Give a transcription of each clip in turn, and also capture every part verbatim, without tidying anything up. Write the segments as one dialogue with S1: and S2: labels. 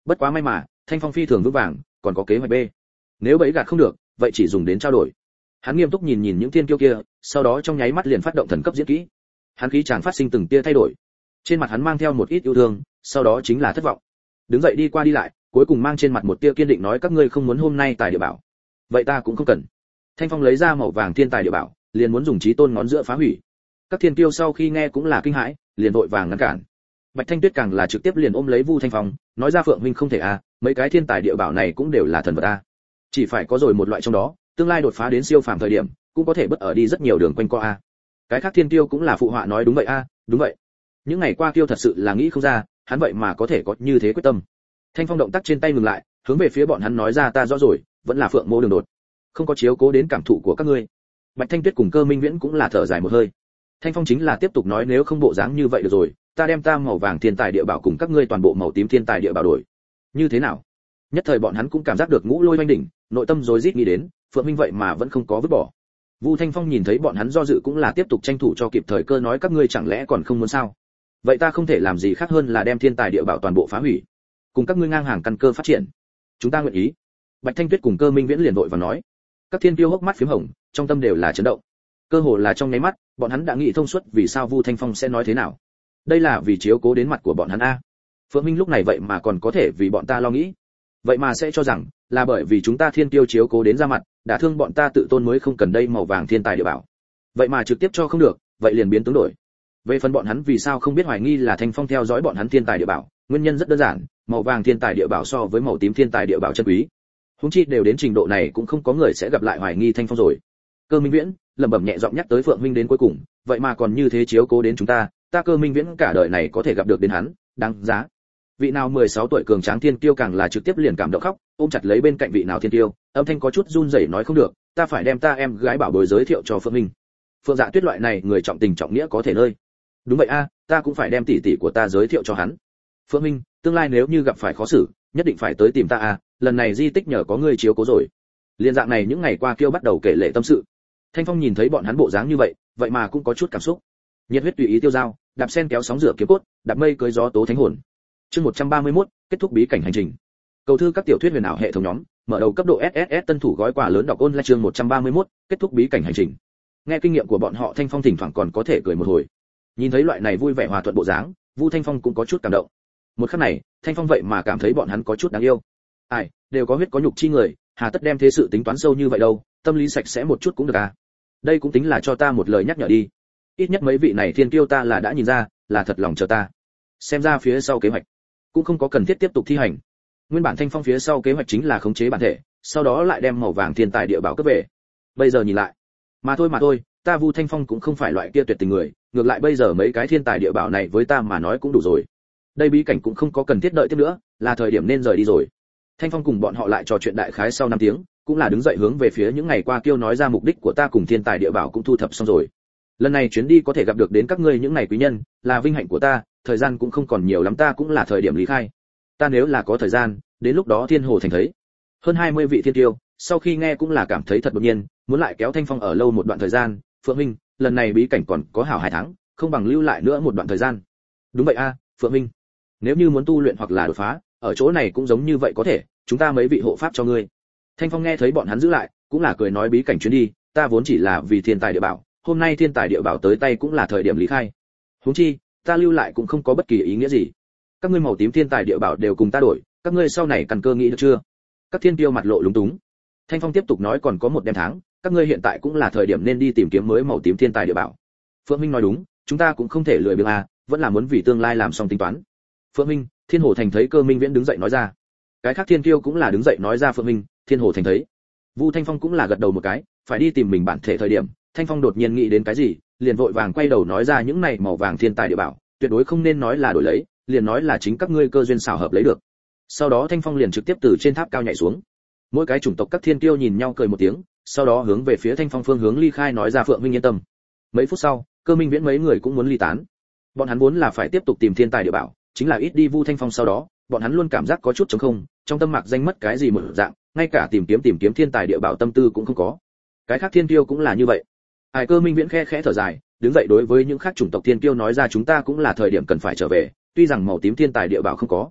S1: Bất quá may mà, Thanh Phong phi thường vững vàng, còn có kế hoạch B. Nếu bẫy gạt không được, vậy chỉ dùng đến trao đổi. Hắn nghiêm túc nhìn nhìn những thiên kiêu kia, sau đó trong nháy mắt liền phát động thần cấp diễn kỹ. Hắn khí chàng phát sinh từng tia thay đổi. Trên mặt hắn mang theo một ít yêu thương, sau đó chính là thất vọng. Đứng dậy đi qua đi lại, cuối cùng mang trên mặt một tia kiên định nói các ngươi không muốn hôm nay tài địa bảo. Vậy ta cũng không cần. Thanh Phong lấy ra màu vàng thiên tài địa bảo, liền muốn dùng chí tôn ngón giữa phá hủy. Các thiên kiêu sau khi nghe cũng là kinh hãi, liền vội vàng ngăn cản. Bạch Thanh Tuyết càng là trực tiếp liền ôm lấy Vu Thanh Phong, nói ra Phượng huynh không thể à, mấy cái thiên tài địa bảo này cũng đều là thần vật a. Chỉ phải có rồi một loại trong đó, tương lai đột phá đến siêu phàm thời điểm, cũng có thể bất ở đi rất nhiều đường quanh co a. Cái khác thiên kiêu cũng là phụ họa nói đúng vậy a, đúng vậy. Những ngày qua kiêu thật sự là nghĩ không ra, hắn vậy mà có thể có như thế quyết tâm. Thanh Phong động tác trên tay ngừng lại, hướng về phía bọn hắn nói ra ta rõ rồi, vẫn là Phượng Mô đường đột, không có chiếu cố đến cảm thụ của các ngươi. Bạch Thanh Tuyết cùng Cơ Minh Viễn cũng là thở dài một hơi. Thanh Phong chính là tiếp tục nói nếu không bộ dáng như vậy được rồi, ta đem ta màu vàng thiên tài địa bảo cùng các ngươi toàn bộ màu tím thiên tài địa bảo đổi. Như thế nào? Nhất thời bọn hắn cũng cảm giác được ngũ lôi oanh đỉnh, nội tâm rối rít nghĩ đến, Phượng Minh vậy mà vẫn không có vứt bỏ. Vu Thanh Phong nhìn thấy bọn hắn do dự cũng là tiếp tục tranh thủ cho kịp thời cơ nói các ngươi chẳng lẽ còn không muốn sao? Vậy ta không thể làm gì khác hơn là đem thiên tài địa bảo toàn bộ phá hủy, cùng các ngươi ngang hàng căn cơ phát triển. Chúng ta nguyện ý. Bạch Thanh Tuyết cùng Cơ Minh Viễn liền vội vàng nói. Các thiên kiêu hốc mắt phím hồng, trong tâm đều là chấn động. Cơ hồ là trong nháy mắt, bọn hắn đã nghĩ thông suốt vì sao Vu Thanh Phong sẽ nói thế nào. Đây là vì chiếu cố đến mặt của bọn hắn a. Phượng Minh lúc này vậy mà còn có thể vì bọn ta lo nghĩ. Vậy mà sẽ cho rằng là bởi vì chúng ta thiên tiêu chiếu cố đến ra mặt, đã thương bọn ta tự tôn mới không cần đây màu vàng thiên tài địa bảo. Vậy mà trực tiếp cho không được, vậy liền biến tướng đổi. Về phần bọn hắn vì sao không biết hoài nghi là Thanh Phong theo dõi bọn hắn thiên tài địa bảo, nguyên nhân rất đơn giản, màu vàng thiên tài địa bảo so với màu tím thiên tài địa bảo chân quý. Huống chi đều đến trình độ này cũng không có người sẽ gặp lại hoài nghi Thanh Phong rồi. Cơ Minh Viễn lẩm bẩm nhẹ giọng nhắc tới Phượng Minh đến cuối cùng, vậy mà còn như thế chiếu cố đến chúng ta, ta Cơ Minh Viễn cả đời này có thể gặp được đến hắn, đáng giá. Vị nào mười sáu tuổi cường tráng thiên kiêu càng là trực tiếp liền cảm động khóc, ôm chặt lấy bên cạnh vị nào thiên kiêu, âm thanh có chút run rẩy nói không được, ta phải đem ta em gái bảo bối giới thiệu cho Phượng Minh. Phượng Dạ Tuyết loại này người trọng tình trọng nghĩa có thể nơi. Đúng vậy a, ta cũng phải đem tỷ tỷ của ta giới thiệu cho hắn. Phượng Minh, tương lai nếu như gặp phải khó xử, nhất định phải tới tìm ta a, lần này di tích nhờ có ngươi chiếu cố rồi. Liên dạng này những ngày qua kiêu bắt đầu kể lể tâm sự. Thanh Phong nhìn thấy bọn hắn bộ dáng như vậy, vậy mà cũng có chút cảm xúc. Nhiệt huyết tùy ý tiêu dao, đạp sen kéo sóng rửa kiếm cốt, đạp mây cưỡi gió tố thánh hồn. Chương một trăm ba mươi mốt, kết thúc bí cảnh hành trình. Cầu thư các tiểu thuyết huyền ảo hệ thống nhóm, mở đầu cấp độ ét ét ét tân thủ gói quà lớn đọc online chương một trăm ba mươi mốt, kết thúc bí cảnh hành trình. Nghe kinh nghiệm của bọn họ Thanh Phong thỉnh thoảng còn có thể cười một hồi. Nhìn thấy loại này vui vẻ hòa thuận bộ dáng, Vu Thanh Phong cũng có chút cảm động. Một khắc này, Thanh Phong vậy mà cảm thấy bọn hắn có chút đáng yêu. Ai, đều có huyết có nhục chi người, hà tất đem thế sự tính toán sâu như vậy đâu, tâm lý sạch sẽ một chút cũng được à. Đây cũng tính là cho ta một lời nhắc nhở đi. Ít nhất mấy vị này thiên kiêu ta là đã nhìn ra, là thật lòng chờ ta. Xem ra phía sau kế hoạch cũng không có cần thiết tiếp tục thi hành. Nguyên bản Thanh Phong phía sau kế hoạch chính là khống chế bản thể, sau đó lại đem màu vàng thiên tài địa bảo cướp về. Bây giờ nhìn lại, mà thôi mà thôi, ta Vu Thanh Phong cũng không phải loại kia tuyệt tình người, ngược lại bây giờ mấy cái thiên tài địa bảo này với ta mà nói cũng đủ rồi. Đây bí cảnh cũng không có cần thiết đợi tiếp nữa, là thời điểm nên rời đi rồi. Thanh Phong cùng bọn họ lại trò chuyện đại khái sau năm tiếng, cũng là đứng dậy hướng về phía những ngày qua kêu nói ra mục đích của ta cùng thiên tài địa bảo cũng thu thập xong rồi. Lần này chuyến đi có thể gặp được đến các ngươi những ngày quý nhân, là vinh hạnh của ta, thời gian cũng không còn nhiều lắm ta cũng là thời điểm lý khai. Ta nếu là có thời gian, đến lúc đó thiên hồ thành thấy. Hơn hai mươi vị thiên tiêu, sau khi nghe cũng là cảm thấy thật đột nhiên, muốn lại kéo Thanh Phong ở lâu một đoạn thời gian, Phượng Minh, lần này bí cảnh còn có hảo hai tháng, không bằng lưu lại nữa một đoạn thời gian. Đúng vậy a, Phượng Minh. Nếu như muốn tu luyện hoặc là đột phá, ở chỗ này cũng giống như vậy có thể, chúng ta mấy vị hộ pháp cho ngươi. Thanh Phong nghe thấy bọn hắn giữ lại, cũng là cười nói bí cảnh chuyến đi, ta vốn chỉ là vì thiên tài địa bảo, hôm nay thiên tài địa bảo tới tay cũng là thời điểm lý khai. Huống chi, ta lưu lại cũng không có bất kỳ ý nghĩa gì. Các ngươi màu tím thiên tài địa bảo đều cùng ta đổi, các ngươi sau này cần cơ nghĩ được chưa? Các thiên tiêu mặt lộ lúng túng. Thanh Phong tiếp tục nói còn có một đêm tháng, các ngươi hiện tại cũng là thời điểm nên đi tìm kiếm mới màu tím thiên tài địa bảo. Phượng Minh nói đúng, chúng ta cũng không thể lười biếng à, vẫn là muốn vì tương lai làm xong tính toán. Phượng Minh, Thiên Hồ Thành thấy Cơ Minh Viễn đứng dậy nói ra. Cái khác thiên kiêu cũng là đứng dậy nói ra Phượng Minh, Thiên Hồ Thành thấy. Vu Thanh Phong cũng là gật đầu một cái, phải đi tìm mình bản thể thời điểm, Thanh Phong đột nhiên nghĩ đến cái gì, liền vội vàng quay đầu nói ra những này màu vàng thiên tài địa bảo, tuyệt đối không nên nói là đổi lấy, liền nói là chính các ngươi cơ duyên xảo hợp lấy được. Sau đó Thanh Phong liền trực tiếp từ trên tháp cao nhảy xuống. Mỗi cái chủng tộc các thiên kiêu nhìn nhau cười một tiếng, sau đó hướng về phía Thanh Phong phương hướng ly khai nói ra Phượng Minh yên tâm. Mấy phút sau, Cơ Minh Viễn mấy người cũng muốn ly tán. Bọn hắn vốn là phải tiếp tục tìm thiên tài địa bảo, chính là ít đi Vu Thanh Phong sau đó, bọn hắn luôn cảm giác có chút trống không, trong tâm mạc danh mất cái gì một dạng, ngay cả tìm kiếm tìm kiếm thiên tài địa bảo tâm tư cũng không có. Cái khác thiên kiêu cũng là như vậy. Ai Cơ Minh Viễn khe khẽ thở dài, đứng dậy đối với những khác chủng tộc thiên kiêu nói ra chúng ta cũng là thời điểm cần phải trở về, tuy rằng màu tím thiên tài địa bảo không có,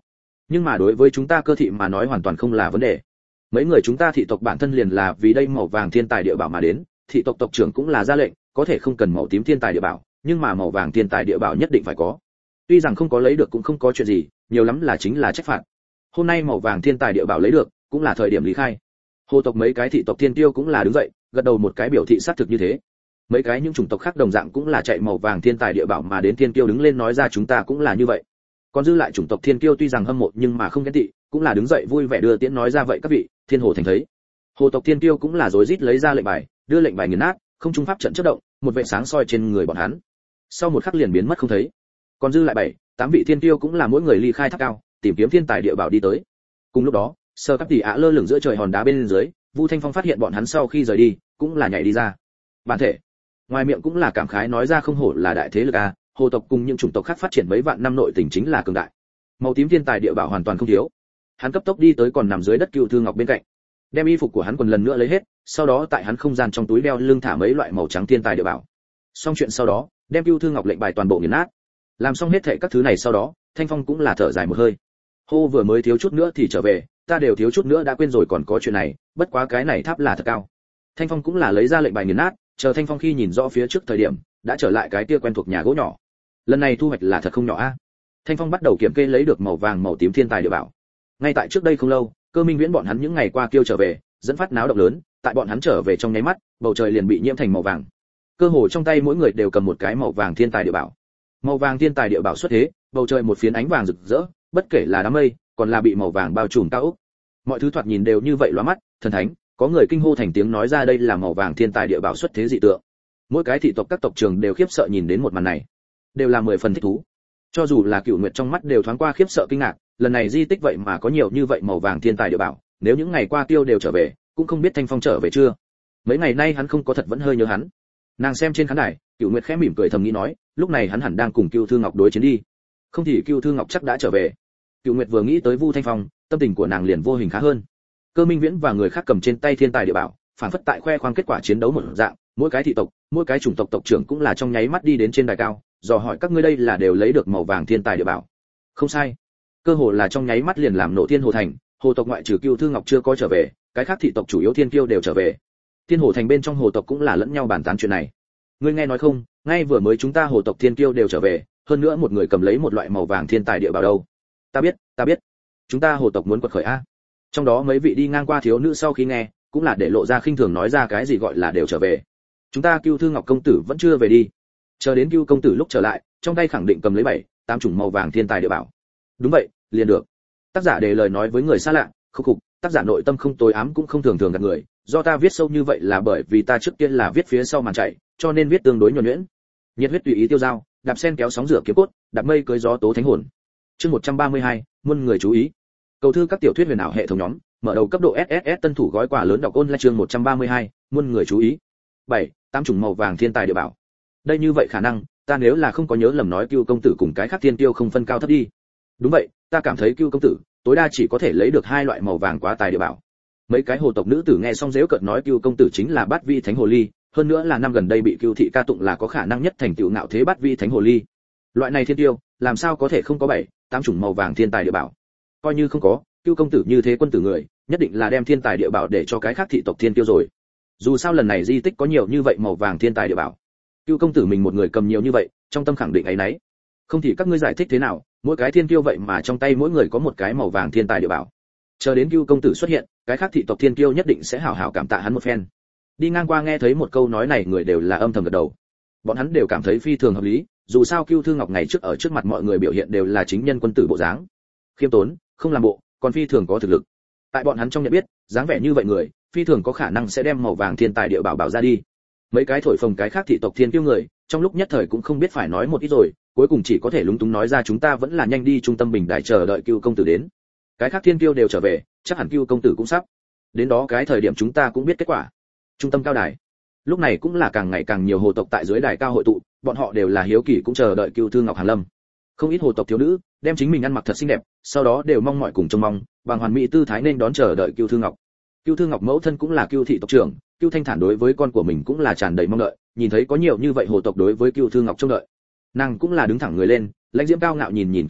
S1: nhưng mà đối với chúng ta cơ thị mà nói hoàn toàn không là vấn đề. Mấy người chúng ta thị tộc bản thân liền là vì đây màu vàng thiên tài địa bảo mà đến, thị tộc tộc trưởng cũng là ra lệnh, có thể không cần màu tím thiên tài địa bảo, nhưng mà màu vàng thiên tài địa bảo nhất định phải có. Tuy rằng không có lấy được cũng không có chuyện gì, nhiều lắm là chính là trách phạt. Hôm nay màu vàng thiên tài địa bảo lấy được, cũng là thời điểm lý khai. Hồ tộc mấy cái thị tộc thiên tiêu cũng là đứng dậy, gật đầu một cái biểu thị xác thực như thế. Mấy cái những chủng tộc khác đồng dạng cũng là chạy màu vàng thiên tài địa bảo mà đến, thiên tiêu đứng lên nói ra chúng ta cũng là như vậy. Còn dư lại chủng tộc thiên tiêu tuy rằng hâm mộ nhưng mà không ghen tị, cũng là đứng dậy vui vẻ đưa tiễn nói ra vậy các vị, thiên hồ thành thấy. Hồ tộc thiên tiêu cũng là rối rít lấy ra lệnh bài, đưa lệnh bài nghiền nát, không trung pháp trận chớp động, một vệt sáng soi trên người bọn hắn. Sau một khắc liền biến mất không thấy. Còn dư lại bảy, tám vị thiên tiêu cũng là mỗi người ly khai tháp cao, tìm kiếm thiên tài địa bảo đi tới. Cùng lúc đó, Sơ Cấp Tỷ Ạ lơ lửng giữa trời hòn đá bên dưới, Vu Thanh Phong phát hiện bọn hắn sau khi rời đi, cũng là nhảy đi ra. Bản thể, ngoài miệng cũng là cảm khái nói ra không hổ là đại thế lực a, hồ tộc cùng những chủng tộc khác phát triển mấy vạn năm nội tình chính là cường đại. Màu tím thiên tài địa bảo hoàn toàn không thiếu. Hắn cấp tốc đi tới còn nằm dưới đất Cựu Thư Ngọc bên cạnh, đem y phục của hắn quần lần nữa lấy hết, sau đó tại hắn không gian trong túi đeo lưng thả mấy loại màu trắng thiên tài địa bảo. Xong chuyện sau đó, đem Cựu Thư Ngọc lệnh bài toàn bộ nghiền nát. Làm xong hết thảy các thứ này sau đó, Thanh Phong cũng là thở dài một hơi. Hô vừa mới thiếu chút nữa thì trở về, ta đều thiếu chút nữa đã quên rồi còn có chuyện này, bất quá cái này tháp là thật cao. Thanh Phong cũng là lấy ra lệnh bài nghiền nát, chờ Thanh Phong khi nhìn rõ phía trước thời điểm, đã trở lại cái kia quen thuộc nhà gỗ nhỏ. Lần này thu hoạch là thật không nhỏ a. Thanh Phong bắt đầu kiểm kê lấy được màu vàng màu tím thiên tài địa bảo. Ngay tại trước đây không lâu, Cơ Minh Viễn bọn hắn những ngày qua kêu trở về, dẫn phát náo động lớn, tại bọn hắn trở về trong nháy mắt, bầu trời liền bị nhiễm thành màu vàng. Cơ hồ trong tay mỗi người đều cầm một cái màu vàng thiên tài địa bảo. Màu vàng thiên tài địa bảo xuất thế, bầu trời một phiến ánh vàng rực rỡ, bất kể là đám mây, còn là bị màu vàng bao trùm cao ốc. Mọi thứ thoạt nhìn đều như vậy lóa mắt, thần thánh, có người kinh hô thành tiếng nói ra đây là màu vàng thiên tài địa bảo xuất thế dị tượng. Mỗi cái thị tộc các tộc trưởng đều khiếp sợ nhìn đến một màn này, đều là mười phần thích thú. Cho dù là Cửu Nguyệt trong mắt đều thoáng qua khiếp sợ kinh ngạc, lần này di tích vậy mà có nhiều như vậy màu vàng thiên tài địa bảo, nếu những ngày qua Tiêu đều trở về, cũng không biết Thanh Phong trở về chưa. Mấy ngày nay hắn không có thật vẫn hơi nhớ hắn. Nàng xem trên khán đài, Cửu Nguyệt khẽ mỉm cười thầm nghĩ nói, lúc này hắn hẳn đang cùng Cửu Thư Ngọc đối chiến đi. Không thì Cửu Thư Ngọc chắc đã trở về. Cửu Nguyệt vừa nghĩ tới Vu Thanh Phong, tâm tình của nàng liền vô hình khá hơn. Cơ Minh Viễn và người khác cầm trên tay thiên tài địa bảo, phản phất tại khoe khoang kết quả chiến đấu một dạng, mỗi cái thị tộc, mỗi cái chủng tộc tộc trưởng cũng là trong nháy mắt đi đến trên đài cao, dò hỏi các ngươi đây là đều lấy được màu vàng thiên tài địa bảo. Không sai, cơ hồ là trong nháy mắt liền làm nổ Thiên Hồ Thành, hồ tộc ngoại trừ Cửu Thư Ngọc chưa có trở về, cái khác thị tộc chủ yếu thiên kiêu đều trở về. Thiên Hồ Thành bên trong hồ tộc cũng là lẫn nhau bàn tán chuyện này. Ngươi nghe nói không, ngay vừa mới chúng ta hồ tộc thiên kiêu đều trở về, hơn nữa một người cầm lấy một loại màu vàng thiên tài địa bảo đâu. Ta biết, ta biết. Chúng ta hồ tộc muốn quật khởi a. Trong đó mấy vị đi ngang qua thiếu nữ sau khi nghe, cũng là để lộ ra khinh thường nói ra cái gì gọi là đều trở về. Chúng ta Cửu Thư Ngọc công tử vẫn chưa về đi. Chờ đến Cửu công tử lúc trở lại, trong tay khẳng định cầm lấy bảy, tám chủng màu vàng thiên tài địa bảo. Đúng vậy, liền được. Tác giả để lời nói với người xa lạ, khúc khục, tác giả nội tâm không tối ám cũng không thường thường gạt người, do ta viết sâu như vậy là bởi vì ta trước tiên là viết phía sau màn chạy, cho nên viết tương đối nhuần nhuyễn. Nhiệt huyết tùy ý tiêu dao, đạp sen kéo sóng rửa kiếm cốt, đạp mây cưới gió tố thánh hồn. Chương một trăm ba mươi hai, muôn người chú ý. Cầu thư các tiểu thuyết huyền ảo hệ thống nhóm, mở đầu cấp độ ét ét ét tân thủ gói quà lớn đọc online chương một trăm ba mươi hai, muôn người chú ý. bảy, tám chủng màu vàng thiên tài địa bảo. Đây như vậy khả năng, ta nếu là không có nhớ lầm nói Cửu công tử cùng cái khác thiên tiêu không phân cao thấp đi. Đúng vậy, ta cảm thấy Cửu công tử tối đa chỉ có thể lấy được hai loại màu vàng quá tài địa bảo. Mấy cái hồ tộc nữ tử nghe xong giễu cợt nói Cửu công tử chính là Bát Vi Thánh Hồ Ly, hơn nữa là năm gần đây bị Cửu thị ca tụng là có khả năng nhất thành tựu ngạo thế Bát Vi Thánh Hồ Ly. Loại này thiên tiêu, làm sao có thể không có bảy, tám chủng màu vàng thiên tài địa bảo? Coi như không có, Cửu công tử như thế quân tử người, nhất định là đem thiên tài địa bảo để cho cái khác thị tộc thiên tiêu rồi. Dù sao lần này di tích có nhiều như vậy màu vàng thiên tài địa bảo, Cửu công tử mình một người cầm nhiều như vậy, trong tâm khẳng định ấy nấy. Không thì các ngươi giải thích thế nào, mỗi cái thiên tiêu vậy mà trong tay mỗi người có một cái màu vàng thiên tài địa bảo. Chờ đến Cửu công tử xuất hiện, cái khác thị tộc thiên tiêu nhất định sẽ hảo hảo cảm tạ hắn một phen. Đi ngang qua nghe thấy một câu nói này người đều là âm thầm gật đầu. Bọn hắn đều cảm thấy phi thường hợp lý, dù sao Cửu Thư Ngọc ngày trước ở trước mặt mọi người biểu hiện đều là chính nhân quân tử bộ dáng, khiêm tốn, không làm bộ, còn phi thường có thực lực. Tại bọn hắn trong nhận biết, dáng vẻ như vậy người, phi thường có khả năng sẽ đem màu vàng thiên tài địa bảo bảo ra đi. Mấy cái thổi phồng cái khác thị tộc thiên tiêu người, trong lúc nhất thời cũng không biết phải nói một ít rồi, cuối cùng chỉ có thể lúng túng nói ra chúng ta vẫn là nhanh đi trung tâm bình đại chờ đợi Cửu công tử đến. Cái khác thiên tiêu đều trở về, chắc hẳn Cửu công tử cũng sắp. Đến đó cái thời điểm chúng ta cũng biết kết quả. Trung tâm cao đài. Lúc này cũng là càng ngày càng nhiều hồ tộc tại dưới đài cao hội tụ, bọn họ đều là hiếu kỳ cũng chờ đợi Cửu Thư Ngọc Hàn Lâm. Không ít hồ tộc thiếu nữ, đem chính mình ăn mặc thật xinh đẹp, sau đó đều mong mỏi cùng trông mong, bằng hoàn mỹ tư thái nên đón chờ đợi Cửu Thư Ngọc. Cửu Thư Ngọc mẫu thân cũng là Cửu thị tộc trưởng, Cửu Thanh Thản đối với con của mình cũng là tràn đầy mong đợi, nhìn thấy có nhiều như vậy hồ tộc đối với Cửu Thư Ngọc trông đợi, nàng cũng là đứng thẳng người lên, lãnh diễm cao ngạo nhìn nhìn Cửu Nguyệt,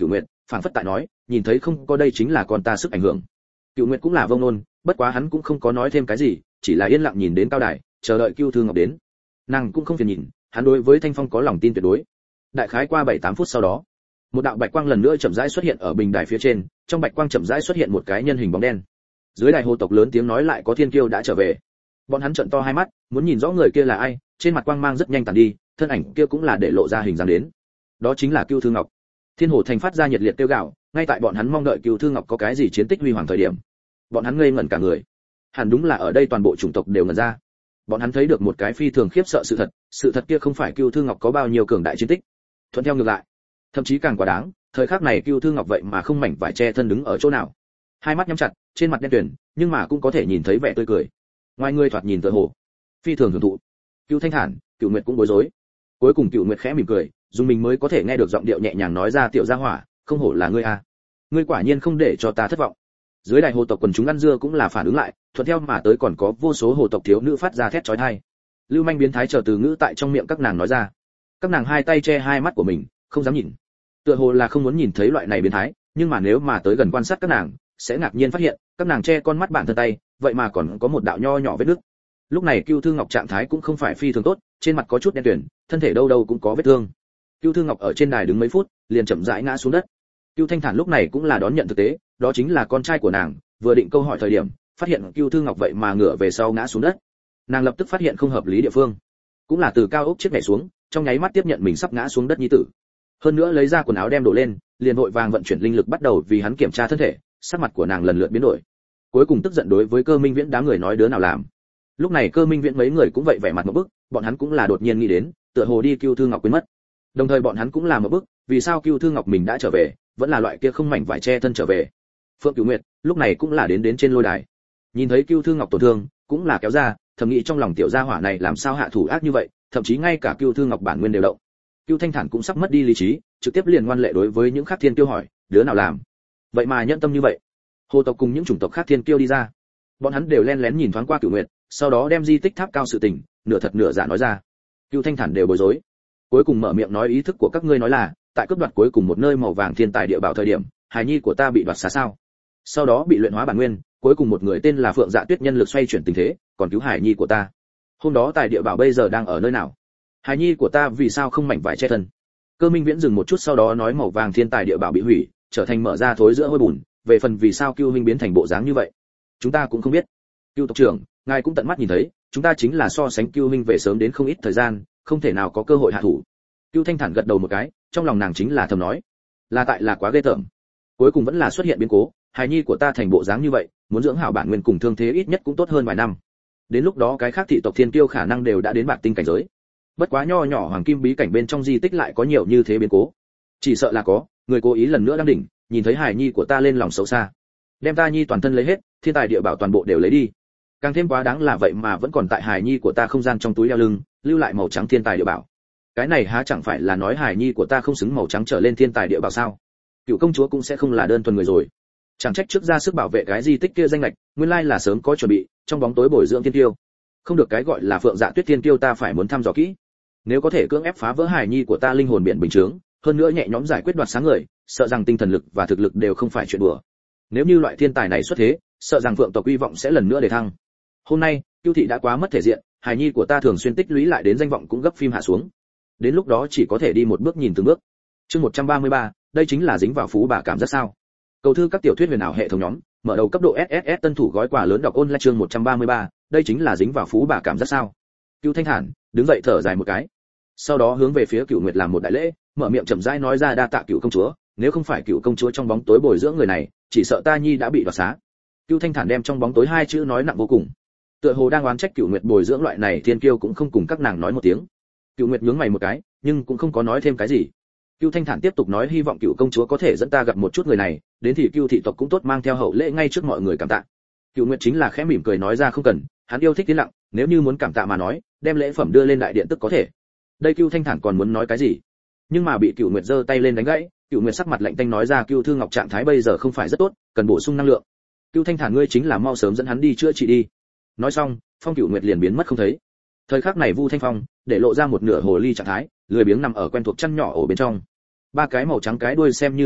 S1: phảng phất tại nói, nhìn thấy không có đây chính là con ta sức ảnh hưởng. Cửu Nguyệt cũng là vông nôn, bất quá hắn cũng không có nói thêm cái gì, chỉ là yên lặng nhìn đến cao đài, chờ đợi Cưu Thư Ngọc đến. Nàng cũng không phiền nhìn, hắn đối với Thanh Phong có lòng tin tuyệt đối. Đại khái qua bảy tám phút sau đó, một đạo bạch quang lần nữa chậm rãi xuất hiện ở bình đài phía trên, trong bạch quang chậm rãi xuất hiện một cái nhân hình bóng đen. Dưới đài hồ tộc lớn tiếng nói lại có thiên kiêu đã trở về. Bọn hắn trợn to hai mắt, muốn nhìn rõ người kia là ai, trên mặt quang mang rất nhanh tàn đi, thân ảnh kia cũng là để lộ ra hình dáng đến. Đó chính là Cưu Thư Ngọc. Thiên Hồ Thành phát ra nhiệt liệt kêu gào, ngay tại bọn hắn mong đợi Cưu Thư Ngọc có cái gì chiến tích huy hoàng thời điểm, bọn hắn ngây ngẩn cả người. Hẳn đúng là ở đây toàn bộ chủng tộc đều ngẩn ra. Bọn hắn thấy được một cái phi thường khiếp sợ sự thật, sự thật kia không phải Cưu Thư Ngọc có bao nhiêu cường đại chiến tích, thuận theo ngược lại, thậm chí càng quá đáng, thời khắc này Cưu Thư Ngọc vậy mà không mảnh vải che thân đứng ở chỗ nào, hai mắt nhắm chặt, trên mặt đen tuyền, nhưng mà cũng có thể nhìn thấy vẻ tươi cười. Ngoài người thoạt nhìn tựa hồ phi thường hưởng thụ. Cưu Thanh Thản, Cửu Nguyệt cũng bối rối. Cuối cùng Cửu Nguyệt khẽ mỉm cười, dùng mình mới có thể nghe được giọng điệu nhẹ nhàng nói ra, tiểu gia hỏa, không hổ là ngươi a, ngươi quả nhiên không để cho ta thất vọng. Dưới đài hồ tộc quần chúng ăn dưa cũng là phản ứng lại, thuận theo mà tới còn có vô số hồ tộc thiếu nữ phát ra thét chói tai. Lưu manh biến thái chờ từ ngữ tại trong miệng các nàng nói ra. Các nàng hai tay che hai mắt của mình, không dám nhìn. Tựa hồ là không muốn nhìn thấy loại này biến thái, nhưng mà nếu mà tới gần quan sát các nàng, sẽ ngạc nhiên phát hiện, các nàng che con mắt bản thân tay, vậy mà còn có một đạo nho nhỏ vết nứt. Lúc này Cưu Thư Ngọc trạng thái cũng không phải phi thường tốt, trên mặt có chút đen tuyền, thân thể đâu đâu cũng có vết thương. Cưu Thư Ngọc ở trên đài đứng mấy phút, liền chậm rãi ngã xuống đất. Cưu Thanh Thản lúc này cũng là đón nhận thực tế, đó chính là con trai của nàng, vừa định câu hỏi thời điểm, phát hiện Cưu Thư Ngọc vậy mà ngửa về sau ngã xuống đất. Nàng lập tức phát hiện không hợp lý địa phương, cũng là từ cao ốc chiếc nhảy xuống, trong nháy mắt tiếp nhận mình sắp ngã xuống đất nhi tử. Hơn nữa lấy ra quần áo đem đổ lên, liền vội vàng vận chuyển linh lực bắt đầu vì hắn kiểm tra thân thể, sắc mặt của nàng lần lượt biến đổi. Cuối cùng tức giận đối với Cơ Minh Viễn đám người nói đứa nào làm. Lúc này Cơ Minh Viễn mấy người cũng vậy vẻ mặt một bức, bọn hắn cũng là đột nhiên nghĩ đến, tựa hồ đi Cưu Thư Ngọc quên mất. Đồng thời bọn hắn cũng là một bức, vì sao Cưu Thư Ngọc mình đã trở về, vẫn là loại kia không mảnh vải che thân trở về. Phượng Cửu Nguyệt lúc này cũng là đến đến trên lôi đài, nhìn thấy Cưu Thư Ngọc tổn thương, cũng là kéo ra, thầm nghĩ trong lòng tiểu gia hỏa này làm sao hạ thủ ác như vậy, thậm chí ngay cả Cưu Thư Ngọc bản nguyên đều động. Cưu Thanh Thản cũng sắp mất đi lý trí, trực tiếp liền ngoan lệ đối với những khác thiên kiêu hỏi, đứa nào làm? Vậy mà nhẫn tâm như vậy. Hồ tộc cùng những chủng tộc khác thiên kiêu đi ra, bọn hắn đều lén lén nhìn thoáng qua Cửu Nguyệt, sau đó đem di tích tháp cao sự tình, nửa thật nửa giả nói ra. Cưu Thanh Thản đều bối rối, cuối cùng mở miệng nói ý thức của các ngươi nói là, tại cướp đoạt cuối cùng một nơi màu vàng thiên tài địa bảo thời điểm, hài nhi của ta bị đoạt xá sao? Sau đó bị luyện hóa bản nguyên, cuối cùng một người tên là Phượng Dạ Tuyết nhân lực xoay chuyển tình thế, còn cứu hài nhi của ta. Hôm đó tài địa bảo bây giờ đang ở nơi nào? Hài nhi của ta vì sao không mảnh vải che thân? Cơ Minh Viễn dừng một chút sau đó nói màu vàng thiên tài địa bảo bị hủy, trở thành mở ra thối giữa hôi bùn, về phần vì sao Cưu huynh biến thành bộ dáng như vậy, chúng ta cũng không biết. Cưu tộc trưởng, ngài cũng tận mắt nhìn thấy, chúng ta chính là so sánh Cưu huynh về sớm đến không ít thời gian, không thể nào có cơ hội hạ thủ. Cưu Thanh Thản gật đầu một cái, trong lòng nàng chính là thầm nói, là tại là quá ghê tởm. Cuối cùng vẫn là xuất hiện biến cố, hài nhi của ta thành bộ dáng như vậy, muốn dưỡng hảo bản nguyên cùng thương thế ít nhất cũng tốt hơn vài năm. Đến lúc đó cái khác thị tộc thiên kiêu khả năng đều đã đến bạc tinh cảnh giới. Bất quá nho nhỏ hoàng kim bí cảnh bên trong di tích lại có nhiều như thế biến cố, chỉ sợ là có người cố ý lần nữa đang đỉnh, nhìn thấy hài nhi của ta lên lòng xấu xa, đem ta nhi toàn thân lấy hết, thiên tài địa bảo toàn bộ đều lấy đi. Càng thêm quá đáng là vậy mà vẫn còn tại hài nhi của ta không gian trong túi đeo lưng lưu lại màu trắng thiên tài địa bảo. Cái này há chẳng phải là nói hài nhi của ta không xứng màu trắng trở lên thiên tài địa bảo sao? Cựu công chúa cũng sẽ không là đơn thuần người rồi. Chẳng trách trước ra sức bảo vệ cái di tích kia danh lệch, nguyên lai là sớm có chuẩn bị, trong bóng tối bồi dưỡng thiên tiêu. Không được cái gọi là Phượng Dạ Tuyết thiên tiêu ta phải muốn thăm dò kỹ. Nếu có thể cưỡng ép phá vỡ hài nhi của ta linh hồn biển bình chứng, hơn nữa nhẹ nhõm giải quyết đoạt sáng người, sợ rằng tinh thần lực và thực lực đều không phải chuyện đùa. Nếu như loại thiên tài này xuất thế, sợ rằng Phượng tộc uy vọng sẽ lần nữa để thăng. Hôm nay, Cưu thị đã quá mất thể diện, hài nhi của ta thường xuyên tích lũy lại đến danh vọng cũng gấp phim hạ xuống. Đến lúc đó chỉ có thể đi một bước nhìn từng bước. Chương một trăm ba mươi ba, đây chính là dính vào phú bà cảm giác sao? Cầu thư các tiểu thuyết huyền ảo hệ thống nhóm, mở đầu cấp độ ét ét ét tân thủ gói quà lớn đọc online chương một trăm ba mươi ba, đây chính là dính vào phú bà cảm giác sao? Cưu Thanh Thản đứng dậy thở dài một cái, sau đó hướng về phía Cửu Nguyệt làm một đại lễ, mở miệng chậm rãi nói ra đa tạ Cửu công chúa, nếu không phải Cửu công chúa trong bóng tối bồi dưỡng người này, chỉ sợ ta nhi đã bị đoạt xá. Cưu Thanh Thản đem trong bóng tối hai chữ nói nặng vô cùng, tựa hồ đang oán trách Cửu Nguyệt bồi dưỡng loại này thiên kiêu cũng không cùng các nàng nói một tiếng. Cửu Nguyệt nhướng mày một cái, nhưng cũng không có nói thêm cái gì. Cưu Thanh Thản tiếp tục nói hy vọng Cửu công chúa có thể dẫn ta gặp một chút người này, đến thì Cưu thị tộc cũng tốt mang theo hậu lễ ngay trước mọi người cảm tạ. Cửu Nguyệt chính là khẽ mỉm cười nói ra không cần, hắn yêu thích tiến lặng, nếu như muốn cảm tạ mà nói, đem lễ phẩm đưa lên đại điện tức có thể. Đây Cưu Thanh Thản còn muốn nói cái gì, nhưng mà bị Cửu Nguyệt giơ tay lên đánh gãy. Cửu Nguyệt sắc mặt lạnh tanh nói ra Cưu Thư Ngọc trạng thái bây giờ không phải rất tốt, cần bổ sung năng lượng. Cưu Thanh Thản ngươi chính là mau sớm dẫn hắn đi chữa trị đi. Nói xong, Phong Cửu Nguyệt liền biến mất không thấy. Thời khắc này Vu Thanh Phong để lộ ra một nửa hồ ly trạng thái, lười biếng nằm ở quen thuộc chăn nhỏ ổ bên trong. Ba cái màu trắng cái đuôi xem như gối dựa,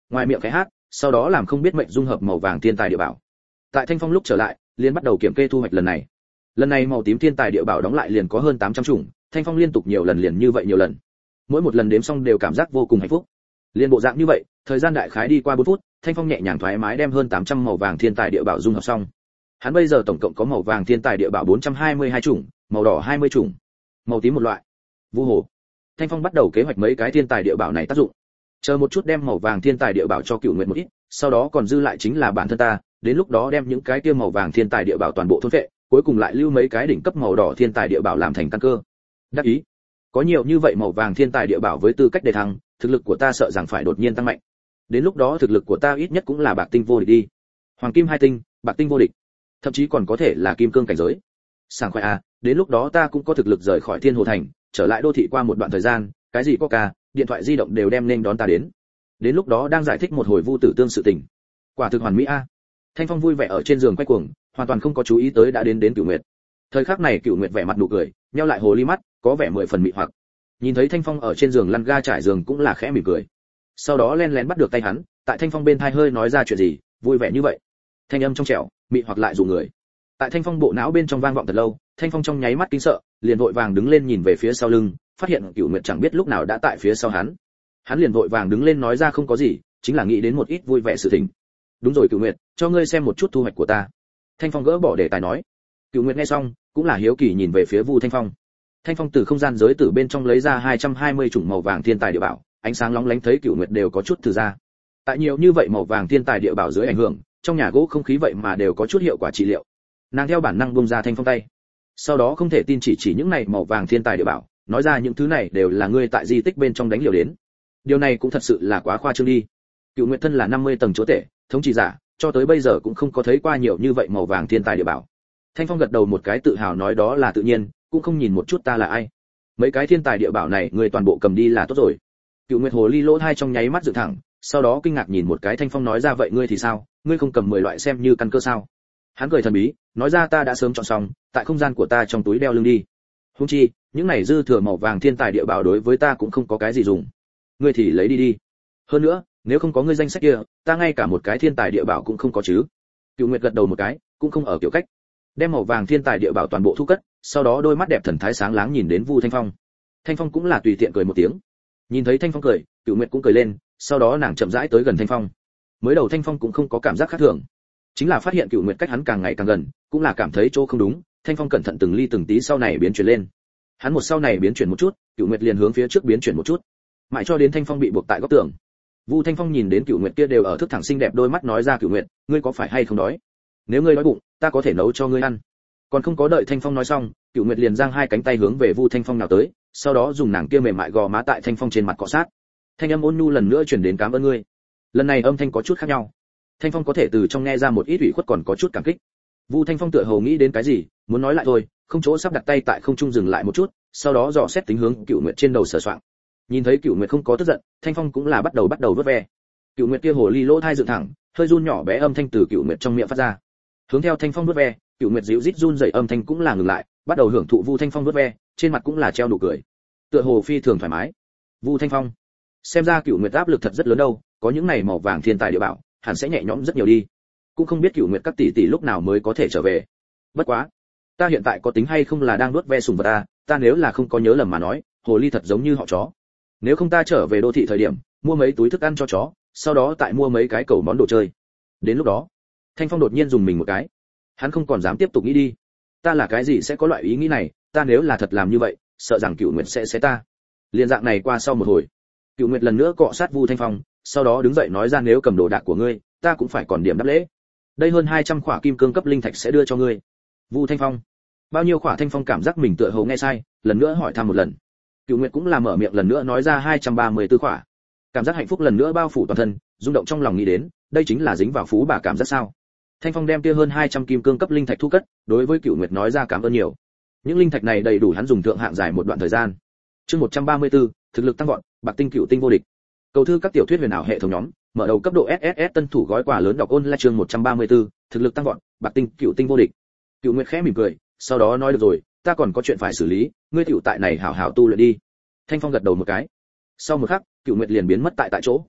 S1: ngoài miệng khẽ hát, sau đó làm không biết mệnh dung hợp màu vàng thiên tài địa bảo. Tại Thanh Phong lúc trở lại, liền bắt đầu kiểm kê thu hoạch lần này. Lần này màu tím thiên tài địa bảo đóng lại liền có hơn tám trăm chủng, Thanh Phong liên tục nhiều lần liền như vậy nhiều lần. Mỗi một lần đếm xong đều cảm giác vô cùng hạnh phúc. Liên bộ dạng như vậy, thời gian đại khái đi qua bốn phút, Thanh Phong nhẹ nhàng thoải mái đem hơn tám trăm màu vàng thiên tài địa bảo dung hợp xong. Hắn bây giờ tổng cộng có màu vàng thiên tài địa bảo bốn trăm hai mươi hai chủng, màu đỏ hai mươi chủng, màu tím một loại. Vu hồ. Thanh Phong bắt đầu kế hoạch mấy cái thiên tài địa bảo này tác dụng. Chờ một chút đem màu vàng thiên tài địa bảo cho Cửu Nguyệt một ít, sau đó còn dư lại chính là bản thân ta, đến lúc đó đem những cái kia màu vàng thiên tài địa bảo toàn bộ thôn phệ, cuối cùng lại lưu mấy cái đỉnh cấp màu đỏ thiên tài địa bảo làm thành căn cơ. Đắc ý. Có nhiều như vậy màu vàng thiên tài địa bảo với tư cách đề thăng, thực lực của ta sợ rằng phải đột nhiên tăng mạnh. Đến lúc đó thực lực của ta ít nhất cũng là bạc tinh vô địch đi. Hoàng kim hai tinh, bạc tinh vô địch, thậm chí còn có thể là kim cương cảnh giới. Sảng khoái à, đến lúc đó ta cũng có thực lực rời khỏi Thiên Hồ thành, trở lại đô thị qua một đoạn thời gian, cái gì Coca, điện thoại di động đều đem nên đón ta đến. Đến lúc đó đang giải thích một hồi Vu Tử Tương sự tình. Quả thực hoàn mỹ a. Thanh Phong vui vẻ ở trên giường quay cuồng, hoàn toàn không có chú ý tới đã đến đến Cửu Nguyệt. Thời khắc này Cửu Nguyệt vẻ mặt nụ cười, nheo lại hồ ly mắt, có vẻ mười phần mị hoặc. Nhìn thấy Thanh Phong ở trên giường lăn ga trải giường cũng là khẽ mỉm cười. Sau đó len lén bắt được tay hắn, tại Thanh Phong bên tai hơi nói ra chuyện gì, vui vẻ như vậy. Thanh âm trong trẻo, mị hoặc lại dụ người. Tại Thanh Phong bộ não bên trong vang vọng thật lâu, Thanh Phong trong nháy mắt kinh sợ, liền vội vàng đứng lên nhìn về phía sau lưng, phát hiện Cửu Nguyệt chẳng biết lúc nào đã tại phía sau hắn. Hắn liền vội vàng đứng lên nói ra không có gì, chính là nghĩ đến một ít vui vẻ sự tình. Đúng rồi Cửu Nguyệt, cho ngươi xem một chút thu hoạch của ta. Thanh Phong gỡ bỏ đề tài nói. Cửu Nguyệt nghe xong, cũng là hiếu kỳ nhìn về phía Vu Thanh Phong. Thanh Phong từ không gian giới tử bên trong lấy ra hai trăm hai mươi chủng màu vàng thiên tài địa bảo, ánh sáng lóng lánh thấy Cửu Nguyệt đều có chút thử ra. Tại nhiều như vậy màu vàng thiên tài địa bảo dưới ảnh hưởng, trong nhà gỗ không khí vậy mà đều có chút hiệu quả trị liệu. Nàng theo bản năng buông ra Thanh Phong tay. Sau đó không thể tin chỉ chỉ những này màu vàng thiên tài địa bảo, nói ra những thứ này đều là ngươi tại di tích bên trong đánh liều đến. Điều này cũng thật sự là quá khoa trương đi. Cửu Nguyệt thân là năm mươi tầng chúa tể, thống trị giả, cho tới bây giờ cũng không có thấy qua nhiều như vậy màu vàng thiên tài địa bảo. Thanh Phong gật đầu một cái tự hào nói đó là tự nhiên, cũng không nhìn một chút ta là ai. Mấy cái thiên tài địa bảo này người toàn bộ cầm đi là tốt rồi. Cửu Nguyệt hồ ly lỗ hai trong nháy mắt dựng thẳng, sau đó kinh ngạc nhìn một cái Thanh Phong nói ra vậy ngươi thì sao, ngươi không cầm mười loại xem như căn cơ sao? Hắn cười thần bí, nói ra ta đã sớm chọn xong, tại không gian của ta trong túi đeo lưng đi. Huống chi, những này dư thừa màu vàng thiên tài địa bảo đối với ta cũng không có cái gì dùng. Ngươi thì lấy đi đi. Hơn nữa, nếu không có ngươi danh sách kia, ta ngay cả một cái thiên tài địa bảo cũng không có chứ. Cửu Nguyệt gật đầu một cái, cũng không ở kiểu cách. Đem màu vàng thiên tài địa bảo toàn bộ thu cất, sau đó đôi mắt đẹp thần thái sáng láng nhìn đến Vu Thanh Phong. Thanh Phong cũng là tùy tiện cười một tiếng. Nhìn thấy Thanh Phong cười, Cửu Nguyệt cũng cười lên, sau đó nàng chậm rãi tới gần Thanh Phong. Mới đầu Thanh Phong cũng không có cảm giác khác thường, chính là phát hiện Cửu Nguyệt cách hắn càng ngày càng gần, cũng là cảm thấy chỗ không đúng, Thanh Phong cẩn thận từng ly từng tí sau này biến chuyển lên. Hắn một sau này biến chuyển một chút, Cửu Nguyệt liền hướng phía trước biến chuyển một chút, mãi cho đến Thanh Phong bị buộc tại góc tường. Vu Thanh Phong nhìn đến Cửu Nguyệt kia đều ở thức thẳng xinh đẹp đôi mắt nói ra Cửu Nguyệt, ngươi có phải hay không đói? Nếu ngươi đói bụng, ta có thể nấu cho ngươi ăn. Còn không có đợi Thanh Phong nói xong, Cửu Nguyệt liền giang hai cánh tay hướng về Vu Thanh Phong nào tới, sau đó dùng nàng kia mềm mại gò má tại Thanh Phong trên mặt cọ sát. Thanh âm ôn nhu lần nữa truyền đến cảm ơn ngươi. Lần này âm thanh có chút khác nhau. Thanh Phong có thể từ trong nghe ra một ít ủy khuất còn có chút cảm kích. Vu Thanh Phong tựa hồ nghĩ đến cái gì, muốn nói lại thôi, không chỗ sắp đặt tay tại không trung dừng lại một chút, sau đó dò xét tính hướng Cửu Nguyệt trên đầu sờ soạng. Nhìn thấy Cửu Nguyệt không có tức giận, Thanh Phong cũng là bắt đầu bắt đầu vớt ve. Cửu Nguyệt kia hồ ly lỗ thai dựng thẳng, hơi run nhỏ bé âm thanh từ Cửu Nguyệt trong miệng phát ra. Hướng theo Thanh Phong vớt ve, Cửu Nguyệt dịu rít run rẩy âm thanh cũng là ngừng lại, bắt đầu hưởng thụ Vu Thanh Phong vớt ve, trên mặt cũng là treo nụ cười. Tựa hồ phi thường thoải mái. Vu Thanh Phong, xem ra Cửu Nguyệt áp lực thật rất lớn đâu, có những này màu vàng thiên tài địa bảo, hẳn sẽ nhẹ nhõm rất nhiều đi. Cũng không biết Cửu Nguyệt các tỷ tỷ lúc nào mới có thể trở về. Bất quá, ta hiện tại có tính hay không là đang nuốt ve sùng vật ta, ta nếu là không có nhớ lầm mà nói, hồ ly thật giống như họ chó. Nếu không ta trở về đô thị thời điểm, mua mấy túi thức ăn cho chó, sau đó tại mua mấy cái cầu món đồ chơi. Đến lúc đó, Thanh Phong đột nhiên dùng mình một cái. Hắn không còn dám tiếp tục nghĩ đi. Ta là cái gì sẽ có loại ý nghĩ này, ta nếu là thật làm như vậy, sợ rằng Cửu Nguyệt sẽ xé ta. Liên dạng này qua sau một hồi, Cửu Nguyệt lần nữa cọ sát Vu Thanh Phong, sau đó đứng dậy nói ra nếu cầm đồ đạc của ngươi, ta cũng phải còn điểm đáp lễ. Đây hơn hai trăm khỏa kim cương cấp linh thạch sẽ đưa cho ngươi. Vu Thanh Phong. Bao nhiêu khỏa? Thanh Phong cảm giác mình tựa hồ nghe sai, lần nữa hỏi thăm một lần. Cửu Nguyệt cũng là mở miệng lần nữa nói ra hai trăm ba mươi tư khỏa. Cảm giác hạnh phúc lần nữa bao phủ toàn thân, rung động trong lòng nghĩ đến, đây chính là dính vào phú bà cảm giác sao? Thanh Phong đem kia hơn hai trăm kim cương cấp linh thạch thu cất, đối với Cửu Nguyệt nói ra cảm ơn nhiều. Những linh thạch này đầy đủ hắn dùng thượng hạng dài một đoạn thời gian. Chương một trăm ba mươi tư, thực lực tăng vọt, bạc tinh cửu tinh vô địch. Cầu thư các tiểu thuyết huyền ảo hệ thống nhóm, mở đầu cấp độ ét ét ét tân thủ gói quà lớn đọc online chương một trăm ba mươi tư, thực lực tăng vọt, bạc tinh cửu tinh vô địch. Cửu Nguyệt khẽ mỉm cười, sau đó nói được rồi, ta còn có chuyện phải xử lý, ngươi tiểu tại này hảo hảo tu luyện đi. Thanh Phong gật đầu một cái. Sau một khắc, Cửu Nguyệt liền biến mất tại tại chỗ.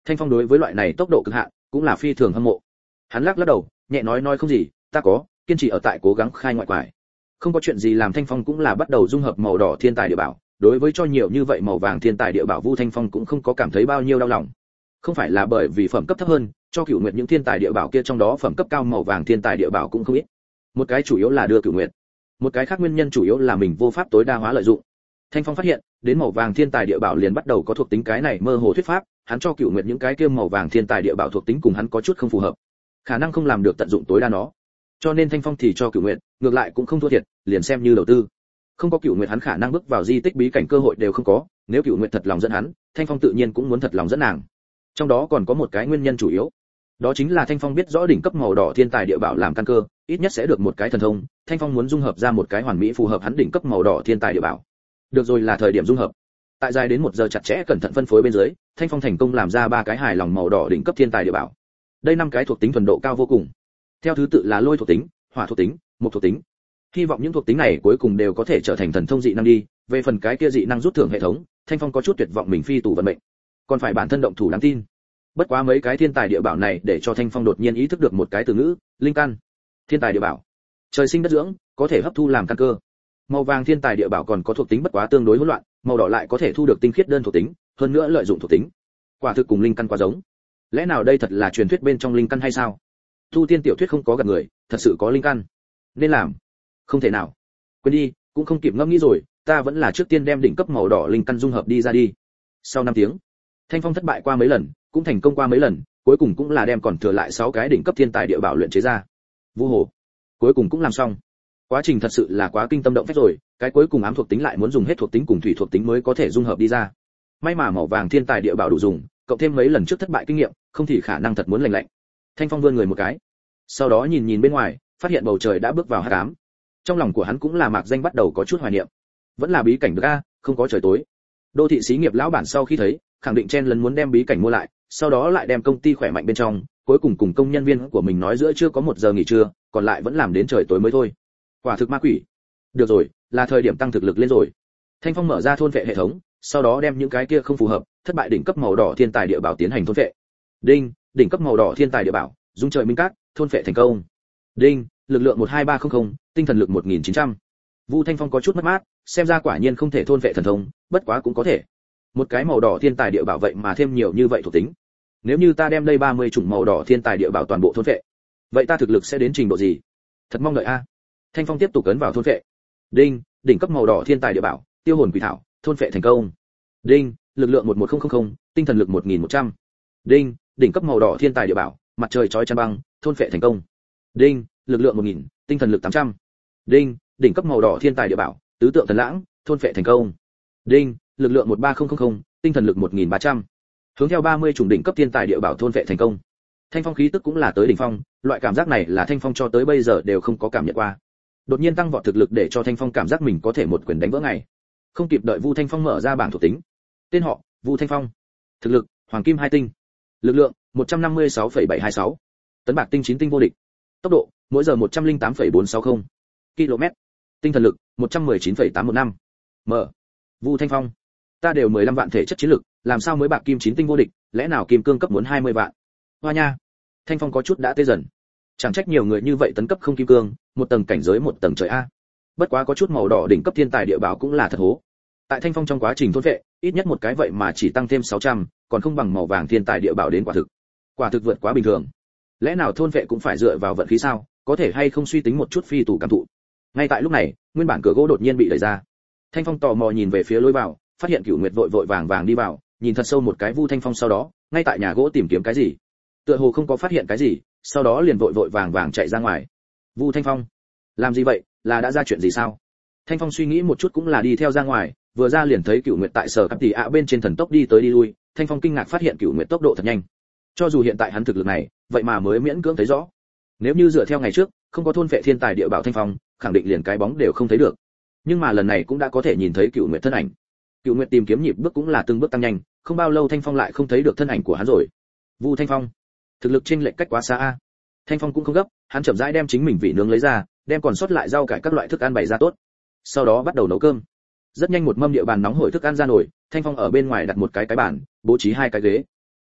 S1: Thanh Phong đối với loại này tốc độ cực hạn cũng là phi thường hâm mộ. Hắn lắc lắc đầu, nhẹ nói nói không gì, ta có kiên trì ở tại cố gắng khai ngoại quải. Không có chuyện gì làm, Thanh Phong cũng là bắt đầu dung hợp màu đỏ thiên tài địa bảo. Đối với cho nhiều như vậy màu vàng thiên tài địa bảo, Vu Thanh Phong cũng không có cảm thấy bao nhiêu đau lòng. Không phải là bởi vì phẩm cấp thấp hơn, cho Cửu Nguyệt những thiên tài địa bảo kia trong đó phẩm cấp cao màu vàng thiên tài địa bảo cũng không ít. Một cái chủ yếu là đưa Cửu Nguyệt, một cái khác nguyên nhân chủ yếu là mình vô pháp tối đa hóa lợi dụng. Thanh Phong phát hiện, đến màu vàng thiên tài địa bảo liền bắt đầu có thuộc tính cái này mơ hồ thuyết pháp, hắn cho Cửu Nguyệt những cái kia màu vàng thiên tài địa bảo thuộc tính cùng hắn có chút không phù hợp, khả năng không làm được tận dụng tối đa nó. Cho nên Thanh Phong thì cho Cửu Nguyệt, ngược lại cũng không thua thiệt, liền xem như đầu tư. Không có Cửu Nguyệt hắn khả năng bước vào di tích bí cảnh cơ hội đều không có, nếu Cửu Nguyệt thật lòng dẫn hắn, Thanh Phong tự nhiên cũng muốn thật lòng dẫn nàng. Trong đó còn có một cái nguyên nhân chủ yếu, đó chính là Thanh Phong biết rõ đỉnh cấp màu đỏ thiên tài địa bảo làm căn cơ, ít nhất sẽ được một cái thần thông, Thanh Phong muốn dung hợp ra một cái hoàn mỹ phù hợp hắn đỉnh cấp màu đỏ thiên tài địa bảo. Được rồi, là thời điểm dung hợp. Tại dài đến một giờ chặt chẽ cẩn thận phân phối bên dưới, Thanh Phong thành công làm ra ba cái hài lòng màu đỏ đỉnh cấp thiên tài địa bảo. Đây năm cái thuộc tính thuần độ cao vô cùng. Theo thứ tự là lôi thuộc tính, hỏa thuộc tính, mộc thuộc tính. Hy vọng những thuộc tính này cuối cùng đều có thể trở thành thần thông dị năng đi, về phần cái kia dị năng rút thưởng hệ thống, Thanh Phong có chút tuyệt vọng mình phi tù vận mệnh. Còn phải bản thân động thủ đáng tin. Bất quá mấy cái thiên tài địa bảo này để cho Thanh Phong đột nhiên ý thức được một cái từ ngữ, linh căn. Thiên tài địa bảo, trời sinh đất dưỡng, có thể hấp thu làm căn cơ. Màu vàng thiên tài địa bảo còn có thuộc tính bất quá tương đối hỗn loạn, màu đỏ lại có thể thu được tinh khiết đơn thuộc tính, hơn nữa lợi dụng thuộc tính. Quả thực cùng linh căn quá giống. Lẽ nào đây thật là truyền thuyết bên trong linh căn hay sao? Tu tiên tiểu thuyết không có gạt người, thật sự có linh căn. Nên làm. Không thể nào. Quên đi, cũng không kịp ngẫm nghĩ rồi, ta vẫn là trước tiên đem đỉnh cấp màu đỏ linh căn dung hợp đi ra đi. Sau năm tiếng, Thanh Phong thất bại qua mấy lần, cũng thành công qua mấy lần, cuối cùng cũng là đem còn thừa lại sáu cái đỉnh cấp thiên tài địa bảo luyện chế ra. Vu hồ, cuối cùng cũng làm xong. Quá trình thật sự là quá kinh tâm động phách rồi, cái cuối cùng ám thuộc tính lại muốn dùng hết thuộc tính cùng thủy thuộc tính mới có thể dung hợp đi ra. May mà màu vàng thiên tài địa bảo đủ dùng, cộng thêm mấy lần trước thất bại kinh nghiệm, không thì khả năng thật muốn lành lạnh. Thanh Phong vươn người một cái, sau đó nhìn nhìn bên ngoài, phát hiện bầu trời đã bước vào hắc ám. Trong lòng của hắn cũng là mạc danh bắt đầu có chút hoài niệm. Vẫn là bí cảnh được a, không có trời tối. Đô thị xí nghiệp lão bản sau khi thấy, khẳng định chen lấn muốn đem bí cảnh mua lại, sau đó lại đem công ty khỏe mạnh bên trong, cuối cùng cùng công nhân viên của mình nói giữa chưa có một giờ nghỉ trưa, còn lại vẫn làm đến trời tối mới thôi. Quả thực ma quỷ. Được rồi, là thời điểm tăng thực lực lên rồi. Thanh Phong mở ra thôn vệ hệ thống, sau đó đem những cái kia không phù hợp, thất bại đỉnh cấp màu đỏ thiên tài địa bảo tiến hành thôn vệ. Đinh, đỉnh cấp màu đỏ thiên tài địa bảo, dung trời minh cát, thôn vệ thành công. Đinh, lực lượng một hai ba không không, tinh thần lực một nghìn chín trăm. Vu Thanh Phong có chút mất mát, xem ra quả nhiên không thể thôn vệ thần thông, bất quá cũng có thể. Một cái màu đỏ thiên tài địa bảo vậy mà thêm nhiều như vậy thuộc tính. Nếu như ta đem đây ba mươi chủng màu đỏ thiên tài địa bảo toàn bộ thôn vệ, vậy ta thực lực sẽ đến trình độ gì? Thật mong đợi a. Thanh Phong tiếp tục ấn vào thôn vệ. Đinh, đỉnh cấp màu đỏ thiên tài địa bảo, tiêu hồn quỷ thảo, thôn vệ thành công. Đinh, lực lượng một một không không không, tinh thần lực một nghìn một trăm. Đinh, đỉnh cấp màu đỏ thiên tài địa bảo, mặt trời chói chang băng, thôn vệ thành công. Đinh, lực lượng một nghìn, tinh thần lực tám trăm. Đinh, đỉnh cấp màu đỏ thiên tài địa bảo, tứ tượng thần lãng, thôn vệ thành công. Đinh, lực lượng một ba không không không, tinh thần lực một nghìn ba trăm. Hướng theo ba mươi chủng đỉnh cấp thiên tài địa bảo thôn vệ thành công. Thanh Phong khí tức cũng là tới đỉnh phong, loại cảm giác này là Thanh Phong cho tới bây giờ đều không có cảm nhận qua. Đột nhiên tăng vọt thực lực để cho Thanh Phong cảm giác mình có thể một quyền đánh vỡ ngày. Không kịp đợi Vu Thanh Phong mở ra bảng thuộc tính. Tên họ: Vu Thanh Phong. Thực lực: Hoàng kim hai tinh. Lực lượng: một trăm năm mươi sáu phẩy bảy hai sáu. Tấn bạc tinh chín tinh vô địch. Tốc độ: mỗi giờ một trăm lẻ tám phẩy bốn sáu không km. Tinh thần lực: một trăm mười chín phẩy tám một năm. M. Vu Thanh Phong. Ta đều mười lăm vạn thể chất chiến lực, làm sao mới bạc kim chín tinh vô địch, lẽ nào kim cương cấp muốn hai mươi vạn? Hoa nha. Thanh Phong có chút đã tê dần. Chẳng trách nhiều người như vậy tấn cấp không kim cương, một tầng cảnh giới một tầng trời a. Bất quá có chút màu đỏ đỉnh cấp thiên tài địa bảo cũng là thật hố. Tại Thanh Phong trong quá trình thôn vệ, ít nhất một cái vậy mà chỉ tăng thêm sáu trăm, còn không bằng màu vàng thiên tài địa bảo đến quả thực. Quả thực vượt quá bình thường. Lẽ nào thôn vệ cũng phải dựa vào vận khí sao? Có thể hay không suy tính một chút phi tù cảm thụ. Ngay tại lúc này, nguyên bản cửa gỗ đột nhiên bị đẩy ra. Thanh Phong tò mò nhìn về phía lối vào, phát hiện Cửu Nguyệt vội vội vàng vàng đi vào, nhìn thật sâu một cái Vu Thanh Phong, sau đó, ngay tại nhà gỗ tìm kiếm cái gì. Tựa hồ không có phát hiện cái gì, sau đó liền vội vội vàng vàng chạy ra ngoài. Vu Thanh Phong, làm gì vậy, là đã ra chuyện gì sao? Thanh Phong suy nghĩ một chút cũng là đi theo ra ngoài, vừa ra liền thấy Cửu Nguyệt tại sở cắp tỷ ạ bên trên thần tốc đi tới đi lui. Thanh Phong kinh ngạc phát hiện Cửu Nguyệt tốc độ thật nhanh. Cho dù hiện tại hắn thực lực này, vậy mà mới miễn cưỡng thấy rõ. Nếu như dựa theo ngày trước, không có thôn vệ thiên tài địa bảo Thanh Phong, khẳng định liền cái bóng đều không thấy được. Nhưng mà lần này cũng đã có thể nhìn thấy Cửu Nguyệt thân ảnh. Cửu Nguyệt tìm kiếm nhịp bước cũng là từng bước tăng nhanh, không bao lâu Thanh Phong lại không thấy được thân ảnh của hắn rồi. Vu Thanh Phong, thực lực chênh lệch cách quá xa a. Thanh Phong cũng không gấp, hắn chậm rãi đem chính mình vị nướng lấy ra, đem còn sót lại rau cải các loại thức ăn bày ra tốt. Sau đó bắt đầu nấu cơm. Rất nhanh một mâm địa bàn nóng hổi thức ăn ra nồi, Thanh Phong ở bên ngoài đặt một cái cái bàn, bố trí hai cái ghế.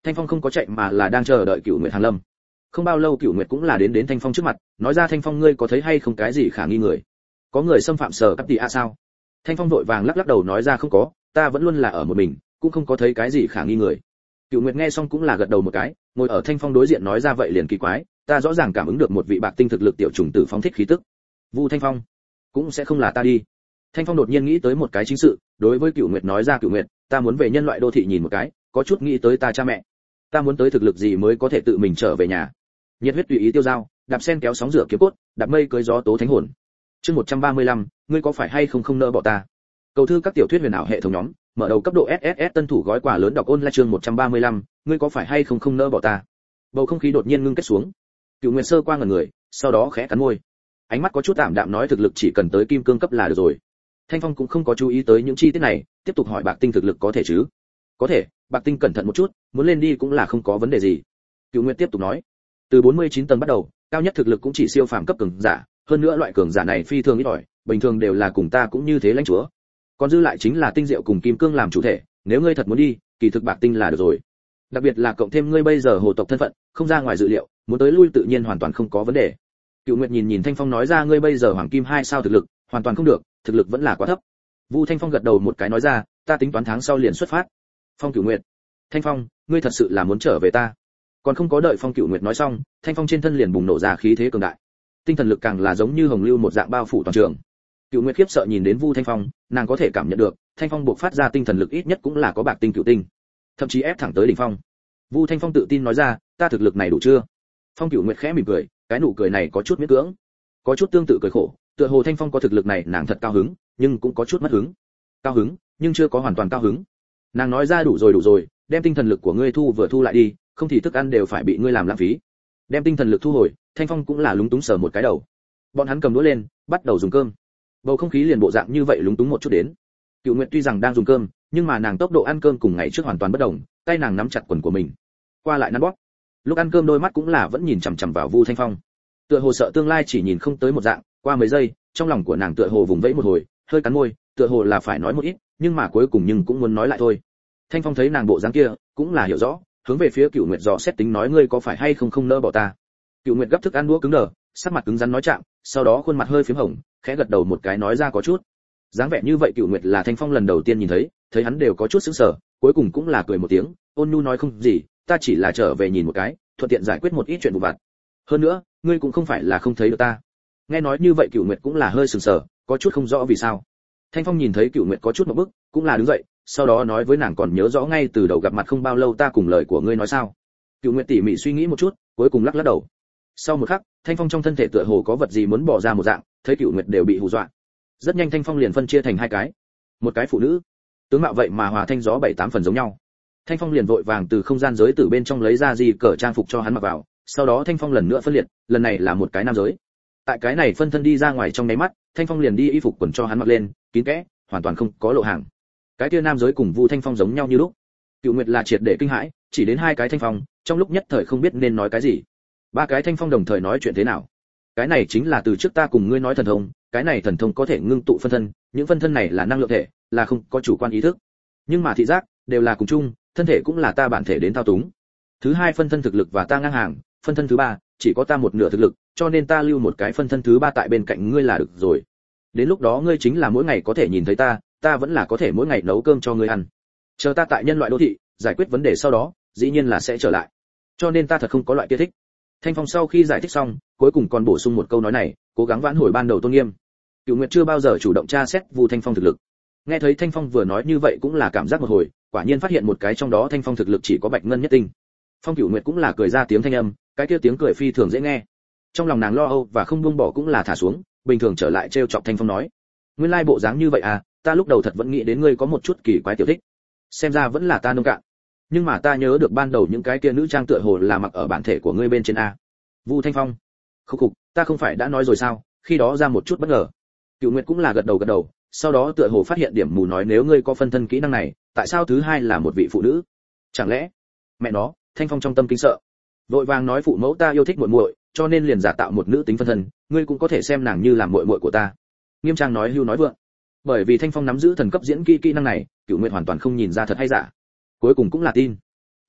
S1: Thanh Phong không có chạy mà là đang chờ đợi Cửu Nguyệt hàng lâm. Không bao lâu Cửu Nguyệt cũng là đến đến Thanh Phong trước mặt, nói ra Thanh Phong ngươi có thấy hay không cái gì khả nghi người? Có người xâm phạm sở cấp tỷ a sao? Thanh Phong vội vàng lắc lắc đầu nói ra không có, ta vẫn luôn là ở một mình, cũng không có thấy cái gì khả nghi người. Cửu Nguyệt nghe xong cũng là gật đầu một cái, ngồi ở Thanh Phong đối diện nói ra vậy liền kỳ quái, ta rõ ràng cảm ứng được một vị bạc tinh thực lực tiểu trùng tử phóng thích khí tức. Vu Thanh Phong, cũng sẽ không là ta đi. Thanh Phong đột nhiên nghĩ tới một cái chính sự, đối với Cửu Nguyệt nói ra Cửu Nguyệt, ta muốn về nhân loại đô thị nhìn một cái, có chút nghĩ tới ta cha mẹ. Ta muốn tới thực lực gì mới có thể tự mình trở về nhà. Nhiệt huyết tùy ý tiêu dao, đạp sen kéo sóng rửa kiếm cốt, đạp mây cưới gió tố thánh hồn. Chương một trăm ba mươi lăm, ngươi có phải hay không không nỡ bỏ ta. Cầu thư các tiểu thuyết huyền ảo hệ thống nhóm, mở đầu cấp độ ét ét ét tân thủ gói quà lớn đọc online chương một trăm ba mươi lăm, ngươi có phải hay không không nỡ bỏ ta. Bầu không khí đột nhiên ngưng kết xuống. Cửu Nguyệt sơ qua ngẩn người, sau đó khẽ cắn môi. Ánh mắt có chút tạm đạm nói thực lực chỉ cần tới kim cương cấp là được rồi. Thanh Phong cũng không có chú ý tới những chi tiết này, tiếp tục hỏi Bạc Tinh thực lực có thể chứ? Có thể, Bạc Tinh cẩn thận một chút, muốn lên đi cũng là không có vấn đề gì. Cửu Nguyệt tiếp tục nói, từ bốn mươi chín tầng bắt đầu, cao nhất thực lực cũng chỉ siêu phàm cấp cường giả, hơn nữa loại cường giả này phi thường ít ỏi, bình thường đều là cùng ta cũng như thế lãnh chúa. Còn dư lại chính là tinh diệu cùng kim cương làm chủ thể, nếu ngươi thật muốn đi, kỳ thực Bạc Tinh là được rồi. Đặc biệt là cộng thêm ngươi bây giờ hồ tộc thân phận, không ra ngoài dự liệu, muốn tới lui tự nhiên hoàn toàn không có vấn đề. Cửu Nguyệt nhìn nhìn Thanh Phong nói ra ngươi bây giờ hoàng kim hai sao thực lực, hoàn toàn không được, thực lực vẫn là quá thấp. Vu Thanh Phong gật đầu một cái nói ra, ta tính toán tháng sau liền xuất phát. Phong Cửu Nguyệt, Thanh Phong, ngươi thật sự là muốn trở về ta? Còn không có đợi Phong Cửu Nguyệt nói xong, Thanh Phong trên thân liền bùng nổ ra khí thế cường đại, tinh thần lực càng là giống như hồng lưu một dạng bao phủ toàn trường. Cửu Nguyệt khiếp sợ nhìn đến Vu Thanh Phong, nàng có thể cảm nhận được, Thanh Phong buộc phát ra tinh thần lực ít nhất cũng là có bạc tinh cửu tinh, thậm chí ép thẳng tới đỉnh phong. Vu Thanh Phong tự tin nói ra, ta thực lực này đủ chưa? Phong Cửu Nguyệt khẽ mỉm cười, cái nụ cười này có chút miễn cưỡng, có chút tương tự cười khổ, tựa hồ Thanh Phong có thực lực này nàng thật cao hứng, nhưng cũng có chút mất hứng. Cao hứng, nhưng chưa có hoàn toàn cao hứng. Nàng nói ra đủ rồi đủ rồi, đem tinh thần lực của ngươi thu vừa thu lại đi, không thì thức ăn đều phải bị ngươi làm lãng phí. Đem tinh thần lực thu hồi, Thanh Phong cũng là lúng túng sờ một cái đầu. Bọn hắn cầm đũa lên, bắt đầu dùng cơm. Bầu không khí liền bộ dạng như vậy lúng túng một chút đến. Cửu Nguyệt tuy rằng đang dùng cơm, nhưng mà nàng tốc độ ăn cơm cùng ngày trước hoàn toàn bất đồng, tay nàng nắm chặt quần của mình, qua lại nắn bóp. Lúc ăn cơm đôi mắt cũng là vẫn nhìn chằm chằm vào Vu Thanh Phong. Tựa hồ sợ tương lai chỉ nhìn không tới một dạng, qua mấy giây, trong lòng của nàng tựa hồ vùng vẫy một hồi, hơi cắn môi, tựa hồ là phải nói một ít, nhưng mà cuối cùng nhưng cũng muốn nói lại thôi. Thanh Phong thấy nàng bộ dáng kia, cũng là hiểu rõ, hướng về phía Cửu Nguyệt dò xét tính nói ngươi có phải hay không không nỡ bỏ ta. Cửu Nguyệt gấp thức ăn đũa cứng đờ, sắc mặt cứng rắn nói chạm, sau đó khuôn mặt hơi phím hồng, khẽ gật đầu một cái nói ra có chút. Dáng vẻ như vậy Cửu Nguyệt là Thanh Phong lần đầu tiên nhìn thấy, thấy hắn đều có chút sững sờ, cuối cùng cũng là cười một tiếng, ôn nhu nói không gì, ta chỉ là trở về nhìn một cái, thuận tiện giải quyết một ít chuyện vụn vặt. Hơn nữa, ngươi cũng không phải là không thấy được ta. Nghe nói như vậy Cửu Nguyệt cũng là hơi sừng sờ, có chút không rõ vì sao. Thanh Phong nhìn thấy Cửu Nguyệt có chút một bức, cũng là đứng dậy, sau đó nói với nàng còn nhớ rõ ngay từ đầu gặp mặt không bao lâu ta cùng lời của ngươi nói sao. Cửu Nguyệt tỉ mỉ suy nghĩ một chút, cuối cùng lắc lắc đầu. Sau một khắc, Thanh Phong trong thân thể tựa hồ có vật gì muốn bỏ ra một dạng, thấy Cửu Nguyệt đều bị hù dọa. Rất nhanh Thanh Phong liền phân chia thành hai cái, một cái phụ nữ, tướng mạo vậy mà hòa thanh gió bảy tám phần giống nhau. Thanh Phong liền vội vàng từ không gian giới tử bên trong lấy ra gì cỡ trang phục cho hắn mặc vào, sau đó Thanh Phong lần nữa phân liệt, lần này là một cái nam giới. Tại cái này phân thân đi ra ngoài trong nháy mắt, Thanh Phong liền đi y phục quần cho hắn mặc lên, kín kẽ, hoàn toàn không có lộ hàng. Cái kia nam giới cùng Vu Thanh Phong giống nhau như lúc. Cửu Nguyệt là triệt để kinh hãi, chỉ đến hai cái Thanh Phong, trong lúc nhất thời không biết nên nói cái gì. Ba cái Thanh Phong đồng thời nói chuyện thế nào? Cái này chính là từ trước ta cùng ngươi nói thần thông, cái này thần thông có thể ngưng tụ phân thân, những phân thân này là năng lượng thể, là không có chủ quan ý thức. Nhưng mà thị giác đều là cùng chung, thân thể cũng là ta bản thể đến thao túng. Thứ hai phân thân thực lực và ta ngang hàng, phân thân thứ ba chỉ có ta một nửa thực lực, cho nên ta lưu một cái phân thân thứ ba tại bên cạnh ngươi là được rồi. Đến lúc đó ngươi chính là mỗi ngày có thể nhìn thấy ta, ta vẫn là có thể mỗi ngày nấu cơm cho ngươi ăn. Chờ ta tại nhân loại đô thị giải quyết vấn đề sau đó, dĩ nhiên là sẽ trở lại. Cho nên ta thật không có loại kia thích. Thanh Phong sau khi giải thích xong, cuối cùng còn bổ sung một câu nói này, cố gắng vãn hồi ban đầu tôn nghiêm. Cửu Nguyệt chưa bao giờ chủ động tra xét Vu Thanh Phong thực lực. Nghe thấy Thanh Phong vừa nói như vậy cũng là cảm giác một hồi, quả nhiên phát hiện một cái trong đó Thanh Phong thực lực chỉ có bạch ngân nhất tinh. Phong Cửu Nguyệt cũng là cười ra tiếng thanh âm, cái kia tiếng cười phi thường dễ nghe. Trong lòng nàng lo âu và không buông bỏ cũng là thả xuống, bình thường trở lại trêu chọc Thanh Phong nói: "Nguyên lai bộ dáng như vậy à, ta lúc đầu thật vẫn nghĩ đến ngươi có một chút kỳ quái tiểu thích. Xem ra vẫn là ta nông cạn. Nhưng mà ta nhớ được ban đầu những cái kia nữ trang tựa hồ là mặc ở bản thể của ngươi bên trên a." Vu Thanh Phong: "Khục khục, ta không phải đã nói rồi sao, khi đó ra một chút bất ngờ." Cửu Nguyệt cũng là gật đầu gật đầu, sau đó tựa hồ phát hiện điểm mù nói nếu ngươi có phân thân kỹ năng này, tại sao thứ hai là một vị phụ nữ? Chẳng lẽ? Mẹ nó, Thanh Phong trong tâm kinh sợ. Vội vàng nói phụ mẫu ta yêu thích muội muội, cho nên liền giả tạo một nữ tính phân thân, ngươi cũng có thể xem nàng như làm muội muội của ta. Nghiêm trang nói hưu nói vượng. Bởi vì Thanh Phong nắm giữ thần cấp diễn kỹ kỹ năng này, Cửu Nguyệt hoàn toàn không nhìn ra thật hay giả. Cuối cùng cũng là tin.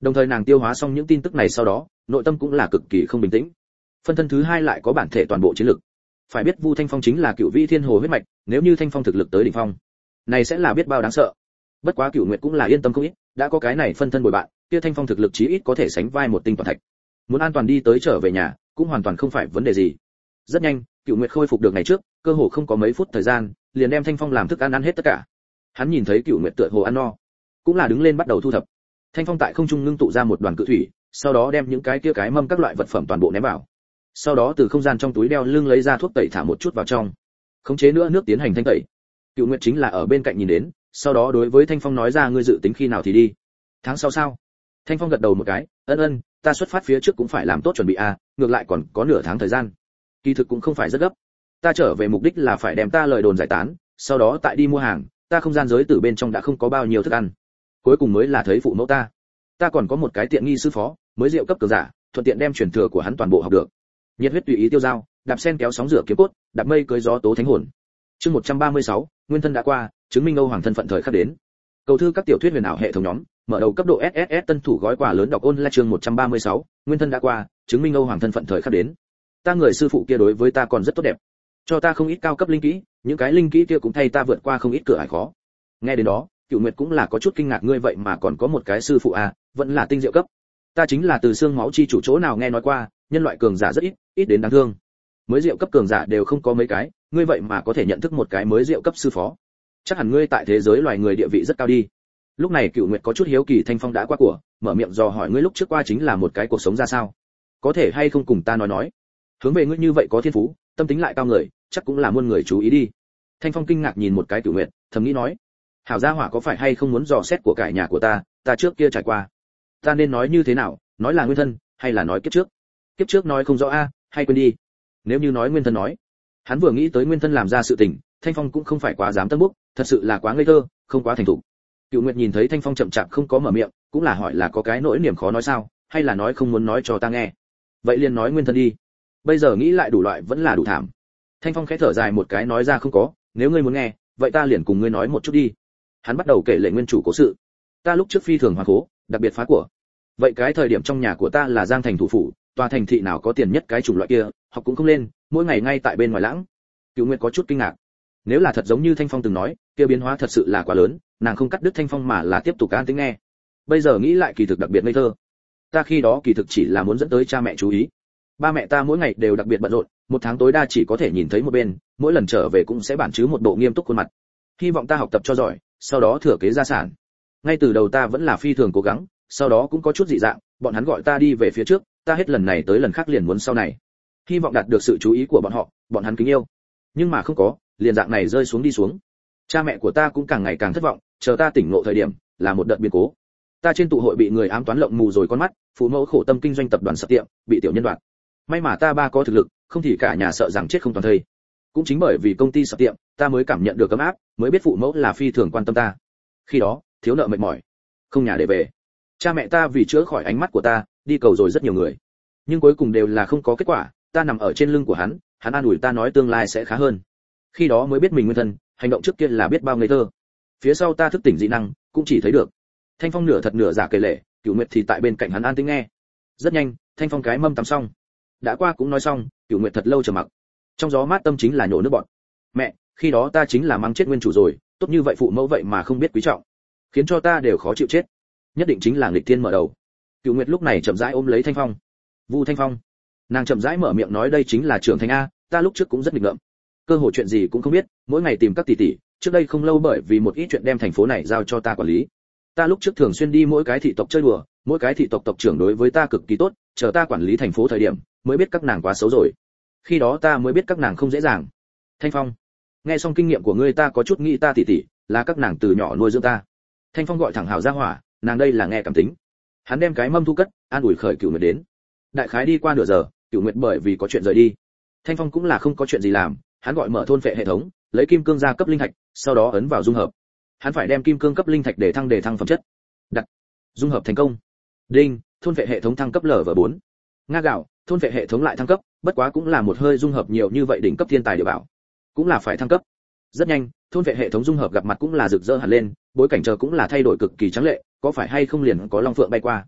S1: Đồng thời nàng tiêu hóa xong những tin tức này sau đó, nội tâm cũng là cực kỳ không bình tĩnh. Phân thân thứ hai lại có bản thể toàn bộ chiến lực. Phải biết Vu Thanh Phong chính là cựu vị thiên hồ huyết mạch, nếu như Thanh Phong thực lực tới đỉnh phong, này sẽ là biết bao đáng sợ. Bất quá Cửu Nguyệt cũng là yên tâm không ít, đã có cái này phân thân bồi bạn, kia Thanh Phong thực lực chí ít có thể sánh vai một tinh toàn thạch. Muốn an toàn đi tới trở về nhà, cũng hoàn toàn không phải vấn đề gì. Rất nhanh, Cửu Nguyệt khôi phục được ngày trước, cơ hồ không có mấy phút thời gian, liền đem Thanh Phong làm thức ăn ăn hết tất cả. Hắn nhìn thấy Cửu Nguyệt tựa hồ ăn no, cũng là đứng lên bắt đầu thu thập. Thanh Phong tại không trung ngưng tụ ra một đoàn cự thủy, sau đó đem những cái kia cái mâm các loại vật phẩm toàn bộ ném vào. Sau đó từ không gian trong túi đeo lưng lấy ra thuốc tẩy thả một chút vào trong. Khống chế nữa nước tiến hành thanh tẩy. Cửu Nguyệt chính là ở bên cạnh nhìn đến, sau đó đối với Thanh Phong nói ra ngươi dự tính khi nào thì đi. Tháng sau sao? Thanh Phong gật đầu một cái, ân ân, ta xuất phát phía trước cũng phải làm tốt chuẩn bị à, ngược lại còn có nửa tháng thời gian. Kỳ thực cũng không phải rất gấp. Ta trở về mục đích là phải đem ta lời đồn giải tán, sau đó tại đi mua hàng, ta không gian giới tử bên trong đã không có bao nhiêu thức ăn. Cuối cùng mới là thấy phụ mẫu ta. Ta còn có một cái tiện nghi sư phó, mới rượu cấp cường giả, thuận tiện đem truyền thừa của hắn toàn bộ học được. Nhiệt huyết tùy ý tiêu dao, đạp sen kéo sóng rửa kiếm cốt, đạp mây cưới gió tố thánh hồn. Chương một trăm ba mươi sáu, nguyên thân đã qua, chứng minh Âu Hoàng thân phận thời khắc đến. Cầu thư các tiểu thuyết huyền ảo hệ thống nhóm, mở đầu cấp độ ét ét ét tân thủ gói quà lớn đọc ôn là chương một trăm ba mươi sáu, nguyên thân đã qua, chứng minh Âu Hoàng thân phận thời khắc đến. Ta người sư phụ kia đối với ta còn rất tốt đẹp, cho ta không ít cao cấp linh kỹ, những cái linh kỹ kia cũng thay ta vượt qua không ít cửa ải khó. Nghe đến đó, Cửu Nguyệt cũng là có chút kinh ngạc, ngươi vậy mà còn có một cái sư phụ à, vẫn là tinh diệu cấp. Ta chính là từ xương máu chi chủ chỗ nào nghe nói qua, nhân loại cường giả rất ít, ít đến đáng thương. Mới diệu cấp cường giả đều không có mấy cái, ngươi vậy mà có thể nhận thức một cái mới diệu cấp sư phó. Chắc hẳn ngươi tại thế giới loài người địa vị rất cao đi. Lúc này Cửu Nguyệt có chút hiếu kỳ, Thanh Phong đã qua của, mở miệng dò hỏi ngươi lúc trước qua chính là một cái cuộc sống ra sao? Có thể hay không cùng ta nói nói? Hướng về ngươi như vậy có thiên phú, tâm tính lại cao người, chắc cũng là muôn người chú ý đi. Thanh Phong kinh ngạc nhìn một cái Cửu Nguyệt, thầm nghĩ nói, hảo gia hỏa có phải hay không muốn dò xét của cải nhà của ta, ta trước kia trải qua. Ta nên nói như thế nào, nói là nguyên thân, hay là nói kiếp trước? Kiếp trước nói không rõ a, hay quên đi. Nếu như nói nguyên thân nói, hắn vừa nghĩ tới nguyên thân làm ra sự tình, Thanh Phong cũng không phải quá dám tân búc, thật sự là quá ngây thơ, không quá thành thục. Cửu Nguyệt nhìn thấy Thanh Phong chậm chạp không có mở miệng, cũng là hỏi là có cái nỗi niềm khó nói sao, hay là nói không muốn nói cho ta nghe. Vậy liền nói nguyên thân đi. Bây giờ nghĩ lại đủ loại vẫn là đủ thảm. Thanh Phong khẽ thở dài một cái nói ra không có, nếu ngươi muốn nghe, vậy ta liền cùng ngươi nói một chút đi. Hắn bắt đầu kể lệ nguyên chủ cố sự. Ta lúc trước phi thường hoàn cố, đặc biệt phá của. Vậy cái thời điểm trong nhà của ta là Giang thành thủ phủ, tòa thành thị nào có tiền nhất cái chủng loại kia, học cũng không lên, mỗi ngày ngay tại bên ngoài lãng. Cửu Nguyệt có chút kinh ngạc. Nếu là thật giống như Thanh Phong từng nói, kia biến hóa thật sự là quá lớn, nàng không cắt đứt Thanh Phong mà là tiếp tục an tĩnh nghe. Bây giờ nghĩ lại kỳ thực đặc biệt ngây thơ. Ta khi đó kỳ thực chỉ là muốn dẫn tới cha mẹ chú ý. Ba mẹ ta mỗi ngày đều đặc biệt bận rộn, một tháng tối đa chỉ có thể nhìn thấy một bên, mỗi lần trở về cũng sẽ bản chứ một bộ nghiêm túc khuôn mặt. Hy vọng ta học tập cho giỏi, sau đó thừa kế gia sản. Ngay từ đầu ta vẫn là phi thường cố gắng, sau đó cũng có chút dị dạng, bọn hắn gọi ta đi về phía trước, ta hết lần này tới lần khác liền muốn sau này. Hy vọng đạt được sự chú ý của bọn họ, bọn hắn kính yêu. Nhưng mà không có, liền dạng này rơi xuống đi xuống. Cha mẹ của ta cũng càng ngày càng thất vọng, chờ ta tỉnh ngộ thời điểm, là một đợt biến cố. Ta trên tụ hội bị người ám toán lộng mù rồi con mắt, phụ mẫu khổ tâm kinh doanh tập đoàn sập tiệm, bị tiểu nhân đoạt. May mà ta ba có thực lực, không thì cả nhà sợ rằng chết không toàn thây. Cũng chính bởi vì công ty sập tiệm, ta mới cảm nhận được ấm áp, mới biết phụ mẫu là phi thường quan tâm ta. Khi đó, thiếu nợ mệt mỏi, không nhà để về. Cha mẹ ta vì chữa khỏi ánh mắt của ta, đi cầu rồi rất nhiều người, nhưng cuối cùng đều là không có kết quả. Ta nằm ở trên lưng của hắn, hắn an ủi ta nói tương lai sẽ khá hơn. Khi đó mới biết mình nguyên thân, hành động trước kia là biết bao ngây thơ. Phía sau ta thức tỉnh dị năng, cũng chỉ thấy được. Thanh Phong nửa thật nửa giả kể lể, Cửu Nguyệt thì tại bên cạnh hắn an tĩnh nghe. Rất nhanh, Thanh Phong cái mâm tắm xong, đã qua cũng nói xong, Cửu Nguyệt thật lâu trầm mặc. Trong gió mát tâm chính là nhổ nước bọt. Mẹ, khi đó ta chính là mắng chết nguyên chủ rồi, tốt như vậy phụ mẫu vậy mà không biết quý trọng, khiến cho ta đều khó chịu chết. Nhất định chính là nghịch thiên mở đầu. Cửu Nguyệt lúc này chậm rãi ôm lấy Thanh Phong. Vu Thanh Phong. Nàng chậm rãi mở miệng nói đây chính là trưởng thành a, ta lúc trước cũng rất nghịch ngợm. Cơ hội chuyện gì cũng không biết, mỗi ngày tìm các tỷ tỷ, trước đây không lâu bởi vì một ít chuyện đem thành phố này giao cho ta quản lý. Ta lúc trước thường xuyên đi mỗi cái thị tộc chơi đùa, mỗi cái thị tộc tộc trưởng đối với ta cực kỳ tốt, chờ ta quản lý thành phố thời điểm, mới biết các nàng quá xấu rồi. Khi đó ta mới biết các nàng không dễ dàng. Thanh Phong, nghe xong kinh nghiệm của ngươi ta có chút nghĩ ta tỷ tỷ là các nàng từ nhỏ nuôi dưỡng ta. Thanh Phong gọi thẳng hào ra hỏa, nàng đây là nghe cảm tính. Hắn đem cái mâm thu cất, an ủi khởi Cửu Nguyệt đến. Đại khái đi qua nửa giờ, Cửu Nguyệt bởi vì có chuyện rời đi. Thanh Phong cũng là không có chuyện gì làm, hắn gọi mở thôn phệ hệ thống, lấy kim cương ra cấp linh thạch, sau đó ấn vào dung hợp. Hắn phải đem kim cương cấp linh thạch để thăng để thăng phẩm chất. Đặt. Dung hợp thành công. Đinh, thôn phệ hệ thống thăng cấp lở vê bốn. Nga gạo, thôn phệ hệ thống lại thăng cấp, bất quá cũng là một hơi dung hợp nhiều như vậy đỉnh cấp thiên tài địa bảo, cũng là phải thăng cấp. Rất nhanh, thôn phệ hệ thống dung hợp gặp mặt cũng là rực rỡ hẳn lên, bối cảnh chờ cũng là thay đổi cực kỳ trắng lệ, có phải hay không liền có long phượng bay qua.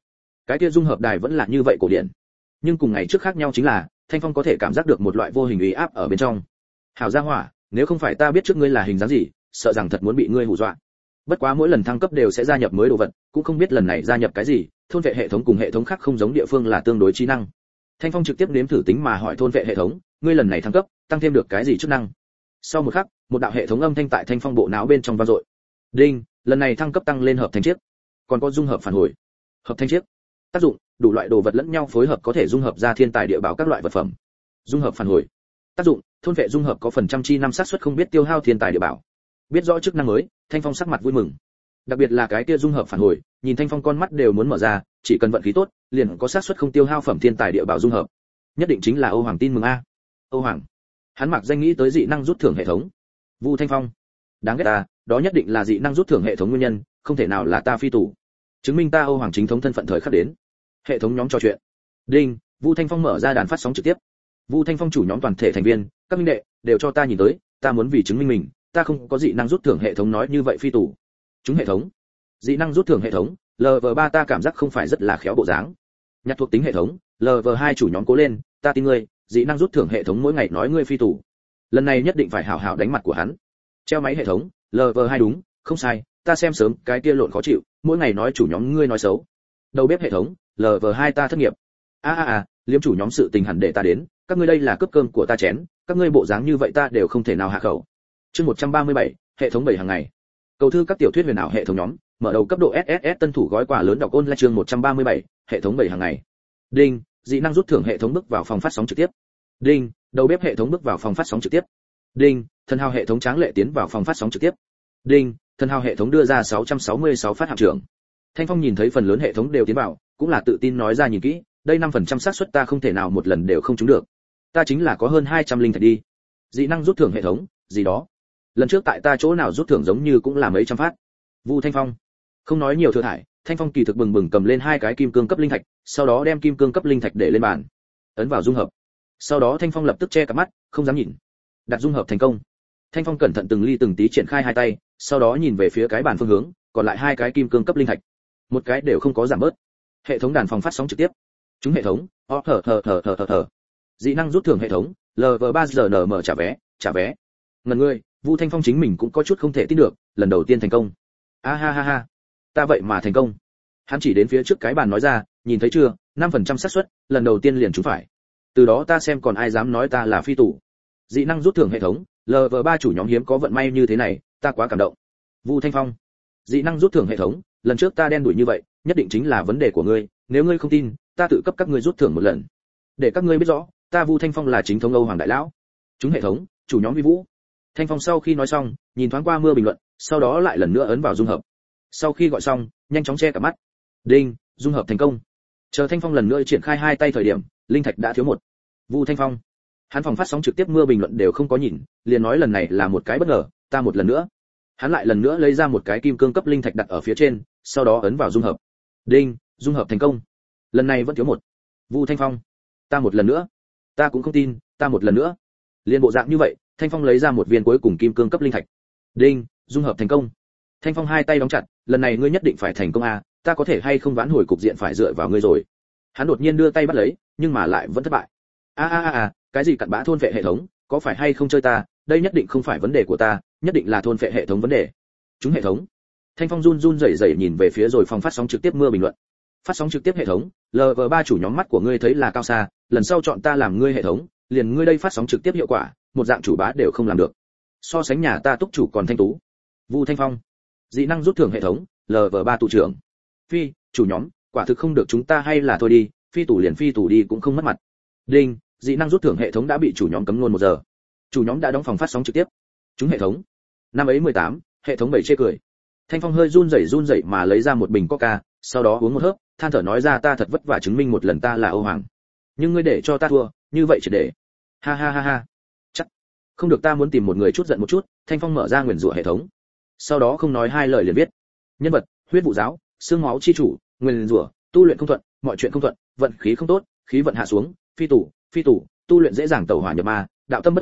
S1: Cái kia dung hợp đài vẫn là như vậy cổ điển, nhưng cùng ngày trước khác nhau chính là Thanh Phong có thể cảm giác được một loại vô hình uy áp ở bên trong. Hảo gia hỏa, nếu không phải ta biết trước ngươi là hình dáng gì, sợ rằng thật muốn bị ngươi hù dọa. Bất quá mỗi lần thăng cấp đều sẽ gia nhập mới đồ vật, cũng không biết lần này gia nhập cái gì. Thôn vệ hệ thống cùng hệ thống khác không giống địa phương là tương đối trí năng. Thanh Phong trực tiếp nếm thử tính mà hỏi thôn vệ hệ thống, ngươi lần này thăng cấp, tăng thêm được cái gì chức năng? Sau một khắc, một đạo hệ thống âm thanh tại Thanh Phong bộ não bên trong vang dội. Đinh, lần này thăng cấp tăng lên hợp thành chiếc, còn có dung hợp phản hồi. Hợp thành chiếc, tác dụng, đủ loại đồ vật lẫn nhau phối hợp có thể dung hợp ra thiên tài địa bảo các loại vật phẩm. Dung hợp phản hồi, tác dụng, thôn vệ dung hợp có phần trăm chi năm xác suất không biết tiêu hao thiên tài địa bảo. Biết rõ chức năng mới, Thanh Phong sắc mặt vui mừng. Đặc biệt là cái kia dung hợp phản hồi, nhìn Thanh Phong con mắt đều muốn mở ra, chỉ cần vận khí tốt, liền có xác suất không tiêu hao phẩm thiên tài địa bảo dung hợp. Nhất định chính là Âu Hoàng tin mừng a. Âu Hoàng. Hắn mặc danh nghĩ tới dị năng rút thưởng hệ thống. Vu Thanh Phong. Đáng ghét ta, đó nhất định là dị năng rút thưởng hệ thống nguyên nhân, không thể nào là ta phi tù. Chứng minh ta Âu Hoàng chính thống thân phận thời khắc đến. Hệ thống nhóm trò chuyện. Đinh, Vu Thanh Phong mở ra đàn phát sóng trực tiếp. Vu Thanh Phong chủ nhóm toàn thể thành viên, các minh đệ, đều cho ta nhìn tới, ta muốn vì chứng minh mình, ta không có dị năng rút thưởng hệ thống nói như vậy phi tù. Chúng hệ thống. Dị năng rút thưởng hệ thống, lờ vê ba ta cảm giác không phải rất là khéo bộ dáng. Nhặt thuộc tính hệ thống, lờ vê hai chủ nhóm cố lên, ta tin ngươi, dị năng rút thưởng hệ thống mỗi ngày nói ngươi phi tù. Lần này nhất định phải hảo hảo đánh mặt của hắn. Treo máy hệ thống, lờ vê hai đúng, không sai, ta xem sớm, cái kia lộn khó chịu, mỗi ngày nói chủ nhóm ngươi nói xấu. Đầu bếp hệ thống, lờ vê hai ta thất nghiệp. A a a, liêm chủ nhóm sự tình hẳn để ta đến, các ngươi đây là cướp cơm của ta chén, các ngươi bộ dáng như vậy ta đều không thể nào hạ khẩu. Chương một trăm ba mươi bảy, hệ thống bảy hàng ngày. Cầu thư các tiểu thuyết huyền ảo hệ thống nhóm, mở đầu cấp độ ét ét ét tân thủ gói quà lớn đọc ôn lại chương một trăm ba mươi bảy, hệ thống bảy hàng ngày. Đinh, dị năng rút thưởng hệ thống bước vào phòng phát sóng trực tiếp. Đinh, đầu bếp hệ thống bước vào phòng phát sóng trực tiếp. Đinh, thần hào hệ thống tráng lệ tiến vào phòng phát sóng trực tiếp. Đinh, thần hào hệ thống đưa ra sáu trăm sáu mươi sáu phát hạng trưởng. Thanh Phong nhìn thấy phần lớn hệ thống đều tiến vào, cũng là tự tin nói ra nhìn kỹ, đây năm phần trăm xác suất ta không thể nào một lần đều không trúng được. Ta chính là có hơn hai trăm linh thạch đi. Dị năng rút thưởng hệ thống, gì đó. Lần trước tại ta chỗ nào rút thưởng giống như cũng là mấy trăm phát. Vu Thanh Phong. Không nói nhiều thừa thải, Thanh Phong kỳ thực bừng bừng cầm lên hai cái kim cương cấp linh thạch, sau đó đem kim cương cấp linh thạch để lên bàn, ấn vào dung hợp. Sau đó Thanh Phong lập tức che cả mắt, không dám nhìn. Đặt dung hợp thành công. Thanh Phong cẩn thận từng ly từng tí triển khai hai tay, sau đó nhìn về phía cái bàn phương hướng, còn lại hai cái kim cương cấp linh thạch, một cái đều không có giảm bớt. Hệ thống đàn phòng phát sóng trực tiếp. Chúng hệ thống, o thở thở thở thở thở thở. Dị năng rút thưởng hệ thống, lờ vê ba giờ nờ mở trả vé, trả vé. Ngần ngươi, Vu Thanh Phong chính mình cũng có chút không thể tin được, lần đầu tiên thành công. A ha ha ha, ta vậy mà thành công. Hắn chỉ đến phía trước cái bàn nói ra, nhìn thấy chưa, năm phần trăm xác suất, lần đầu tiên liền trúng phải. Từ đó ta xem còn ai dám nói ta là phi tù. Dị năng rút thưởng hệ thống, lờ vê ba chủ nhóm hiếm có vận may như thế này, ta quá cảm động. Vu Thanh Phong. Dị năng rút thưởng hệ thống, lần trước ta đen đuổi như vậy, nhất định chính là vấn đề của ngươi, nếu ngươi không tin, ta tự cấp các ngươi rút thưởng một lần. Để các ngươi biết rõ, ta Vu Thanh Phong là chính thống Âu Hoàng đại lão. Chúng hệ thống, chủ nhóm vi vũ. Thanh Phong sau khi nói xong, nhìn thoáng qua mưa bình luận, sau đó lại lần nữa ấn vào dung hợp. Sau khi gọi xong, nhanh chóng che cả mắt. Đinh, dung hợp thành công. Chờ Thanh Phong lần nữa triển khai hai tay thời điểm, linh thạch đã thiếu một. Vu Thanh Phong. Hắn phòng phát sóng trực tiếp mưa bình luận đều không có nhìn, liền nói lần này là một cái bất ngờ, ta một lần nữa. Hắn lại lần nữa lấy ra một cái kim cương cấp linh thạch đặt ở phía trên, sau đó ấn vào dung hợp. Đinh, dung hợp thành công. Lần này vẫn thiếu một. Vu Thanh Phong. Ta một lần nữa. Ta cũng không tin, ta một lần nữa. Liên bộ dạng như vậy, Thanh Phong lấy ra một viên cuối cùng kim cương cấp linh thạch. Đinh, dung hợp thành công. Thanh Phong hai tay đóng chặt, lần này ngươi nhất định phải thành công a, ta có thể hay không vãn hồi cục diện phải dựa vào ngươi rồi. Hắn đột nhiên đưa tay bắt lấy, nhưng mà lại vẫn thất bại. A a a a, cái gì cặn bã thôn vệ hệ thống, có phải hay không chơi ta, đây nhất định không phải vấn đề của ta, nhất định là thôn vệ hệ thống vấn đề. Chúng hệ thống. Thanh Phong run run rẩy rẩy nhìn về phía rồi phòng phát sóng trực tiếp mưa bình luận. Phát sóng trực tiếp hệ thống, lờ vê ba chủ nhóm mắt của ngươi thấy là cao xa, lần sau chọn ta làm ngươi hệ thống, liền ngươi đây phát sóng trực tiếp hiệu quả, một dạng chủ bá đều không làm được. So sánh nhà ta túc chủ còn thanh tú. Vu Thanh Phong. Dị năng rút thưởng hệ thống, lờ vê ba tụ trưởng. Phi, chủ nhóm, quả thực không được chúng ta hay là thôi đi, phi tù liền phi tù đi cũng không mất mặt. Đinh, dị năng rút thưởng hệ thống đã bị chủ nhóm cấm luôn một giờ. Chủ nhóm đã đóng phòng phát sóng trực tiếp. Chúng hệ thống. Năm ấy mười tám, hệ thống bảy chê cười. Thanh Phong hơi run rẩy run rẩy mà lấy ra một bình coca, sau đó uống một hớp, than thở nói ra ta thật vất vả chứng minh một lần ta là Âu Hoàng. Nhưng ngươi để cho ta thua, như vậy chỉ để. Ha ha ha ha. Chắc. Không được, ta muốn tìm một người chút giận một chút, Thanh Phong mở ra nguyền rủa hệ thống. Sau đó không nói hai lời liền viết. Nhân vật, huyết vụ giáo, xương máu chi chủ, nguyền rủa, tu luyện không thuận, mọi chuyện không thuận, vận khí không tốt, khí vận hạ xuống, phi tù, phi tù, tu luyện dễ dàng tẩu hỏa nhập ma, đạo tâm bất ổn,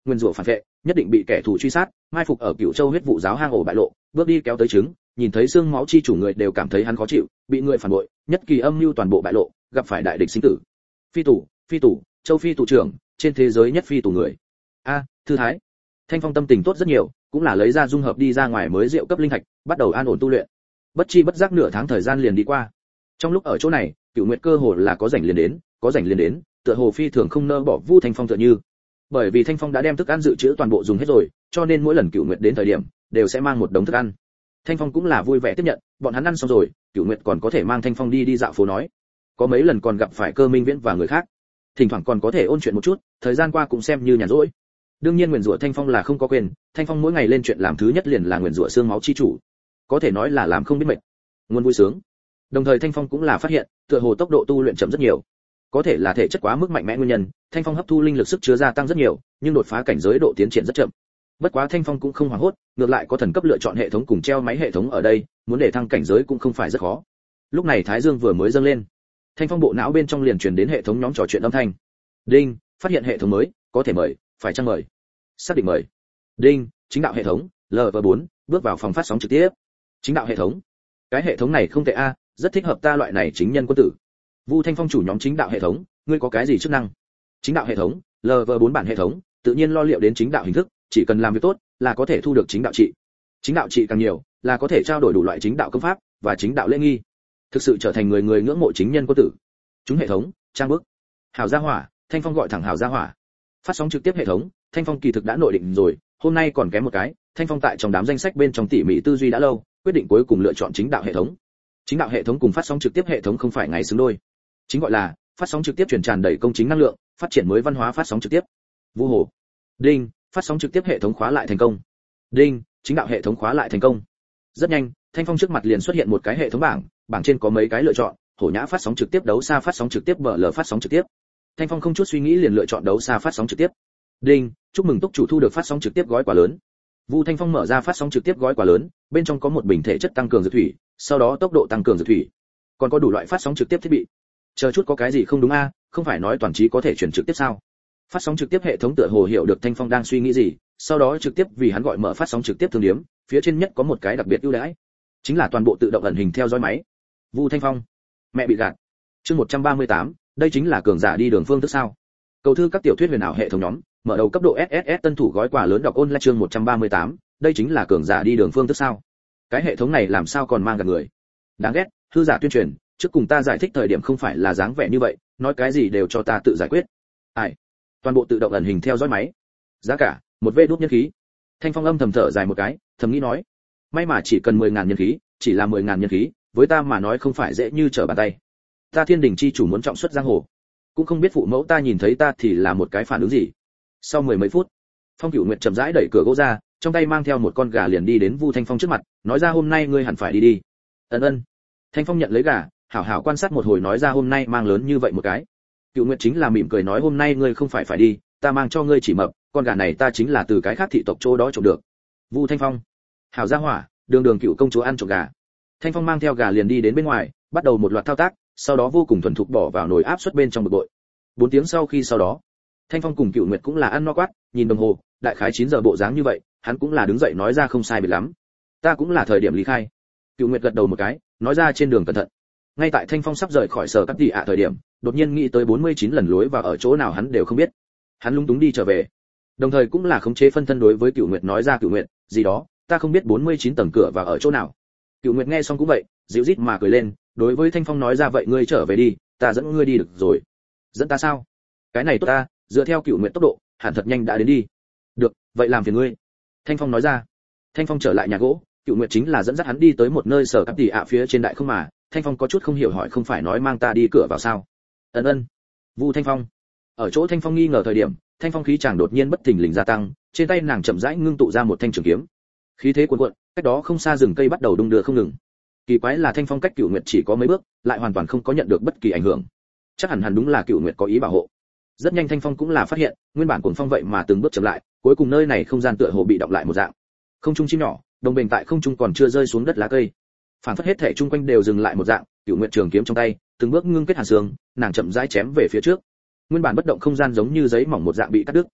S1: nguyên rủa phản vệ, nhất định bị kẻ thù truy sát, mai phục ở Cửu Châu huyết vụ giáo hang ổ bại lộ, bước đi kéo tới trứng, nhìn thấy xương máu chi chủ người đều cảm thấy hắn khó chịu, bị người phản bội, nhất kỳ âm mưu toàn bộ bại lộ, gặp phải đại địch sinh tử. Phi tù, phi tù, Châu phi tù trưởng, trên thế giới nhất phi tù người. A, thư thái. Thanh Phong tâm tình tốt rất nhiều, cũng là lấy ra dung hợp đi ra ngoài mới rượu cấp linh thạch, bắt đầu an ổn tu luyện. Bất chi bất giác nửa tháng thời gian liền đi qua. Trong lúc ở chỗ này, Cửu Nguyệt cơ hồ là có rảnh liền đến, có rảnh liền đến, tựa hồ phi thường không nỡ bỏ Vu Thanh Phong tựa như. Bởi vì Thanh Phong đã đem thức ăn dự trữ toàn bộ dùng hết rồi, cho nên mỗi lần Cửu Nguyệt đến thời điểm, đều sẽ mang một đống thức ăn. Thanh Phong cũng là vui vẻ tiếp nhận, bọn hắn ăn xong rồi, Cửu Nguyệt còn có thể mang Thanh Phong đi đi dạo phố nói. Có mấy lần còn gặp phải Cơ Minh Viễn và người khác, thỉnh thoảng còn có thể ôn chuyện một chút, thời gian qua cũng xem như nhàn rỗi. Đương nhiên nguyền rủa Thanh Phong là không có quyền, Thanh Phong mỗi ngày lên chuyện làm thứ nhất liền là nguyền rủa xương máu chi chủ, có thể nói là làm không biết mệt, nguồn vui sướng. Đồng thời Thanh Phong cũng là phát hiện, tựa hồ tốc độ tu luyện chậm rất nhiều. Có thể là thể chất quá mức mạnh mẽ nguyên nhân, Thanh Phong hấp thu linh lực sức chứa gia tăng rất nhiều, nhưng đột phá cảnh giới độ tiến triển rất chậm. Bất quá Thanh Phong cũng không hoảng hốt, ngược lại có thần cấp lựa chọn hệ thống cùng treo máy hệ thống ở đây, muốn để thăng cảnh giới cũng không phải rất khó. Lúc này Thái Dương vừa mới dâng lên, Thanh Phong bộ não bên trong liền truyền đến hệ thống nhóm trò chuyện âm thanh. Đinh, phát hiện hệ thống mới, có thể mời, phải chăng mời? Xác định mời. Đinh, chính đạo hệ thống, lờ vê bốn, bước vào phòng phát sóng trực tiếp. Chính đạo hệ thống. Cái hệ thống này không tệ a, rất thích hợp ta loại này chính nhân quân tử. Vu Thanh Phong chủ nhóm chính đạo hệ thống, ngươi có cái gì chức năng? Chính đạo hệ thống, lờ vê bốn bản hệ thống, tự nhiên lo liệu đến chính đạo hình thức, chỉ cần làm việc tốt là có thể thu được chính đạo trị. Chính đạo trị càng nhiều, là có thể trao đổi đủ loại chính đạo công pháp và chính đạo lễ nghi. Thực sự trở thành người người ngưỡng mộ chính nhân quân tử. Chúng hệ thống, trang bức. Hảo gia hỏa, Thanh Phong gọi thẳng Hảo gia hỏa. Phát sóng trực tiếp hệ thống, Thanh Phong kỳ thực đã nội định rồi, hôm nay còn kém một cái, Thanh Phong tại trong đám danh sách bên trong tỉ mỉ tư duy đã lâu, quyết định cuối cùng lựa chọn chính đạo hệ thống. Chính đạo hệ thống cùng phát sóng trực tiếp hệ thống không phải ngày xứng đôi. Chính gọi là phát sóng trực tiếp truyền tràn đầy công chính năng lượng, phát triển mới văn hóa phát sóng trực tiếp. Vu hồ. Đinh, phát sóng trực tiếp hệ thống khóa lại thành công. Đinh, chính đạo hệ thống khóa lại thành công. Rất nhanh, Thanh Phong trước mặt liền xuất hiện một cái hệ thống bảng, bảng trên có mấy cái lựa chọn, hổ nhã phát sóng trực tiếp, đấu xa phát sóng trực tiếp, bờ lờ phát sóng trực tiếp. Thanh Phong không chút suy nghĩ liền lựa chọn đấu xa phát sóng trực tiếp. Đinh, chúc mừng túc chủ thu được phát sóng trực tiếp gói quà lớn. Vu Thanh Phong mở ra phát sóng trực tiếp gói quà lớn, bên trong có một bình thể chất tăng cường dược thủy, sau đó tốc độ tăng cường dược thủy, còn có đủ loại phát sóng trực tiếp thiết bị. Chờ chút có cái gì không đúng a, không phải nói toàn trí có thể chuyển trực tiếp sao? Phát sóng trực tiếp hệ thống tựa hồ hiểu được Thanh Phong đang suy nghĩ gì, sau đó trực tiếp vì hắn gọi mở phát sóng trực tiếp thương điếm, phía trên nhất có một cái đặc biệt ưu đãi, chính là toàn bộ tự động ẩn hình theo dõi máy. Vu Thanh Phong, mẹ bị gạt. Chương một trăm ba mươi tám, đây chính là cường giả đi đường phương thức sao? Cầu thư các tiểu thuyết huyền ảo hệ thống nhóm, mở đầu cấp độ ét ét ét tân thủ gói quà lớn đọc online chương một trăm ba mươi tám, đây chính là cường giả đi đường phương thức sao? Cái hệ thống này làm sao còn mang gạt người? Đáng ghét, hư giả tuyên truyền, trước cùng ta giải thích thời điểm không phải là dáng vẻ như vậy, nói cái gì đều cho ta tự giải quyết. Ai? Toàn bộ tự động ẩn hình theo dõi máy. Giá cả, một vê đốt nhân khí. Thanh Phong âm thầm thở dài một cái, thầm nghĩ nói, may mà chỉ cần mười ngàn nhân khí, chỉ là mười ngàn nhân khí, với ta mà nói không phải dễ như trở bàn tay. Ta Thiên Đình chi chủ muốn trọng xuất giang hồ, cũng không biết phụ mẫu ta nhìn thấy ta thì là một cái phản ứng gì. Sau mười mấy phút, Phong Cửu Nguyệt chậm rãi đẩy cửa gỗ ra, trong tay mang theo một con gà liền đi đến Vu Thanh Phong trước mặt, nói ra hôm nay ngươi hẳn phải đi đi. Ân ân. Thanh Phong nhận lấy gà, hảo hảo quan sát một hồi nói ra hôm nay mang lớn như vậy một cái. Cửu Nguyệt chính là mỉm cười nói hôm nay ngươi không phải phải đi, ta mang cho ngươi chỉ mập, con gà này ta chính là từ cái khác thị tộc chỗ đó trộm được. Vu Thanh Phong, hảo gia hỏa, đường đường cựu công chúa ăn trộm gà. Thanh Phong mang theo gà liền đi đến bên ngoài, bắt đầu một loạt thao tác, sau đó vô cùng thuần thục bỏ vào nồi áp suất bên trong bực bội. Bốn tiếng sau khi sau đó, Thanh Phong cùng Cửu Nguyệt cũng là ăn no quát, nhìn đồng hồ, đại khái chín giờ bộ dáng như vậy, hắn cũng là đứng dậy nói ra không sai biệt lắm. Ta cũng là thời điểm lý khai. Cửu Nguyệt gật đầu một cái, nói ra trên đường cẩn thận. Ngay tại Thanh Phong sắp rời khỏi sở cắt địa ạ thời điểm, đột nhiên nghĩ tới bốn mươi chín lần lối vào ở chỗ nào hắn đều không biết. Hắn lúng túng đi trở về. Đồng thời cũng là khống chế phân thân đối với Cửu Nguyệt nói ra Cửu Nguyệt, gì đó, ta không biết bốn mươi chín tầng cửa vào ở chỗ nào. Cửu Nguyệt nghe xong cũng vậy, dịu rít mà cười lên, đối với Thanh Phong nói ra vậy ngươi trở về đi, ta dẫn ngươi đi được rồi. Dẫn ta sao? Cái này tốt ta, dựa theo Cửu Nguyệt tốc độ, hẳn thật nhanh đã đến đi. Được, vậy làm phiền ngươi. Thanh Phong nói ra. Thanh Phong trở lại nhà gỗ, Cửu Nguyệt chính là dẫn dắt hắn đi tới một nơi sở cắp tỉ ạ phía trên đại không mà, Thanh Phong có chút không hiểu hỏi không phải nói mang ta đi cửa vào sao? Ân ân. Vu Thanh Phong. Ở chỗ Thanh Phong nghi ngờ thời điểm, Thanh Phong khí chàng đột nhiên bất thình lình gia tăng, trên tay nàng chậm rãi ngưng tụ ra một thanh trường kiếm. Khí thế cuồn cuộn, cách đó không xa rừng cây bắt đầu đung đưa không ngừng. Kỳ quái là Thanh Phong cách Cửu Nguyệt chỉ có mấy bước, lại hoàn toàn không có nhận được bất kỳ ảnh hưởng. Chắc hẳn hẳn đúng là Cửu Nguyệt có ý bảo hộ. Rất nhanh Thanh Phong cũng là phát hiện, nguyên bản cuồng phong vậy mà từng bước chậm lại, cuối cùng nơi này không gian tựa hồ bị động lại một dạng. Không trung chim nhỏ, đồng bình tại không trung còn chưa rơi xuống đất lá cây. Phản phất hết thể chung quanh đều dừng lại một dạng, Cửu Nguyệt trường kiếm trong tay, từng bước ngưng kết hàn xương, nàng chậm rãi chém về phía trước. Nguyên bản bất động không gian giống như giấy mỏng một dạng bị cắt đứt.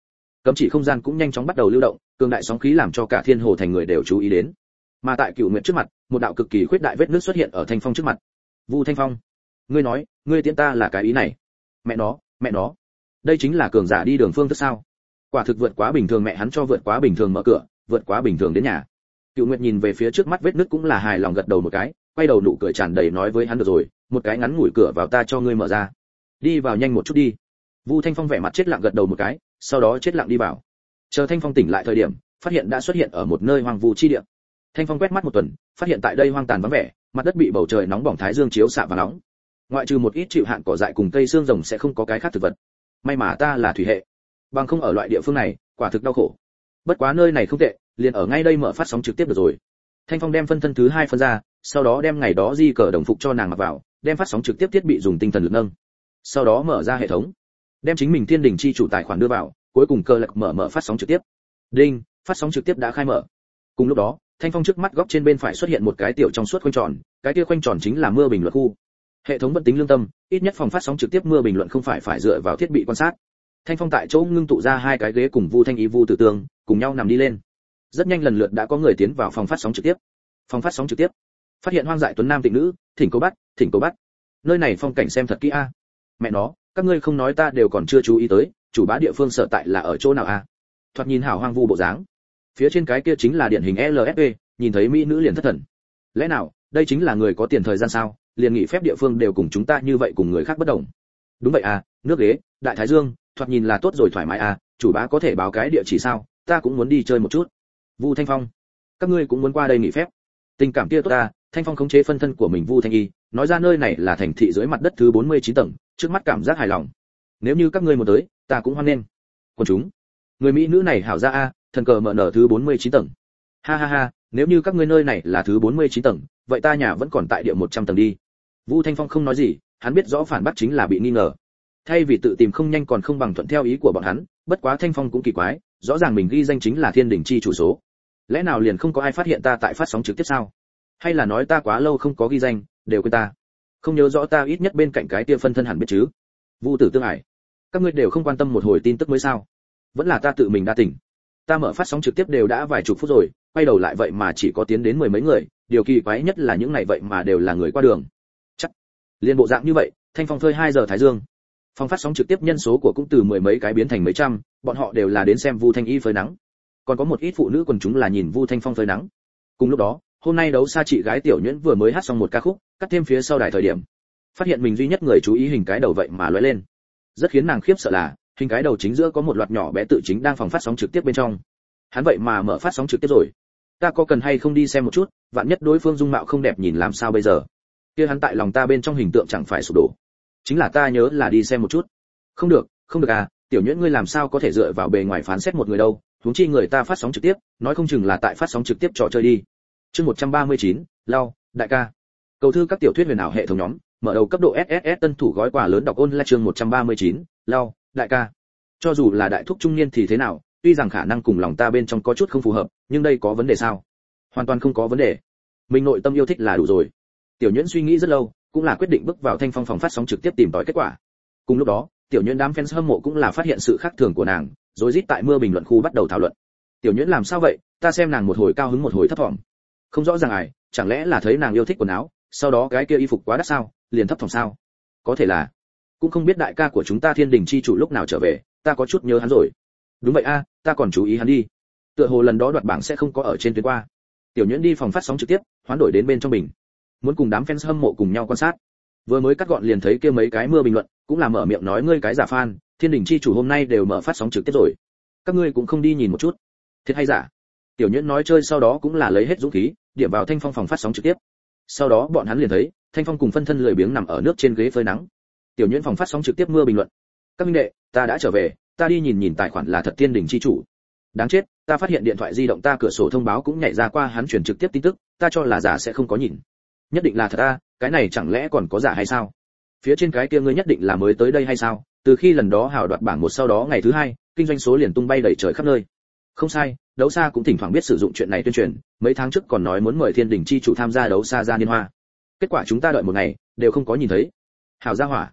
S1: Cấm chỉ không gian cũng nhanh chóng bắt đầu lưu động, cường đại sóng khí làm cho cả thiên hồ thành người đều chú ý đến. Mà tại Cửu Nguyệt trước mặt, một đạo cực kỳ khuyết đại vết nứt xuất hiện ở Thanh Phong trước mặt. Vu Thanh Phong, ngươi nói, ngươi tiễn ta là cái ý này? Mẹ nó, mẹ nó, đây chính là cường giả đi đường phương thức sao? Quả thực vượt quá bình thường, mẹ hắn cho vượt quá bình thường mở cửa, vượt quá bình thường đến nhà. Cửu Nguyệt nhìn về phía trước mắt vết nứt cũng là hài lòng gật đầu một cái, quay đầu nụ cười tràn đầy nói với hắn được rồi, một cái ngắn ngủi cửa vào ta cho ngươi mở ra. Đi vào nhanh một chút đi. Vu Thanh Phong vẻ mặt chết lặng gật đầu một cái, sau đó chết lặng đi vào. Chờ Thanh Phong tỉnh lại thời điểm, phát hiện đã xuất hiện ở một nơi hoang vu chi địa. Thanh Phong quét mắt một tuần, phát hiện tại đây hoang tàn vắng vẻ, mặt đất bị bầu trời nóng bỏng thái dương chiếu xạ vào nóng. Ngoại trừ một ít chịu hạn cỏ dại cùng cây xương rồng sẽ không có cái khác thực vật. May mà ta là thủy hệ, bằng không ở loại địa phương này, quả thực đau khổ. Bất quá nơi này không tệ, liền ở ngay đây mở phát sóng trực tiếp được rồi. Thanh Phong đem phân thân thứ hai phân ra, sau đó đem ngày đó di cờ đồng phục cho nàng mặc vào, đem phát sóng trực tiếp thiết bị dùng tinh thần lực nâng. Sau đó mở ra hệ thống, đem chính mình thiên đình chi chủ tài khoản đưa vào, cuối cùng cơ lạc mở mở phát sóng trực tiếp. Đinh, phát sóng trực tiếp đã khai mở. Cùng lúc đó, Thanh Phong trước mắt góc trên bên phải xuất hiện một cái tiểu trong suốt khoanh tròn, cái kia khoanh tròn chính là mưa bình luận khu. Hệ thống vẫn tính lương tâm, ít nhất phòng phát sóng trực tiếp mưa bình luận không phải phải dựa vào thiết bị quan sát. Thanh Phong tại chỗ ngưng tụ ra hai cái ghế cùng Vu Thanh Ý Vu Tử Tương, cùng nhau nằm đi lên. Rất nhanh lần lượt đã có người tiến vào phòng phát sóng trực tiếp. Phòng phát sóng trực tiếp. Phát hiện hoang dại tuấn nam tịnh nữ, thỉnh cô bắt, thỉnh cô bắt. Nơi này phong cảnh xem thật kỹ a. Mẹ nó, các ngươi không nói ta đều còn chưa chú ý tới, chủ bá địa phương sở tại là ở chỗ nào a? Thoạt nhìn hảo hoang vu bộ dáng. Phía trên cái kia chính là điển hình lờ ép pê, nhìn thấy mỹ nữ liền thất thần. Lẽ nào, đây chính là người có tiền thời gian sao? Liền nghỉ phép địa phương đều cùng chúng ta như vậy cùng người khác bất đồng. Đúng vậy à, nước ghế, đại thái dương, thoạt nhìn là tốt rồi thoải mái à, chủ bá có thể báo cái địa chỉ sao? Ta cũng muốn đi chơi một chút. Vu Thanh Phong, các ngươi cũng muốn qua đây nghỉ phép? Tình cảm kia tốt ta, Thanh Phong khống chế phân thân của mình Vu Thanh Y, nói ra nơi này là thành thị dưới mặt đất thứ bốn mươi chín tầng, trước mắt cảm giác hài lòng. Nếu như các ngươi muốn tới, ta cũng hoan nghênh. Còn chúng, người mỹ nữ này hảo ra a, thần cờ mở nở thứ bốn mươi chín tầng. Ha ha ha, nếu như các ngươi nơi này là thứ bốn mươi chín tầng, vậy ta nhà vẫn còn tại địa một trăm tầng đi. Vu Thanh Phong không nói gì, hắn biết rõ phản bác chính là bị nghi ngờ. Thay vì tự tìm không nhanh còn không bằng thuận theo ý của bọn hắn, bất quá Thanh Phong cũng kỳ quái, rõ ràng mình ghi danh chính là thiên đỉnh chi chủ số. Lẽ nào liền không có ai phát hiện ta tại phát sóng trực tiếp sao? Hay là nói ta quá lâu không có ghi danh, đều quên ta. Không nhớ rõ ta ít nhất bên cạnh cái tia phân thân hẳn biết chứ. Vu Tử Tương Ải, các ngươi đều không quan tâm một hồi tin tức mới sao? Vẫn là ta tự mình đa tỉnh. Ta mở phát sóng trực tiếp đều đã vài chục phút rồi, quay đầu lại vậy mà chỉ có tiến đến mười mấy người, điều kỳ quái nhất là những này vậy mà đều là người qua đường. Chắc liên bộ dạng như vậy, Thanh Phong phơi hai giờ thái dương. Phòng phát sóng trực tiếp nhân số của cũng từ mười mấy cái biến thành mấy trăm, bọn họ đều là đến xem Vu Thanh Y phơi nắng. Còn có một ít phụ nữ quần chúng là nhìn Vu Thanh Phong phơi nắng. Cùng lúc đó, hôm nay đấu xa chị gái Tiểu Nhuyễn vừa mới hát xong một ca khúc, cắt thêm phía sau đài thời điểm, phát hiện mình duy nhất người chú ý hình cái đầu vậy mà lóe lên. Rất khiến nàng khiếp sợ là, hình cái đầu chính giữa có một loạt nhỏ bé tự chính đang phòng phát sóng trực tiếp bên trong. Hắn vậy mà mở phát sóng trực tiếp rồi. Ta có cần hay không đi xem một chút, vạn nhất đối phương dung mạo không đẹp nhìn làm sao bây giờ? Kia hắn tại lòng ta bên trong hình tượng chẳng phải sụp đổ. Chính là ta nhớ là đi xem một chút. Không được, không được à, Tiểu Nhuyễn ngươi làm sao có thể dựa vào bề ngoài phán xét một người đâu, huống chi người ta phát sóng trực tiếp, nói không chừng là tại phát sóng trực tiếp trò chơi đi. Chương một trăm ba mươi chín, Lau, đại ca. Cầu thư các tiểu thuyết huyền ảo hệ thống nhóm, mở đầu cấp độ ét ét ét tân thủ gói quà lớn đọc ôn là chương một trăm ba mươi chín, Lau, đại ca. Cho dù là đại thúc trung niên thì thế nào, tuy rằng khả năng cùng lòng ta bên trong có chút không phù hợp, nhưng đây có vấn đề sao? Hoàn toàn không có vấn đề. Mình nội tâm yêu thích là đủ rồi. Tiểu Nhuyễn suy nghĩ rất lâu, cũng là quyết định bước vào Thanh Phong phòng phát sóng trực tiếp tìm tòi kết quả. Cùng lúc đó, Tiểu Nhuyễn đám fans hâm mộ cũng là phát hiện sự khác thường của nàng, rối rít tại mưa bình luận khu bắt đầu thảo luận. Tiểu Nhuyễn làm sao vậy? Ta xem nàng một hồi cao hứng một hồi thấp thỏm. Không rõ ràng ai, chẳng lẽ là thấy nàng yêu thích quần áo, sau đó cái kia y phục quá đắt sao, liền thấp thỏm sao? Có thể là, cũng không biết đại ca của chúng ta Thiên Đình chi chủ lúc nào trở về, ta có chút nhớ hắn rồi. Đúng vậy a, ta còn chú ý hắn đi. Tựa hồ lần đó đoạt bảng sẽ không có ở trên tuyến qua. Tiểu Nhuyễn đi phòng phát sóng trực tiếp, hoán đổi đến bên trong bình, muốn cùng đám fans hâm mộ cùng nhau quan sát. Vừa mới cắt gọn liền thấy kia mấy cái mưa bình luận, cũng là mở miệng nói ngươi cái giả fan, Thiên Đình chi chủ hôm nay đều mở phát sóng trực tiếp rồi, các ngươi cũng không đi nhìn một chút, thiệt hay giả? Tiểu Nhuyễn nói chơi sau đó cũng là lấy hết dũng khí, điểm vào Thanh Phong phòng phát sóng trực tiếp. Sau đó bọn hắn liền thấy, Thanh Phong cùng phân thân lười biếng nằm ở nước trên ghế phơi nắng. Tiểu Nhuyễn phòng phát sóng trực tiếp mưa bình luận, các minh đệ, ta đã trở về, ta đi nhìn nhìn tài khoản là thật Thiên Đình chi chủ. Đáng chết, ta phát hiện điện thoại di động ta cửa sổ thông báo cũng nhảy ra qua hắn truyền trực tiếp tin tức, ta cho là giả sẽ không có nhìn. Nhất định là thật a, cái này chẳng lẽ còn có giả hay sao? Phía trên cái kia ngươi nhất định là mới tới đây hay sao? Từ khi lần đó hào đoạt bảng một sau đó ngày thứ hai, kinh doanh số liền tung bay đầy trời khắp nơi. Không sai, đấu xa cũng thỉnh thoảng biết sử dụng chuyện này tuyên truyền, mấy tháng trước còn nói muốn mời Thiên Đình chi chủ tham gia đấu xa gia niên hoa. Kết quả chúng ta đợi một ngày, đều không có nhìn thấy. Hào gia hỏa,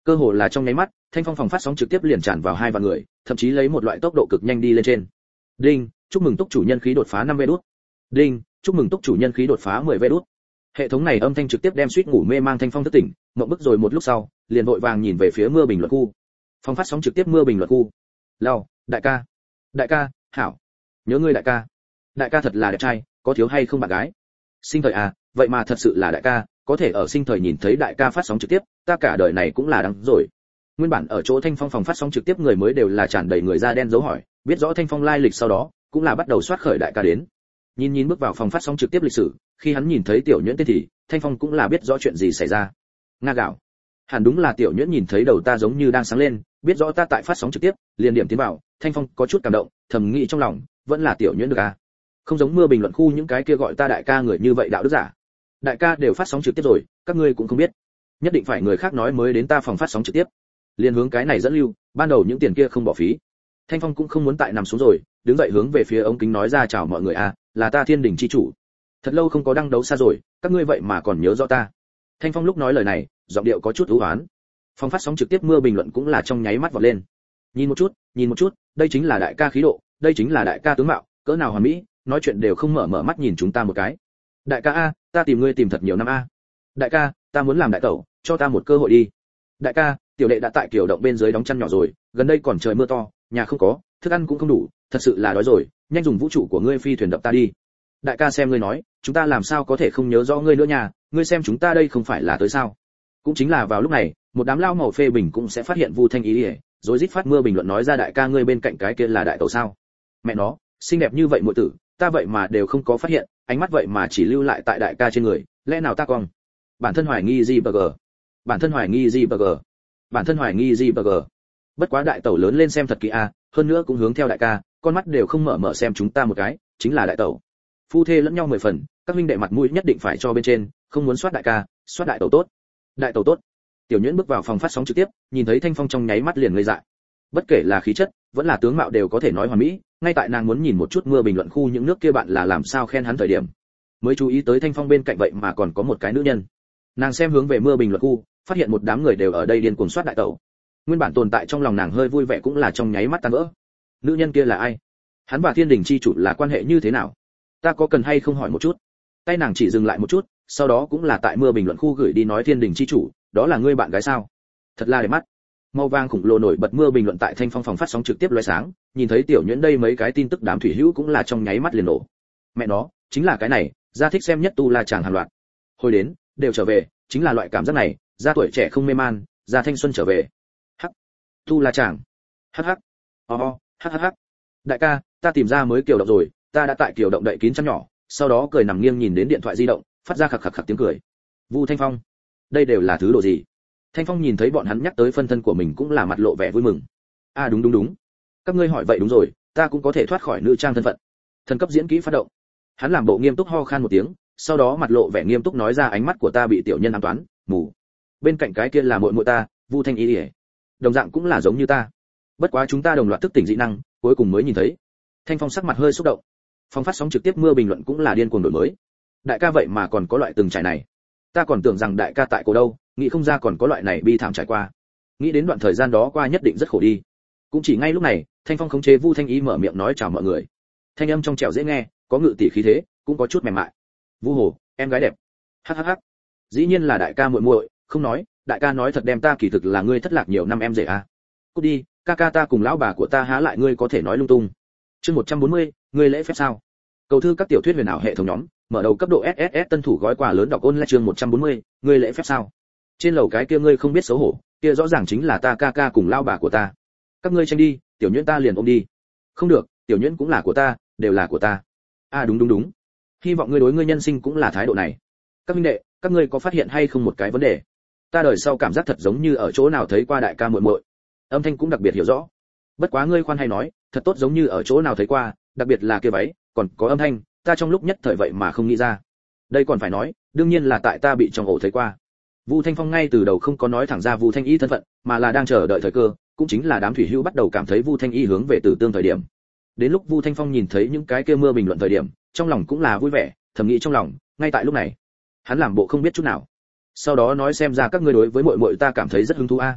S1: Cơ hồ là trong nháy mắt, thanh phong phòng phát sóng trực tiếp liền tràn vào hai vạn người, thậm chí lấy một loại tốc độ cực nhanh đi lên trên. Đinh, chúc mừng túc chủ nhân khí đột phá năm vé đút. Đinh, chúc mừng túc chủ nhân khí đột phá mười vé đút. Hệ thống này âm thanh trực tiếp đem suýt ngủ mê mang thanh phong thức tỉnh, mộng bức rồi một lúc sau, liền vội vàng nhìn về phía mưa bình luận khu. Phòng phát sóng trực tiếp mưa bình luận khu. Lao, đại ca, đại ca, hảo, nhớ ngươi đại ca, đại ca thật là đẹp trai, có thiếu hay không bạn gái? Sinh thời à, vậy mà thật sự là đại ca, có thể ở sinh thời nhìn thấy đại ca phát sóng trực tiếp, ta cả đời này cũng là đáng rồi. Nguyên bản ở chỗ thanh phong phòng phát sóng trực tiếp người mới đều là tràn đầy người da đen dấu hỏi, biết rõ thanh phong lai lịch sau đó, cũng là bắt đầu soát khởi đại ca đến. Nhìn nhìn bước vào phòng phát sóng trực tiếp lịch sử, khi hắn nhìn thấy tiểu nhuyễn tên thì, thanh phong cũng là biết rõ chuyện gì xảy ra. Nga gạo, hẳn đúng là tiểu nhuyễn nhìn thấy đầu ta giống như đang sáng lên, biết rõ ta tại phát sóng trực tiếp, liền điểm tiến vào, thanh phong có chút cảm động, thầm nghĩ trong lòng, vẫn là tiểu nhuyễn được à. Không giống mưa bình luận khu những cái kia gọi ta đại ca người như vậy đạo đức giả. Đại ca đều phát sóng trực tiếp rồi, các ngươi cũng không biết. Nhất định phải người khác nói mới đến ta phòng phát sóng trực tiếp. Liên hướng cái này dẫn lưu, ban đầu những tiền kia không bỏ phí. Thanh phong cũng không muốn tại nằm xuống rồi, đứng dậy hướng về phía ống kính nói ra chào mọi người à, là ta Thiên Đình chi chủ. Thật lâu không có đăng đấu xa rồi, các ngươi vậy mà còn nhớ rõ ta. Thanh phong lúc nói lời này, giọng điệu có chút u uất. Phòng phát sóng trực tiếp mưa bình luận cũng là trong nháy mắt vọt lên. Nhìn một chút, nhìn một chút, đây chính là đại ca khí độ, đây chính là đại ca tướng mạo, cỡ nào hoàn mỹ, nói chuyện đều không mở mở mắt nhìn chúng ta một cái. Đại ca a, ta tìm ngươi tìm thật nhiều năm a. Đại ca, ta muốn làm đại tẩu, cho ta một cơ hội đi. Đại ca, tiểu đệ đã tại kiều động bên dưới đóng chăn nhỏ rồi, gần đây còn trời mưa to, nhà không có, thức ăn cũng không đủ, thật sự là đói rồi, nhanh dùng vũ trụ của ngươi phi thuyền đập ta đi. Đại ca xem ngươi nói, chúng ta làm sao có thể không nhớ rõ ngươi nữa nhà, ngươi xem chúng ta đây không phải là tới sao? Cũng chính là vào lúc này, một đám lao màu phê bình cũng sẽ phát hiện Vu Thanh Ý, rồi rít phát mưa bình luận nói ra đại ca ngươi bên cạnh cái kia là đại tẩu sao? Mẹ nó, xinh đẹp như vậy muội tử, ta vậy mà đều không có phát hiện, ánh mắt vậy mà chỉ lưu lại tại đại ca trên người, lẽ nào ta cong? Bản thân hoài nghi gì bờ gờ? Bản thân hoài nghi gì bờ gờ? Bản thân hoài nghi gì bờ gờ? Bất quá đại tẩu lớn lên xem thật kỹ a, hơn nữa cũng hướng theo đại ca, con mắt đều không mở mở xem chúng ta một cái, chính là đại tẩu. Phu thê lẫn nhau mười phần, các huynh đệ mặt mũi nhất định phải cho bên trên, không muốn soát đại ca, soát đại tẩu tốt. Đại tẩu tốt. Tiểu Nhuyễn bước vào phòng phát sóng trực tiếp, nhìn thấy Thanh Phong trong nháy mắt liền ngây dại. Bất kể là khí chất, vẫn là tướng mạo đều có thể nói hoàn mỹ, ngay tại nàng muốn nhìn một chút mưa bình luận khu những nước kia bạn là làm sao khen hắn thời điểm, mới chú ý tới Thanh Phong bên cạnh vậy mà còn có một cái nữ nhân. Nàng xem hướng về mưa bình luận khu, phát hiện một đám người đều ở đây điên cuồng soát đại tẩu. Nguyên bản tồn tại trong lòng nàng hơi vui vẻ cũng là trong nháy mắt tan vỡ. Nữ nhân kia là ai? Hắn và Thiên Đình chi chủ là quan hệ như thế nào? Ta có cần hay không hỏi một chút? Tay nàng chỉ dừng lại một chút, sau đó cũng là tại mưa bình luận khu gửi đi nói Thiên Đình chi chủ, đó là ngươi bạn gái sao? Thật là đẹp mắt. Màu vàng khủng lồ nổi bật mưa bình luận tại Thanh Phong phòng phát sóng trực tiếp lóe sáng, nhìn thấy Tiểu Nhuyễn đây mấy cái tin tức đám thủy hữu cũng là trong nháy mắt liền nổ. Mẹ nó, chính là cái này, gia thích xem nhất tu la chàng hàng loạt. Hồi đến, đều trở về, chính là loại cảm giác này, gia tuổi trẻ không mê man, gia thanh xuân trở về. Hắc, tu la chàng. Hắc hắc. O o, hắc hắc hắc. Đại ca, ta tìm ra mới kiều động rồi, ta đã tại kiều động đậy kín chăn nhỏ, sau đó cười nằm nghiêng nhìn đến điện thoại di động, phát ra khặc khặc khặc tiếng cười. Vu Thanh Phong, đây đều là thứ đồ gì? Thanh Phong nhìn thấy bọn hắn nhắc tới phân thân của mình cũng là mặt lộ vẻ vui mừng. À đúng đúng đúng, các ngươi hỏi vậy đúng rồi, ta cũng có thể thoát khỏi nữ trang thân phận. Thần cấp diễn kỹ phát động. Hắn làm bộ nghiêm túc ho khan một tiếng, sau đó mặt lộ vẻ nghiêm túc nói ra ánh mắt của ta bị tiểu nhân ám toán, mù. Bên cạnh cái kia là muội muội ta, Vu Thanh Ý. Đồng dạng cũng là giống như ta. Bất quá chúng ta đồng loạt thức tỉnh dị năng, cuối cùng mới nhìn thấy. Thanh Phong sắc mặt hơi xúc động. Phong phát sóng trực tiếp mưa bình luận cũng là điên cuồng đổi mới. Đại ca vậy mà còn có loại từng trải này. Ta còn tưởng rằng đại ca tại cổ đâu, nghĩ không ra còn có loại này bi thảm trải qua. Nghĩ đến đoạn thời gian đó qua nhất định rất khổ đi. Cũng chỉ ngay lúc này, Thanh Phong khống chế Vu Thanh Ý mở miệng nói chào mọi người. Thanh âm trong trẻo dễ nghe, có ngự tỷ khí thế, cũng có chút mềm mại. Vu Hồ, em gái đẹp. Hắc hắc hắc. Dĩ nhiên là đại ca muội muội, không nói, đại ca nói thật đem ta kỳ thực là ngươi thất lạc nhiều năm em rể a. À. Cút đi, ca ca ta cùng lão bà của ta há lại ngươi có thể nói lung tung. Chương một trăm bốn mươi, ngươi lễ phép sao? Cầu thư các tiểu thuyết huyền ảo hệ thống nhóm, mở đầu cấp độ ét ét ét tân thủ gói quà lớn đọc ôn lại chương một trăm bốn mươi, ngươi lễ phép sao? Trên lầu cái kia ngươi không biết xấu hổ, kia rõ ràng chính là ta ca ca cùng lão bà của ta. Các ngươi tranh đi, tiểu nhuyễn ta liền ôm đi. Không được, tiểu nhuyễn cũng là của ta, đều là của ta. À đúng đúng đúng. Hy vọng ngươi đối ngươi nhân sinh cũng là thái độ này. Các huynh đệ, các ngươi có phát hiện hay không một cái vấn đề? Ta đời sau cảm giác thật giống như ở chỗ nào thấy qua đại ca muội muội. Âm thanh cũng đặc biệt hiểu rõ. Bất quá ngươi khoan hay nói, thật tốt giống như ở chỗ nào thấy qua, đặc biệt là kia váy, còn có âm thanh, ta trong lúc nhất thời vậy mà không nghĩ ra. Đây còn phải nói, đương nhiên là tại ta bị trong ổ thấy qua. Vu Thanh Phong ngay từ đầu không có nói thẳng ra Vu Thanh Y thân phận, mà là đang chờ đợi thời cơ, cũng chính là đám thủy hữu bắt đầu cảm thấy Vu Thanh Y hướng về Tử Tương thời điểm. Đến lúc Vu Thanh Phong nhìn thấy những cái kia mưa bình luận thời điểm, trong lòng cũng là vui vẻ, thầm nghĩ trong lòng, ngay tại lúc này, hắn làm bộ không biết chút nào. Sau đó nói xem ra các ngươi đối với muội muội ta cảm thấy rất hứng thú a.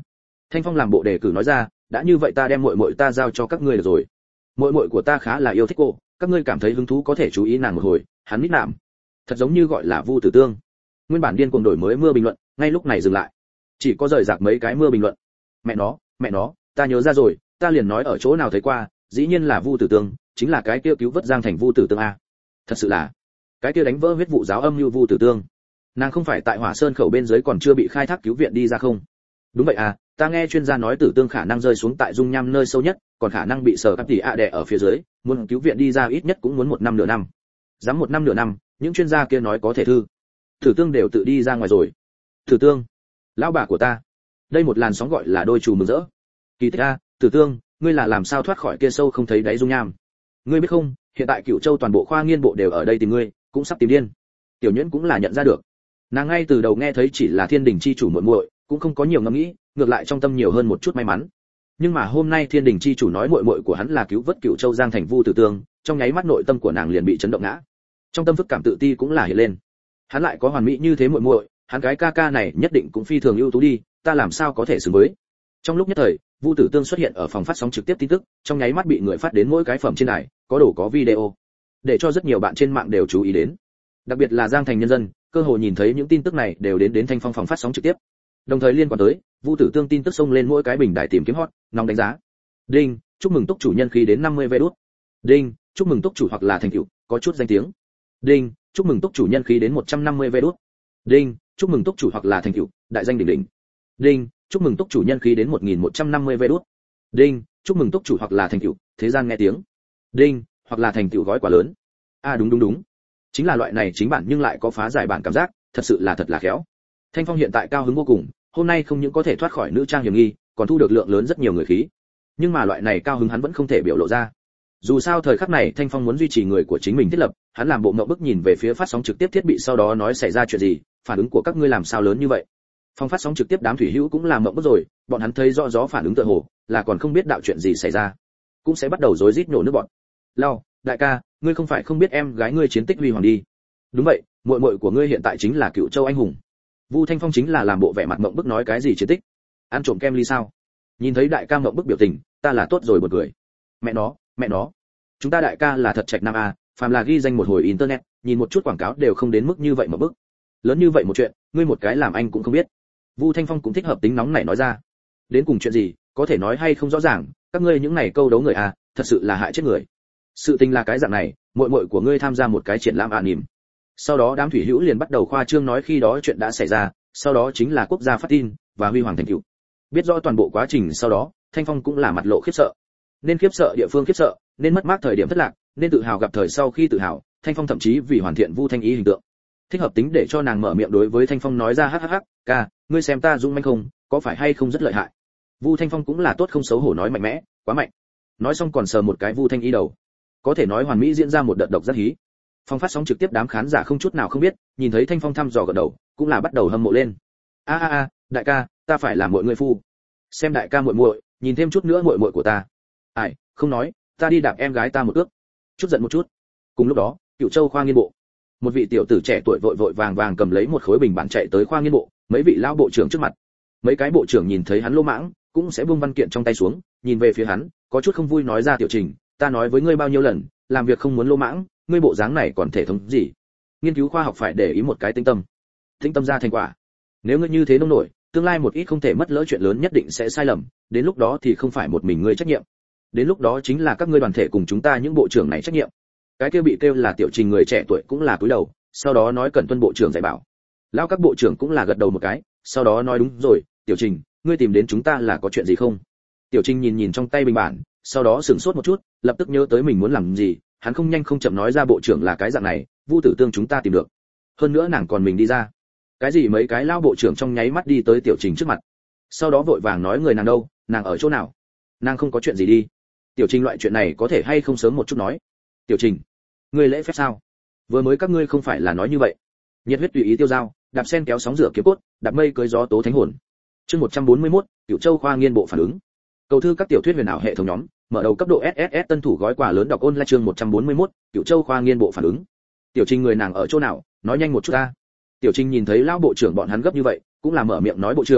S1: Thanh Phong làm bộ đề cử nói ra, đã như vậy ta đem muội muội ta giao cho các ngươi được rồi. Muội muội của ta khá là yêu thích cô, các ngươi cảm thấy hứng thú có thể chú ý nàng một hồi. Hắn nít nạm, thật giống như gọi là Vu Tử Tương. Nguyên bản điên cuồng đổi mới mưa bình luận, ngay lúc này dừng lại. Chỉ có rời rạc mấy cái mưa bình luận. Mẹ nó, mẹ nó, ta nhớ ra rồi, ta liền nói ở chỗ nào thấy qua, dĩ nhiên là Vu Tử Tương, chính là cái kia cứu vớt Giang Thành Vu Tử Tương a. Thật sự là, cái kia đánh vỡ huyết vụ giáo âm như Vu Tử Tương. Nàng không phải tại Hỏa Sơn khẩu bên dưới còn chưa bị khai thác cứu viện đi ra không? Đúng vậy à, ta nghe chuyên gia nói Tử Tương khả năng rơi xuống tại dung nham nơi sâu nhất, còn khả năng bị sở cấp tỷ ạ đè ở phía dưới, muốn cứu viện đi ra ít nhất cũng muốn một năm nửa năm. Dám một năm nửa năm, những chuyên gia kia nói có thể thư. Tử Tương đều tự đi ra ngoài rồi. Tử Tương, lão bà của ta. Đây một làn sóng gọi là đôi chủ mừng rỡ. Kỳ tích a, Tử Tương, ngươi là làm sao thoát khỏi kia sâu không thấy đáy dung nham? Ngươi biết không, hiện tại Cửu Châu toàn bộ khoa nghiên bộ đều ở đây tìm ngươi, cũng sắp tìm điên. Tiểu Nhuyễn cũng là nhận ra được. Nàng ngay từ đầu nghe thấy chỉ là Thiên Đình chi chủ muội muội, cũng không có nhiều ngẫm nghĩ, ngược lại trong tâm nhiều hơn một chút may mắn. Nhưng mà hôm nay Thiên Đình chi chủ nói muội muội của hắn là cứu vớt Cửu Châu Giang Thành Vu Tử Tương, trong nháy mắt nội tâm của nàng liền bị chấn động ngã. Trong tâm phức cảm tự ti cũng là hiện lên. Hắn lại có hoàn mỹ như thế muội muội, hắn cái ca ca này nhất định cũng phi thường ưu tú đi, ta làm sao có thể xứng với. Trong lúc nhất thời, Vu Tử Tương xuất hiện ở phòng phát sóng trực tiếp tin tức, trong nháy mắt bị người phát đến mỗi cái phẩm trên này, có đồ có video, để cho rất nhiều bạn trên mạng đều chú ý đến. Đặc biệt là Giang Thành nhân dân, cơ hội nhìn thấy những tin tức này đều đến đến Thanh Phong phòng phát sóng trực tiếp. Đồng thời liên quan tới, Vu Tử Tương tin tức xông lên mỗi cái bình đại tìm kiếm hot, nóng đánh giá. Đinh, chúc mừng túc chủ nhân khí đến năm mươi vé đút. Đinh, chúc mừng túc chủ hoặc là thành tựu, có chút danh tiếng. Đinh, chúc mừng túc chủ nhân khí đến một trăm năm mươi vé đút. Đinh, chúc mừng túc chủ hoặc là thành tựu, đại danh đỉnh đỉnh. Đinh, chúc mừng túc chủ nhân khí đến một nghìn một trăm năm mươi vé đút. Đinh, chúc mừng túc chủ hoặc là thành tựu, thế gian nghe tiếng. Đinh, hoặc là thành tựu gói quả lớn. À đúng đúng đúng. Chính là loại này chính bản nhưng lại có phá giải bản cảm giác, thật sự là thật là khéo. Thanh Phong hiện tại cao hứng vô cùng, hôm nay không những có thể thoát khỏi nữ trang hiểm nghi, còn thu được lượng lớn rất nhiều người khí. Nhưng mà loại này cao hứng hắn vẫn không thể biểu lộ ra. Dù sao thời khắc này Thanh Phong muốn duy trì người của chính mình thiết lập, hắn làm bộ ngậm bức nhìn về phía phát sóng trực tiếp thiết bị, sau đó nói xảy ra chuyện gì, phản ứng của các ngươi làm sao lớn như vậy. Phong phát sóng trực tiếp đám thủy hữu cũng làm ngậm bức rồi, bọn hắn thấy rõ rõ phản ứng tựa hồ là còn không biết đạo chuyện gì xảy ra, cũng sẽ bắt đầu rối rít nổ nước bọn. Lao, đại ca, ngươi không phải không biết em gái ngươi chiến tích huy hoàng đi? Đúng vậy, muội muội của ngươi hiện tại chính là Cựu Châu anh hùng. Vu Thanh Phong chính là làm bộ vẻ mặt ngậm bức nói cái gì chiến tích? Ăn trộm kem ly sao? Nhìn thấy đại ca ngậm bức biểu tình, ta là tốt rồi bật cười. Mẹ nó, mẹ nó. Chúng ta đại ca là thật trạch nam a, phàm là ghi danh một hồi internet, nhìn một chút quảng cáo đều không đến mức như vậy mà bức. Lớn như vậy một chuyện, ngươi một cái làm anh cũng không biết. Vu Thanh Phong cũng thích hợp tính nóng này nói ra. Đến cùng chuyện gì, có thể nói hay không rõ ràng, các ngươi những này câu đấu người a, thật sự là hại chết người. Sự tình là cái dạng này, muội muội của ngươi tham gia một cái triển lãm anime. Sau đó đám thủy hữu liền bắt đầu khoa trương nói khi đó chuyện đã xảy ra, sau đó chính là quốc gia phát tin và huy hoàng thành tựu. Biết rõ toàn bộ quá trình sau đó, Thanh Phong cũng là mặt lộ khiếp sợ. Nên khiếp sợ địa phương khiếp sợ, nên mất mát thời điểm thất lạc, nên tự hào gặp thời sau khi tự hào, Thanh Phong thậm chí vì hoàn thiện Vu Thanh Ý hình tượng, thích hợp tính để cho nàng mở miệng đối với Thanh Phong nói ra hắc hắc hắc, ca, ngươi xem ta dũng mãnh không, có phải hay không rất lợi hại. Vu Thanh Phong cũng là tốt không xấu hổ nói mạnh mẽ, quá mạnh. Nói xong còn sờ một cái Vu Thanh Ý đầu. Có thể nói hoàn mỹ diễn ra một đợt độc rất hí. Phong phát sóng trực tiếp đám khán giả không chút nào không biết, nhìn thấy Thanh Phong thăm dò gật đầu, cũng là bắt đầu hâm mộ lên. A a a, đại ca, ta phải làm muội người phu. Xem đại ca muội muội, nhìn thêm chút nữa muội muội của ta. Ai, không nói, ta đi đạp em gái ta một ước. Chút giận một chút. Cùng lúc đó, Cựu Châu khoa nghiên bộ. Một vị tiểu tử trẻ tuổi vội vội vàng vàng cầm lấy một khối bình bản chạy tới khoa nghiên bộ, mấy vị lão bộ trưởng trước mặt. Mấy cái bộ trưởng nhìn thấy hắn lô mãng, cũng sẽ buông văn kiện trong tay xuống, nhìn về phía hắn, có chút không vui nói ra Tiểu Trình, ta nói với ngươi bao nhiêu lần, làm việc không muốn lô mãng, ngươi bộ dáng này còn thể thống gì? Nghiên cứu khoa học phải để ý một cái tinh tâm, tinh tâm ra thành quả. Nếu ngươi như thế nông nổi, tương lai một ít không thể mất lỡ chuyện lớn nhất định sẽ sai lầm, đến lúc đó thì không phải một mình ngươi trách nhiệm. Đến lúc đó chính là các ngươi đoàn thể cùng chúng ta những bộ trưởng này trách nhiệm. Cái kia bị kêu là Tiểu Trình người trẻ tuổi cũng là cúi đầu, sau đó nói cẩn tuân bộ trưởng dạy bảo. Lão các bộ trưởng cũng là gật đầu một cái, sau đó nói đúng rồi, Tiểu Trình, ngươi tìm đến chúng ta là có chuyện gì không? Tiểu Trình nhìn nhìn trong tay bình bản, sau đó sửng sốt một chút, lập tức nhớ tới mình muốn làm gì, hắn không nhanh không chậm nói ra bộ trưởng là cái dạng này, Vu Tử Tương chúng ta tìm được. Hơn nữa nàng còn mình đi ra. Cái gì mấy cái lao bộ trưởng trong nháy mắt đi tới Tiểu Trình trước mặt. Sau đó vội vàng nói người nàng đâu, nàng ở chỗ nào? Nàng không có chuyện gì đi. Tiểu Trình loại chuyện này có thể hay không sớm một chút nói. Tiểu Trình, ngươi lễ phép sao? Vừa mới các ngươi không phải là nói như vậy. Nhiệt huyết tùy ý tiêu dao, đạp sen kéo sóng rửa kiếm cốt, đạp mây cưới gió tố thánh hồn. Chương một trăm bốn mươi mốt, Cựu Châu khoa nghiên bộ phản ứng. Cầu thư các tiểu thuyết huyền ảo hệ thống nhóm, mở đầu cấp độ ét ét ét tân thủ gói quà lớn đọc online chương một trăm bốn mươi mốt, Cựu Châu khoa nghiên bộ phản ứng. Tiểu Trình người nàng ở chỗ nào, nói nhanh một chút ta. Tiểu Trình nhìn thấy lão bộ trưởng bọn hắn gấp như vậy, cũng là mở miệng nói bộ trưởng,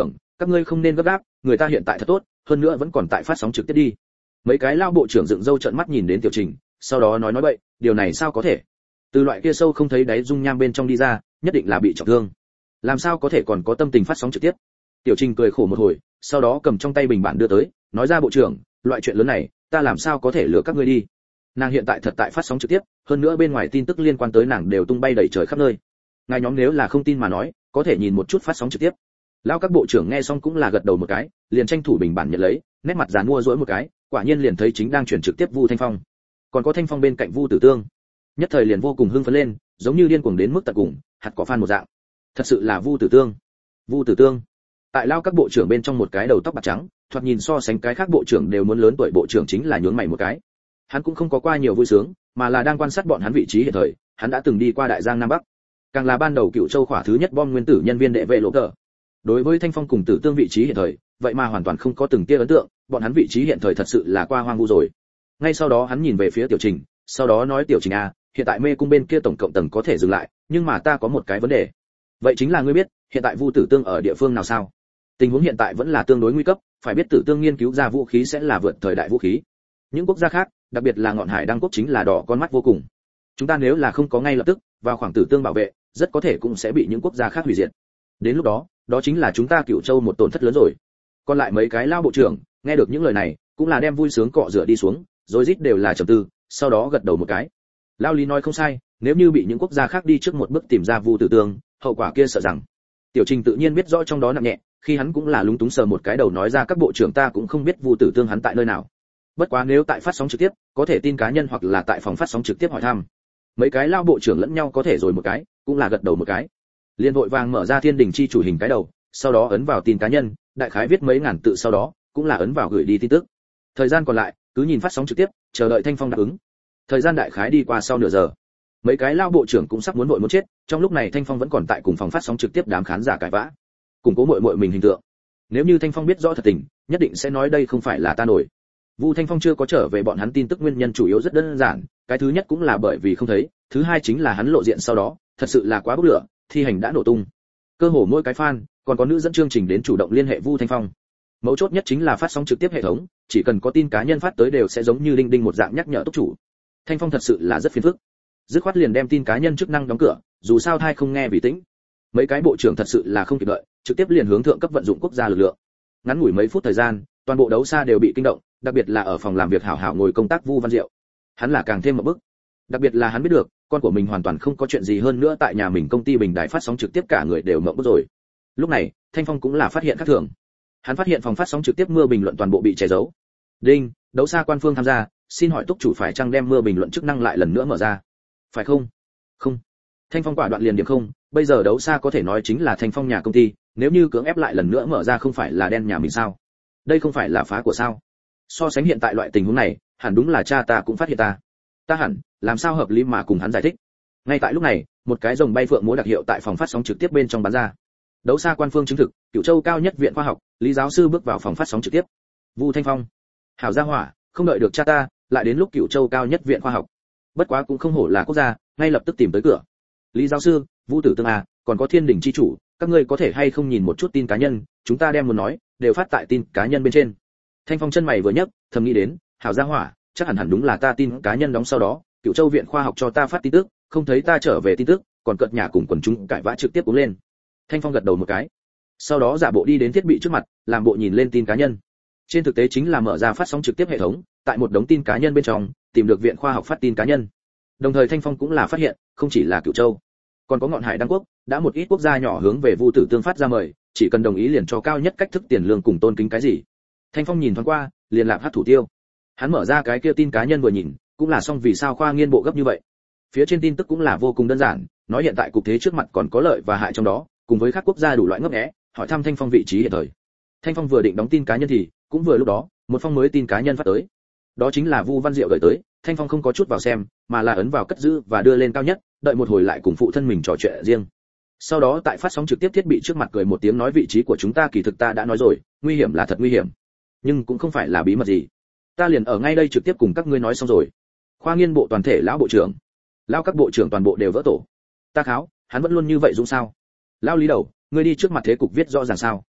S1: các ngươi không nên gấp gáp, người ta hiện tại thật tốt, hơn nữa vẫn còn tại phát sóng trực tiếp đi. Mấy cái lao bộ trưởng dựng râu trợn mắt nhìn đến Tiểu Trình, sau đó nói nói bậy, điều này sao có thể? Từ loại kia sâu không thấy đáy dung nham bên trong đi ra, nhất định là bị trọng thương. Làm sao có thể còn có tâm tình phát sóng trực tiếp? Tiểu Trình cười khổ một hồi, sau đó cầm trong tay bình bản đưa tới, nói ra bộ trưởng, loại chuyện lớn này, ta làm sao có thể lừa các ngươi đi? Nàng hiện tại thật tại phát sóng trực tiếp, hơn nữa bên ngoài tin tức liên quan tới nàng đều tung bay đầy trời khắp nơi. Ngài nhóm nếu là không tin mà nói, có thể nhìn một chút phát sóng trực tiếp. Lão các bộ trưởng nghe xong cũng là gật đầu một cái, liền tranh thủ bình bản nhận lấy, nét mặt giàn mua dỗi một cái, quả nhiên liền thấy chính đang chuyển trực tiếp Vu Thanh Phong. Còn có Thanh Phong bên cạnh Vu Tử Tương. Nhất thời liền vô cùng hưng phấn lên, giống như điên cuồng đến mức tận cùng, hạt cỏ phan một dạng. Thật sự là Vu Tử Tương. Vu Tử Tương. Tại Lão các bộ trưởng bên trong một cái đầu tóc bạc trắng, thoạt nhìn so sánh cái khác bộ trưởng đều muốn lớn tuổi bộ trưởng chính là nhướng mày một cái. Hắn cũng không có qua nhiều vui sướng, mà là đang quan sát bọn hắn vị trí hiện thời, hắn đã từng đi qua Đại Giang Nam Bắc, càng là ban đầu Cựu Châu khỏa thứ nhất bom nguyên tử nhân viên đệ vệ lộ tờ. Đối với Thanh Phong cùng Tử Tương vị trí hiện thời, vậy mà hoàn toàn không có từng tia ấn tượng, bọn hắn vị trí hiện thời thật sự là qua hoang vu rồi. Ngay sau đó hắn nhìn về phía Tiểu Trình, sau đó nói Tiểu Trình à, hiện tại mê cung bên kia tổng cộng tầng có thể dừng lại, nhưng mà ta có một cái vấn đề. Vậy chính là ngươi biết, hiện tại Vu Tử Tương ở địa phương nào sao? Tình huống hiện tại vẫn là tương đối nguy cấp, phải biết Tử Tương nghiên cứu ra vũ khí sẽ là vượt thời đại vũ khí. Những quốc gia khác, đặc biệt là ngọn hải đăng quốc chính là đỏ con mắt vô cùng. Chúng ta nếu là không có ngay lập tức vào khoảng Tử Tương bảo vệ, rất có thể cũng sẽ bị những quốc gia khác hủy diệt. Đến lúc đó, đó chính là chúng ta Cựu Châu một tổn thất lớn rồi. Còn lại mấy cái lao bộ trưởng, nghe được những lời này, cũng là đem vui sướng cọ rửa đi xuống, rồi rít đều là trầm tư, sau đó gật đầu một cái. Lao Lý nói không sai, nếu như bị những quốc gia khác đi trước một bước tìm ra Vu Tử Tương, hậu quả kia sợ rằng. Tiểu Trình tự nhiên biết rõ trong đó nặng nhẹ, khi hắn cũng là lúng túng sờ một cái đầu nói ra các bộ trưởng ta cũng không biết Vu Tử Tương hắn tại nơi nào. Bất quá nếu tại phát sóng trực tiếp, có thể tin cá nhân hoặc là tại phòng phát sóng trực tiếp hỏi thăm. Mấy cái lao bộ trưởng lẫn nhau có thể rồi một cái, cũng là gật đầu một cái. Liên vội vàng mở ra Thiên Đình chi chủ hình cái đầu, sau đó ấn vào tin cá nhân, đại khái viết mấy ngàn tự sau đó, cũng là ấn vào gửi đi tin tức. Thời gian còn lại, cứ nhìn phát sóng trực tiếp, chờ đợi Thanh Phong đáp ứng. Thời gian đại khái đi qua sau nửa giờ. Mấy cái lao bộ trưởng cũng sắp muốn vội muốn chết, trong lúc này Thanh Phong vẫn còn tại cùng phòng phát sóng trực tiếp đám khán giả cãi vã, củng cố muội muội mình hình tượng. Nếu như Thanh Phong biết rõ thật tình, nhất định sẽ nói đây không phải là ta nổi. Vu Thanh Phong chưa có trở về bọn hắn tin tức nguyên nhân chủ yếu rất đơn giản, cái thứ nhất cũng là bởi vì không thấy, thứ hai chính là hắn lộ diện sau đó, thật sự là quá bốc lửa, thi hành đã nổ tung. Cơ hồ mỗi cái fan, còn có nữ dẫn chương trình đến chủ động liên hệ Vu Thanh Phong. Mấu chốt nhất chính là phát sóng trực tiếp hệ thống, chỉ cần có tin cá nhân phát tới đều sẽ giống như đinh đinh một dạng nhắc nhở túc chủ. Thanh Phong thật sự là rất phiền phức. Dứt khoát liền đem tin cá nhân chức năng đóng cửa, dù sao thai không nghe vì tĩnh. Mấy cái bộ trưởng thật sự là không kịp đợi, trực tiếp liền hướng thượng cấp vận dụng quốc gia lực lượng. Ngắn ngủi mấy phút thời gian, toàn bộ đấu xa đều bị kinh động, đặc biệt là ở phòng làm việc hảo hảo ngồi công tác Vu Văn Diệu. Hắn là càng thêm một bức. Đặc biệt là hắn biết được, con của mình hoàn toàn không có chuyện gì hơn nữa tại nhà mình công ty Bình Đài phát sóng trực tiếp cả người đều mộng bức rồi. Lúc này, Thanh Phong cũng là phát hiện khác thường. Hắn phát hiện phòng phát sóng trực tiếp mưa bình luận toàn bộ bị che giấu. Đinh, đấu xa quan phương tham gia, xin hỏi túc chủ phải chăng đem mưa bình luận chức năng lại lần nữa mở ra? Phải không? Không. Thanh Phong quả đoạn liền điểm không, bây giờ đấu xa có thể nói chính là Thanh Phong nhà công ty, nếu như cưỡng ép lại lần nữa mở ra không phải là đen nhà mình sao? Đây không phải là phá của sao? So sánh hiện tại loại tình huống này, hẳn đúng là cha ta cũng phát hiện ta. Ta hẳn, làm sao hợp lý mà cùng hắn giải thích. Ngay tại lúc này, một cái rồng bay phượng múa đặc hiệu tại phòng phát sóng trực tiếp bên trong bắn ra. Đấu xa quan phương chứng thực, Cửu Châu cao nhất viện khoa học, Lý giáo sư bước vào phòng phát sóng trực tiếp. Vu Thanh Phong, hảo gia hỏa, không đợi được cha ta, lại đến lúc Cửu Châu cao nhất viện khoa học. Bất quá cũng không hổ là quốc gia, ngay lập tức tìm tới cửa. Lý giáo sư, Vu Tử Tương à, còn có Thiên Đình chi chủ, các ngươi có thể hay không nhìn một chút tin cá nhân, chúng ta đem muốn nói, đều phát tại tin cá nhân bên trên. Thanh Phong chân mày vừa nhấc, thầm nghĩ đến, hảo gia hỏa, chắc hẳn hẳn đúng là ta tin cá nhân đóng sau đó, Cửu Châu viện khoa học cho ta phát tin tức, không thấy ta trở về tin tức, còn cợt nhà cùng quần chúng cãi vã trực tiếp uống lên. Thanh Phong gật đầu một cái, sau đó giả bộ đi đến thiết bị trước mặt, làm bộ nhìn lên tin cá nhân. Trên thực tế chính là mở ra phát sóng trực tiếp hệ thống, tại một đống tin cá nhân bên trong, tìm được viện khoa học phát tin cá nhân. Đồng thời Thanh Phong cũng là phát hiện, không chỉ là Cửu Châu, còn có ngọn hải đăng quốc, đã một ít quốc gia nhỏ hướng về Vu Tử Tương phát ra mời, chỉ cần đồng ý liền cho cao nhất cách thức tiền lương cùng tôn kính cái gì. Thanh Phong nhìn thoáng qua, liền lạc hát thủ tiêu. Hắn mở ra cái kia tin cá nhân vừa nhìn, cũng là xong vì sao khoa nghiên bộ gấp như vậy. Phía trên tin tức cũng là vô cùng đơn giản, nói hiện tại cục thế trước mặt còn có lợi và hại trong đó, cùng với các quốc gia đủ loại ngấp nghé, hỏi thăm Thanh Phong vị trí hiện thời. Thanh Phong vừa định đóng tin cá nhân thì, cũng vừa lúc đó, một phong mới tin cá nhân phát tới. Đó chính là Vu Văn Diệu gửi tới, Thanh Phong không có chút vào xem, mà là ấn vào cất giữ và đưa lên cao nhất, đợi một hồi lại cùng phụ thân mình trò chuyện riêng. Sau đó tại phát sóng trực tiếp thiết bị trước mặt cười một tiếng nói vị trí của chúng ta kỳ thực ta đã nói rồi, nguy hiểm là thật nguy hiểm, nhưng cũng không phải là bí mật gì. Ta liền ở ngay đây trực tiếp cùng các ngươi nói xong rồi. Khoa nghiên bộ toàn thể lão bộ trưởng, lão các bộ trưởng toàn bộ đều vỡ tổ. Ta kháo, hắn vẫn luôn như vậy dũng sao? Lão Lý đầu, ngươi đi trước mặt thế cục viết rõ ràng sao?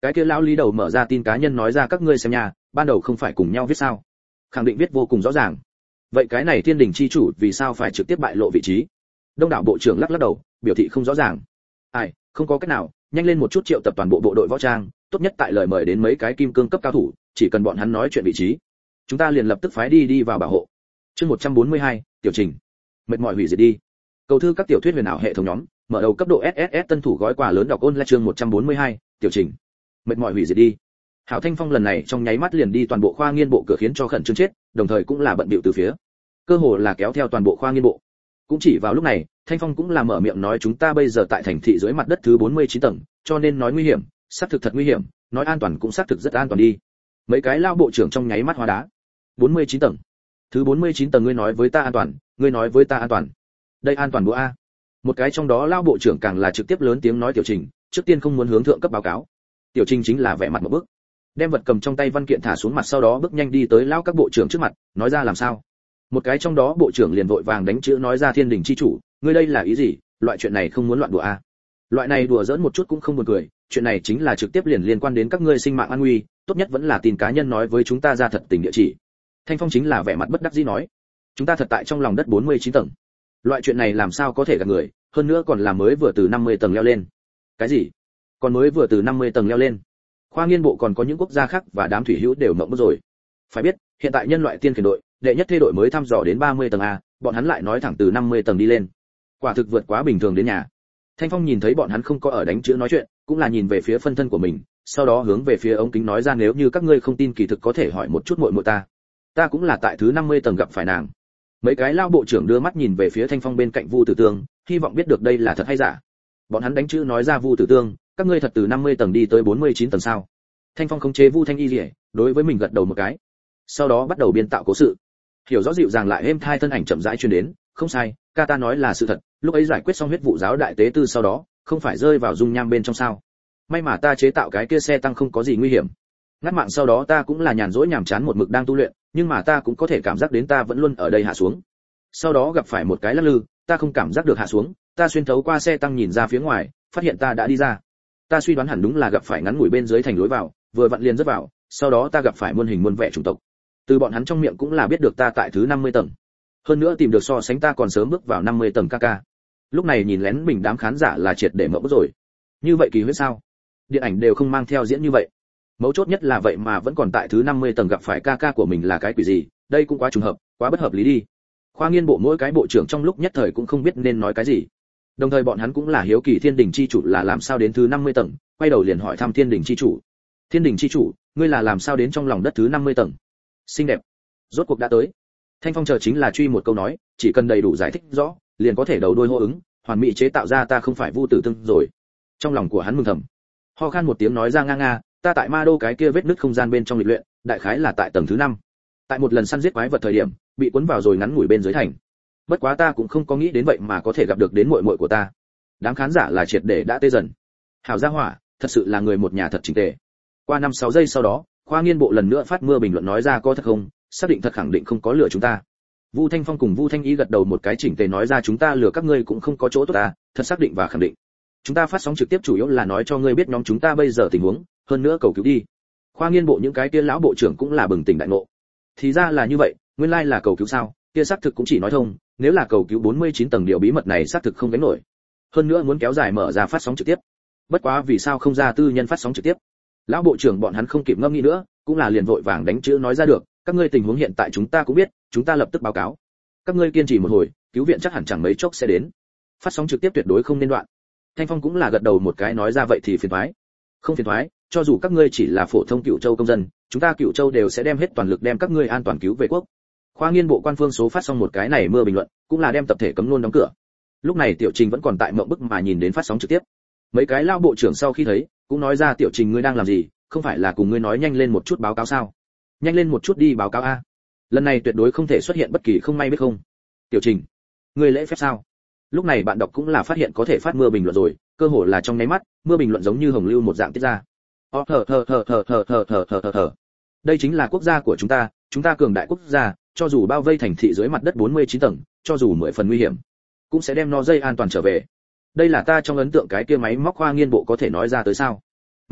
S1: cái kia lão lý đầu mở ra tin cá nhân nói ra các ngươi xem nha, ban đầu không phải cùng nhau viết sao? Khẳng định viết vô cùng rõ ràng. Vậy cái này thiên đình chi chủ vì sao phải trực tiếp bại lộ vị trí? Đông đảo bộ trưởng lắc lắc đầu, biểu thị không rõ ràng. Ai, không có cách nào, nhanh lên một chút triệu tập toàn bộ bộ đội võ trang, tốt nhất tại lời mời đến mấy cái kim cương cấp cao thủ, chỉ cần bọn hắn nói chuyện vị trí, chúng ta liền lập tức phái đi đi vào bảo hộ. Chương một trăm bốn mươi hai, tiểu trình. Mệt mỏi hủy diệt đi. Cầu thư các tiểu thuyết huyền ảo hệ thống nhóm, mở đầu cấp độ ét ét ét tân thủ gói quà lớn đọc ôn lại chương một trăm bốn mươi hai, tiểu trình. Mệt mỏi hủy diệt đi. Hảo Thanh Phong lần này trong nháy mắt liền đi toàn bộ khoa nghiên bộ cửa khiến cho khẩn trương chết, đồng thời cũng là bận bịu từ phía. Cơ hồ là kéo theo toàn bộ khoa nghiên bộ. Cũng chỉ vào lúc này, Thanh Phong cũng là mở miệng nói chúng ta bây giờ tại thành thị dưới mặt đất thứ bốn mươi chín tầng, cho nên nói nguy hiểm, xác thực thật nguy hiểm, nói an toàn cũng xác thực rất an toàn đi. Mấy cái lao bộ trưởng trong nháy mắt hóa đá. bốn mươi chín tầng. Thứ bốn mươi chín tầng ngươi nói với ta an toàn, ngươi nói với ta an toàn. Đây an toàn bữa a. Một cái trong đó lao bộ trưởng càng là trực tiếp lớn tiếng nói tiểu trình, trước tiên không muốn hướng thượng cấp báo cáo. Tiểu trình chính là vẻ mặt một bước, đem vật cầm trong tay văn kiện thả xuống mặt sau đó bước nhanh đi tới lao các bộ trưởng trước mặt, nói ra làm sao. Một cái trong đó bộ trưởng liền vội vàng đánh chữ nói ra thiên đình chi chủ, ngươi đây là ý gì, loại chuyện này không muốn loạn đùa a. Loại này đùa giỡn một chút cũng không buồn cười, chuyện này chính là trực tiếp liền liên quan đến các ngươi sinh mạng an nguy, tốt nhất vẫn là tin cá nhân nói với chúng ta ra thật tình địa chỉ. Thanh Phong chính là vẻ mặt bất đắc dĩ nói, chúng ta thật tại trong lòng đất bốn mươi chín tầng. Loại chuyện này làm sao có thể gạt người, hơn nữa còn là mới vừa từ năm mươi tầng leo lên. Cái gì? Còn mới vừa từ năm mươi tầng leo lên? Khoa nghiên bộ còn có những quốc gia khác và đám thủy hữu đều mộng rồi. Phải biết, hiện tại nhân loại tiên khiển đội, đệ nhất thê đội mới thăm dò đến ba mươi tầng a, bọn hắn lại nói thẳng từ năm mươi tầng đi lên. Quả thực vượt quá bình thường đến nhà. Thanh Phong nhìn thấy bọn hắn không có ở đánh chữ nói chuyện, cũng là nhìn về phía phân thân của mình, sau đó hướng về phía ống kính nói ra nếu như các ngươi không tin kỳ thực có thể hỏi một chút muội muội ta. Ta cũng là tại thứ năm mươi tầng gặp phải nàng. Mấy cái lao bộ trưởng đưa mắt nhìn về phía Thanh Phong bên cạnh Vu Tử Tương, hy vọng biết được đây là thật hay giả. Bọn hắn đánh chữ nói ra Vu Tử Tương, các ngươi thật từ năm mươi tầng đi tới bốn mươi chín tầng sao? Thanh Phong khống chế Vu Thanh Y Liễu, đối với mình gật đầu một cái. Sau đó bắt đầu biên tạo cố sự. Hiểu rõ dịu dàng lại êm thai thân ảnh chậm rãi truyền đến, không sai, ca ta nói là sự thật, lúc ấy giải quyết xong huyết vụ giáo đại tế tư sau đó, không phải rơi vào dung nham bên trong sao? May mà ta chế tạo cái kia xe tăng không có gì nguy hiểm. Ngắt mạng sau đó ta cũng là nhàn rỗi nhàm chán một mực đang tu luyện, nhưng mà ta cũng có thể cảm giác đến ta vẫn luôn ở đây hạ xuống. Sau đó gặp phải một cái lắc lư, ta không cảm giác được hạ xuống, ta xuyên thấu qua xe tăng nhìn ra phía ngoài, phát hiện ta đã đi ra. Ta suy đoán hẳn đúng là gặp phải ngắn ngủi bên dưới thành lối vào, vừa vặn liền rất vào, sau đó ta gặp phải muôn hình muôn vẻ chủng tộc. Từ bọn hắn trong miệng cũng là biết được ta tại thứ năm mươi tầng. Hơn nữa tìm được so sánh ta còn sớm bước vào năm mươi tầng ca ca. Lúc này nhìn lén mình đám khán giả là triệt để mộng rồi. Như vậy kỳ huyết sao? Điện ảnh đều không mang theo diễn như vậy. Mấu chốt nhất là vậy mà vẫn còn tại thứ năm mươi tầng gặp phải ca ca của mình là cái quỷ gì, đây cũng quá trùng hợp, quá bất hợp lý đi. Khoa nghiên bộ mỗi cái bộ trưởng trong lúc nhất thời cũng không biết nên nói cái gì. Đồng thời bọn hắn cũng là hiếu kỳ thiên đình chi chủ là làm sao đến thứ năm mươi tầng, quay đầu liền hỏi thăm thiên đình chi chủ. Thiên đình chi chủ, ngươi là làm sao đến trong lòng đất thứ năm mươi tầng? Xinh đẹp. Rốt cuộc đã tới. Thanh Phong chờ chính là truy một câu nói, chỉ cần đầy đủ giải thích rõ, liền có thể đầu đuôi hô ứng, hoàn mỹ chế tạo ra ta không phải Vu Tử Tương rồi. Trong lòng của hắn mừng thầm. Ho khan một tiếng nói ra nga nga, ta tại ma đô cái kia vết nứt không gian bên trong lịch luyện, đại khái là tại tầng thứ năm. Tại một lần săn giết quái vật thời điểm, bị cuốn vào rồi ngắn ngủi bên dưới thành. Bất quá ta cũng không có nghĩ đến vậy mà có thể gặp được đến muội muội của ta. Đám khán giả là triệt để đã tê dần. Hảo gia hỏa, thật sự là người một nhà thật chỉnh tề. Qua năm sáu giây sau đó, khoa nghiên bộ lần nữa phát mưa bình luận nói ra có thật không, xác định thật khẳng định không có lừa chúng ta. Vu Thanh Phong cùng Vu Thanh Ý gật đầu một cái chỉnh tề nói ra chúng ta lừa các ngươi cũng không có chỗ tốt ta, thật xác định và khẳng định. Chúng ta phát sóng trực tiếp chủ yếu là nói cho ngươi biết nhóm chúng ta bây giờ tình huống, hơn nữa cầu cứu đi. Khoa nghiên bộ những cái kia lão bộ trưởng cũng là bừng tỉnh đại ngộ. Thì ra là như vậy, nguyên lai là cầu cứu sao? Kia xác thực cũng chỉ nói thông, nếu là cầu cứu bốn mươi chín tầng điều bí mật này xác thực không gánh nổi. Hơn nữa muốn kéo dài mở ra phát sóng trực tiếp. Bất quá vì sao không ra tư nhân phát sóng trực tiếp? Lão bộ trưởng bọn hắn không kịp ngâm nghĩ nữa, cũng là liền vội vàng đánh chữ nói ra được, các ngươi tình huống hiện tại chúng ta cũng biết, chúng ta lập tức báo cáo. Các ngươi kiên trì một hồi, cứu viện chắc hẳn chẳng mấy chốc sẽ đến. Phát sóng trực tiếp tuyệt đối không nên đoạn. Thanh Phong cũng là gật đầu một cái nói ra vậy thì phiền toái. Không phiền toái, cho dù các ngươi chỉ là phổ thông Cựu Châu công dân, chúng ta Cựu Châu đều sẽ đem hết toàn lực đem các ngươi an toàn cứu về quốc. Khoa nghiên bộ quan phương số phát xong một cái này mưa bình luận, cũng là đem tập thể cấm luôn đóng cửa. Lúc này Tiểu Trình vẫn còn tại mộng bức mà nhìn đến phát sóng trực tiếp. Mấy cái lao bộ trưởng sau khi thấy, cũng nói ra Tiểu Trình ngươi đang làm gì, không phải là cùng ngươi nói nhanh lên một chút báo cáo sao? Nhanh lên một chút đi báo cáo a. Lần này tuyệt đối không thể xuất hiện bất kỳ không may biết không. Tiểu Trình, ngươi lễ phép sao? Lúc này bạn đọc cũng là phát hiện có thể phát mưa bình luận rồi, cơ hồ là trong nháy mắt, mưa bình luận giống như hồng lưu một dạng tiết ra. Ờ thở thở thở thở thở thở thở thở thở thở. Đây chính là quốc gia của chúng ta, chúng ta cường đại quốc gia, cho dù bao vây thành thị dưới mặt đất bốn mươi chín tầng, cho dù mười phần nguy hiểm, cũng sẽ đem nó dây an toàn trở về. Đây là ta trong ấn tượng cái kia máy móc khoa nghiên bộ có thể nói ra tới sao? Mẹ nó,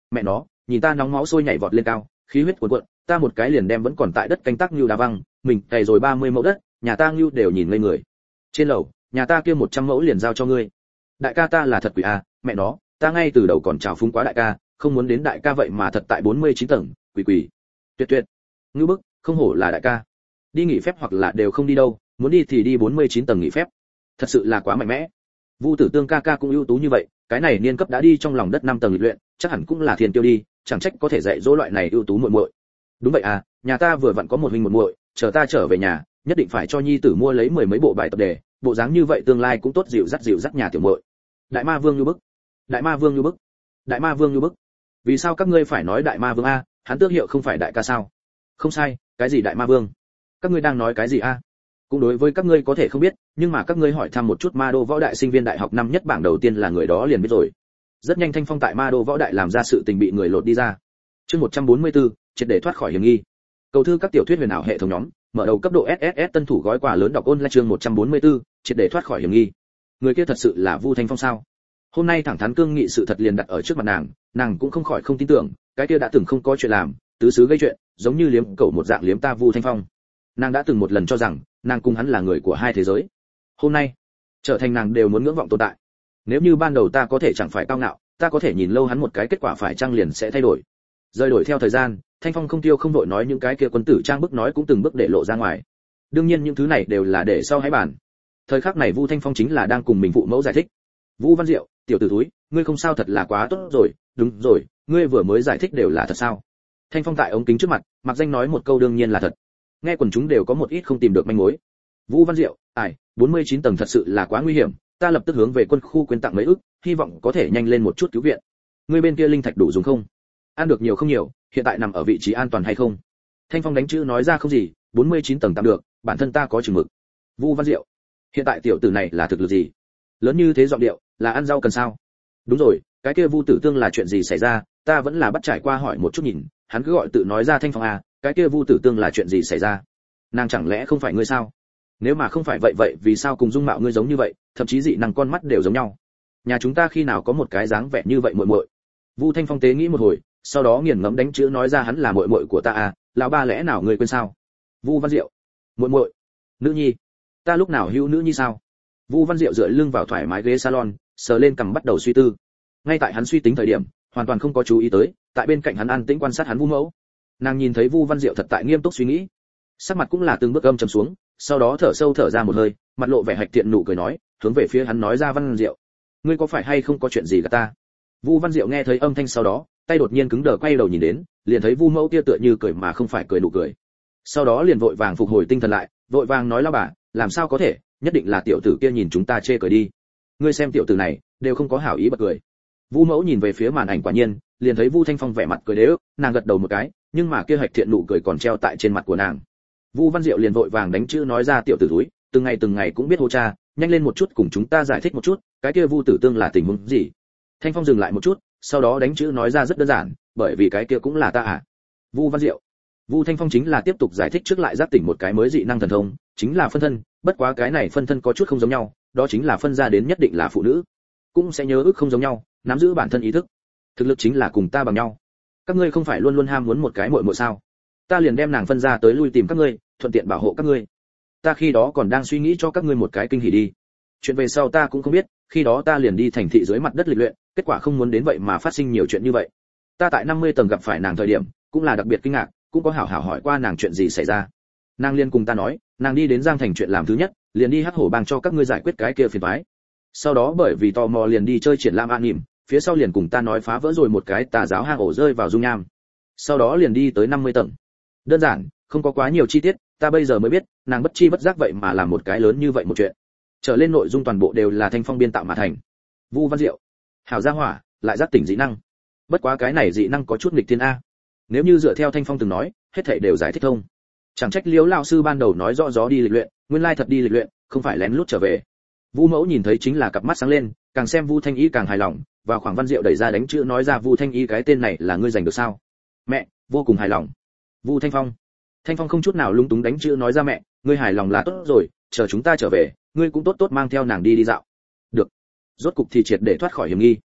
S1: mẹ nó, nhìn ta nóng máu sôi nhảy vọt lên cao, khí huyết cuồn cuộn, ta một cái liền đem vẫn còn tại đất canh tác Ngưu đá văng, mình cày rồi ba mươi mẫu đất, nhà ta Ngưu đều nhìn ngây người. Trên lầu, nhà ta kia một trăm mẫu liền giao cho ngươi. Đại ca ta là thật quỷ à, mẹ nó, ta ngay từ đầu còn chào phúng quá đại ca, không muốn đến đại ca vậy mà thật tại bốn mươi chín tầng, quỷ quỷ. Tuyệt tuyệt. Ngưu bức, không hổ là đại ca. Đi nghỉ phép hoặc là đều không đi đâu, muốn đi thì đi bốn mươi chín tầng nghỉ phép. Thật sự là quá mạnh mẽ. Vu Tử Tương ca ca cũng ưu tú như vậy, cái này niên cấp đã đi trong lòng đất năm tầng lịch luyện, chắc hẳn cũng là thiên tiêu đi, chẳng trách có thể dạy dỗ loại này ưu tú muội muội. Đúng vậy à, nhà ta vừa vặn có một huynh một muội, chờ ta trở về nhà, nhất định phải cho nhi tử mua lấy mười mấy bộ bài tập đề, bộ dáng như vậy tương lai cũng tốt dịu dắt dịu dắt nhà tiểu muội. Đại ma vương như bức, đại ma vương như bức, đại ma vương như bức. Vì sao các ngươi phải nói đại ma vương a? Hắn tước hiệu không phải đại ca sao? Không sai, cái gì đại ma vương? Các ngươi đang nói cái gì a? Cũng đối với các ngươi có thể không biết, nhưng mà các ngươi hỏi thăm một chút Ma Đô Võ Đại sinh viên đại học năm nhất bảng đầu tiên là người đó liền biết rồi. Rất nhanh Thanh Phong tại Ma Đô Võ Đại làm ra sự tình bị người lột đi ra. Chương một trăm bốn mươi tư, triệt để thoát khỏi hiểm nghi. Cầu thư các tiểu thuyết huyền ảo hệ thống nhóm, mở đầu cấp độ ét ét ét tân thủ gói quà lớn đọc online chương một trăm bốn mươi tư, triệt để thoát khỏi hiểm nghi. Người kia thật sự là Vu Thanh Phong sao? Hôm nay thẳng thắn cương nghị sự thật liền đặt ở trước mặt nàng, nàng cũng không khỏi không tin tưởng, cái kia đã từng không có chuyện làm, tứ xứ gây chuyện, giống như liếm cẩu một dạng liếm ta Vu Thanh Phong. Nàng đã từng một lần cho rằng, nàng cùng hắn là người của hai thế giới. Hôm nay, trở thành nàng đều muốn ngưỡng vọng tồn tại. Nếu như ban đầu ta có thể chẳng phải cao ngạo, ta có thể nhìn lâu hắn một cái kết quả phải chăng liền sẽ thay đổi. Rơi đổi theo thời gian, Thanh Phong không tiêu không đội nói những cái kia quân tử trang bức nói cũng từng bước để lộ ra ngoài. Đương nhiên những thứ này đều là để sau hãy bàn. Thời khắc này Vu Thanh Phong chính là đang cùng mình phụ mẫu giải thích. Vũ Văn Diệu, tiểu tử túi, ngươi không sao thật là quá tốt rồi, đúng rồi, ngươi vừa mới giải thích đều là thật sao? Thanh Phong tại ống kính trước mặt, mặc danh nói một câu đương nhiên là thật. Nghe quần chúng đều có một ít không tìm được manh mối. Vũ Văn Diệu, ải, bốn mươi chín tầng thật sự là quá nguy hiểm, ta lập tức hướng về quân khu quyên tặng mấy ức, hy vọng có thể nhanh lên một chút cứu viện. Ngươi bên kia linh thạch đủ dùng không? Ăn được nhiều không nhiều, hiện tại nằm ở vị trí an toàn hay không? Thanh Phong đánh chữ nói ra không gì, bốn mươi chín tầng tạm được, bản thân ta có chừng mực. Vũ Văn Diệu, hiện tại tiểu tử này là thực lực gì? Lớn như thế giọng điệu, là ăn rau cần sao? Đúng rồi, cái kia Vu Tử Tương là chuyện gì xảy ra, ta vẫn là bắt trải qua hỏi một chút nhìn, hắn cứ gọi tự nói ra Thanh Phong à, cái kia Vu Tử Tương là chuyện gì xảy ra? Nàng chẳng lẽ không phải ngươi sao? Nếu mà không phải vậy vậy vì sao cùng dung mạo ngươi giống như vậy, thậm chí dị năng con mắt đều giống nhau? Nhà chúng ta khi nào có một cái dáng vẻ như vậy muội muội? Vu Thanh Phong tế nghĩ một hồi, sau đó nghiền ngẫm đánh chữ nói ra hắn là muội muội của ta à, lão ba lẽ nào ngươi quên sao? Vu Văn Diệu, muội muội, nữ nhi, ta lúc nào hữu nữ nhi sao? Vu Văn Diệu dựa lưng vào thoải mái ghế salon, sờ lên cằm bắt đầu suy tư. Ngay tại hắn suy tính thời điểm, hoàn toàn không có chú ý tới, tại bên cạnh hắn an tĩnh quan sát hắn Vu mẫu. Nàng nhìn thấy Vu Văn Diệu thật tại nghiêm túc suy nghĩ, sắc mặt cũng là từng bước âm trầm xuống, sau đó thở sâu thở ra một hơi, mặt lộ vẻ hạch thiện nụ cười nói, hướng về phía hắn nói ra Văn Diệu, ngươi có phải hay không có chuyện gì cả ta? Vu Văn Diệu nghe thấy âm thanh sau đó, tay đột nhiên cứng đờ quay đầu nhìn đến, liền thấy Vu mẫu kia tựa như cười mà không phải cười nụ cười. Sau đó liền vội vàng phục hồi tinh thần lại, vội vàng nói lão bà, làm sao có thể, nhất định là tiểu tử kia nhìn chúng ta chê cười đi. Ngươi xem tiểu tử này, đều không có hảo ý bật cười. Vu mẫu nhìn về phía màn ảnh quả nhiên, liền thấy Vu Thanh Phong vẻ mặt cười đế ức, nàng gật đầu một cái, nhưng mà kia hạch thiện nụ cười còn treo tại trên mặt của nàng. Vu Văn Diệu liền vội vàng đánh chữ nói ra tiểu tử túi, từng ngày từng ngày cũng biết hô cha, nhanh lên một chút cùng chúng ta giải thích một chút, cái kia Vu Tử Tương là tình huống gì? Thanh Phong dừng lại một chút, sau đó đánh chữ nói ra rất đơn giản, bởi vì cái kia cũng là ta à? Vu Văn Diệu. Vu Thanh Phong chính là tiếp tục giải thích trước lại giác tỉnh một cái mới dị năng thần thông, chính là phân thân, bất quá cái này phân thân có chút không giống nhau, đó chính là phân ra đến nhất định là phụ nữ, cũng sẽ nhớ ước không giống nhau, nắm giữ bản thân ý thức. Thực lực chính là cùng ta bằng nhau. Các ngươi không phải luôn luôn ham muốn một cái muội muội sao? Ta liền đem nàng phân ra tới lui tìm các ngươi, thuận tiện bảo hộ các ngươi. Ta khi đó còn đang suy nghĩ cho các ngươi một cái kinh hỉ đi. Chuyện về sau ta cũng không biết, khi đó ta liền đi thành thị dưới mặt đất lịch luyện, kết quả không muốn đến vậy mà phát sinh nhiều chuyện như vậy. Ta tại năm mươi tầng gặp phải nàng thời điểm, cũng là đặc biệt kinh ngạc, cũng có hảo hảo hỏi qua nàng chuyện gì xảy ra. Nàng liền cùng ta nói, nàng đi đến Giang Thành chuyện làm thứ nhất, liền đi hắc hổ bang cho các ngươi giải quyết cái kia phiền toái. Sau đó bởi vì tò mò liền đi chơi triển lãm an nỉm, phía sau liền cùng ta nói phá vỡ rồi một cái tà giáo hang ổ rơi vào dung nham. Sau đó liền đi tới năm mươi tầng. Đơn giản, không có quá nhiều chi tiết, ta bây giờ mới biết, nàng bất chi bất giác vậy mà làm một cái lớn như vậy một chuyện. Trở lên nội dung toàn bộ đều là Thanh Phong biên tạo mà thành. Vu Văn Diệu, hảo gia hỏa, lại giác tỉnh dị năng. Bất quá cái này dị năng có chút nghịch thiên a. Nếu như dựa theo Thanh Phong từng nói, hết thảy đều giải thích thông. Chẳng trách Liễu lão sư ban đầu nói rõ gió đi lịch luyện, nguyên lai thật đi lịch luyện, không phải lén lút trở về. Vu Mẫu nhìn thấy chính là cặp mắt sáng lên, càng xem Vu Thanh Y càng hài lòng, và khoảng Văn Diệu đẩy ra đánh chữ nói ra Vu Thanh Y cái tên này là ngươi giành được sao? Mẹ, vô cùng hài lòng. Vu Thanh Phong. Thanh Phong không chút nào lung túng đánh chữ nói ra mẹ, ngươi hài lòng là tốt rồi, chờ chúng ta trở về, ngươi cũng tốt tốt mang theo nàng đi đi dạo. Được. Rốt cục thì triệt để thoát khỏi hiểm nghi.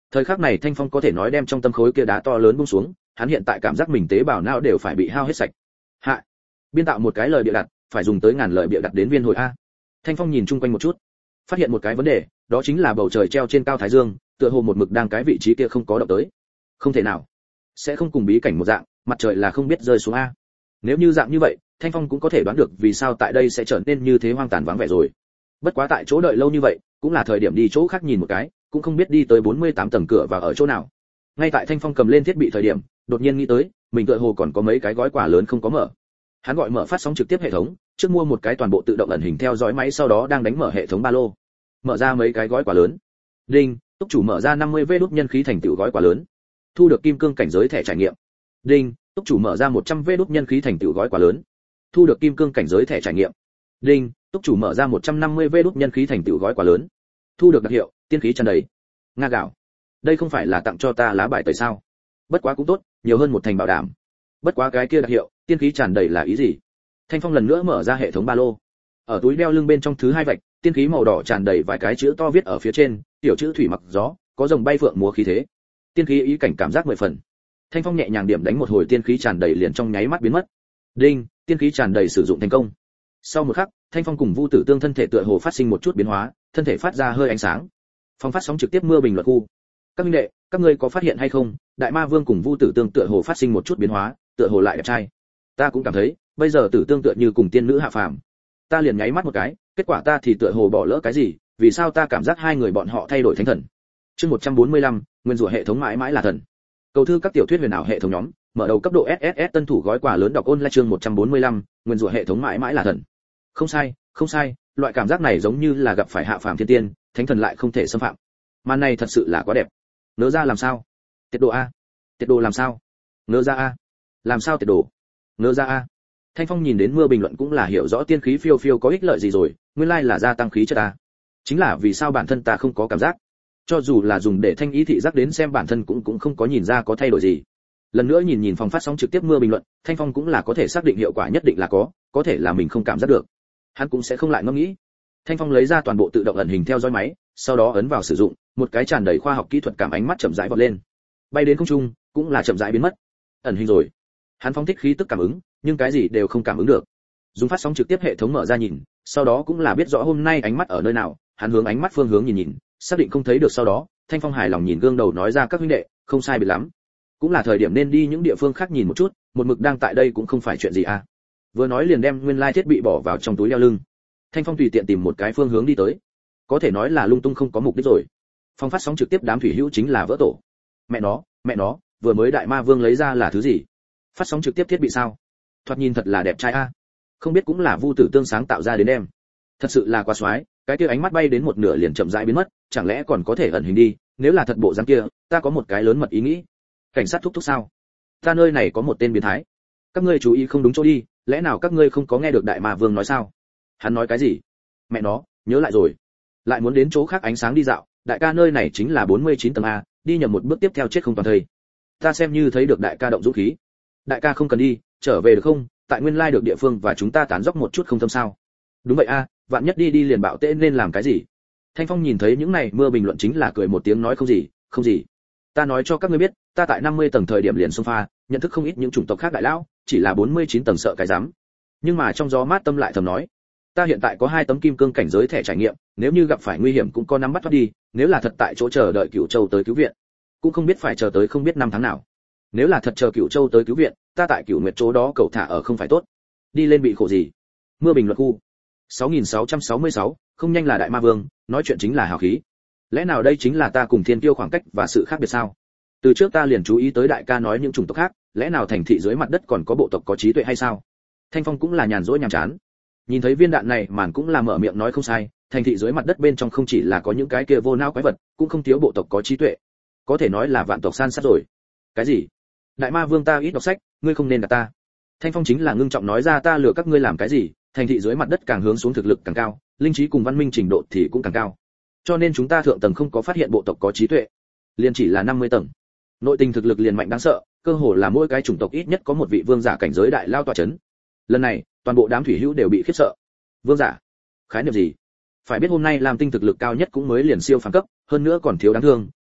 S1: Thời khắc này Thanh Phong có thể nói đem trong tâm khối kia đá to lớn buông xuống, hắn hiện tại cảm giác mình tế bào não đều phải bị hao hết sạch. Hạ, biên tạo một cái lời bịa đặt, phải dùng tới ngàn lời bịa đặt đến viên hồi a. Thanh Phong nhìn chung quanh một chút, phát hiện một cái vấn đề, đó chính là bầu trời treo trên cao thái dương, tựa hồ một mực đang cái vị trí kia không có động tới. Không thể nào, sẽ không cùng bí cảnh một dạng, mặt trời là không biết rơi xuống a. Nếu như dạng như vậy, Thanh Phong cũng có thể đoán được vì sao tại đây sẽ trở nên như thế hoang tàn vắng vẻ rồi. Bất quá tại chỗ đợi lâu như vậy, cũng là thời điểm đi chỗ khác nhìn một cái, cũng không biết đi tới bốn mươi tám tầng cửa và ở chỗ nào. Ngay tại Thanh Phong cầm lên thiết bị thời điểm, đột nhiên nghĩ tới, mình tựa hồ còn có mấy cái gói quà lớn không có mở. Hắn gọi mở phát sóng trực tiếp hệ thống, trước mua một cái toàn bộ tự động ẩn hình theo dõi máy, sau đó đang đánh mở hệ thống ba lô. Mở ra mấy cái gói quà lớn. Đinh, túc chủ mở ra năm mươi vé đút nhân khí thành tựu gói quà lớn. Thu được kim cương cảnh giới thẻ trải nghiệm. Đinh, túc chủ mở ra một trăm vé đút nhân khí thành tựu gói quà lớn. Thu được kim cương cảnh giới thẻ trải nghiệm. Đinh, túc chủ mở ra một trăm năm mươi vé đút nhân khí thành tựu gói quà lớn. Thu được đặc hiệu, tiên khí tràn đầy. Nga gạo. Đây không phải là tặng cho ta lá bài tẩy sao? Bất quá cũng tốt, nhiều hơn một thành bảo đảm. Bất quá cái kia đặc hiệu, tiên khí tràn đầy là ý gì? Thanh Phong lần nữa mở ra hệ thống ba lô. Ở túi đeo lưng bên trong thứ hai vạch, tiên khí màu đỏ tràn đầy vài cái chữ to viết ở phía trên, tiểu chữ thủy mặc gió, có rồng bay phượng múa khí thế. Tiên khí ý cảnh cảm giác mười phần. Thanh Phong nhẹ nhàng điểm đánh một hồi, tiên khí tràn đầy liền trong nháy mắt biến mất. Đinh, tiên khí tràn đầy sử dụng thành công. Sau một khắc, Thanh Phong cùng Vu Tử Tương thân thể tựa hồ phát sinh một chút biến hóa, thân thể phát ra hơi ánh sáng. Phong phát sóng trực tiếp mưa bình luận khu. Các minh đệ, các ngươi có phát hiện hay không, Đại Ma Vương cùng Vu Tử Tương tựa hồ phát sinh một chút biến hóa, tựa hồ lại đẹp trai. Ta cũng cảm thấy, bây giờ Tử Tương tựa như cùng tiên nữ hạ phàm. Ta liền nháy mắt một cái, kết quả ta thì tựa hồ bỏ lỡ cái gì, vì sao ta cảm giác hai người bọn họ thay đổi thánh thần. Chương một trăm bốn mươi lăm, nguyên rủa hệ thống mãi mãi là thần. Cầu thư các tiểu thuyết huyền ảo hệ thống nhóm, mở đầu cấp độ ét ét ét tân thủ gói quà lớn đọc online chương một trăm bốn mươi lăm, nguyên rủa hệ thống mãi mãi là thần. Không sai, không sai, loại cảm giác này giống như là gặp phải hạ phàm thiên tiên, thánh thần lại không thể xâm phạm. Màn này thật sự là quá đẹp. Nỡ ra làm sao? Tiệt đồ a. Tiệt đồ làm sao? Nỡ ra a. Làm sao tiệt đồ? Nỡ ra a. Thanh Phong nhìn đến mưa bình luận cũng là hiểu rõ tiên khí phiêu phiêu có ích lợi gì rồi, nguyên lai là gia tăng khí chất ta. Chính là vì sao bản thân ta không có cảm giác. Cho dù là dùng để thanh ý thị giác đến xem bản thân cũng cũng không có nhìn ra có thay đổi gì. Lần nữa nhìn nhìn phòng phát sóng trực tiếp mưa bình luận, Thanh Phong cũng là có thể xác định hiệu quả nhất định là có, có thể là mình không cảm giác được. Hắn cũng sẽ không lại ngẫm nghĩ. Thanh Phong lấy ra toàn bộ tự động ẩn hình theo dõi máy, sau đó ấn vào sử dụng, một cái tràn đầy khoa học kỹ thuật cảm ánh mắt chậm rãi vọt lên. Bay đến không trung, cũng là chậm rãi biến mất. Ẩn hình rồi. Hắn phóng thích khí tức cảm ứng, nhưng cái gì đều không cảm ứng được. Dùng phát sóng trực tiếp hệ thống mở ra nhìn, sau đó cũng là biết rõ hôm nay ánh mắt ở nơi nào, hắn hướng ánh mắt phương hướng nhìn nhìn, xác định không thấy được sau đó, Thanh Phong hài lòng nhìn gương đầu nói ra các huynh đệ, không sai biệt lắm. Cũng là thời điểm nên đi những địa phương khác nhìn một chút, một mực đang tại đây cũng không phải chuyện gì à. Vừa nói liền đem nguyên lai thiết bị bỏ vào trong túi đeo lưng. Thanh Phong tùy tiện tìm một cái phương hướng đi tới. Có thể nói là lung tung không có mục đích rồi. Phong phát sóng trực tiếp đám thủy hữu chính là vỡ tổ. Mẹ nó, mẹ nó, vừa mới Đại Ma Vương lấy ra là thứ gì? Phát sóng trực tiếp thiết bị sao? Thoạt nhìn thật là đẹp trai a. Không biết cũng là Vu Tử Tương sáng tạo ra đến em. Thật sự là quá xoái, cái kia ánh mắt bay đến một nửa liền chậm rãi biến mất, chẳng lẽ còn có thể ẩn hình đi, nếu là thật bộ dáng kia, ta có một cái lớn mật ý nghĩ. Cảnh sát thúc thúc sao? Ta nơi này có một tên biến thái. Các ngươi chú ý không đúng chỗ đi, lẽ nào các ngươi không có nghe được Đại Ma Vương nói sao? Hắn nói cái gì? Mẹ nó, nhớ lại rồi. Lại muốn đến chỗ khác ánh sáng đi dạo, đại ca nơi này chính là bốn mươi chín tầng a, đi nhầm một bước tiếp theo chết không toàn thây. Ta xem như thấy được đại ca động dũng khí. Đại ca không cần đi, trở về được không? Tại nguyên lai được địa phương và chúng ta tán dốc một chút không thâm sao? Đúng vậy a, vạn nhất đi đi liền bạo tễ nên làm cái gì? Thanh Phong nhìn thấy những này mưa bình luận chính là cười một tiếng nói không gì, không gì. Ta nói cho các ngươi biết, ta tại năm mươi tầng thời điểm liền xông pha, nhận thức không ít những chủng tộc khác đại lão, chỉ là bốn mươi chín tầng sợ cái dám. Nhưng mà trong gió mát tâm lại thầm nói, ta hiện tại có hai tấm kim cương cảnh giới thẻ trải nghiệm, nếu như gặp phải nguy hiểm cũng có nắm bắt thoát đi, nếu là thật tại chỗ chờ đợi Cửu Châu tới cứu viện, cũng không biết phải chờ tới không biết năm tháng nào. Nếu là thật chờ Cửu Châu tới cứu viện, ta tại Cửu Nguyệt chỗ đó cậu thả ở không phải tốt. Đi lên bị khổ gì? Mưa bình luận khu. sáu nghìn sáu trăm sáu mươi sáu, không nhanh là Đại Ma Vương, nói chuyện chính là hào khí. Lẽ nào đây chính là ta cùng Thiên Kiêu khoảng cách và sự khác biệt sao? Từ trước ta liền chú ý tới đại ca nói những chủng tộc khác, lẽ nào thành thị dưới mặt đất còn có bộ tộc có trí tuệ hay sao? Thanh Phong cũng là nhàn rỗi nhàm chán. Nhìn thấy viên đạn này màn cũng là mở miệng nói không sai, thành thị dưới mặt đất bên trong không chỉ là có những cái kia vô não quái vật, cũng không thiếu bộ tộc có trí tuệ. Có thể nói là vạn tộc san sát rồi. Cái gì? Đại Ma Vương ta ít đọc sách, ngươi không nên gạt ta. Thanh Phong chính là ngưng trọng nói ra ta lừa các ngươi làm cái gì, thành thị dưới mặt đất càng hướng xuống thực lực càng cao, linh trí cùng văn minh trình độ thì cũng càng cao. Cho nên chúng ta thượng tầng không có phát hiện bộ tộc có trí tuệ, liền chỉ là năm mươi tầng. Nội tình thực lực liền mạnh đáng sợ, cơ hồ là mỗi cái chủng tộc ít nhất có một vị vương giả cảnh giới đại lao tọa chấn. Lần này, toàn bộ đám thủy hữu đều bị khiếp sợ. Vương giả? Khái niệm gì? Phải biết hôm nay làm tinh thực lực cao nhất cũng mới liền siêu phàm cấp, hơn nữa còn thiếu đáng thương,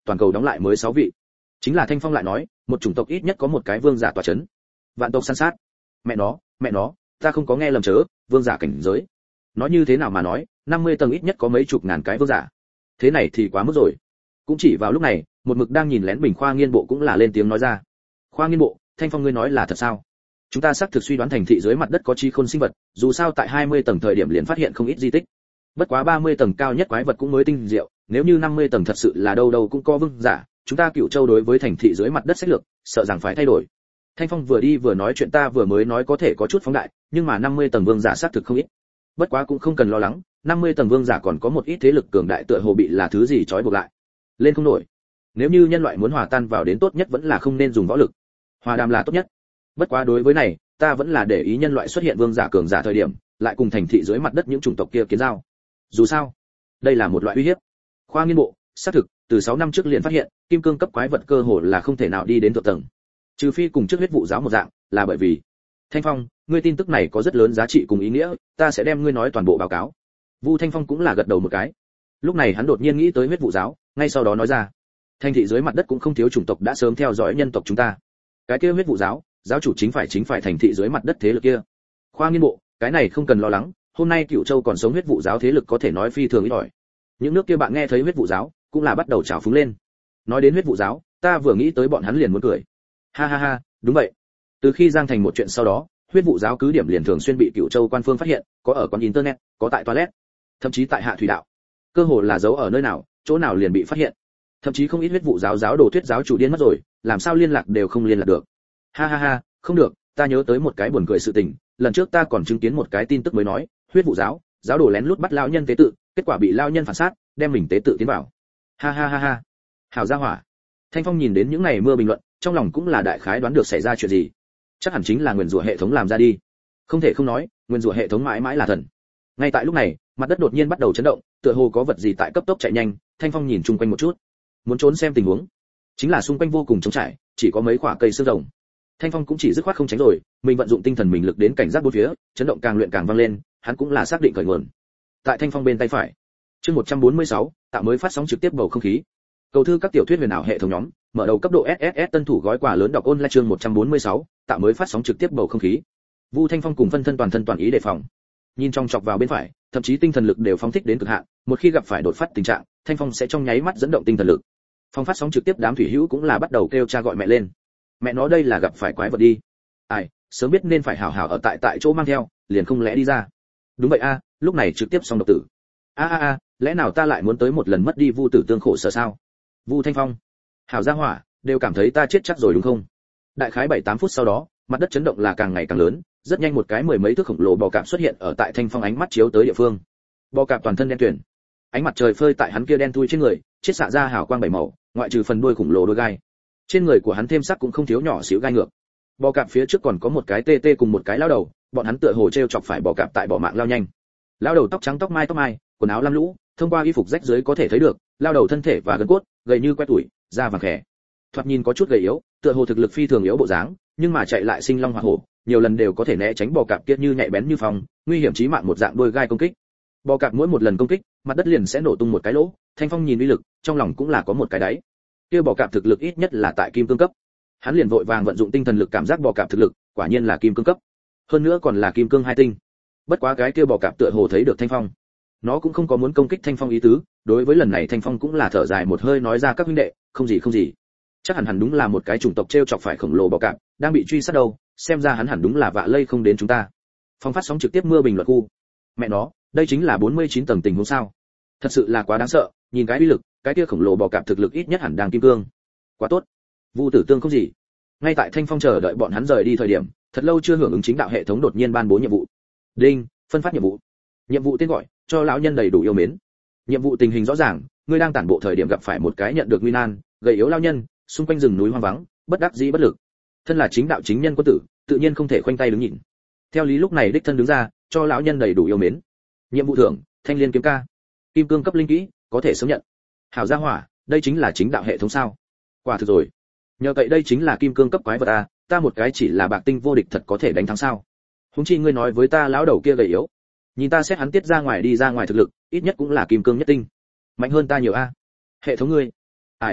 S1: toàn cầu đóng lại mới sáu vị. Chính là Thanh Phong lại nói, một chủng tộc ít nhất có một cái vương giả tọa chấn. Vạn tộc săn sát. Mẹ nó, mẹ nó, ta không có nghe lầm chớ, vương giả cảnh giới. Nói như thế nào mà nói, năm mươi tầng ít nhất có mấy chục ngàn cái vương giả. Thế này thì quá mức rồi. Cũng chỉ vào lúc này, một mực đang nhìn lén Bình Khoa Nghiên Bộ cũng là lên tiếng nói ra. Khoa Nghiên Bộ, Thanh Phong ngươi nói là thật sao? Chúng ta xác thực suy đoán thành thị dưới mặt đất có trí khôn sinh vật, dù sao tại hai mươi tầng thời điểm liền phát hiện không ít di tích. Bất quá ba mươi tầng cao nhất quái vật cũng mới tinh diệu, nếu như năm mươi tầng thật sự là đâu đâu cũng có vương giả, chúng ta Cửu Châu đối với thành thị dưới mặt đất sách lược, sợ rằng phải thay đổi. Thanh Phong vừa đi vừa nói chuyện ta vừa mới nói có thể có chút phóng đại, nhưng mà năm mươi tầng vương giả xác thực không ít. Bất quá cũng không cần lo lắng, năm mươi tầng vương giả còn có một ít thế lực cường đại tựa hồ bị là thứ gì trói buộc lại. Lên không nổi. Nếu như nhân loại muốn hòa tan vào đến tốt nhất vẫn là không nên dùng võ lực. Hòa đàm là tốt nhất. Bất quá đối với này, ta vẫn là để ý nhân loại xuất hiện vương giả cường giả thời điểm, lại cùng thành thị dưới mặt đất những chủng tộc kia kiến giao. Dù sao, đây là một loại uy hiếp. Khoa Nghiên Bộ, xác thực, từ sáu năm trước liền phát hiện, kim cương cấp quái vật cơ hồ là không thể nào đi đến thượng tầng. Trừ phi cùng trước huyết vụ giáo một dạng, là bởi vì Thanh Phong, ngươi tin tức này có rất lớn giá trị cùng ý nghĩa, ta sẽ đem ngươi nói toàn bộ báo cáo. Vu Thanh Phong cũng là gật đầu một cái. Lúc này hắn đột nhiên nghĩ tới huyết vụ giáo, ngay sau đó nói ra, thành thị dưới mặt đất cũng không thiếu chủng tộc đã sớm theo dõi nhân tộc chúng ta. Cái kia huyết vụ giáo, giáo chủ chính phải chính phải thành thị dưới mặt đất thế lực kia. Khoa Nghiên Bộ, cái này không cần lo lắng, hôm nay Cửu Châu còn sống huyết vụ giáo thế lực có thể nói phi thường ít ỏi. Những nước kia bạn nghe thấy huyết vụ giáo, cũng là bắt đầu trào phúng lên. Nói đến huyết vụ giáo, ta vừa nghĩ tới bọn hắn liền muốn cười. Ha ha ha, đúng vậy. Từ khi Giang Thành một chuyện sau đó, huyết vụ giáo cứ điểm liền thường xuyên bị Cửu Châu quan phương phát hiện, có ở quán internet, có tại toilet, thậm chí tại hạ thủy đạo. Cơ hồ là giấu ở nơi nào, chỗ nào liền bị phát hiện. Thậm chí không ít huyết vụ giáo giáo đồ thuyết giáo chủ điên mất rồi, làm sao liên lạc đều không liên lạc được. Ha ha ha, không được, ta nhớ tới một cái buồn cười sự tình, lần trước ta còn chứng kiến một cái tin tức mới nói, huyết vụ giáo, giáo đồ lén lút bắt lão nhân tế tự, kết quả bị lão nhân phản sát, đem mình tế tự tiến vào. Ha ha ha ha. Hảo gia hỏa. Thanh Phong nhìn đến những này mưa bình luận, trong lòng cũng là đại khái đoán được xảy ra chuyện gì. Chắc hẳn chính là nguyên rủa hệ thống làm ra đi. Không thể không nói, nguyên rủa hệ thống mãi mãi là thần. Ngay tại lúc này, mặt đất đột nhiên bắt đầu chấn động, tựa hồ có vật gì tại cấp tốc chạy nhanh, Thanh Phong nhìn chung quanh một chút, muốn trốn xem tình huống. Chính là xung quanh vô cùng trống trải, chỉ có mấy quả cây xương rồng. Thanh Phong cũng chỉ dứt khoát không tránh rồi, mình vận dụng tinh thần mình lực đến cảnh giác bốn phía, chấn động càng luyện càng vang lên, hắn cũng là xác định khởi nguồn. Tại Thanh Phong bên tay phải, chương một trăm bốn mươi sáu, tạo mới phát sóng trực tiếp bầu không khí. Cầu thư các tiểu thuyết huyền ảo hệ thống nhóm, mở đầu cấp độ ét ét ét tân thủ gói quà lớn đọc online chương một trăm bốn mươi sáu, tạo mới phát sóng trực tiếp bầu không khí. Vu Thanh Phong cùng phân thân toàn thân toàn ý đề phòng. Nhìn trong chọc vào bên phải, thậm chí tinh thần lực đều phóng thích đến cực hạn, một khi gặp phải đột phát tình trạng, Thanh Phong sẽ trong nháy mắt dẫn động tinh thần lực. Phong phát sóng trực tiếp đám thủy hữu cũng là bắt đầu kêu cha gọi mẹ lên. Mẹ nó đây là gặp phải quái vật đi. Ai, sớm biết nên phải hảo hảo ở tại tại chỗ mang theo, liền không lẽ đi ra. Đúng vậy a, lúc này trực tiếp xong độc tử. A a a, lẽ nào ta lại muốn tới một lần mất đi Vu Tử Tương khổ sở sao? Vu Thanh Phong, hảo gia hỏa, đều cảm thấy ta chết chắc rồi đúng không? Đại khái bảy tám phút sau đó, mặt đất chấn động là càng ngày càng lớn, rất nhanh một cái mười mấy thước khổng lồ bò cạp xuất hiện ở tại Thanh Phong ánh mắt chiếu tới địa phương. Bò cạp toàn thân đen tuyền, ánh mặt trời phơi tại hắn kia đen thui trên người, chiết xạ ra hào quang bảy màu, ngoại trừ phần đuôi khổng lồ đôi gai. Trên người của hắn thêm sắc cũng không thiếu nhỏ xíu gai ngược. Bò cạp phía trước còn có một cái tê tê cùng một cái lão đầu, bọn hắn tựa hồ treo chọc phải bò cạp tại bỏ mạng lao nhanh. Lão đầu tóc trắng tóc mai tóc mai, quần áo lam lũ, thông qua y phục rách dưới có thể thấy được, lão đầu thân thể và gân cốt gầy như que tuổi, da vàng khè. Thoạt nhìn có chút gầy yếu, tựa hồ thực lực phi thường yếu bộ dáng, nhưng mà chạy lại sinh long hỏa hổ, nhiều lần đều có thể né tránh bò cạp kia như nhạy bén như phòng, nguy hiểm chí mạng một dạng đôi gai công kích. Bò cạp mỗi một lần công kích, mặt đất liền sẽ nổ tung một cái lỗ, Thanh Phong nhìn uy lực, trong lòng cũng là có một cái đáy. Kia bò cạp thực lực ít nhất là tại kim cương cấp. Hắn liền vội vàng vận dụng tinh thần lực cảm giác bò cạp thực lực, quả nhiên là kim cương cấp. Hơn nữa còn là kim cương hai tinh. Bất quá cái kia bò cạp tựa hồ thấy được Thanh Phong, nó cũng không có muốn công kích Thanh Phong ý tứ, đối với lần này Thanh Phong cũng là thở dài một hơi nói ra các huynh đệ, không gì không gì. Chắc hẳn hẳn đúng là một cái chủng tộc treo chọc phải khổng lồ bò cạp, đang bị truy sát đâu, xem ra hắn hẳn đúng là vạ lây không đến chúng ta. Phong phát sóng trực tiếp mưa bình luận khu. Mẹ nó, đây chính là bốn mươi chín tầng tình huống sao? Thật sự là quá đáng sợ, nhìn cái uy lực, cái kia khổng lồ bò cạp thực lực ít nhất hẳn đang kim cương. Quá tốt. Vu Tử Tương không gì. Ngay tại Thanh Phong chờ đợi bọn hắn rời đi thời điểm, thật lâu chưa hưởng ứng chính đạo hệ thống đột nhiên ban bố nhiệm vụ. Đinh, phân phát nhiệm vụ. Nhiệm vụ tên gọi, cho lão nhân đầy đủ yêu mến. Nhiệm vụ tình hình rõ ràng, ngươi đang tản bộ thời điểm gặp phải một cái nhận được nguy nan, gầy yếu lão nhân, xung quanh rừng núi hoang vắng, bất đắc dĩ bất lực. Thân là chính đạo chính nhân quân tử, tự nhiên không thể khoanh tay đứng nhìn. Theo lý lúc này đích thân đứng ra, cho lão nhân đầy đủ yêu mến. Nhiệm vụ thưởng, Thanh Liên kiếm ca. Kim cương cấp linh kỹ, có thể sớm nhận. Hảo gia hỏa, đây chính là chính đạo hệ thống sao? Quả thực rồi. Nhờ vậy đây chính là kim cương cấp quái vật à, ta một cái chỉ là bạc tinh vô địch thật có thể đánh thắng sao? Huống chi ngươi nói với ta lão đầu kia gầy yếu. Nhìn ta xét hắn tiết ra ngoài đi ra ngoài thực lực, ít nhất cũng là kim cương nhất tinh. Mạnh hơn ta nhiều a. À. Hệ thống ngươi. Ai,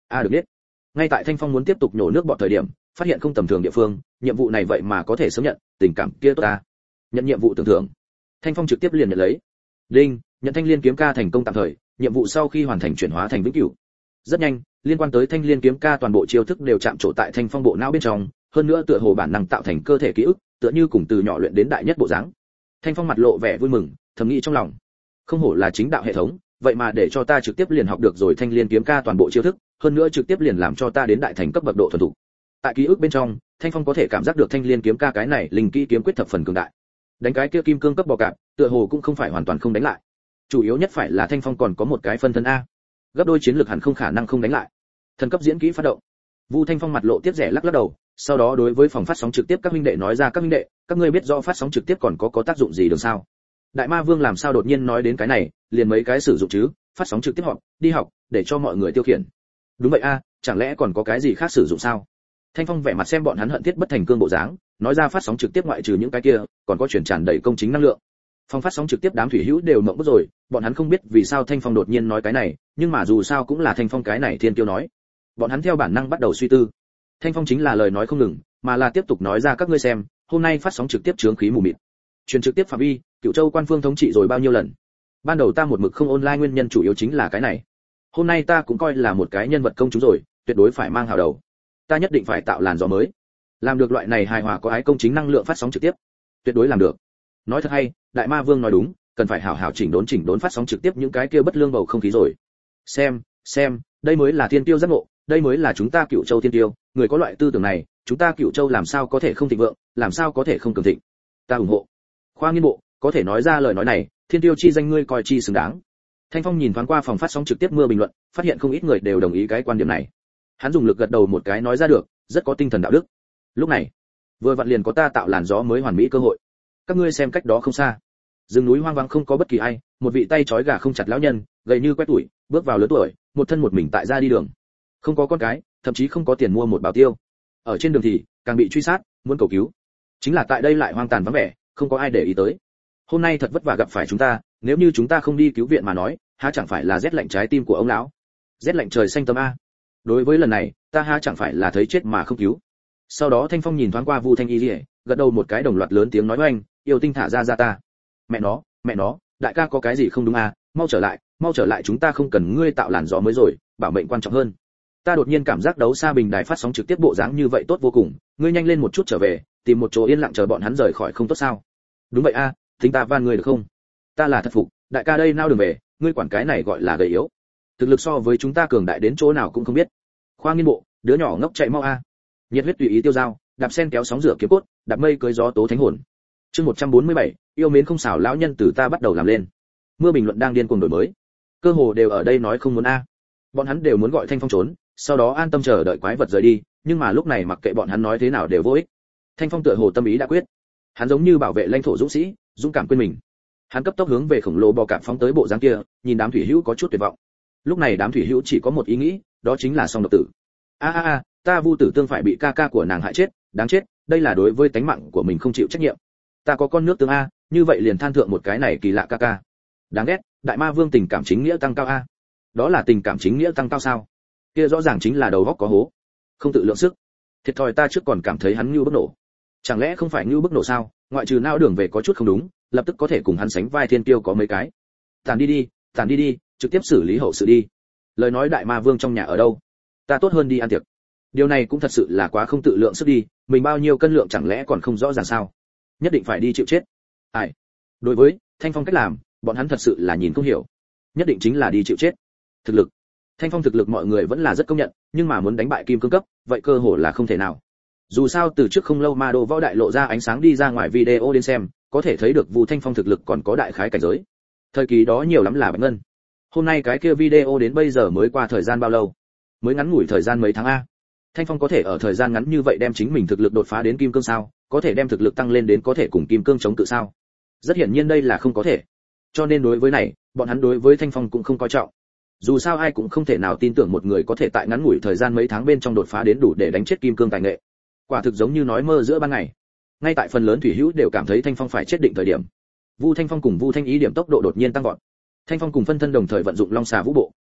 S1: a được biết. Ngay tại Thanh Phong muốn tiếp tục nhổ nước bọt thời điểm, phát hiện không tầm thường địa phương, nhiệm vụ này vậy mà có thể sớm nhận, tình cảm kia tốt ta. Nhận nhiệm vụ tưởng thưởng. Thanh Phong trực tiếp liền nhận lấy. Đinh, nhận Thanh Liên kiếm ca thành công tạm thời, nhiệm vụ sau khi hoàn thành chuyển hóa thành vĩnh cửu. Rất nhanh, liên quan tới Thanh Liên kiếm ca toàn bộ chiêu thức đều chạm trổ tại Thanh Phong bộ não bên trong, hơn nữa tựa hồ bản năng tạo thành cơ thể ký ức, tựa như cùng từ nhỏ luyện đến đại nhất bộ dáng. Thanh Phong mặt lộ vẻ vui mừng, thầm nghĩ trong lòng, không hổ là chính đạo hệ thống, vậy mà để cho ta trực tiếp liền học được rồi Thanh Liên kiếm ca toàn bộ chiêu thức, hơn nữa trực tiếp liền làm cho ta đến đại thành cấp bậc độ thuần thục. Tại ký ức bên trong, Thanh Phong có thể cảm giác được Thanh Liên kiếm ca cái này linh kỹ kiếm quyết thập phần cường đại. Đánh cái kia kim cương cấp bò cạp, tựa hồ cũng không phải hoàn toàn không đánh lại. Chủ yếu nhất phải là Thanh Phong còn có một cái phân thân a, gấp đôi chiến lược hẳn không khả năng không đánh lại. Thần cấp diễn kỹ phát động. Vu Thanh Phong mặt lộ tiếc rẻ lắc lắc đầu, sau đó đối với phòng phát sóng trực tiếp các huynh đệ nói ra, các huynh đệ, các ngươi biết rõ phát sóng trực tiếp còn có có tác dụng gì được sao? Đại Ma Vương làm sao đột nhiên nói đến cái này, liền mấy cái sử dụng chứ, phát sóng trực tiếp họp, đi học, để cho mọi người tiêu khiển. Đúng vậy a, chẳng lẽ còn có cái gì khác sử dụng sao? Thanh Phong vẻ mặt xem bọn hắn hận thiết bất thành cương bộ dáng, nói ra phát sóng trực tiếp ngoại trừ những cái kia, còn có truyền tràn đầy công chính năng lượng. Phòng phát sóng trực tiếp đám thủy hữu đều mộng bức rồi, bọn hắn không biết vì sao Thanh Phong đột nhiên nói cái này, nhưng mà dù sao cũng là Thanh Phong cái này thiên tiêu nói. Bọn hắn theo bản năng bắt đầu suy tư. Thanh Phong chính là lời nói không ngừng, mà là tiếp tục nói ra, các ngươi xem, hôm nay phát sóng trực tiếp chướng khí mù mịt. Truyền trực tiếp phạm vi, Cửu Châu quan phương thống trị rồi bao nhiêu lần. Ban đầu ta một mực không online nguyên nhân chủ yếu chính là cái này. Hôm nay ta cũng coi là một cái nhân vật công chúng rồi, tuyệt đối phải mang hào đầu. Ta nhất định phải tạo làn gió mới. Làm được loại này hài hòa có ái công chính năng lượng phát sóng trực tiếp. Tuyệt đối làm được. Nói thật hay, Đại Ma Vương nói đúng, cần phải hảo hảo chỉnh đốn chỉnh đốn phát sóng trực tiếp những cái kia bất lương bầu không khí rồi. Xem, xem, đây mới là thiên tiêu giác ngộ, đây mới là chúng ta Cửu Châu thiên tiêu, người có loại tư tưởng này, chúng ta Cửu Châu làm sao có thể không thịnh vượng, làm sao có thể không cường thịnh. Ta ủng hộ. Khoa Nghiên Bộ, có thể nói ra lời nói này, thiên tiêu chi danh ngươi coi chi xứng đáng. Thanh Phong nhìn thoáng qua phòng phát sóng trực tiếp mưa bình luận, phát hiện không ít người đều đồng ý cái quan điểm này. Hắn dùng lực gật đầu một cái nói ra được, rất có tinh thần đạo đức. Lúc này, vừa vặn liền có ta tạo làn gió mới hoàn mỹ cơ hội. Các ngươi xem cách đó không xa, rừng núi hoang vắng không có bất kỳ ai, một vị tay trói gà không chặt lão nhân, gầy như quét tuổi, bước vào lớn tuổi, một thân một mình tại ra đi đường. Không có con cái, thậm chí không có tiền mua một bảo tiêu. Ở trên đường thì càng bị truy sát, muốn cầu cứu. Chính là tại đây lại hoang tàn vắng vẻ, không có ai để ý tới. Hôm nay thật vất vả gặp phải chúng ta, nếu như chúng ta không đi cứu viện mà nói, há chẳng phải là rét lạnh trái tim của ông lão. Rét lạnh trời xanh tấm a. Đối với lần này, ta há chẳng phải là thấy chết mà không cứu. Sau đó Thanh Phong nhìn thoáng qua Vu Thanh Y Liễu, gật đầu một cái đồng loạt lớn tiếng nói oanh, yêu tinh thả ra ra ta. Mẹ nó, mẹ nó, đại ca có cái gì không đúng à, mau trở lại, mau trở lại, chúng ta không cần ngươi tạo làn gió mới rồi, bảo mệnh quan trọng hơn. Ta đột nhiên cảm giác đấu xa bình đài phát sóng trực tiếp bộ dáng như vậy tốt vô cùng, ngươi nhanh lên một chút trở về, tìm một chỗ yên lặng chờ bọn hắn rời khỏi không tốt sao? Đúng vậy a, à, tính ta van ngươi được không? Ta là thật phục, đại ca đây nao đường về, ngươi quản cái này gọi là gầy yếu. Thực lực so với chúng ta cường đại đến chỗ nào cũng không biết. Khoa Nghiên Bộ, đứa nhỏ ngốc chạy mau a. À. Nhiệt huyết tùy ý tiêu dao, đạp sen kéo sóng rửa kiếm cốt, đạp mây cưới gió tố thánh hồn. Chương một trăm bốn mươi bảy, yêu mến không xảo lão nhân từ ta bắt đầu làm lên. Mưa bình luận đang điên cuồng đổi mới. Cơ hồ đều ở đây nói không muốn a. À. Bọn hắn đều muốn gọi Thanh Phong trốn, sau đó an tâm chờ đợi quái vật rời đi, nhưng mà lúc này mặc kệ bọn hắn nói thế nào đều vô ích. Thanh Phong tựa hồ tâm ý đã quyết. Hắn giống như bảo vệ lãnh thổ dũng sĩ, dũng cảm quên mình. Hắn cấp tốc hướng về khổng lồ bò cạp phóng tới bộ dáng kia, nhìn đám thủy hữu có chút tuyệt vọng. Lúc này đám thủy hữu chỉ có một ý nghĩ, đó chính là song độc tử. A a a, ta Vu Tử Tương phải bị ca ca của nàng hại chết, đáng chết, đây là đối với tánh mạng của mình không chịu trách nhiệm. Ta có con nước tương a, như vậy liền than thượng một cái này kỳ lạ ca ca. Đáng ghét, Đại Ma Vương tình cảm chính nghĩa tăng cao a. Đó là tình cảm chính nghĩa tăng cao sao? Kia rõ ràng chính là đầu óc có hố, không tự lượng sức. Thiệt thòi ta trước còn cảm thấy hắn như bức nổ. Chẳng lẽ không phải như bức nổ sao? Ngoại trừ não đường về có chút không đúng, lập tức có thể cùng hắn sánh vai thiên tiêu có mấy cái. Tản đi đi, tản đi đi, trực tiếp xử lý hậu sự đi. Lời nói Đại Ma Vương trong nhà ở đâu? Ta tốt hơn đi ăn tiệc. Điều này cũng thật sự là quá không tự lượng sức đi, mình bao nhiêu cân lượng chẳng lẽ còn không rõ ràng sao? Nhất định phải đi chịu chết. Ai? Đối với Thanh Phong cách làm, bọn hắn thật sự là nhìn không hiểu. Nhất định chính là đi chịu chết. Thực lực. Thanh Phong thực lực mọi người vẫn là rất công nhận, nhưng mà muốn đánh bại kim cương cấp, vậy cơ hồ là không thể nào. Dù sao từ trước không lâu Ma Đô Võ Đại lộ ra ánh sáng đi ra ngoài video đến xem, có thể thấy được Vu Thanh Phong thực lực còn có đại khái cảnh giới. Thời kỳ đó nhiều lắm là Bạch Ngân. Hôm nay cái kia video đến bây giờ mới qua thời gian bao lâu? Mới ngắn ngủi thời gian mấy tháng a. Thanh Phong có thể ở thời gian ngắn như vậy đem chính mình thực lực đột phá đến kim cương sao? Có thể đem thực lực tăng lên đến có thể cùng kim cương chống cự sao? Rất hiển nhiên đây là không có thể. Cho nên đối với này, bọn hắn đối với Thanh Phong cũng không coi trọng. Dù sao ai cũng không thể nào tin tưởng một người có thể tại ngắn ngủi thời gian mấy tháng bên trong đột phá đến đủ để đánh chết kim cương tài nghệ. Quả thực giống như nói mơ giữa ban ngày. Ngay tại phần lớn thủy hữu đều cảm thấy Thanh Phong phải chết định thời điểm, Vu Thanh Phong cùng Vu Thanh Ý điểm tốc độ đột nhiên tăng vọt. Thanh Phong cùng phân thân đồng thời vận dụng Long Xà Vũ Bộ,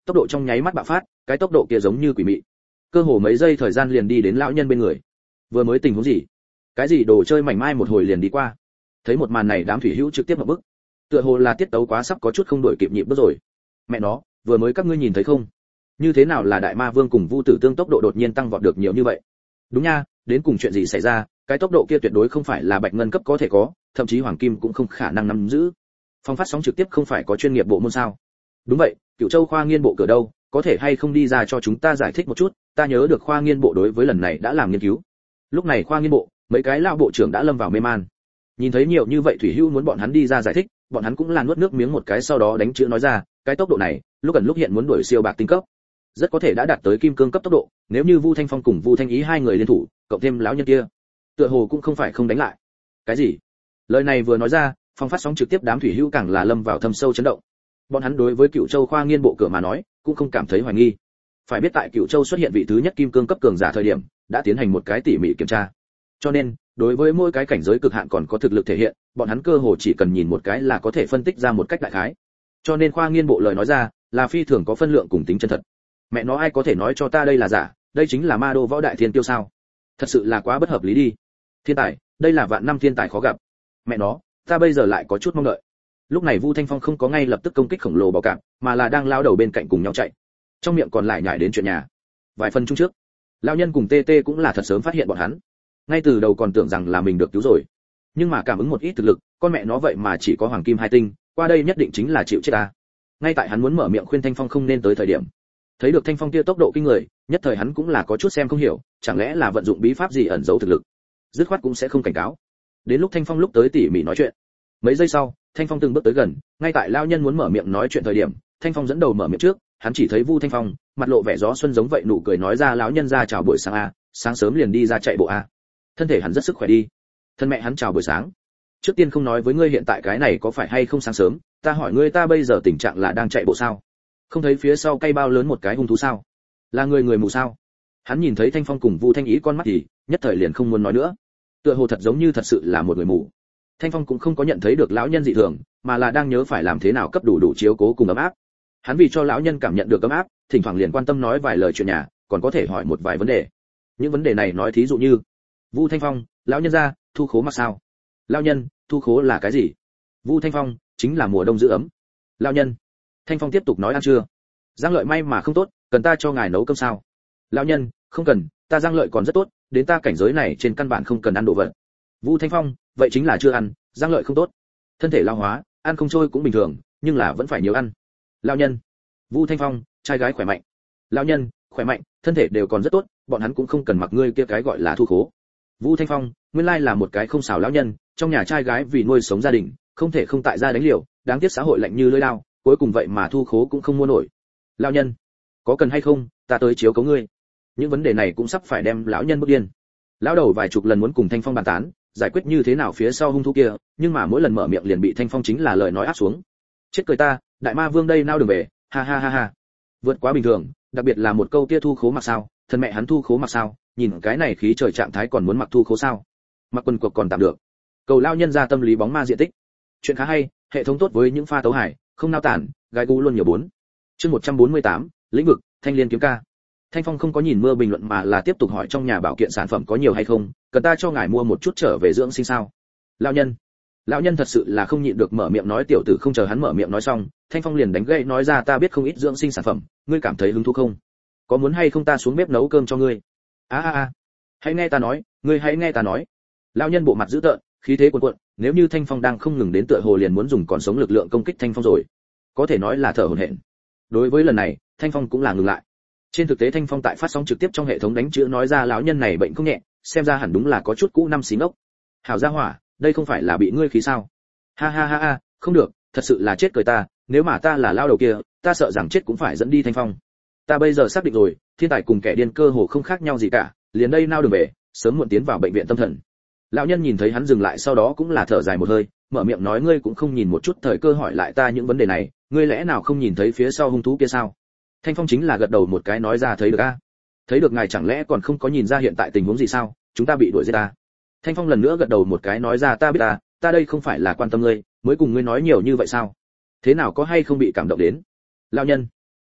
S1: tốc độ trong nháy mắt bạo phát, cái tốc độ kia giống như quỷ mị, cơ hồ mấy giây thời gian liền đi đến lão nhân bên người. Vừa mới tình huống gì? Cái gì đồ chơi mảnh mai một hồi liền đi qua. Thấy một màn này đám thủy hữu trực tiếp ngậm bức. Tựa hồ là tiết tấu quá sắp có chút không đổi kịp nhịp bước rồi. Mẹ nó, vừa mới các ngươi nhìn thấy không? Như thế nào là đại ma vương cùng Vu Tử Tương tốc độ đột nhiên tăng vọt được nhiều như vậy? Đúng nha, đến cùng chuyện gì xảy ra? Cái tốc độ kia tuyệt đối không phải là bạch ngân cấp có thể có, thậm chí hoàng kim cũng không khả năng nắm giữ. Phong phát sóng trực tiếp không phải có chuyên nghiệp bộ môn sao? Đúng vậy, Cửu Châu khoa nghiên bộ cửa đâu, có thể hay không đi ra cho chúng ta giải thích một chút, ta nhớ được khoa nghiên bộ đối với lần này đã làm nghiên cứu. Lúc này khoa nghiên bộ, mấy cái lão bộ trưởng đã lâm vào mê man. Nhìn thấy nhiều như vậy thủy hữu muốn bọn hắn đi ra giải thích, bọn hắn cũng là nuốt nước miếng một cái sau đó đánh chữ nói ra, cái tốc độ này, lúc gần lúc hiện muốn đuổi siêu bạc tinh cấp. Rất có thể đã đạt tới kim cương cấp tốc độ, nếu như Vu Thanh Phong cùng Vu Thanh Ý hai người liên thủ, cộng thêm lão nhân kia, tựa hồ cũng không phải không đánh lại. Cái gì? Lời này vừa nói ra, phong phát sóng trực tiếp đám thủy hữu càng là lâm vào thâm sâu chấn động. Bọn hắn đối với Cửu Châu khoa nghiên bộ cửa mà nói, cũng không cảm thấy hoài nghi. Phải biết tại Cửu Châu xuất hiện vị thứ nhất kim cương cấp cường giả thời điểm, đã tiến hành một cái tỉ mỉ kiểm tra. Cho nên, đối với mỗi cái cảnh giới cực hạn còn có thực lực thể hiện, bọn hắn cơ hồ chỉ cần nhìn một cái là có thể phân tích ra một cách đại khái. Cho nên khoa nghiên bộ lời nói ra, là phi thường có phân lượng cùng tính chân thật. Mẹ nó ai có thể nói cho ta đây là giả, đây chính là ma đô võ đại thiên tiêu sao? Thật sự là quá bất hợp lý đi. Thiên tài, đây là vạn năm thiên tài khó gặp. Mẹ nó, ta bây giờ lại có chút mong đợi. Lúc này Vu Thanh Phong không có ngay lập tức công kích khổng lồ bò cạp, mà là đang lao đầu bên cạnh cùng nhau chạy. Trong miệng còn lại nhảy đến chuyện nhà. Vài phần chung trước, lão nhân cùng tê tê cũng là thật sớm phát hiện bọn hắn. Ngay từ đầu còn tưởng rằng là mình được cứu rồi, nhưng mà cảm ứng một ít thực lực, con mẹ nó vậy mà chỉ có hoàng kim hai tinh, qua đây nhất định chính là chịu chết ta. Ngay tại hắn muốn mở miệng khuyên Thanh Phong không nên tới thời điểm, thấy được Thanh Phong kia tốc độ kinh người, nhất thời hắn cũng là có chút xem không hiểu, chẳng lẽ là vận dụng bí pháp gì ẩn giấu thực lực, dứt khoát cũng sẽ không cảnh cáo. Đến lúc Thanh Phong lúc tới tỉ mỉ nói chuyện, mấy giây sau, Thanh Phong từng bước tới gần, ngay tại lão nhân muốn mở miệng nói chuyện thời điểm, Thanh Phong dẫn đầu mở miệng trước, hắn chỉ thấy Vu Thanh Phong, mặt lộ vẻ gió xuân giống vậy nụ cười nói ra lão nhân ra chào buổi sáng a, sáng sớm liền đi ra chạy bộ a. Thân thể hắn rất sức khỏe đi. Thân mẹ hắn chào buổi sáng. Trước tiên không nói với ngươi hiện tại cái này có phải hay không sáng sớm, ta hỏi ngươi ta bây giờ tình trạng là đang chạy bộ sao? Không thấy phía sau cây bao lớn một cái hung thú sao? Là người người mù sao? Hắn nhìn thấy Thanh Phong cùng Vu Thanh Ý con mắt thì nhất thời liền không muốn nói nữa. Tựa hồ thật giống như thật sự là một người mù. Thanh Phong cũng không có nhận thấy được lão nhân dị thường, mà là đang nhớ phải làm thế nào cấp đủ đủ chiếu cố cùng ấm áp. Hắn vì cho lão nhân cảm nhận được ấm áp, thỉnh thoảng liền quan tâm nói vài lời chuyện nhà, còn có thể hỏi một vài vấn đề. Những vấn đề này nói thí dụ như: Vu Thanh Phong, lão nhân gia, thu khố mặc sao? Lão nhân, thu khố là cái gì? Vu Thanh Phong, chính là mùa đông giữ ấm. Lão nhân. Thanh Phong tiếp tục nói ăn chưa? Giang Lợi may mà không tốt, cần ta cho ngài nấu cơm sao? Lão nhân, không cần, ta Giang Lợi còn rất tốt, đến ta cảnh giới này trên căn bản không cần ăn đồ vật. Vu Thanh Phong, vậy chính là chưa ăn, Giang Lợi không tốt. Thân thể lão hóa, ăn không trôi cũng bình thường, nhưng là vẫn phải nhiều ăn. Lão nhân. Vu Thanh Phong, trai gái khỏe mạnh. Lão nhân, khỏe mạnh, thân thể đều còn rất tốt, bọn hắn cũng không cần mặc ngươi kia cái gọi là thu khố. Vu Thanh Phong, nguyên lai là một cái không xảo lão nhân, trong nhà trai gái vì nuôi sống gia đình, không thể không tại gia đánh liều, đáng tiếc xã hội lạnh như lưỡi dao, cuối cùng vậy mà thu khố cũng không mua nổi. Lão nhân, có cần hay không, ta tới chiếu cố ngươi. Những vấn đề này cũng sắp phải đem lão nhân bức điên. Lão đầu vài chục lần muốn cùng Thanh Phong bàn tán, giải quyết như thế nào phía sau hung thú kia, nhưng mà mỗi lần mở miệng liền bị Thanh Phong chính là lời nói áp xuống. Chết cười ta, đại ma vương đây nao đường về, ha ha ha ha. Vượt quá bình thường, đặc biệt là một câu kia thu khố mặc sao, thân mẹ hắn thu khố mặc sao, nhìn cái này khí trời trạng thái còn muốn mặc thu khố sao? Mặc quần cuộc còn tạm được. Cầu lao nhân ra tâm lý bóng ma diện tích. Chuyện khá hay, hệ thống tốt với những pha tấu hải, không nao tản, gai gu luôn nhiều bốn. Chương một trăm bốn mươi tám, lĩnh vực, Thanh Liên kiếm ca. Thanh Phong không có nhìn mưa bình luận mà là tiếp tục hỏi trong nhà bảo kiện sản phẩm có nhiều hay không, cần ta cho ngài mua một chút trở về dưỡng sinh sao? Lão nhân. Lão nhân thật sự là không nhịn được mở miệng nói, tiểu tử không chờ hắn mở miệng nói xong, Thanh Phong liền đánh gậy nói ra ta biết không ít dưỡng sinh sản phẩm, ngươi cảm thấy hứng thú không? Có muốn hay không ta xuống bếp nấu cơm cho ngươi? A a a. Hãy nghe ta nói, ngươi hãy nghe ta nói. Lão nhân bộ mặt dữ tợn, khí thế cuồn cuộn, nếu như Thanh Phong đang không ngừng đến tựa hồ liền muốn dùng còn sống lực lượng công kích Thanh Phong rồi. Có thể nói là thở hổn hển. Đối với lần này, Thanh Phong cũng là ngừng lại. Trên thực tế Thanh Phong tại phát sóng trực tiếp trong hệ thống đánh chữ nói ra lão nhân này bệnh không nhẹ, xem ra hẳn đúng là có chút cũ năm xí ngốc. Hảo gia hỏa, đây không phải là bị ngươi khí sao? Ha ha ha ha, không được, thật sự là chết cười ta, nếu mà ta là lao đầu kia, ta sợ rằng chết cũng phải dẫn đi Thanh Phong. Ta bây giờ xác định rồi, thiên tài cùng kẻ điên cơ hồ không khác nhau gì cả, liền đây nao đường về, sớm muộn tiến vào bệnh viện tâm thần. Lão nhân nhìn thấy hắn dừng lại sau đó cũng là thở dài một hơi, mở miệng nói ngươi cũng không nhìn một chút thời cơ hỏi lại ta những vấn đề này, ngươi lẽ nào không nhìn thấy phía sau hung thú kia sao? Thanh Phong chính là gật đầu một cái nói ra thấy được a. Thấy được ngài chẳng lẽ còn không có nhìn ra hiện tại tình huống gì sao? Chúng ta bị đuổi giết ta. Thanh Phong lần nữa gật đầu một cái nói ra ta biết ta, ta đây không phải là quan tâm ngươi, mới cùng ngươi nói nhiều như vậy sao? Thế nào có hay không bị cảm động đến? Lão nhân.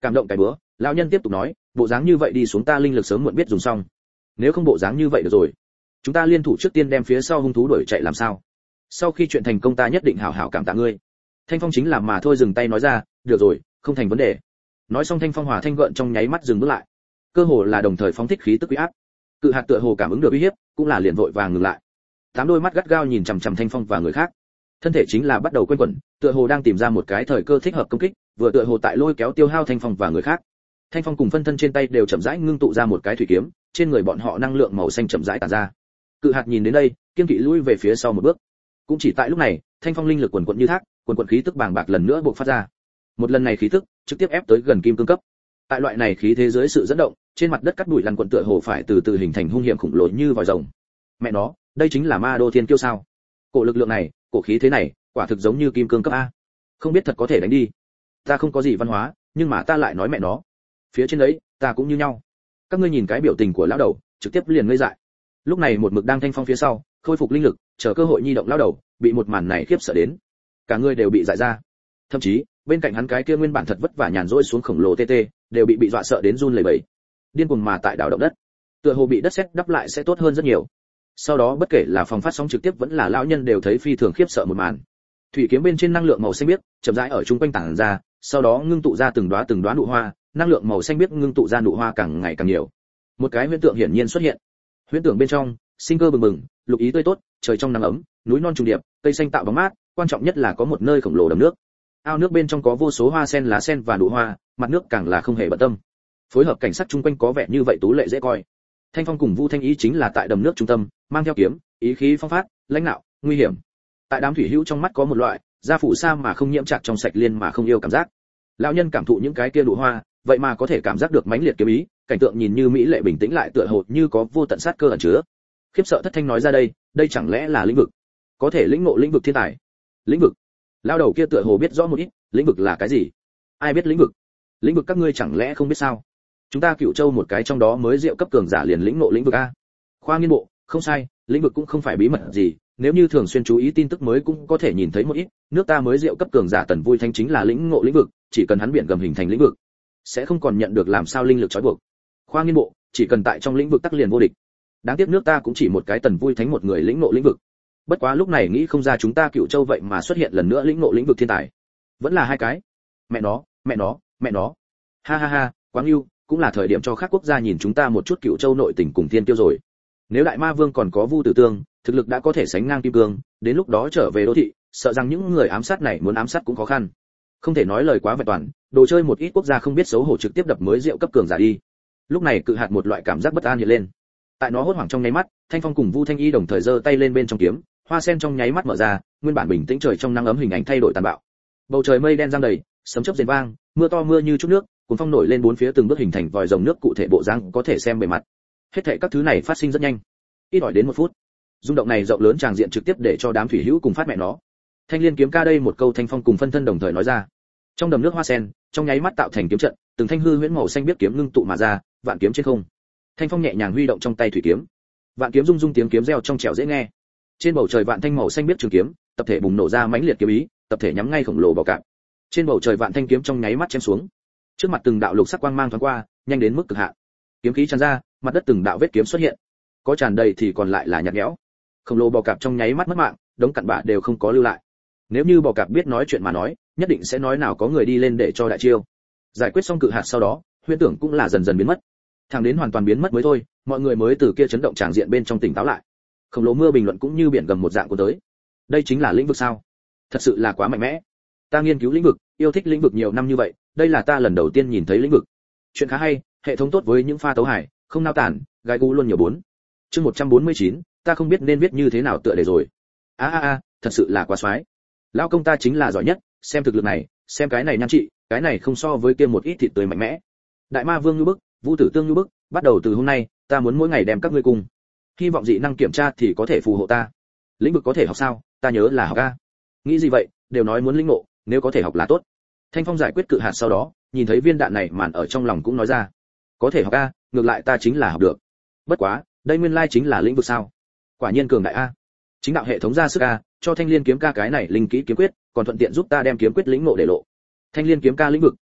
S1: Cảm động cái bữa, lão nhân tiếp tục nói, bộ dáng như vậy đi xuống ta linh lực sớm muộn biết dùng xong. Nếu không bộ dáng như vậy được rồi, chúng ta liên thủ trước tiên đem phía sau hung thú đuổi chạy làm sao? Sau khi chuyện thành công ta nhất định hảo hảo cảm tạ ngươi. Thanh Phong chính là mà thôi dừng tay nói ra, được rồi, không thành vấn đề. Nói xong Thanh Phong hòa thanh gợn trong nháy mắt dừng bước lại, cơ hồ là đồng thời phóng thích khí tức uy áp. Cự hạt tựa hồ cảm ứng được uy hiếp, cũng là liền vội vàng ngừng lại. Tám đôi mắt gắt gao nhìn chằm chằm Thanh Phong và người khác, thân thể chính là bắt đầu quanh quẩn, tựa hồ đang tìm ra một cái thời cơ thích hợp công kích, vừa tựa hồ tại lôi kéo tiêu hao Thanh Phong và người khác. Thanh Phong cùng phân thân trên tay đều chậm rãi ngưng tụ ra một cái thủy kiếm, trên người bọn họ năng lượng màu xanh chậm rãi tản ra. Cự hạt nhìn đến đây, kiên kỵ lui về phía sau một bước. Cũng chỉ tại lúc này, Thanh Phong linh lực quần quật như thác, quần quật khí tức bàng bạc lần nữa bộc phát ra. Một lần này khí tức trực tiếp ép tới gần kim cương cấp. Tại loại này khí thế dưới sự dẫn động, trên mặt đất cắt bụi lăn quần tựa hồ phải từ từ hình thành hung hiểm khủng lồ như vòi rồng. Mẹ nó, đây chính là Ma Đô Thiên Kiêu sao? Cổ lực lượng này, cổ khí thế này, quả thực giống như kim cương cấp a. Không biết thật có thể đánh đi. Ta không có gì văn hóa, nhưng mà ta lại nói mẹ nó. Phía trên đấy, ta cũng như nhau. Các ngươi nhìn cái biểu tình của lão đầu, trực tiếp liền ngây dại. Lúc này một mực đang Thanh Phong phía sau, khôi phục linh lực, chờ cơ hội nhi động lão đầu, bị một màn này khiếp sợ đến. Cả người đều bị dại ra. Thậm chí, bên cạnh hắn cái kia nguyên bản thật vất vả nhàn rỗi xuống khổng lồ tê tê, đều bị bị dọa sợ đến run lẩy bẩy. Điên cuồng mà tại đảo động đất. Tựa hồ bị đất sét đắp lại sẽ tốt hơn rất nhiều. Sau đó bất kể là phòng phát sóng trực tiếp vẫn là lão nhân đều thấy phi thường khiếp sợ một màn. Thủy kiếm bên trên năng lượng màu xanh biếc, chậm rãi ở trung quanh tản ra, sau đó ngưng tụ ra từng đóa từng đóa nụ hoa, năng lượng màu xanh biếc ngưng tụ ra nụ hoa càng ngày càng nhiều. Một cái huyễn tượng hiển nhiên xuất hiện. Huyễn tượng bên trong, sinh cơ bừng bừng, lục ý tươi tốt, trời trong nắng ấm, núi non trùng điệp, cây xanh tạo bóng mát, quan trọng nhất là có một nơi khổng lồ đầm nước. Ao nước bên trong có vô số hoa sen lá sen và nụ hoa, mặt nước càng là không hề bận tâm. Phối hợp cảnh sắc chung quanh có vẻ như vậy tú lệ dễ coi. Thanh Phong cùng Vu Thanh Ý chính là tại đầm nước trung tâm, mang theo kiếm, ý khí phong phát, lãnh nạo, nguy hiểm. Tại đám thủy hữu trong mắt có một loại, da phủ sa mà không nhiễm chặt trong sạch liên mà không yêu cảm giác. Lão nhân cảm thụ những cái kia nụ hoa, vậy mà có thể cảm giác được mãnh liệt kiếm ý, cảnh tượng nhìn như mỹ lệ bình tĩnh lại tựa hồ như có vô tận sát cơ ẩn chứa. Khiếp sợ thất thanh nói ra đây, đây chẳng lẽ là lĩnh vực? Có thể lĩnh ngộ lĩnh vực thiên tài. Lĩnh vực? Lão đầu kia tựa hồ biết rõ một ít, lĩnh vực là cái gì? Ai biết lĩnh vực? Lĩnh vực các ngươi chẳng lẽ không biết sao? Chúng ta Cửu Châu một cái trong đó mới diệu cấp cường giả liền lĩnh ngộ lĩnh vực a. Khoa nghiên bộ, không sai, lĩnh vực cũng không phải bí mật gì, nếu như thường xuyên chú ý tin tức mới cũng có thể nhìn thấy một ít, nước ta mới diệu cấp cường giả Tần Vui Thanh chính là lĩnh ngộ lĩnh vực, chỉ cần hắn biển gầm hình thành lĩnh vực, sẽ không còn nhận được làm sao linh lực trói buộc. Khoa nghiên bộ, chỉ cần tại trong lĩnh vực tắc liền vô địch. Đáng tiếc nước ta cũng chỉ một cái Tần Vui Thánh một người lĩnh ngộ lĩnh vực. Bất quá lúc này nghĩ không ra chúng ta Cửu Châu vậy mà xuất hiện lần nữa lĩnh ngộ lĩnh vực thiên tài. Vẫn là hai cái. Mẹ nó, mẹ nó, mẹ nó. Ha ha ha, Quáng Ưu, cũng là thời điểm cho các quốc gia nhìn chúng ta một chút Cửu Châu nội tình cùng thiên tiêu rồi. Nếu Đại Ma Vương còn có Vu Tử Tương, thực lực đã có thể sánh ngang Kim Cương, đến lúc đó trở về đô thị, sợ rằng những người ám sát này muốn ám sát cũng khó khăn. Không thể nói lời quá vẹn toàn, đồ chơi một ít quốc gia không biết xấu hổ trực tiếp đập mới rượu cấp cường giả đi. Lúc này cự hạt một loại cảm giác bất an hiện lên. Tại nó hốt hoảng trong nháy mắt, Thanh Phong cùng Vu Thanh Y đồng thời giơ tay lên bên trong kiếm, hoa sen trong nháy mắt mở ra, nguyên bản bình tĩnh trời trong nắng ấm hình ảnh thay đổi tàn bạo. Bầu trời mây đen giăng đầy, sấm chớp rền vang, mưa to mưa như chút nước, cuốn phong nổi lên bốn phía từng bước hình thành vòi rồng nước cụ thể bộ dáng có thể xem bề mặt. Hết thảy các thứ này phát sinh rất nhanh, ít ỏi đến một phút. Rung động này rộng lớn tràng diện trực tiếp để cho đám thủy hữu cùng phát mẹ nó. Thanh Liên kiếm ca đây một câu Thanh Phong cùng phân thân đồng thời nói ra. Trong đầm nước hoa sen, trong nháy mắt tạo thành kiếm trận, từng thanh hư huyễn màu xanh biết kiếm ngưng tụ mà ra, vạn kiếm trên không. Thanh Phong nhẹ nhàng huy động trong tay thủy kiếm, vạn kiếm rung rung tiếng kiếm reo trong trẻo dễ nghe. Trên bầu trời vạn thanh màu xanh biết trường kiếm, tập thể bùng nổ ra mãnh liệt kiếm ý, tập thể nhắm ngay khổng lồ bò cạp. Trên bầu trời vạn thanh kiếm trong nháy mắt chém xuống. Trước mặt từng đạo lục sắc quang mang thoáng qua, nhanh đến mức cực hạn. Kiếm khí tràn ra, mặt đất từng đạo vết kiếm xuất hiện. Có tràn đầy thì còn lại là nhạt nhẽo. Khổng lồ bò cạp trong nháy mắt mất mạng, đống cặn bã đều không có lưu lại. Nếu như bò cạp biết nói chuyện mà nói, nhất định sẽ nói nào có người đi lên để cho đại chiêu. Giải quyết xong cự hạt sau đó, huyễn tưởng cũng là dần dần biến mất. Thẳng đến hoàn toàn biến mất mới thôi, mọi người mới từ kia chấn động tràng diện bên trong tỉnh táo lại. Khổng lồ mưa bình luận cũng như biển gầm một dạng của tới. Đây chính là lĩnh vực sao? Thật sự là quá mạnh mẽ. Ta nghiên cứu lĩnh vực, yêu thích lĩnh vực nhiều năm như vậy, đây là ta lần đầu tiên nhìn thấy lĩnh vực. Chuyện khá hay, hệ thống tốt với những pha tấu hải, không nao tản, gai gu luôn nhiều bốn. Chương một trăm bốn mươi chín, ta không biết nên viết như thế nào tựa đề rồi. A a a, thật sự là quá xoái. Lão công ta chính là giỏi nhất, xem thực lực này, xem cái này nhan trị, cái này không so với kia một ít thịt tươi mạnh mẽ. Đại Ma Vương như bức, Vu Tử Tương như bức, bắt đầu từ hôm nay, ta muốn mỗi ngày đem các ngươi cùng. Hy vọng dị năng kiểm tra thì có thể phù hộ ta. Lĩnh vực có thể học sao? Ta nhớ là học a. Nghĩ gì vậy, đều nói muốn lĩnh ngộ, nếu có thể học là tốt. Thanh Phong giải quyết cự hạt sau đó, nhìn thấy viên đạn này màn ở trong lòng cũng nói ra. Có thể học a, ngược lại ta chính là học được. Bất quá, đây nguyên lai chính là lĩnh vực sao? Quả nhiên cường đại a. Chính đạo hệ thống ra sức a, cho Thanh Liên kiếm ca cái này linh kỹ kiếm quyết, còn thuận tiện giúp ta đem kiếm quyết lĩnh ngộ để lộ. Thanh Liên kiếm ca lĩnh vực,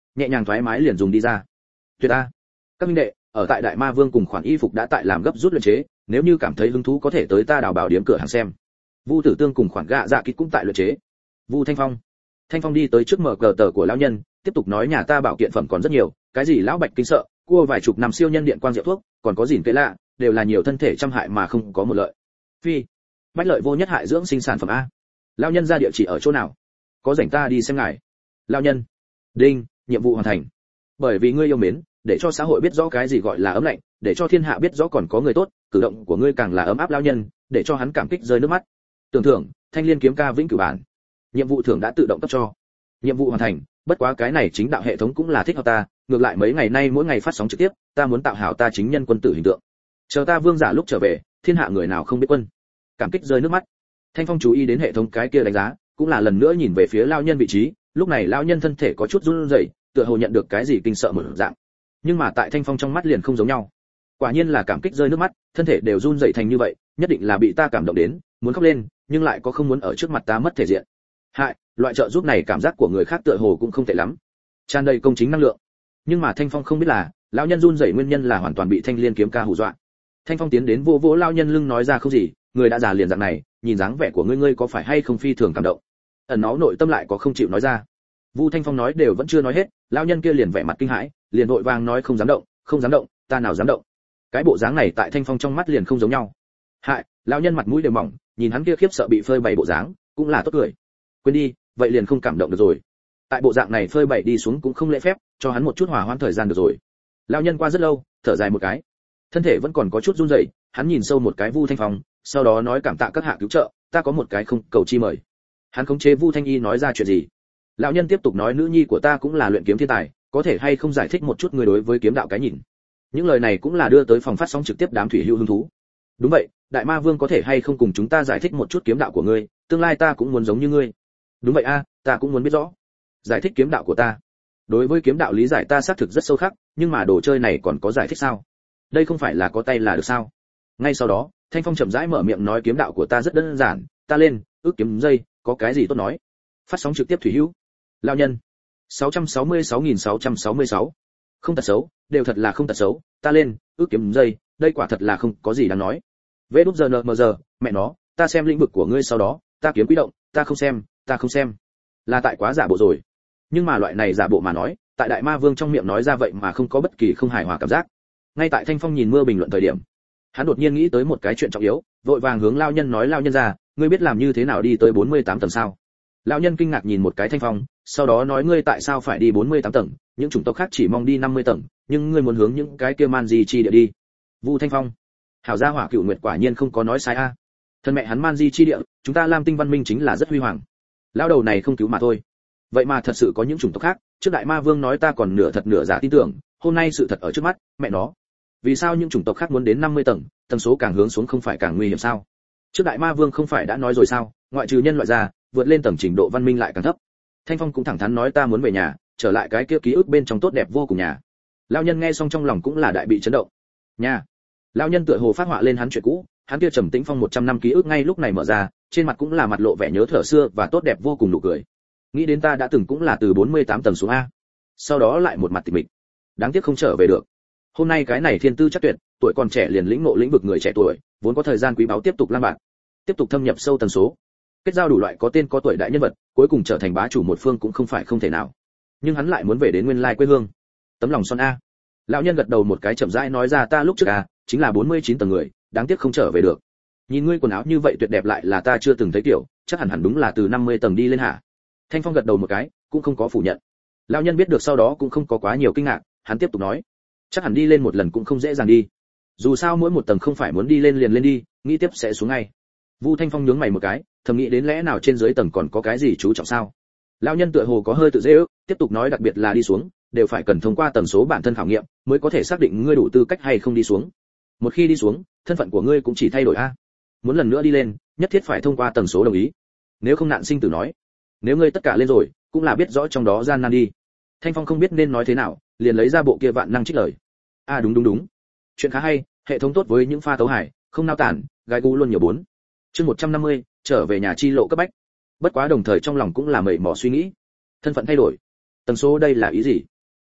S1: nhẹ nhàng thoải mái liền dùng đi ra. Tuyệt a. Các minh đệ, ở tại Đại Ma Vương cùng khoản y phục đã tại làm gấp rút luyện chế, nếu như cảm thấy hứng thú có thể tới ta đào bảo điểm cửa hàng xem. Vu Tử Tương cùng khoản gạ dạ kịch cũng tại luyện chế. Vu Thanh Phong. Thanh Phong đi tới trước mở cờ tờ của lão nhân, tiếp tục nói nhà ta bảo kiện phẩm còn rất nhiều, cái gì lão bạch kinh sợ, cua vài chục năm siêu nhân điện quang diệu thuốc, còn có gìn cây lạ, đều là nhiều thân thể trăm hại mà không có một lợi. Phi, bách lợi vô nhất hại dưỡng sinh sản phẩm a. Lão nhân ra địa chỉ ở chỗ nào? Có rảnh ta đi xem ngài. Lão nhân. Đinh, nhiệm vụ hoàn thành. Bởi vì ngươi yêu mến, để cho xã hội biết rõ cái gì gọi là ấm lạnh, để cho thiên hạ biết rõ còn có người tốt, cử động của ngươi càng là ấm áp lão nhân, để cho hắn cảm kích rơi nước mắt. Tưởng thưởng, Thanh Liên kiếm ca vĩnh cửu bản. Nhiệm vụ thưởng đã tự động cấp cho. Nhiệm vụ hoàn thành, bất quá cái này chính đạo hệ thống cũng là thích hợp ta, ngược lại mấy ngày nay mỗi ngày phát sóng trực tiếp, ta muốn tạo hảo ta chính nhân quân tử hình tượng. Chờ ta vương giả lúc trở về, thiên hạ người nào không biết quân. Cảm kích rơi nước mắt. Thanh Phong chú ý đến hệ thống cái kia đánh giá, cũng là lần nữa nhìn về phía lão nhân vị trí, lúc này lão nhân thân thể có chút run rẩy, tựa hồ nhận được cái gì kinh sợ mở dạng. Nhưng mà tại Thanh Phong trong mắt liền không giống nhau. Quả nhiên là cảm kích rơi nước mắt, thân thể đều run rẩy thành như vậy, nhất định là bị ta cảm động đến, muốn khóc lên, nhưng lại có không muốn ở trước mặt ta mất thể diện. Hại, loại trợ giúp này cảm giác của người khác tựa hồ cũng không tệ lắm, tràn đầy công chính năng lượng. Nhưng mà Thanh Phong không biết là, lão nhân run rẩy nguyên nhân là hoàn toàn bị Thanh Liên kiếm ca hù dọa. Thanh Phong tiến đến vỗ vỗ lão nhân lưng nói ra không gì, người đã già liền dạng này, nhìn dáng vẻ của ngươi ngươi có phải hay không phi thường cảm động. Ẩn náu nội tâm lại có không chịu nói ra. Vu Thanh Phong nói đều vẫn chưa nói hết, lão nhân kia liền vẻ mặt kinh hãi, liền vội vàng nói không dám động, không dám động, ta nào dám động. Cái bộ dáng này tại Thanh Phong trong mắt liền không giống nhau. Hại, lão nhân mặt mũi đều mỏng, nhìn hắn kia khiếp sợ bị phơi bày bộ dáng, cũng là tốt cười. Quên đi, vậy liền không cảm động được rồi. Tại bộ dạng này phơi bày đi xuống cũng không lễ phép, cho hắn một chút hòa hoãn thời gian được rồi. Lão nhân qua rất lâu, thở dài một cái, thân thể vẫn còn có chút run rẩy, hắn nhìn sâu một cái Vu Thanh Phong, sau đó nói cảm tạ các hạ cứu trợ, ta có một cái không cầu chi mời. Hắn khống chế Vu Thanh Y nói ra chuyện gì? Lão nhân tiếp tục nói nữ nhi của ta cũng là luyện kiếm thiên tài, có thể hay không giải thích một chút người đối với kiếm đạo cái nhìn. Những lời này cũng là đưa tới phòng phát sóng trực tiếp đám thủy hữu hứng thú. Đúng vậy, Đại Ma Vương có thể hay không cùng chúng ta giải thích một chút kiếm đạo của ngươi, tương lai ta cũng muốn giống như ngươi. Đúng vậy a, ta cũng muốn biết rõ. Giải thích kiếm đạo của ta. Đối với kiếm đạo lý giải ta xác thực rất sâu khắc, nhưng mà đồ chơi này còn có giải thích sao? Đây không phải là có tay là được sao? Ngay sau đó, Thanh Phong chậm rãi mở miệng nói kiếm đạo của ta rất đơn giản, ta lên, ước kiếm dây, có cái gì tốt nói. Phát sóng trực tiếp thủy hữu. Lão nhân. sáu trăm sáu mươi sáu nghìn sáu trăm sáu mươi sáu. Không tật xấu, đều thật là không tật xấu, ta lên, ước kiếm dây, đây quả thật là không có gì đáng nói. Vê đúp giờ nờ mờ giờ, mẹ nó, ta xem lĩnh vực của ngươi sau đó, ta kiếm quý động, ta không xem, ta không xem. Là tại quá giả bộ rồi. Nhưng mà loại này giả bộ mà nói, tại Đại Ma Vương trong miệng nói ra vậy mà không có bất kỳ không hài hòa cảm giác. Ngay tại Thanh Phong nhìn mưa bình luận thời điểm, hắn đột nhiên nghĩ tới một cái chuyện trọng yếu, vội vàng hướng lão nhân nói lão nhân ra, ngươi biết làm như thế nào đi tới bốn mươi tám tầng sao? Lão nhân kinh ngạc nhìn một cái Thanh Phong, sau đó nói ngươi tại sao phải đi bốn mươi tám tầng, những chủng tộc khác chỉ mong đi năm mươi tầng, nhưng ngươi muốn hướng những cái kia man di chi địa đi. Vu Thanh Phong, hảo gia hỏa cựu nguyệt quả nhiên không có nói sai a. Thân mẹ hắn man di chi địa, chúng ta Lam Tinh văn minh chính là rất huy hoàng. Lão đầu này không cứu mà thôi. Vậy mà thật sự có những chủng tộc khác, trước Đại Ma Vương nói ta còn nửa thật nửa giả tin tưởng, hôm nay sự thật ở trước mắt, mẹ nó. Vì sao những chủng tộc khác muốn đến năm mươi tầng, tầng số càng hướng xuống không phải càng nguy hiểm sao? Trước Đại Ma Vương không phải đã nói rồi sao, ngoại trừ nhân loại ra, vượt lên tầng trình độ văn minh lại càng thấp. Thanh Phong cũng thẳng thắn nói ta muốn về nhà, trở lại cái kia ký ức bên trong tốt đẹp vô cùng nhà. Lão nhân nghe xong trong lòng cũng là đại bị chấn động. Nhà. Lão nhân tựa hồ phát họa lên hắn chuyện cũ, hắn kia trầm tĩnh phong một trăm năm ký ức ngay lúc này mở ra, trên mặt cũng là mặt lộ vẻ nhớ thở xưa và tốt đẹp vô cùng nụ cười. Nghĩ đến ta đã từng cũng là từ bốn mươi tám tầng xuống a. Sau đó lại một mặt tịch mịch. Đáng tiếc không trở về được. Hôm nay cái này thiên tư chắc tuyệt, tuổi còn trẻ liền lĩnh ngộ lĩnh vực người trẻ tuổi, vốn có thời gian quý báu tiếp tục lang bạt, tiếp tục thâm nhập sâu tầng số, kết giao đủ loại có tên có tuổi đại nhân vật, cuối cùng trở thành bá chủ một phương cũng không phải không thể nào. Nhưng hắn lại muốn về đến nguyên lai quê hương. Tấm lòng son a. Lão nhân gật đầu một cái chậm rãi nói ra ta lúc trước a, chính là bốn mươi chín tầng người, đáng tiếc không trở về được. Nhìn ngươi quần áo như vậy tuyệt đẹp lại là ta chưa từng thấy kiểu, chắc hẳn hẳn đúng là từ năm mươi tầng đi lên hả? Thanh Phong gật đầu một cái, cũng không có phủ nhận. Lão nhân biết được sau đó cũng không có quá nhiều kinh ngạc, hắn tiếp tục nói, chắc hẳn đi lên một lần cũng không dễ dàng đi. Dù sao mỗi một tầng không phải muốn đi lên liền lên đi, nghĩ tiếp sẽ xuống ngay. Vu Thanh Phong nhướng mày một cái, thầm nghĩ đến lẽ nào trên dưới tầng còn có cái gì chú trọng sao? Lão nhân tựa hồ có hơi tự dễ ước, tiếp tục nói đặc biệt là đi xuống, đều phải cần thông qua tầng số bản thân khảo nghiệm, mới có thể xác định ngươi đủ tư cách hay không đi xuống. Một khi đi xuống, thân phận của ngươi cũng chỉ thay đổi a. Muốn lần nữa đi lên, nhất thiết phải thông qua tầng số đồng ý. Nếu không nạn sinh tử nói. Nếu ngươi tất cả lên rồi, cũng là biết rõ trong đó gian nan đi. Thanh Phong không biết nên nói thế nào, liền lấy ra bộ kia vạn năng trích lời. A à, đúng đúng đúng. Chuyện khá hay, hệ thống tốt với những pha tấu hải, không nao tản, gai gu luôn nhiều bốn. Chương một trăm năm mươi, trở về nhà chi lộ cấp bách. Bất quá đồng thời trong lòng cũng là mẩy mò suy nghĩ. Thân phận thay đổi. Tầng số đây là ý gì?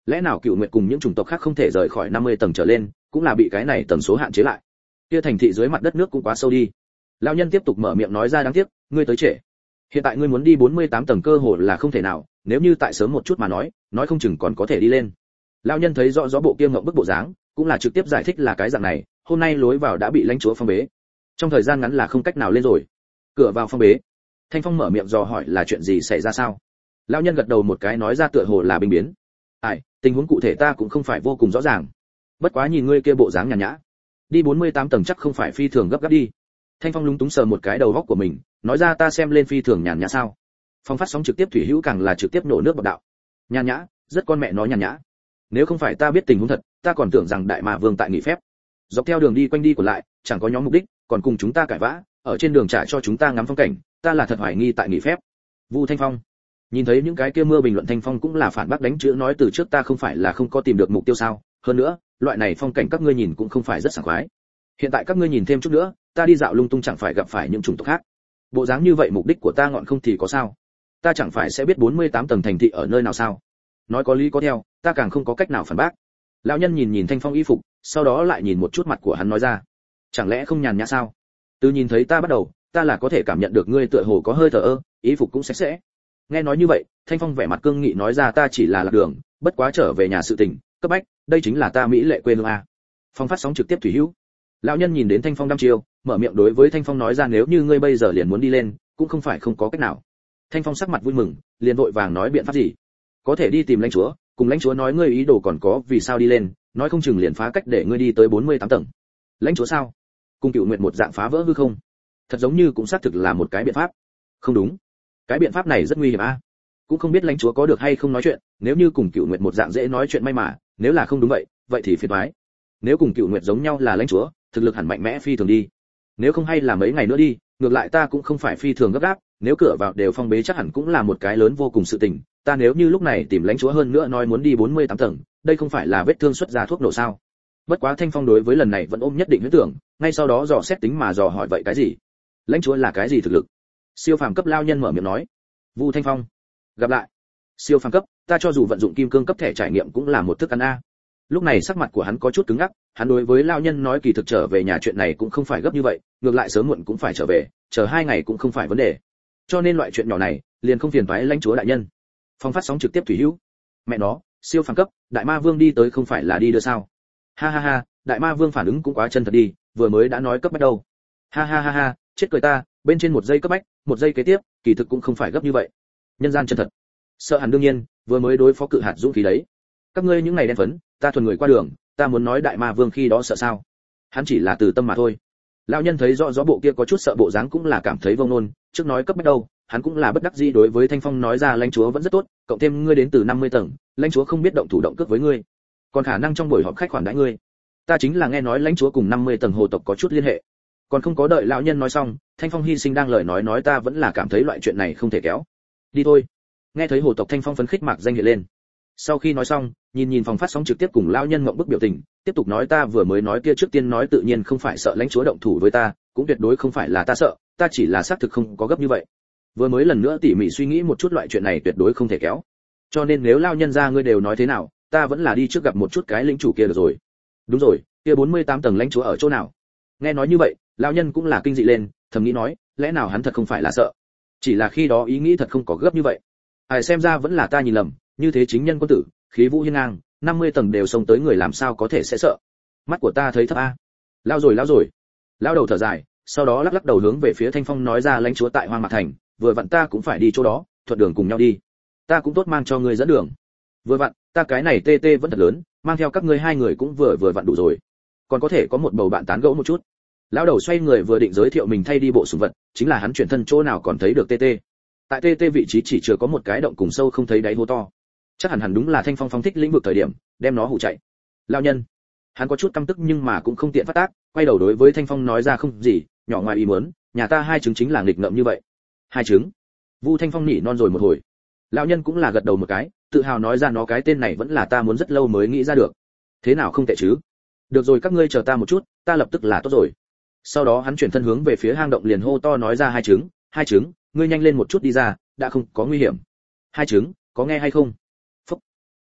S1: Lẽ nào Cửu Nguyệt cùng những chủng tộc khác không thể rời khỏi năm mươi tầng trở lên, cũng là bị cái này tần số hạn chế lại. Kia thành thị dưới mặt đất nước cũng quá sâu đi. Lão nhân tiếp tục mở miệng nói ra, đáng tiếc, ngươi tới trễ. Hiện tại ngươi muốn đi bốn mươi tám tầng cơ hội là không thể nào, nếu như tại sớm một chút mà nói, nói không chừng còn có thể đi lên. Lão nhân thấy rõ rõ bộ kia ngậm bức bộ dáng, cũng là trực tiếp giải thích là cái dạng này, hôm nay lối vào đã bị lãnh chúa phong bế. Trong thời gian ngắn là không cách nào lên rồi. Cửa vào phong bế. Thanh Phong mở miệng dò hỏi là chuyện gì xảy ra sao? Lão nhân gật đầu một cái nói ra tựa hồ là bình biến. Ai, tình huống cụ thể ta cũng không phải vô cùng rõ ràng. Bất quá nhìn ngươi kia bộ dáng nhàn nhã, đi bốn mươi tám tầng chắc không phải phi thường gấp gáp đi. Thanh Phong lúng túng sờ một cái đầu góc của mình, nói ra ta xem lên phi thường nhàn nhã sao? Phong phát sóng trực tiếp thủy hữu càng là trực tiếp nổ nước bọt đạo. Nhàn nhã, rất con mẹ nói nhàn nhã. Nếu không phải ta biết tình huống thật, ta còn tưởng rằng đại ma vương tại nghỉ phép. Dọc theo đường đi quanh đi của lại, chẳng có nhóm mục đích, còn cùng chúng ta cãi vã, ở trên đường trả cho chúng ta ngắm phong cảnh, ta là thật hoài nghi tại nghỉ phép. Vu Thanh Phong nhìn thấy những cái kia mưa bình luận, Thanh Phong cũng là phản bác đánh chữ nói từ trước ta không phải là không có tìm được mục tiêu sao? Hơn nữa, loại này phong cảnh các ngươi nhìn cũng không phải rất sảng khoái. Hiện tại các ngươi nhìn thêm chút nữa, ta đi dạo lung tung chẳng phải gặp phải những chủng tộc khác. Bộ dáng như vậy mục đích của ta ngọn không thì có sao? Ta chẳng phải sẽ biết bốn mươi tám tầng thành thị ở nơi nào sao? Nói có lý có theo, ta càng không có cách nào phản bác. Lão nhân nhìn nhìn Thanh Phong y phục, sau đó lại nhìn một chút mặt của hắn nói ra, chẳng lẽ không nhàn nhã sao? Từ nhìn thấy ta bắt đầu, ta là có thể cảm nhận được ngươi tựa hồ có hơi thở ơ, y phục cũng sạch sẽ. Nghe nói như vậy, Thanh Phong vẻ mặt cương nghị nói ra ta chỉ là lạc đường, bất quá trở về nhà sự tình, cấp bách, đây chính là ta mỹ lệ quê hương a. Phong phát sóng trực tiếp thủy hữu. Lão nhân nhìn đến Thanh Phong đăm chiêu, mở miệng đối với Thanh Phong nói ra nếu như ngươi bây giờ liền muốn đi lên, cũng không phải không có cách nào. Thanh Phong sắc mặt vui mừng, liền vội vàng nói biện pháp gì? Có thể đi tìm lãnh chúa, cùng lãnh chúa nói ngươi ý đồ còn có vì sao đi lên, nói không chừng liền phá cách để ngươi đi tới bốn mươi tám tầng. Lãnh chúa sao? Cùng Cựu Nguyệt một dạng phá vỡ hư không? Thật giống như cũng xác thực là một cái biện pháp. Không đúng, cái biện pháp này rất nguy hiểm a. Cũng không biết lãnh chúa có được hay không nói chuyện, nếu như cùng Cựu Nguyệt một dạng dễ nói chuyện may mà, nếu là không đúng vậy, vậy thì phiền toái. Nếu cùng Cựu Nguyệt giống nhau là lãnh chúa, thực lực hẳn mạnh mẽ phi thường đi. Nếu không hay là mấy ngày nữa đi, ngược lại ta cũng không phải phi thường gấp gáp, nếu cửa vào đều phong bế chắc hẳn cũng là một cái lớn vô cùng sự tình. Ta nếu như lúc này tìm lãnh chúa hơn nữa nói muốn đi bốn mươi tám tầng, đây không phải là vết thương xuất ra thuốc nổ sao? Bất quá Thanh Phong đối với lần này vẫn ôm nhất định huyễn tưởng, ngay sau đó dò xét tính mà dò hỏi vậy cái gì? Lãnh chúa là cái gì thực lực? Siêu phàm cấp lao nhân mở miệng nói. Vu Thanh Phong, gặp lại. Siêu phàm cấp, ta cho dù vận dụng kim cương cấp thẻ trải nghiệm cũng là một thức ăn a. Lúc này sắc mặt của hắn có chút cứng ngắc, hắn đối với lao nhân nói kỳ thực trở về nhà chuyện này cũng không phải gấp như vậy, ngược lại sớm muộn cũng phải trở về, chờ hai ngày cũng không phải vấn đề. Cho nên loại chuyện nhỏ này, liền không phiền toái lãnh chúa đại nhân. Phong phát sóng trực tiếp thủy hữu. Mẹ nó, siêu phàm cấp, đại ma vương đi tới không phải là đi đưa sao? Ha ha ha, đại ma vương phản ứng cũng quá chân thật đi, vừa mới đã nói cấp bách đâu. Ha ha ha ha, chết cười ta, bên trên một giây cấp bách, một giây kế tiếp, kỳ thực cũng không phải gấp như vậy. Nhân gian chân thật. Sợ hẳn đương nhiên, vừa mới đối phó cự hạt dũng khí đấy. Các ngươi những ngày đen phấn, ta thuần người qua đường, ta muốn nói đại ma vương khi đó sợ sao? Hắn chỉ là từ tâm mà thôi. Lão nhân thấy rõ rõ bộ kia có chút sợ bộ dáng cũng là cảm thấy vông nôn, trước nói cấp bách đâu, hắn cũng là bất đắc dĩ đối với Thanh Phong nói ra lãnh chúa vẫn rất tốt, cộng thêm ngươi đến từ năm mươi tầng, lãnh chúa không biết động thủ động cước với ngươi, còn khả năng trong buổi họp khách khoản đãi ngươi. Ta chính là nghe nói lãnh chúa cùng năm mươi tầng hồ tộc có chút liên hệ. Còn không có đợi lão nhân nói xong, Thanh Phong hy sinh đang lời nói nói ta vẫn là cảm thấy loại chuyện này không thể kéo. Đi thôi. Nghe thấy hồ tộc, Thanh Phong phấn khích mạc danh hiện lên. Sau khi nói xong, nhìn nhìn phòng phát sóng trực tiếp cùng lão nhân ngậm bức biểu tình, tiếp tục nói ta vừa mới nói kia trước tiên nói tự nhiên không phải sợ lãnh chúa động thủ với ta, cũng tuyệt đối không phải là ta sợ, ta chỉ là xác thực không có gấp như vậy. Vừa mới lần nữa tỉ mỉ suy nghĩ một chút loại chuyện này tuyệt đối không thể kéo. Cho nên nếu lão nhân gia ngươi đều nói thế nào, ta vẫn là đi trước gặp một chút cái lĩnh chủ kia được rồi. Đúng rồi, kia bốn mươi tám tầng lãnh chúa ở chỗ nào? Nghe nói như vậy, lão nhân cũng là kinh dị lên, thầm nghĩ nói, lẽ nào hắn thật không phải là sợ, chỉ là khi đó ý nghĩ thật không có gấp như vậy. Ai xem ra vẫn là ta nhìn lầm, như thế chính nhân quân tử, khí vũ hiên ngang, năm mươi tầng đều xông tới người làm sao có thể sẽ sợ. Mắt của ta thấy thấp a. Lao rồi lao rồi. Lao đầu thở dài, sau đó lắc lắc đầu hướng về phía Thanh Phong nói ra lãnh chúa tại Hoang Mạc Thành, vừa vặn ta cũng phải đi chỗ đó, thuận đường cùng nhau đi. Ta cũng tốt mang cho ngươi dẫn đường. Vừa vặn, ta cái này tê tê vẫn thật lớn, mang theo các ngươi hai người cũng vừa vừa vặn đủ rồi. Còn có thể có một bầu bạn tán gẫu một chút. Lão đầu xoay người vừa định giới thiệu mình thay đi bộ sủng vật, chính là hắn chuyển thân chỗ nào còn thấy được tê tê. Tại tê tê vị trí chỉ chưa có một cái động cùng sâu không thấy đáy hố to. Chắc hẳn hẳn đúng là Thanh Phong phóng thích lĩnh vực thời điểm, đem nó hù chạy. Lão nhân, hắn có chút căm tức nhưng mà cũng không tiện phát tác, quay đầu đối với Thanh Phong nói ra không gì, nhỏ ngoài ý muốn, nhà ta hai trứng chính là nghịch ngợm như vậy. Hai trứng? Vu Thanh Phong nỉ non rồi một hồi. Lão nhân cũng là gật đầu một cái, tự hào nói ra nó cái tên này vẫn là ta muốn rất lâu mới nghĩ ra được. Thế nào không tệ chứ? Được rồi các ngươi chờ ta một chút, ta lập tức là tốt rồi. Sau đó hắn chuyển thân hướng về phía hang động liền hô to nói ra hai trứng, hai trứng, ngươi nhanh lên một chút đi ra, đã không có nguy hiểm. Hai trứng, có nghe hay không? Phúc.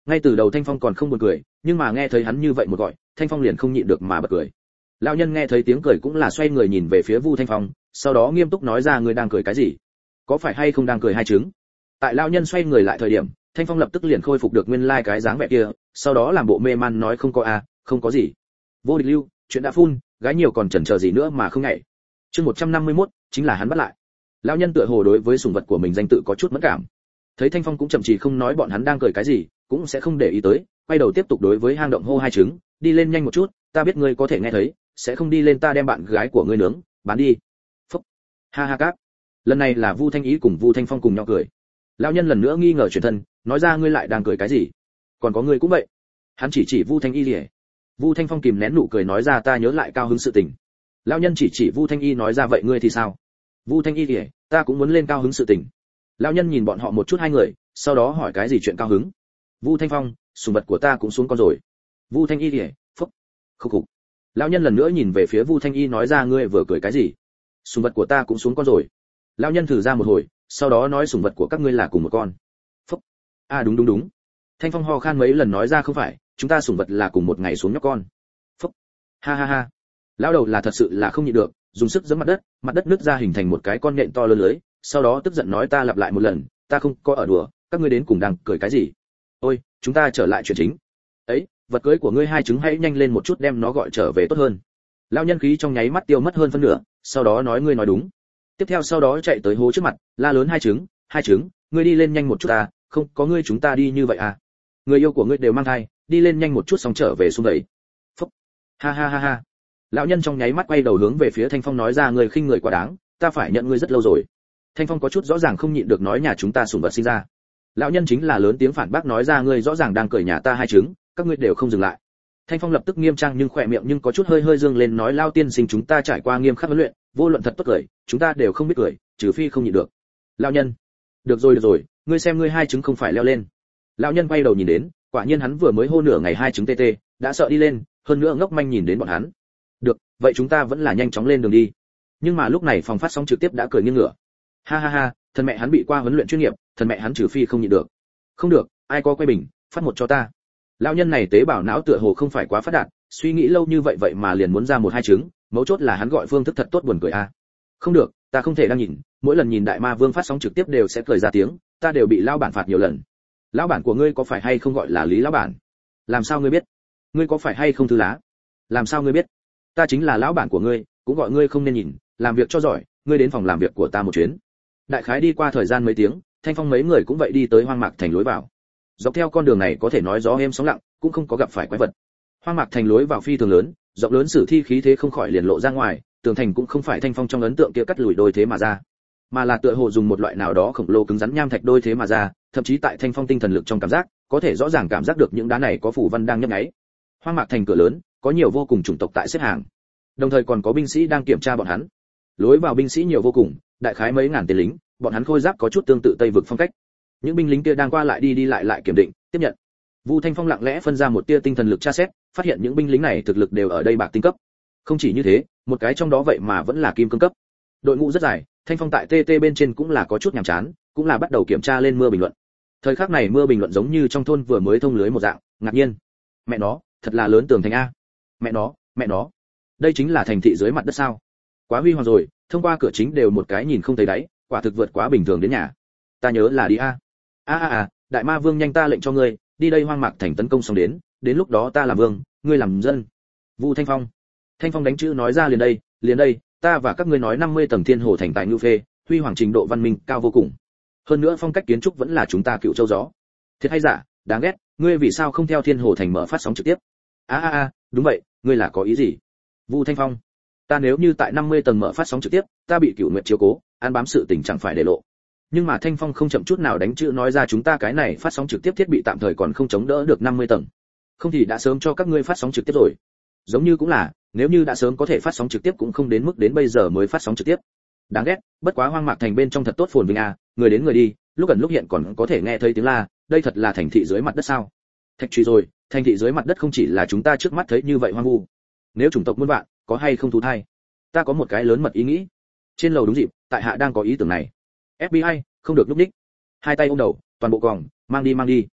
S1: Ngay từ đầu Thanh Phong còn không buồn cười, nhưng mà nghe thấy hắn như vậy một gọi, Thanh Phong liền không nhịn được mà bật cười. Lão nhân nghe thấy tiếng cười cũng là xoay người nhìn về phía Vu Thanh Phong, sau đó nghiêm túc nói ra, ngươi đang cười cái gì? Có phải hay không đang cười hai trứng? Tại lão nhân xoay người lại thời điểm, Thanh Phong lập tức liền khôi phục được nguyên lai like cái dáng vẻ kia, sau đó làm bộ mê man nói không có a, à, không có gì. Vô địch lưu, chuyện đã phun, gái nhiều còn chần chờ gì nữa mà không nhảy. Chương một trăm năm mươi mốt, chính là hắn bắt lại. Lão nhân tựa hồ đối với sủng vật của mình danh tự có chút mẫn cảm. Thấy Thanh Phong cũng chậm chì không nói bọn hắn đang cười cái gì, cũng sẽ không để ý tới, quay đầu tiếp tục đối với hang động hô hai trứng, đi lên nhanh một chút, ta biết ngươi có thể nghe thấy, sẽ không đi lên ta đem bạn gái của ngươi nướng, bán đi. Phúc. Ha ha các. Lần này là Vu Thanh Ý cùng Vu Thanh Phong cùng nhau cười. Lão nhân lần nữa nghi ngờ chuyển thân, nói ra ngươi lại đang cười cái gì? Còn có ngươi cũng vậy. Hắn chỉ chỉ Vu Thanh Y liễu. Vu Thanh Phong kìm nén nụ cười nói ra ta nhớ lại cao hứng sự tình. Lão nhân chỉ chỉ Vu Thanh Y nói ra vậy ngươi thì sao? Vu Thanh Y liễu, ta cũng muốn lên cao hứng sự tình. Lão nhân nhìn bọn họ một chút hai người, sau đó hỏi cái gì chuyện cao hứng? Vu Thanh Phong, sủng vật của ta cũng xuống con rồi. Vu Thanh Y liễu, phúc. Khục khục. Lão nhân lần nữa nhìn về phía Vu Thanh Y nói ra ngươi vừa cười cái gì? Sủng vật của ta cũng xuống con rồi. Lão nhân thử ra một hồi, sau đó nói sủng vật của các ngươi là cùng một con. Phúc. À đúng đúng đúng. Thanh Phong ho khan mấy lần nói ra không phải, chúng ta sủng vật là cùng một ngày xuống nhóc con. Phúc. Ha ha ha. Lão đầu là thật sự là không nhịn được, dùng sức giẫm mặt đất, mặt đất nứt ra hình thành một cái con nhện to lớn lưới, sau đó tức giận nói ta lặp lại một lần, ta không có ở đùa, các ngươi đến cùng đang cười cái gì? Ôi, chúng ta trở lại chuyện chính. Ấy, vật cưới của ngươi hai trứng hãy nhanh lên một chút đem nó gọi trở về tốt hơn. Lão nhân khí trong nháy mắt tiêu mất hơn phân nửa, sau đó nói ngươi nói đúng. Tiếp theo sau đó chạy tới hố trước mặt, la lớn hai trứng, hai trứng, ngươi đi lên nhanh một chút ta, không, có ngươi chúng ta đi như vậy à? Người yêu của ngươi đều mang thai, đi lên nhanh một chút xong trở về xuống đấy. Phúc. Ha ha ha ha. Lão nhân trong nháy mắt quay đầu hướng về phía Thanh Phong nói ra ngươi khinh người quá đáng, ta phải nhận ngươi rất lâu rồi. Thanh Phong có chút rõ ràng không nhịn được nói nhà chúng ta sủng vật sinh ra. Lão nhân chính là lớn tiếng phản bác nói ra ngươi rõ ràng đang cười nhà ta hai trứng, các ngươi đều không dừng lại. Thanh Phong lập tức nghiêm trang nhưng khỏe miệng nhưng có chút hơi hơi dương lên nói lao tiên sinh chúng ta trải qua nghiêm khắc huấn luyện, vô luận thật tốt cười, chúng ta đều không biết cười, trừ phi không nhịn được. Lão nhân, được rồi được rồi, ngươi xem ngươi hai trứng không phải leo lên. Lão nhân quay đầu nhìn đến, quả nhiên hắn vừa mới hô nửa ngày hai trứng tê tê, đã sợ đi lên, hơn nữa ngốc manh nhìn đến bọn hắn. Được, vậy chúng ta vẫn là nhanh chóng lên đường đi. Nhưng mà lúc này phòng phát sóng trực tiếp đã cười nghiêng ngửa. Ha ha ha, thần mẹ hắn bị qua huấn luyện chuyên nghiệp, thần mẹ hắn trừ phi không nhịn được. Không được, ai có quay bình, phát một cho ta. Lão nhân này tế bào não tựa hồ không phải quá phát đạt, suy nghĩ lâu như vậy vậy mà liền muốn ra một hai trứng, mấu chốt là hắn gọi phương thức thật tốt buồn cười a. À. Không được, ta không thể đang nhìn, mỗi lần nhìn Đại Ma Vương phát sóng trực tiếp đều sẽ cười ra tiếng, ta đều bị lão bản phạt nhiều lần. Lão bản của ngươi có phải hay không gọi là Lý lão bản? Làm sao ngươi biết? Ngươi có phải hay không Thư Lá? Làm sao ngươi biết? Ta chính là lão bản của ngươi, cũng gọi ngươi không nên nhìn, làm việc cho giỏi, ngươi đến phòng làm việc của ta một chuyến. Đại khái đi qua thời gian mấy tiếng, Thanh Phong mấy người cũng vậy đi tới Hoang Mạc Thành lối vào. Dọc theo con đường này có thể nói gió êm sóng lặng, cũng không có gặp phải quái vật. Hoang Mạc Thành lối vào phi thường lớn, rộng lớn sử thi khí thế không khỏi liền lộ ra ngoài, tường thành cũng không phải Thanh Phong trong ấn tượng kia cắt lùi đôi thế mà ra, mà là tựa hồ dùng một loại nào đó khổng lồ cứng rắn nham thạch đôi thế mà ra, thậm chí tại Thanh Phong tinh thần lực trong cảm giác, có thể rõ ràng cảm giác được những đá này có phủ văn đang nhấp nháy. Hoang Mạc Thành cửa lớn, có nhiều vô cùng chủng tộc tại xếp hàng, đồng thời còn có binh sĩ đang kiểm tra bọn hắn. Lối vào binh sĩ nhiều vô cùng, đại khái mấy ngàn tên lính, bọn hắn khôi giáp có chút tương tự Tây vực phong cách. Những binh lính kia đang qua lại đi đi lại lại kiểm định, tiếp nhận. Vu Thanh Phong lặng lẽ phân ra một tia tinh thần lực tra xét, phát hiện những binh lính này thực lực đều ở đây bạc tinh cấp. Không chỉ như thế, một cái trong đó vậy mà vẫn là kim cương cấp. Đội ngũ rất dài, Thanh Phong tại tê tê bên trên cũng là có chút nhàm chán, cũng là bắt đầu kiểm tra lên mưa bình luận. Thời khắc này mưa bình luận giống như trong thôn vừa mới thông lưới một dạng, ngạc nhiên. Mẹ nó, thật là lớn tường thành a. Mẹ nó, mẹ nó. Đây chính là thành thị dưới mặt đất sao? Quá huy hoàng rồi, thông qua cửa chính đều một cái nhìn không thấy đáy, quả thực vượt quá bình thường đến nhà. Ta nhớ là đi a. A a a, Đại Ma Vương nhanh ta lệnh cho ngươi, đi đây Hoang Mạc Thành tấn công xong đến, đến lúc đó ta làm vương, ngươi làm dân. Vu Thanh Phong. Thanh Phong đánh chữ nói ra liền đây, liền đây, ta và các ngươi nói năm mươi tầng Thiên Hồ thành tại ngưu phê, huy hoàng trình độ văn minh cao vô cùng. Hơn nữa phong cách kiến trúc vẫn là chúng ta cựu châu gió. Thiệt hay giả, đáng ghét, ngươi vì sao không theo Thiên Hồ thành mở phát sóng trực tiếp? A a a, đúng vậy, ngươi là có ý gì? Vu Thanh Phong. Ta nếu như tại năm mươi tầng mở phát sóng trực tiếp, ta bị Cửu Nguyệt chiếu cố, ăn bám sự tình chẳng phải để lộ. Nhưng mà Thanh Phong không chậm chút nào đánh chữ nói ra chúng ta cái này phát sóng trực tiếp thiết bị tạm thời còn không chống đỡ được năm mươi tầng. Không thì đã sớm cho các ngươi phát sóng trực tiếp rồi. Giống như cũng là, nếu như đã sớm có thể phát sóng trực tiếp cũng không đến mức đến bây giờ mới phát sóng trực tiếp. Đáng ghét, bất quá Hoang Mạc Thành bên trong thật tốt phồn vinh à, người đến người đi, lúc gần lúc hiện còn có thể nghe thấy tiếng la, đây thật là thành thị dưới mặt đất sao? Thạch truy rồi, thành thị dưới mặt đất không chỉ là chúng ta trước mắt thấy như vậy hoang vu. Nếu chủng tộc muôn vạn, có hay không thú thai? Ta có một cái lớn mật ý nghĩ. Trên lầu đúng dịp, tại hạ đang có ý tưởng này. ép bê i, không được lúc đích. Hai tay ôm đầu, toàn bộ còng, mang đi mang đi.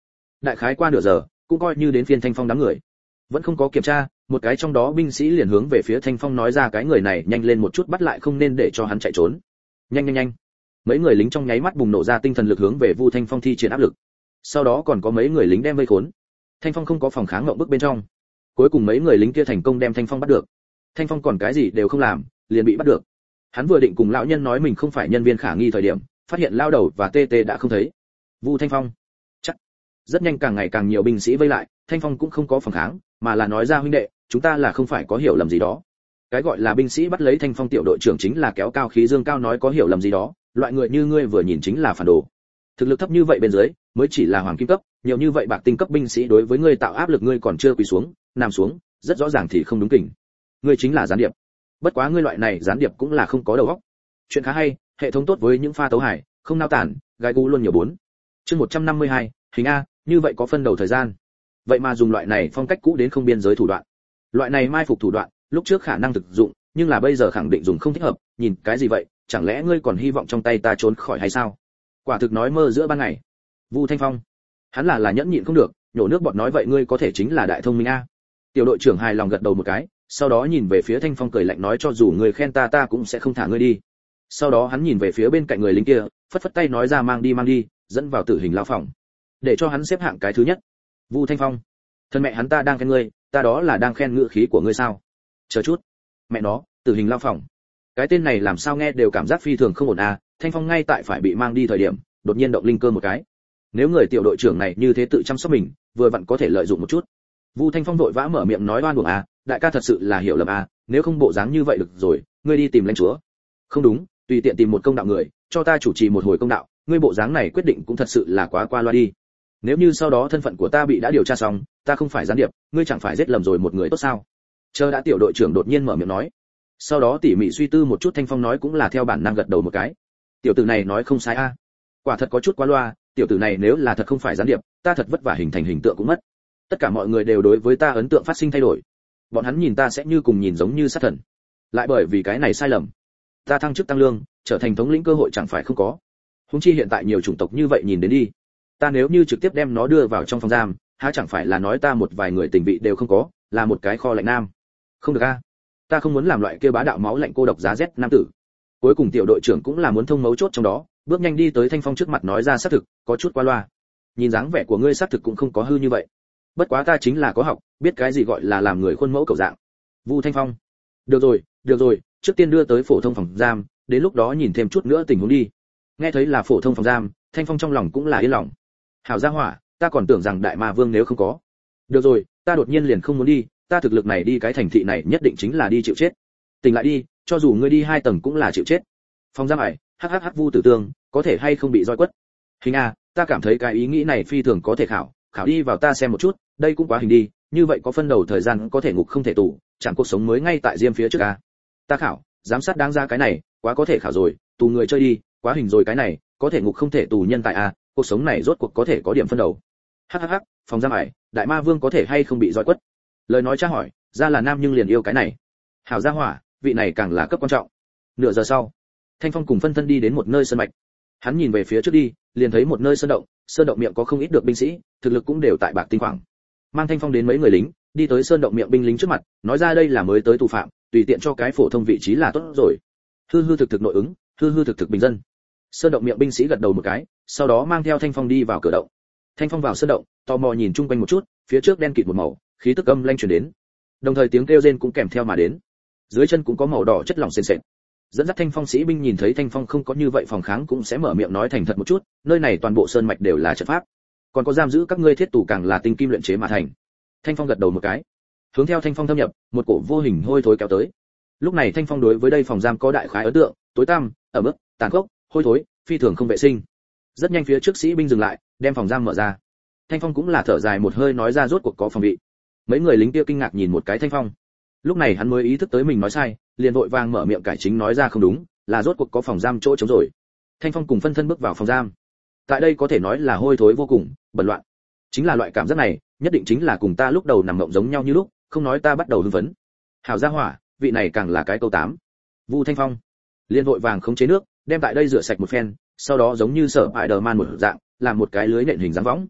S1: Đại khái qua nửa giờ, cũng coi như đến phiên Thanh Phong đám người. Vẫn không có kiểm tra, một cái trong đó binh sĩ liền hướng về phía Thanh Phong nói ra cái người này nhanh lên một chút bắt lại không nên để cho hắn chạy trốn. Nhanh nhanh nhanh. Mấy người lính trong nháy mắt bùng nổ ra tinh thần lực hướng về Vu Thanh Phong thi triển áp lực. Sau đó còn có mấy người lính đem vây khốn. Thanh Phong không có phòng kháng ngậm bức bên trong. Cuối cùng mấy người lính kia thành công đem Thanh Phong bắt được. Thanh Phong còn cái gì đều không làm, liền bị bắt được. Hắn vừa định cùng lão nhân nói mình không phải nhân viên khả nghi thời điểm, phát hiện lao đầu và tê tê đã không thấy. Vu Thanh Phong. Chắc. Rất nhanh càng ngày càng nhiều binh sĩ vây lại, Thanh Phong cũng không có phòng kháng, mà là nói ra huynh đệ, chúng ta là không phải có hiểu lầm gì đó. Cái gọi là binh sĩ bắt lấy Thanh Phong tiểu đội trưởng chính là kéo cao khí dương cao nói có hiểu lầm gì đó, loại người như ngươi vừa nhìn chính là phản đồ. Thực lực thấp như vậy bên dưới, mới chỉ là hoàng kim cấp, nhiều như vậy bạc tinh cấp binh sĩ đối với ngươi tạo áp lực ngươi còn chưa quỳ xuống, nằm xuống, rất rõ ràng thì không đúng kỉnh. Ngươi chính là gián điệp. Bất quá ngươi loại này gián điệp cũng là không có đầu óc. Chuyện khá hay, hệ thống tốt với những pha tấu hài, không nao tản, gai gu luôn nhiều bốn. Chương một trăm năm mươi hai, hình A, như vậy có phân đầu thời gian. Vậy mà dùng loại này phong cách cũ đến không biên giới thủ đoạn. Loại này mai phục thủ đoạn, lúc trước khả năng thực dụng, nhưng là bây giờ khẳng định dùng không thích hợp, nhìn cái gì vậy, chẳng lẽ ngươi còn hy vọng trong tay ta trốn khỏi hay sao? Quả thực nói mơ giữa ban ngày. Vu Thanh Phong, hắn là là nhẫn nhịn không được, nhổ nước bọt nói vậy ngươi có thể chính là đại thông minh a. Tiểu đội trưởng hài lòng gật đầu một cái, sau đó nhìn về phía Thanh Phong cười lạnh nói cho dù ngươi khen ta ta cũng sẽ không thả ngươi đi. Sau đó hắn nhìn về phía bên cạnh người lính kia, phất phất tay nói ra mang đi mang đi, dẫn vào tử hình lao phòng, để cho hắn xếp hạng cái thứ nhất. Vu Thanh Phong, thân mẹ hắn ta đang khen ngươi, ta đó là đang khen ngữ khí của ngươi sao? Chờ chút, mẹ nó, tử hình lao phòng, cái tên này làm sao nghe đều cảm giác phi thường không ổn à. Thanh Phong ngay tại phải bị mang đi thời điểm, đột nhiên động linh cơ một cái. Nếu người tiểu đội trưởng này như thế tự chăm sóc mình, vừa vặn có thể lợi dụng một chút. Vu Thanh Phong vội vã mở miệng nói oan uổng à, đại ca thật sự là hiểu lầm à, nếu không bộ dáng như vậy được rồi, ngươi đi tìm lãnh chúa. Không đúng, tùy tiện tìm một công đạo người, cho ta chủ trì một hồi công đạo, ngươi bộ dáng này quyết định cũng thật sự là quá qua loa đi. Nếu như sau đó thân phận của ta bị đã điều tra xong, ta không phải gián điệp, ngươi chẳng phải giết lầm rồi một người tốt sao? Chờ đã tiểu đội trưởng đột nhiên mở miệng nói. Sau đó tỉ mỉ suy tư một chút Thanh Phong nói cũng là theo bản năng gật đầu một cái. Tiểu tử này nói không sai a, quả thật có chút quá loa, tiểu tử này nếu là thật không phải gián điệp, ta thật vất vả hình thành hình tượng cũng mất. Tất cả mọi người đều đối với ta ấn tượng phát sinh thay đổi. Bọn hắn nhìn ta sẽ như cùng nhìn giống như sát thần. Lại bởi vì cái này sai lầm, ta thăng chức tăng lương, trở thành thống lĩnh cơ hội chẳng phải không có. Huống chi hiện tại nhiều chủng tộc như vậy nhìn đến đi, ta nếu như trực tiếp đem nó đưa vào trong phòng giam, há chẳng phải là nói ta một vài người tình vị đều không có, là một cái kho lạnh nam. Không được a, ta không muốn làm loại kia bá đạo máu lạnh cô độc giá rét nam tử. Cuối cùng tiểu đội trưởng cũng là muốn thông mấu chốt trong đó, bước nhanh đi tới Thanh Phong trước mặt nói ra xác thực, có chút qua loa. Nhìn dáng vẻ của ngươi xác thực cũng không có hư như vậy. Bất quá ta chính là có học, biết cái gì gọi là làm người khuôn mẫu cầu dạng. Vu Thanh Phong, được rồi, được rồi, trước tiên đưa tới phổ thông phòng giam, đến lúc đó nhìn thêm chút nữa tình huống đi. Nghe thấy là phổ thông phòng giam, Thanh Phong trong lòng cũng là yên lòng. Hảo gia hỏa, ta còn tưởng rằng đại ma vương nếu không có. Được rồi, ta đột nhiên liền không muốn đi, ta thực lực này đi cái thành thị này nhất định chính là đi chịu chết. Tỉnh lại đi, cho dù ngươi đi hai tầng cũng là chịu chết. Phòng giam ải, hắc hắc hắc Vu Tử Tương, có thể hay không bị roi quất? Hình a, ta cảm thấy cái ý nghĩ này phi thường có thể khảo, khảo đi vào ta xem một chút, đây cũng quá hình đi, như vậy có phân đầu thời gian có thể ngục không thể tù, chẳng cuộc sống mới ngay tại diêm phía trước a. Ta khảo, giám sát đáng ra cái này, quá có thể khảo rồi, tù người chơi đi, quá hình rồi cái này, có thể ngục không thể tù nhân tại a, cuộc sống này rốt cuộc có thể có điểm phân đầu. Hắc hắc hắc, phòng giam ải, đại ma vương có thể hay không bị roi quất? Lời nói tra hỏi, ra là nam nhưng liền yêu cái này. Hảo gia hỏa, vị này càng là cấp quan trọng. Nửa giờ sau, Thanh Phong cùng phân thân đi đến một nơi sơn mạch. Hắn nhìn về phía trước đi, liền thấy một nơi sơn động, sơn động miệng có không ít được binh sĩ, thực lực cũng đều tại bạc tinh khoảng. Mang Thanh Phong đến mấy người lính, đi tới sơn động miệng binh lính trước mặt, nói ra đây là mới tới tù phạm, tùy tiện cho cái phổ thông vị trí là tốt rồi. Hư hư thực thực nội ứng, hư hư thực thực bình dân. Sơn động miệng binh sĩ gật đầu một cái, sau đó mang theo Thanh Phong đi vào cửa động. Thanh Phong vào sơn động, tò mò nhìn chung quanh một chút, phía trước đen kịt một màu, khí tức âm lanh truyền đến. Đồng thời tiếng kêu rên cũng kèm theo mà đến. Dưới chân cũng có màu đỏ chất lỏng sền sệt. Dẫn dắt Thanh Phong sĩ binh nhìn thấy Thanh Phong không có như vậy phòng kháng cũng sẽ mở miệng nói thành thật một chút, nơi này toàn bộ sơn mạch đều là trận pháp, còn có giam giữ các ngươi thiết tù càng là tinh kim luyện chế mà thành. Thanh Phong gật đầu một cái, hướng theo Thanh Phong thâm nhập, một cổ vô hình hôi thối kéo tới. Lúc này Thanh Phong đối với đây phòng giam có đại khái ấn tượng, tối tăm, ẩm ướt, tàn khốc, hôi thối, phi thường không vệ sinh. Rất nhanh phía trước sĩ binh dừng lại, đem phòng giam mở ra. Thanh Phong cũng là thở dài một hơi nói ra rốt cuộc có phòng bị. Mấy người lính kia kinh ngạc nhìn một cái Thanh Phong. Lúc này hắn mới ý thức tới mình nói sai, liền vội vàng mở miệng cải chính nói ra không đúng, là rốt cuộc có phòng giam chỗ trống rồi. Thanh Phong cùng phân thân bước vào phòng giam. Tại đây có thể nói là hôi thối vô cùng, bẩn loạn. Chính là loại cảm giác này, nhất định chính là cùng ta lúc đầu nằm mộng giống nhau như lúc, không nói ta bắt đầu hưng phấn. Hảo gia hỏa, vị này càng là cái câu tám. Vu Thanh Phong liền vội vàng khống chế nước, đem tại đây rửa sạch một phen, sau đó giống như sở Spider-Man một dạng, làm một cái lưới nện hình dáng võng.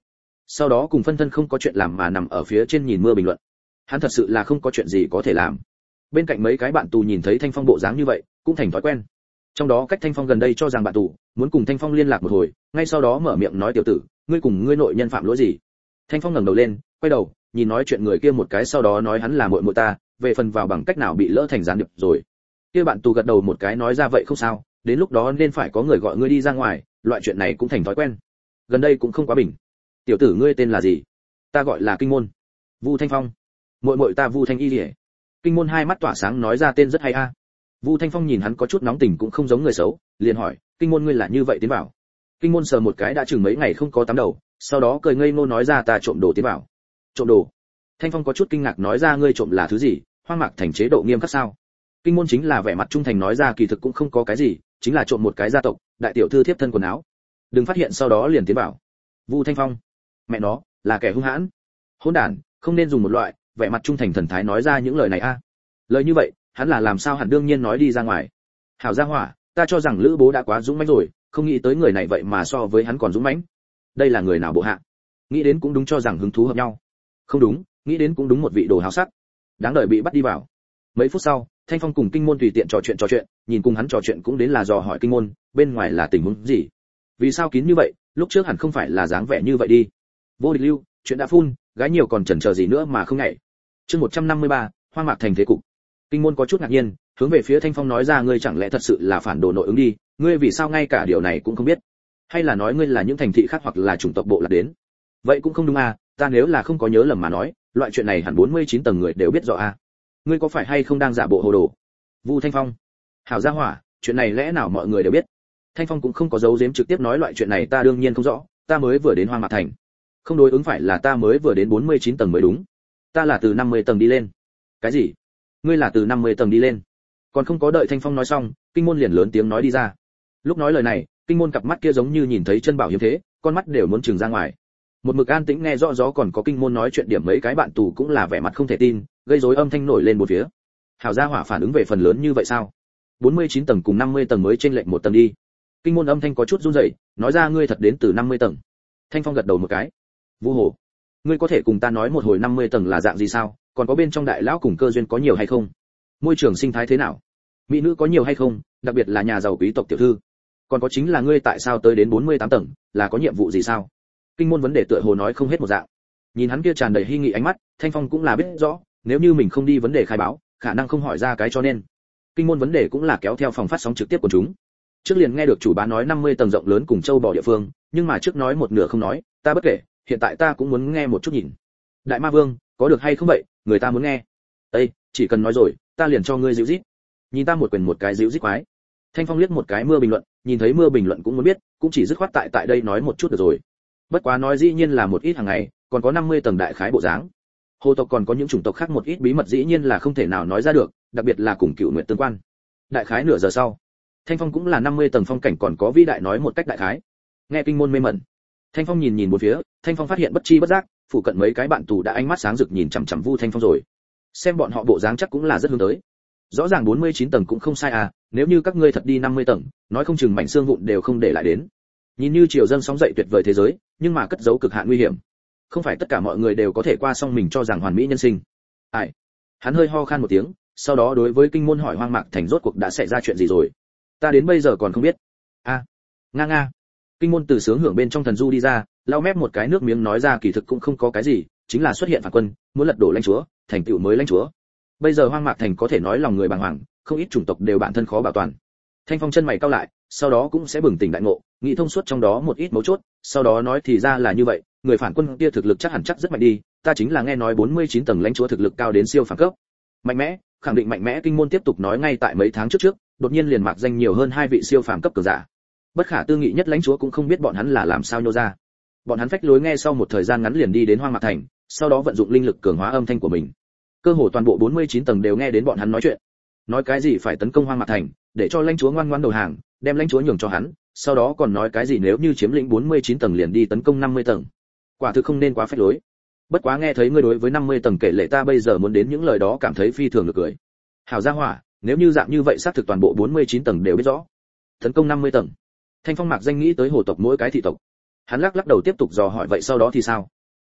S1: sau đó cùng phân thân không có chuyện làm mà nằm ở phía trên nhìn mưa bình luận. Hắn thật sự là không có chuyện gì có thể làm. Bên cạnh mấy cái bạn tù nhìn thấy Thanh Phong bộ dáng như vậy, cũng thành thói quen. Trong đó cách Thanh Phong gần đây cho rằng bạn tù muốn cùng Thanh Phong liên lạc một hồi, ngay sau đó mở miệng nói tiểu tử, ngươi cùng ngươi nội nhân phạm lỗi gì? Thanh Phong ngẩng đầu lên, quay đầu, nhìn nói chuyện người kia một cái, sau đó nói hắn là muội muội ta, về phần vào bằng cách nào bị lỡ thành gián điệp rồi. Kia bạn tù gật đầu một cái nói ra vậy không sao, đến lúc đó nên phải có người gọi ngươi đi ra ngoài, loại chuyện này cũng thành thói quen. Gần đây cũng không quá bình. Tiểu tử ngươi tên là gì? Ta gọi là Kinh Môn. Vu Thanh Phong. Muội muội ta Vu Thanh Y Liễu. Kinh Môn hai mắt tỏa sáng nói ra tên rất hay a. Vu Thanh Phong nhìn hắn có chút nóng tình cũng không giống người xấu, liền hỏi, Kinh Môn ngươi là như vậy tiến vào? Kinh Môn sờ một cái đã chừng mấy ngày không có tắm đầu, sau đó cười ngây ngô nói ra ta trộm đồ tiến vào. Trộm đồ? Thanh Phong có chút kinh ngạc nói ra ngươi trộm là thứ gì? Hoang Mạc Thành chế độ nghiêm khắc sao? Kinh Môn chính là vẻ mặt trung thành nói ra kỳ thực cũng không có cái gì, chính là trộm một cái gia tộc, đại tiểu thư thiếp thân quần áo. Đừng phát hiện sau đó liền tiến vào. Vu Thanh Phong, mẹ nó, là kẻ hung hãn. Hỗn đản, không nên dùng một loại vẻ mặt trung thành thần thái nói ra những lời này a. Lời như vậy, hắn là làm sao hẳn đương nhiên nói đi ra ngoài. Hảo gia hỏa, ta cho rằng Lữ Bố đã quá dũng mãnh rồi, không nghĩ tới người này vậy mà so với hắn còn dũng mãnh. Đây là người nào bộ hạ? Nghĩ đến cũng đúng cho rằng hứng thú hợp nhau. Không đúng, nghĩ đến cũng đúng một vị đồ háo sắc. Đáng đợi bị bắt đi vào. Mấy phút sau, Thanh Phong cùng Kinh Môn tùy tiện trò chuyện trò chuyện, nhìn cùng hắn trò chuyện cũng đến là dò hỏi Kinh Môn, bên ngoài là tình huống gì? Vì sao kín như vậy, lúc trước hẳn không phải là dáng vẻ như vậy đi. Vô địch lưu, chuyện đã phun, gái nhiều còn chần chờ gì nữa mà không nhảy. Chương một trăm năm mươi ba, Hoang Mạc Thành thế cục. Kinh Môn có chút ngạc nhiên, hướng về phía Thanh Phong nói ra ngươi chẳng lẽ thật sự là phản đồ nội ứng đi, ngươi vì sao ngay cả điều này cũng không biết? Hay là nói ngươi là những thành thị khác hoặc là chủng tộc bộ lạc đến? Vậy cũng không đúng à, ta nếu là không có nhớ lầm mà nói, loại chuyện này hẳn bốn mươi chín tầng người đều biết rõ à. Ngươi có phải hay không đang giả bộ hồ đồ? Vu Thanh Phong, hảo gia hỏa, chuyện này lẽ nào mọi người đều biết? Thanh Phong cũng không có giấu giếm trực tiếp nói loại chuyện này ta đương nhiên không rõ, ta mới vừa đến Hoang Mạc Thành. Không đối ứng phải là ta mới vừa đến bốn mươi chín tầng mới đúng. Ta là từ năm mươi tầng đi lên. Cái gì? Ngươi là từ năm mươi tầng đi lên? Còn không có đợi Thanh Phong nói xong, Kinh Môn liền lớn tiếng nói đi ra. Lúc nói lời này, Kinh Môn cặp mắt kia giống như nhìn thấy chân bảo hiếm thế, con mắt đều muốn trừng ra ngoài. Một mực an tĩnh nghe rõ rõ còn có Kinh Môn nói chuyện điểm mấy cái bạn tù cũng là vẻ mặt không thể tin, gây rối âm thanh nổi lên một phía. Hảo gia hỏa phản ứng về phần lớn như vậy sao? bốn mươi chín tầng cùng năm mươi tầng mới trên lệnh một tầng đi. Kinh Môn âm thanh có chút run rẩy, nói ra ngươi thật đến từ năm mươi tầng. Thanh Phong gật đầu một cái. Vu Hồ, ngươi có thể cùng ta nói một hồi năm mươi tầng là dạng gì sao? Còn có bên trong đại lão cùng cơ duyên có nhiều hay không? Môi trường sinh thái thế nào? Mỹ nữ có nhiều hay không, đặc biệt là nhà giàu quý tộc tiểu thư? Còn có chính là ngươi tại sao tới đến bốn mươi tám tầng, là có nhiệm vụ gì sao? Kinh Môn vấn đề tựa hồ nói không hết một dạng. Nhìn hắn kia tràn đầy hy nghị ánh mắt, Thanh Phong cũng là biết rõ, nếu như mình không đi vấn đề khai báo, khả năng không hỏi ra cái cho nên. Kinh Môn vấn đề cũng là kéo theo phòng phát sóng trực tiếp của chúng. Trước liền nghe được chủ bá nói năm mươi tầng rộng lớn cùng châu bò địa phương, nhưng mà trước nói một nửa không nói, ta bất kể, hiện tại ta cũng muốn nghe một chút nhìn. Đại Ma Vương, có được hay không vậy, người ta muốn nghe. Ê, chỉ cần nói rồi, ta liền cho ngươi dịu rít. Nhìn ta một quyền một cái dịu rít quái. Thanh Phong liếc một cái mưa bình luận, nhìn thấy mưa bình luận cũng muốn biết, cũng chỉ dứt khoát tại tại đây nói một chút được rồi. Bất quá nói dĩ nhiên là một ít hàng ngày, còn có năm mươi tầng đại khái bộ dáng. Hồ tộc còn có những chủng tộc khác một ít bí mật dĩ nhiên là không thể nào nói ra được, đặc biệt là cùng Cửu Nguyệt tương quan. Đại khái nửa giờ sau, Thanh Phong cũng là năm mươi tầng phong cảnh còn có vĩ đại nói một cách đại khái. Nghe Kinh Môn mê mẩn. Thanh Phong nhìn nhìn một phía, Thanh Phong phát hiện bất chi bất giác, phụ cận mấy cái bạn tù đã ánh mắt sáng rực nhìn chằm chằm Vu Thanh Phong rồi. Xem bọn họ bộ dáng chắc cũng là rất hướng tới. Rõ ràng bốn mươi chín tầng cũng không sai à, nếu như các ngươi thật đi năm mươi tầng, nói không chừng mảnh xương vụn đều không để lại đến. Nhìn như triều dâng sóng dậy tuyệt vời thế giới, nhưng mà cất giấu cực hạn nguy hiểm. Không phải tất cả mọi người đều có thể qua xong mình cho rằng hoàn mỹ nhân sinh. Ai? Hắn hơi ho khan một tiếng, sau đó đối với Kinh Môn hỏi Hoang Mạc Thành rốt cuộc đã xảy ra chuyện gì rồi? Ta đến bây giờ còn không biết. A, à, nga nga. Kinh Môn từ sướng hưởng bên trong thần du đi ra, lau mép một cái nước miếng nói ra kỳ thực cũng không có cái gì, chính là xuất hiện phản quân, muốn lật đổ lãnh chúa, thành tựu mới lãnh chúa. Bây giờ Hoang Mạc Thành có thể nói lòng người bàng hoàng, không ít chủng tộc đều bản thân khó bảo toàn. Thanh Phong chân mày cau lại, sau đó cũng sẽ bừng tỉnh đại ngộ, nghĩ thông suốt trong đó một ít mấu chốt, sau đó nói thì ra là như vậy, người phản quân kia thực lực chắc hẳn chắc rất mạnh đi, ta chính là nghe nói bốn mươi chín tầng lãnh chúa thực lực cao đến siêu phàm cấp. Mạnh mẽ, khẳng định mạnh mẽ. Kinh Môn tiếp tục nói ngay tại mấy tháng trước trước, đột nhiên liền mạc danh nhiều hơn hai vị siêu phàm cấp cường giả. Bất khả tư nghị nhất lãnh chúa cũng không biết bọn hắn là làm sao nhô ra. Bọn hắn phách lối nghe sau một thời gian ngắn liền đi đến Hoang Mạc Thành, sau đó vận dụng linh lực cường hóa âm thanh của mình. Cơ hồ toàn bộ bốn mươi chín tầng đều nghe đến bọn hắn nói chuyện. Nói cái gì phải tấn công Hoang Mạc Thành, để cho lãnh chúa ngoan ngoãn đầu hàng, đem lãnh chúa nhường cho hắn, sau đó còn nói cái gì nếu như chiếm lĩnh bốn mươi chín tầng liền đi tấn công năm mươi tầng. Quả thực không nên quá phách lối. Bất quá nghe thấy ngươi đối với năm mươi tầng kể lệ ta bây giờ muốn đến những lời đó cảm thấy phi thường được cười. Hảo gia hỏa, nếu như dạng như vậy xác thực toàn bộ bốn mươi chín tầng đều biết rõ. Tấn công năm mươi tầng. Thanh Phong mạc danh nghĩ tới hồ tộc mỗi cái thị tộc. Hắn lắc lắc đầu tiếp tục dò hỏi vậy sau đó thì sao?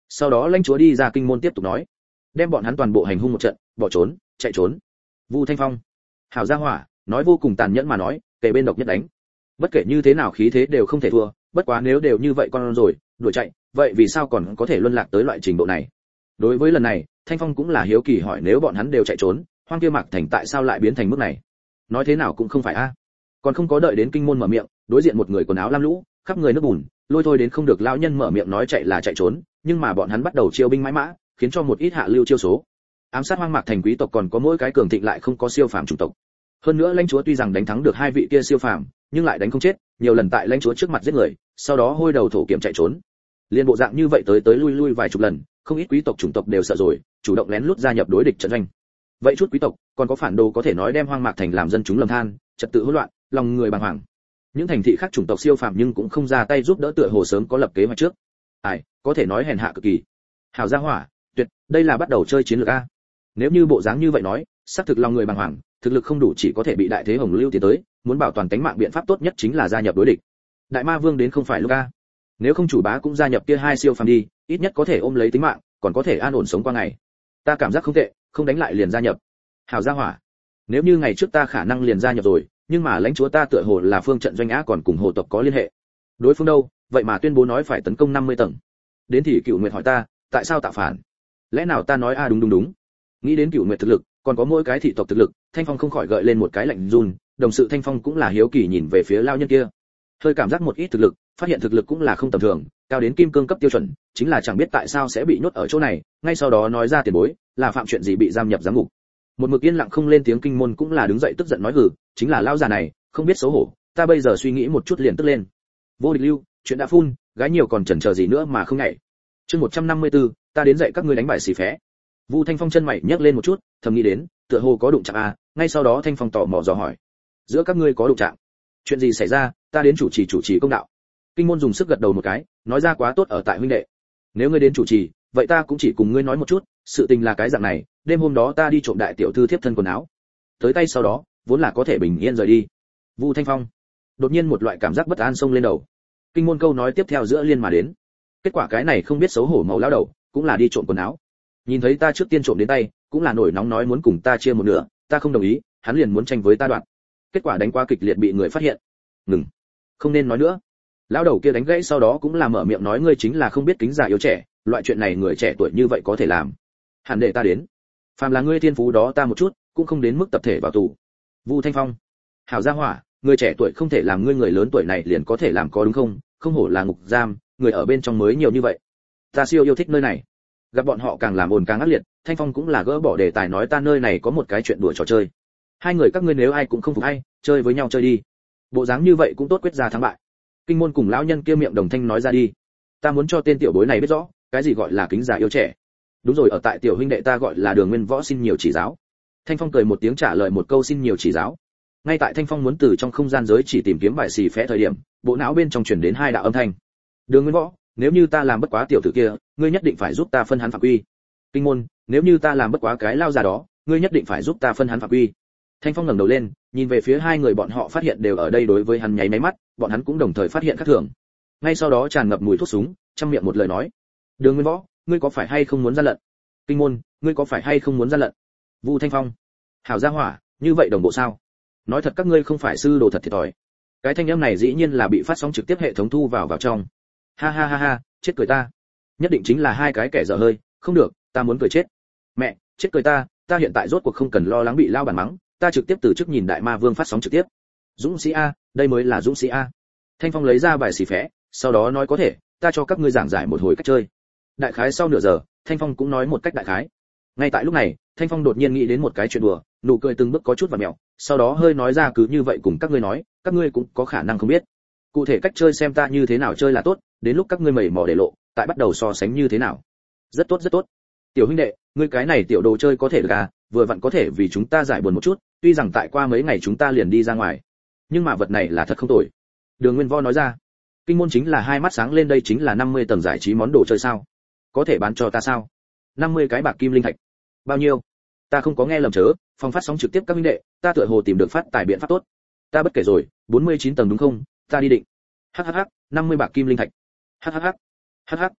S1: Sau đó lãnh chúa đi ra kinh môn tiếp tục nói, đem bọn hắn toàn bộ hành hung một trận, bỏ trốn, chạy trốn. Vu Thanh Phong, hảo gia hỏa, nói vô cùng tàn nhẫn mà nói, kề bên độc nhất đánh. Bất kể như thế nào khí thế đều không thể thua, bất quá nếu đều như vậy con rồi, đuổi chạy, vậy vì sao còn có thể luân lạc tới loại trình độ này? Đối với lần này, Thanh Phong cũng là hiếu kỳ hỏi nếu bọn hắn đều chạy trốn, Hoang Kia Mạc Thành tại sao lại biến thành mức này? Nói thế nào cũng không phải a. Còn không có đợi đến kinh môn mở miệng, đối diện một người quần áo lam lũ, khắp người nước bùn, lôi thôi đến không được lão nhân mở miệng nói chạy là chạy trốn, nhưng mà bọn hắn bắt đầu chiêu binh mãi mã, khiến cho một ít hạ lưu chiêu số. Ám sát Hoang Mạc Thành quý tộc còn có mỗi cái cường thịnh lại không có siêu phàm chủng tộc. Hơn nữa lãnh chúa tuy rằng đánh thắng được hai vị kia siêu phàm, nhưng lại đánh không chết, nhiều lần tại lãnh chúa trước mặt giết người, sau đó hôi đầu thổ kiểm chạy trốn. Liên bộ dạng như vậy tới tới lui lui vài chục lần, không ít quý tộc chủng tộc đều sợ rồi, chủ động lén lút gia nhập đối địch trận doanh. Vậy chút quý tộc, còn có phản đồ có thể nói đem Hoang Mạc Thành làm dân chúng lầm than, trật tự hỗn loạn, lòng người bàng hoàng. Những thành thị khác chủng tộc siêu phàm nhưng cũng không ra tay giúp đỡ, tựa hồ sớm có lập kế hoạch trước. Ai, có thể nói hèn hạ cực kỳ. Hảo gia hỏa, tuyệt, đây là bắt đầu chơi chiến lược a. Nếu như bộ dáng như vậy nói, xác thực lòng người bàng hoàng, thực lực không đủ chỉ có thể bị đại thế hồng lưu tiến tới, muốn bảo toàn tính mạng biện pháp tốt nhất chính là gia nhập đối địch. Đại ma vương đến không phải lúc a. Nếu không chủ bá cũng gia nhập kia hai siêu phàm đi, ít nhất có thể ôm lấy tính mạng, còn có thể an ổn sống qua ngày. Ta cảm giác không tệ, không đánh lại liền gia nhập. Hảo gia hỏa, nếu như ngày trước ta khả năng liền gia nhập rồi, nhưng mà lãnh chúa ta tựa hồ là phương trận doanh á còn cùng hồ tộc có liên hệ. Đối phương đâu, vậy mà tuyên bố nói phải tấn công năm mươi tầng. Đến thì Cửu Nguyệt hỏi ta, tại sao tạo phản? Lẽ nào ta nói a đúng đúng đúng. Nghĩ đến Cửu Nguyệt thực lực, còn có mỗi cái thị tộc thực lực, Thanh Phong không khỏi gợi lên một cái lạnh run, đồng sự Thanh Phong cũng là hiếu kỳ nhìn về phía lao nhân kia. Hơi cảm giác một ít thực lực, phát hiện thực lực cũng là không tầm thường, cao đến kim cương cấp tiêu chuẩn, chính là chẳng biết tại sao sẽ bị nhốt ở chỗ này, ngay sau đó nói ra tiền bối, là phạm chuyện gì bị giam nhập giám ngục. Một mực yên lặng không lên tiếng kinh môn cũng là đứng dậy tức giận nói hừ, chính là lão già này, không biết xấu hổ, ta bây giờ suy nghĩ một chút liền tức lên. Vô địch lưu, chuyện đã phun, gái nhiều còn chần chờ gì nữa mà không nhảy. Chương một trăm năm mươi tư, ta đến dạy các ngươi đánh bài xì phé. Vu Thanh Phong chân mày nhấc lên một chút, thầm nghĩ đến, tựa hồ có đụng chạm à, ngay sau đó Thanh Phong tò mò dò hỏi, giữa các ngươi có đụng chạm? Chuyện gì xảy ra, ta đến chủ trì chủ trì công đạo. Kinh môn dùng sức gật đầu một cái, nói ra quá tốt ở tại huynh đệ. Nếu ngươi đến chủ trì, vậy ta cũng chỉ cùng ngươi nói một chút, sự tình là cái dạng này, đêm hôm đó ta đi trộm đại tiểu thư thiếp thân quần áo. Tới tay sau đó, vốn là có thể bình yên rời đi. Vu Thanh Phong, đột nhiên một loại cảm giác bất an xông lên đầu. Kinh môn câu nói tiếp theo giữa liên mà đến. Kết quả cái này không biết xấu hổ màu lão đầu, cũng là đi trộm quần áo. Nhìn thấy ta trước tiên trộm đến tay, cũng là nổi nóng nói muốn cùng ta chia một nửa, ta không đồng ý, hắn liền muốn tranh với ta đoạn. Kết quả đánh quá kịch liệt bị người phát hiện. Ngừng, không nên nói nữa. Lão đầu kia đánh gãy sau đó cũng là mở miệng nói ngươi chính là không biết kính già yếu trẻ, loại chuyện này người trẻ tuổi như vậy có thể làm. Hẳn để ta đến. Phàm là ngươi thiên phú đó ta một chút, cũng không đến mức tập thể vào tù. Vu Thanh Phong, hảo gia hỏa, người trẻ tuổi không thể làm ngươi người lớn tuổi này liền có thể làm có đúng không? Không hổ là ngục giam, người ở bên trong mới nhiều như vậy. Ta siêu yêu thích nơi này. Gặp bọn họ càng làm ồn càng ác liệt, Thanh Phong cũng là gỡ bỏ đề tài nói ta nơi này có một cái chuyện đùa trò chơi. Hai người các ngươi nếu ai cũng không phục ai, chơi với nhau chơi đi. Bộ dáng như vậy cũng tốt quyết ra thắng bại. Kinh môn cùng lão nhân kia miệng đồng thanh nói ra đi. Ta muốn cho tên tiểu bối này biết rõ, cái gì gọi là kính già yêu trẻ. Đúng rồi, ở tại tiểu huynh đệ ta gọi là Đường Nguyên Võ xin nhiều chỉ giáo. Thanh Phong cười một tiếng trả lời một câu xin nhiều chỉ giáo. Ngay tại Thanh Phong muốn từ trong không gian giới chỉ tìm kiếm bài xì phé thời điểm, bộ não bên trong truyền đến hai đạo âm thanh. Đường Nguyên Võ, nếu như ta làm bất quá tiểu tử kia, ngươi nhất định phải giúp ta phân hắn phạm quy. Kinh môn, nếu như ta làm bất quá cái lao già đó, ngươi nhất định phải giúp ta phân hắn phạm quy. Thanh Phong ngẩng đầu lên, nhìn về phía hai người bọn họ phát hiện đều ở đây đối với hắn nháy máy mắt, bọn hắn cũng đồng thời phát hiện khác thường. Ngay sau đó tràn ngập mùi thuốc súng, trong miệng một lời nói: "Đường Nguyên Võ, ngươi có phải hay không muốn gian lận?" Kinh môn, ngươi có phải hay không muốn gian lận? Vu Thanh Phong, hảo gia hỏa, như vậy đồng bộ sao? Nói thật các ngươi không phải sư đồ thật thiệt thòi. Cái thanh âm này dĩ nhiên là bị phát sóng trực tiếp hệ thống thu vào vào trong. Ha ha ha ha, chết cười ta. Nhất định chính là hai cái kẻ dở hơi, không được, ta muốn cười chết. Mẹ, chết cười ta, ta hiện tại rốt cuộc không cần lo lắng bị lao bản mắng, ta trực tiếp từ chức nhìn đại ma vương phát sóng trực tiếp. Dũng sĩ a, đây mới là dũng sĩ a. Thanh Phong lấy ra bài xì phé, sau đó nói có thể, ta cho các ngươi giảng giải một hồi cách chơi. Đại khái sau nửa giờ, Thanh Phong cũng nói một cách đại khái. Ngay tại lúc này, Thanh Phong đột nhiên nghĩ đến một cái chuyện đùa, nụ cười từng bước có chút vặn mèo, sau đó hơi nói ra cứ như vậy cùng các ngươi nói, các ngươi cũng có khả năng không biết. Cụ thể cách chơi xem ta như thế nào chơi là tốt, đến lúc các ngươi mẩy mò để lộ, tại bắt đầu so sánh như thế nào. Rất tốt rất tốt. Tiểu huynh đệ, ngươi cái này tiểu đồ chơi có thể được à, vừa vặn có thể vì chúng ta giải buồn một chút, tuy rằng tại qua mấy ngày chúng ta liền đi ra ngoài, nhưng mà vật này là thật không tồi. Đường Nguyên Võ nói ra. Kinh môn chính là hai mắt sáng lên, đây chính là năm mươi tầng giải trí món đồ chơi sao? Có thể bán cho ta sao? năm mươi cái bạc kim linh thạch. Bao nhiêu? Ta không có nghe lầm chớ, phòng phát sóng trực tiếp các huynh đệ, ta tựa hồ tìm được phát tài biện pháp tốt. Ta bất kể rồi, bốn mươi chín tầng đúng không? Ta đi định. Hắc hắc hắc, năm mươi bạc kim linh thạch. Hắc hắc hắc. Hắc hắc.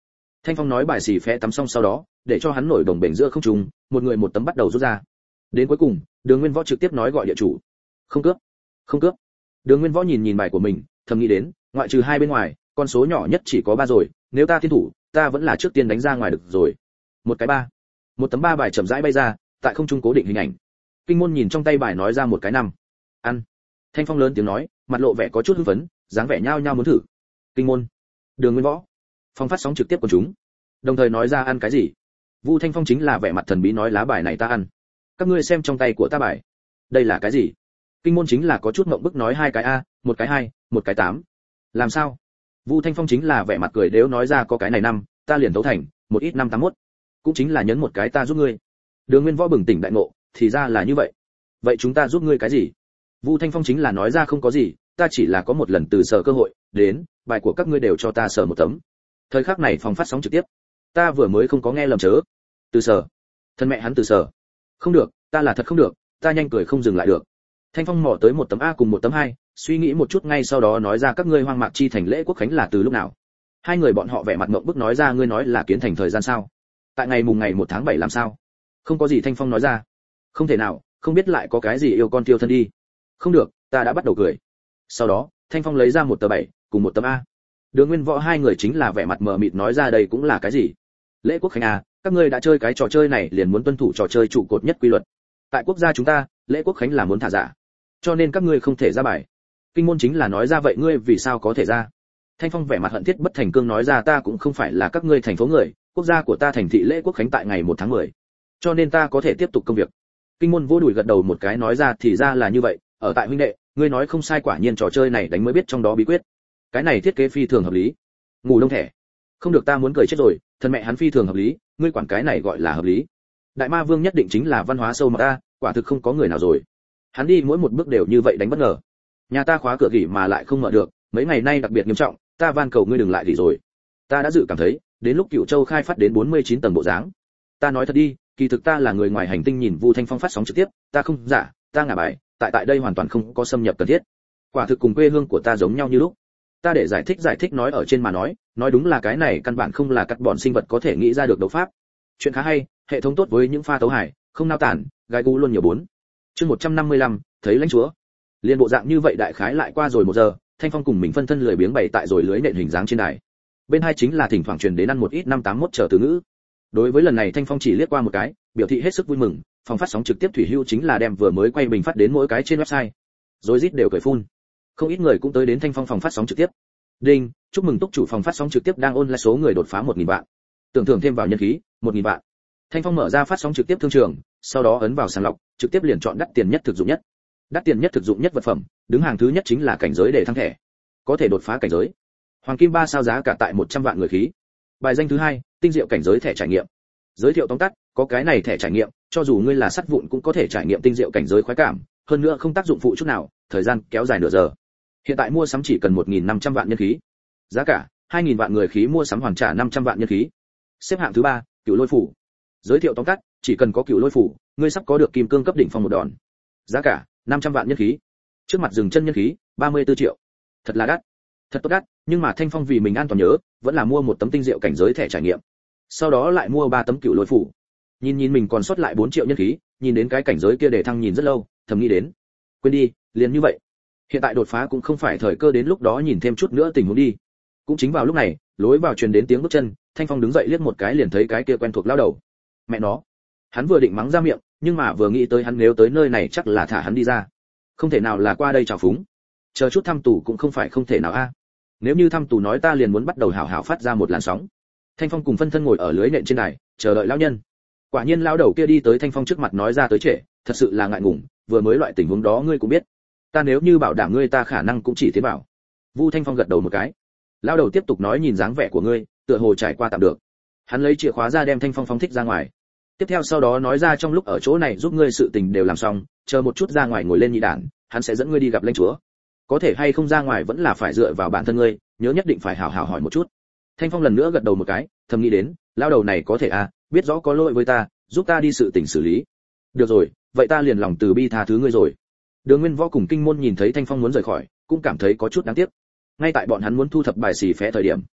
S1: Thanh Phong nói bài xì phé tắm xong sau đó, để cho hắn nổi đồng bền giữa không trung, một người một tấm bắt đầu rút ra. Đến cuối cùng, Đường Nguyên Võ trực tiếp nói gọi địa chủ. Không cướp, không cướp. Đường Nguyên Võ nhìn nhìn bài của mình, thầm nghĩ đến, ngoại trừ hai bên ngoài, con số nhỏ nhất chỉ có ba rồi, nếu ta tiên thủ, ta vẫn là trước tiên đánh ra ngoài được rồi. Một cái ba. Một tấm ba bài chậm rãi bay ra, tại không trung cố định hình ảnh. Kinh Môn nhìn trong tay bài nói ra một cái năm. Ăn. Thanh Phong lớn tiếng nói, mặt lộ vẻ có chút hưng phấn, dáng vẻ nhao nhao muốn thử. Kinh Môn. Đường Nguyên Võ. Phong phát sóng trực tiếp của chúng. Đồng thời nói ra ăn cái gì. Vu Thanh Phong chính là vẻ mặt thần bí nói lá bài này ta ăn. Các ngươi xem trong tay của ta bài. Đây là cái gì? Kinh Môn chính là có chút ngậm bức nói hai cái a, một cái hai, một cái tám. Làm sao? Vu Thanh Phong chính là vẻ mặt cười đếu nói ra có cái này năm, ta liền tấu thành, một ít năm tám mốt. Cũng chính là nhấn một cái ta giúp ngươi. Đường Nguyên Võ bừng tỉnh đại ngộ, thì ra là như vậy. Vậy chúng ta giúp ngươi cái gì? Vu Thanh Phong chính là nói ra không có gì, ta chỉ là có một lần từ sở cơ hội, đến, bài của các ngươi đều cho ta sở một tấm. Thời khắc này phòng phát sóng trực tiếp. Ta vừa mới không có nghe lầm chớ. Từ sở. Thân mẹ hắn từ sở. Không được, ta là thật không được, ta nhanh cười không dừng lại được. Thanh Phong mò tới một tấm A cùng một tấm hai, suy nghĩ một chút ngay sau đó nói ra các ngươi hoang mạc chi thành lễ quốc khánh là từ lúc nào? Hai người bọn họ vẻ mặt ngượng bức nói ra ngươi nói là kiến thành thời gian sao? Tại ngày mùng ngày một tháng bảy làm sao? Không có gì Thanh Phong nói ra. Không thể nào, không biết lại có cái gì yêu con tiêu thân đi. Không được, ta đã bắt đầu cười. Sau đó, Thanh Phong lấy ra một tờ bảy, cùng một tấm A. Đường Nguyên Võ hai người chính là vẻ mặt mờ mịt nói ra đây cũng là cái gì? Lễ quốc khánh à, các ngươi đã chơi cái trò chơi này liền muốn tuân thủ trò chơi trụ cột nhất quy luật. Tại quốc gia chúng ta, lễ quốc khánh là muốn thả giả. Cho nên các ngươi không thể ra bài. Kinh Môn chính là nói ra vậy ngươi vì sao có thể ra? Thanh Phong vẻ mặt hận thiết bất thành cương nói ra ta cũng không phải là các ngươi thành phố người, quốc gia của ta thành thị lễ quốc khánh tại ngày một tháng mười. Cho nên ta có thể tiếp tục công việc. Kinh Môn vô đùi gật đầu một cái nói ra thì ra là như vậy, ở tại huynh đệ, ngươi nói không sai quả nhiên trò chơi này đánh mới biết trong đó bí quyết. Cái này thiết kế phi thường hợp lý. Ngủ đông thẻ. Không được ta muốn cười chết rồi, thân mẹ hắn phi thường hợp lý, ngươi quản cái này gọi là hợp lý. Đại Ma Vương nhất định chính là văn hóa sâu mà ta, quả thực không có người nào rồi. Hắn đi mỗi một bước đều như vậy đánh bất ngờ. Nhà ta khóa cửa gỉ mà lại không mở được, mấy ngày nay đặc biệt nghiêm trọng, ta van cầu ngươi đừng lại gỉ rồi. Ta đã dự cảm thấy, đến lúc Cửu Châu khai phát đến bốn mươi chín tầng bộ dáng. Ta nói thật đi, kỳ thực ta là người ngoài hành tinh nhìn Vu Thanh Phong phát sóng trực tiếp, ta không giả, ta ngả bài, tại tại đây hoàn toàn không có xâm nhập cần thiết. Quả thực cùng quê hương của ta giống nhau như lúc. Ta để giải thích giải thích nói ở trên mà nói, nói đúng là cái này căn bản không là cắt bọn sinh vật có thể nghĩ ra được đấu pháp. Chuyện khá hay, hệ thống tốt với những pha tấu hải, không nao tản, gai gu luôn nhiều bốn. Chương một trăm năm mươi lăm, thấy lãnh chúa. Liên bộ dạng như vậy đại khái lại qua rồi một giờ, Thanh Phong cùng mình phân thân lười biếng bày tại rồi lưới nện hình dáng trên đài. Bên hai chính là thỉnh thoảng truyền đến ăn một ít năm tám mốt chờ từ ngữ. Đối với lần này Thanh Phong chỉ liếc qua một cái, biểu thị hết sức vui mừng, phòng phát sóng trực tiếp thủy hưu chính là đem vừa mới quay bình phát đến mỗi cái trên website. Rồi rít đều cười phun. Không ít người cũng tới đến Thanh Phong phòng phát sóng trực tiếp. Đinh, chúc mừng túc chủ phòng phát sóng trực tiếp đang ôn lại số người đột phá một nghìn vạn. Tưởng thưởng thêm vào nhân khí, một nghìn vạn. Thanh Phong mở ra phát sóng trực tiếp thương trường, sau đó ấn vào sàng lọc, trực tiếp liền chọn đắt tiền nhất thực dụng nhất. Đắt tiền nhất thực dụng nhất vật phẩm, đứng hàng thứ nhất chính là cảnh giới để thăng thẻ. Có thể đột phá cảnh giới. Hoàng kim ba sao giá cả tại một trăm vạn người khí. Bài danh thứ hai, tinh diệu cảnh giới thẻ trải nghiệm. Giới thiệu tóm tắt, có cái này thẻ trải nghiệm, cho dù ngươi là sắt vụn cũng có thể trải nghiệm tinh diệu cảnh giới khoái cảm, hơn nữa không tác dụng phụ chút nào, thời gian kéo dài nửa giờ. Hiện tại mua sắm chỉ cần một nghìn năm trăm vạn nhân khí. Giá cả, hai nghìn vạn người khí mua sắm hoàn trả năm trăm vạn nhân khí. Xếp hạng thứ ba, Cửu Lôi phủ. Giới thiệu tóm tắt, chỉ cần có Cửu Lôi phủ, ngươi sắp có được kim cương cấp đỉnh phong một đòn. Giá cả, năm trăm vạn nhân khí. Trước mặt dừng chân nhân khí, ba mươi tư triệu. Thật là đắt. Thật tốt đắt, nhưng mà Thanh Phong vì mình an toàn nhớ, vẫn là mua một tấm tinh diệu cảnh giới thẻ trải nghiệm. Sau đó lại mua ba tấm Cửu Lôi phủ. Nhìn nhìn mình còn sót lại bốn triệu nhân khí, nhìn đến cái cảnh giới kia để thăng nhìn rất lâu, thầm nghĩ đến. Quên đi, liền như vậy. Hiện tại đột phá cũng không phải thời cơ đến lúc đó nhìn thêm chút nữa tình huống đi. Cũng chính vào lúc này, lối vào truyền đến tiếng bước chân, Thanh Phong đứng dậy liếc một cái liền thấy cái kia quen thuộc lao đầu. Mẹ nó. Hắn vừa định mắng ra miệng, nhưng mà vừa nghĩ tới hắn nếu tới nơi này chắc là thả hắn đi ra. Không thể nào là qua đây chào phúng. Chờ chút thăm tù cũng không phải không thể nào a. Nếu như thăm tù nói ta liền muốn bắt đầu hào hào phát ra một làn sóng. Thanh Phong cùng phân thân ngồi ở lưới nện trên đài, chờ đợi lão nhân. Quả nhiên lão đầu kia đi tới Thanh Phong trước mặt nói ra tới trễ, thật sự là ngại ngùng, vừa mới loại tình huống đó ngươi cũng biết. Ta nếu như bảo đảm ngươi ta khả năng cũng chỉ thế bảo. Vu Thanh Phong gật đầu một cái. Lão đầu tiếp tục nói nhìn dáng vẻ của ngươi, tựa hồ trải qua tạm được. Hắn lấy chìa khóa ra đem Thanh Phong phóng thích ra ngoài. Tiếp theo sau đó nói ra trong lúc ở chỗ này giúp ngươi sự tình đều làm xong, chờ một chút ra ngoài ngồi lên nhị đản, hắn sẽ dẫn ngươi đi gặp lãnh chúa. Có thể hay không ra ngoài vẫn là phải dựa vào bản thân ngươi, nhớ nhất định phải hảo hảo hỏi một chút. Thanh Phong lần nữa gật đầu một cái, thầm nghĩ đến, lão đầu này có thể à, biết rõ có lỗi với ta, giúp ta đi sự tình xử lý. Được rồi, vậy ta liền lòng từ bi tha thứ ngươi rồi. Đường Nguyên Võ cùng Kinh Môn nhìn thấy Thanh Phong muốn rời khỏi, cũng cảm thấy có chút đáng tiếc. Ngay tại bọn hắn muốn thu thập bài xì phé thời điểm,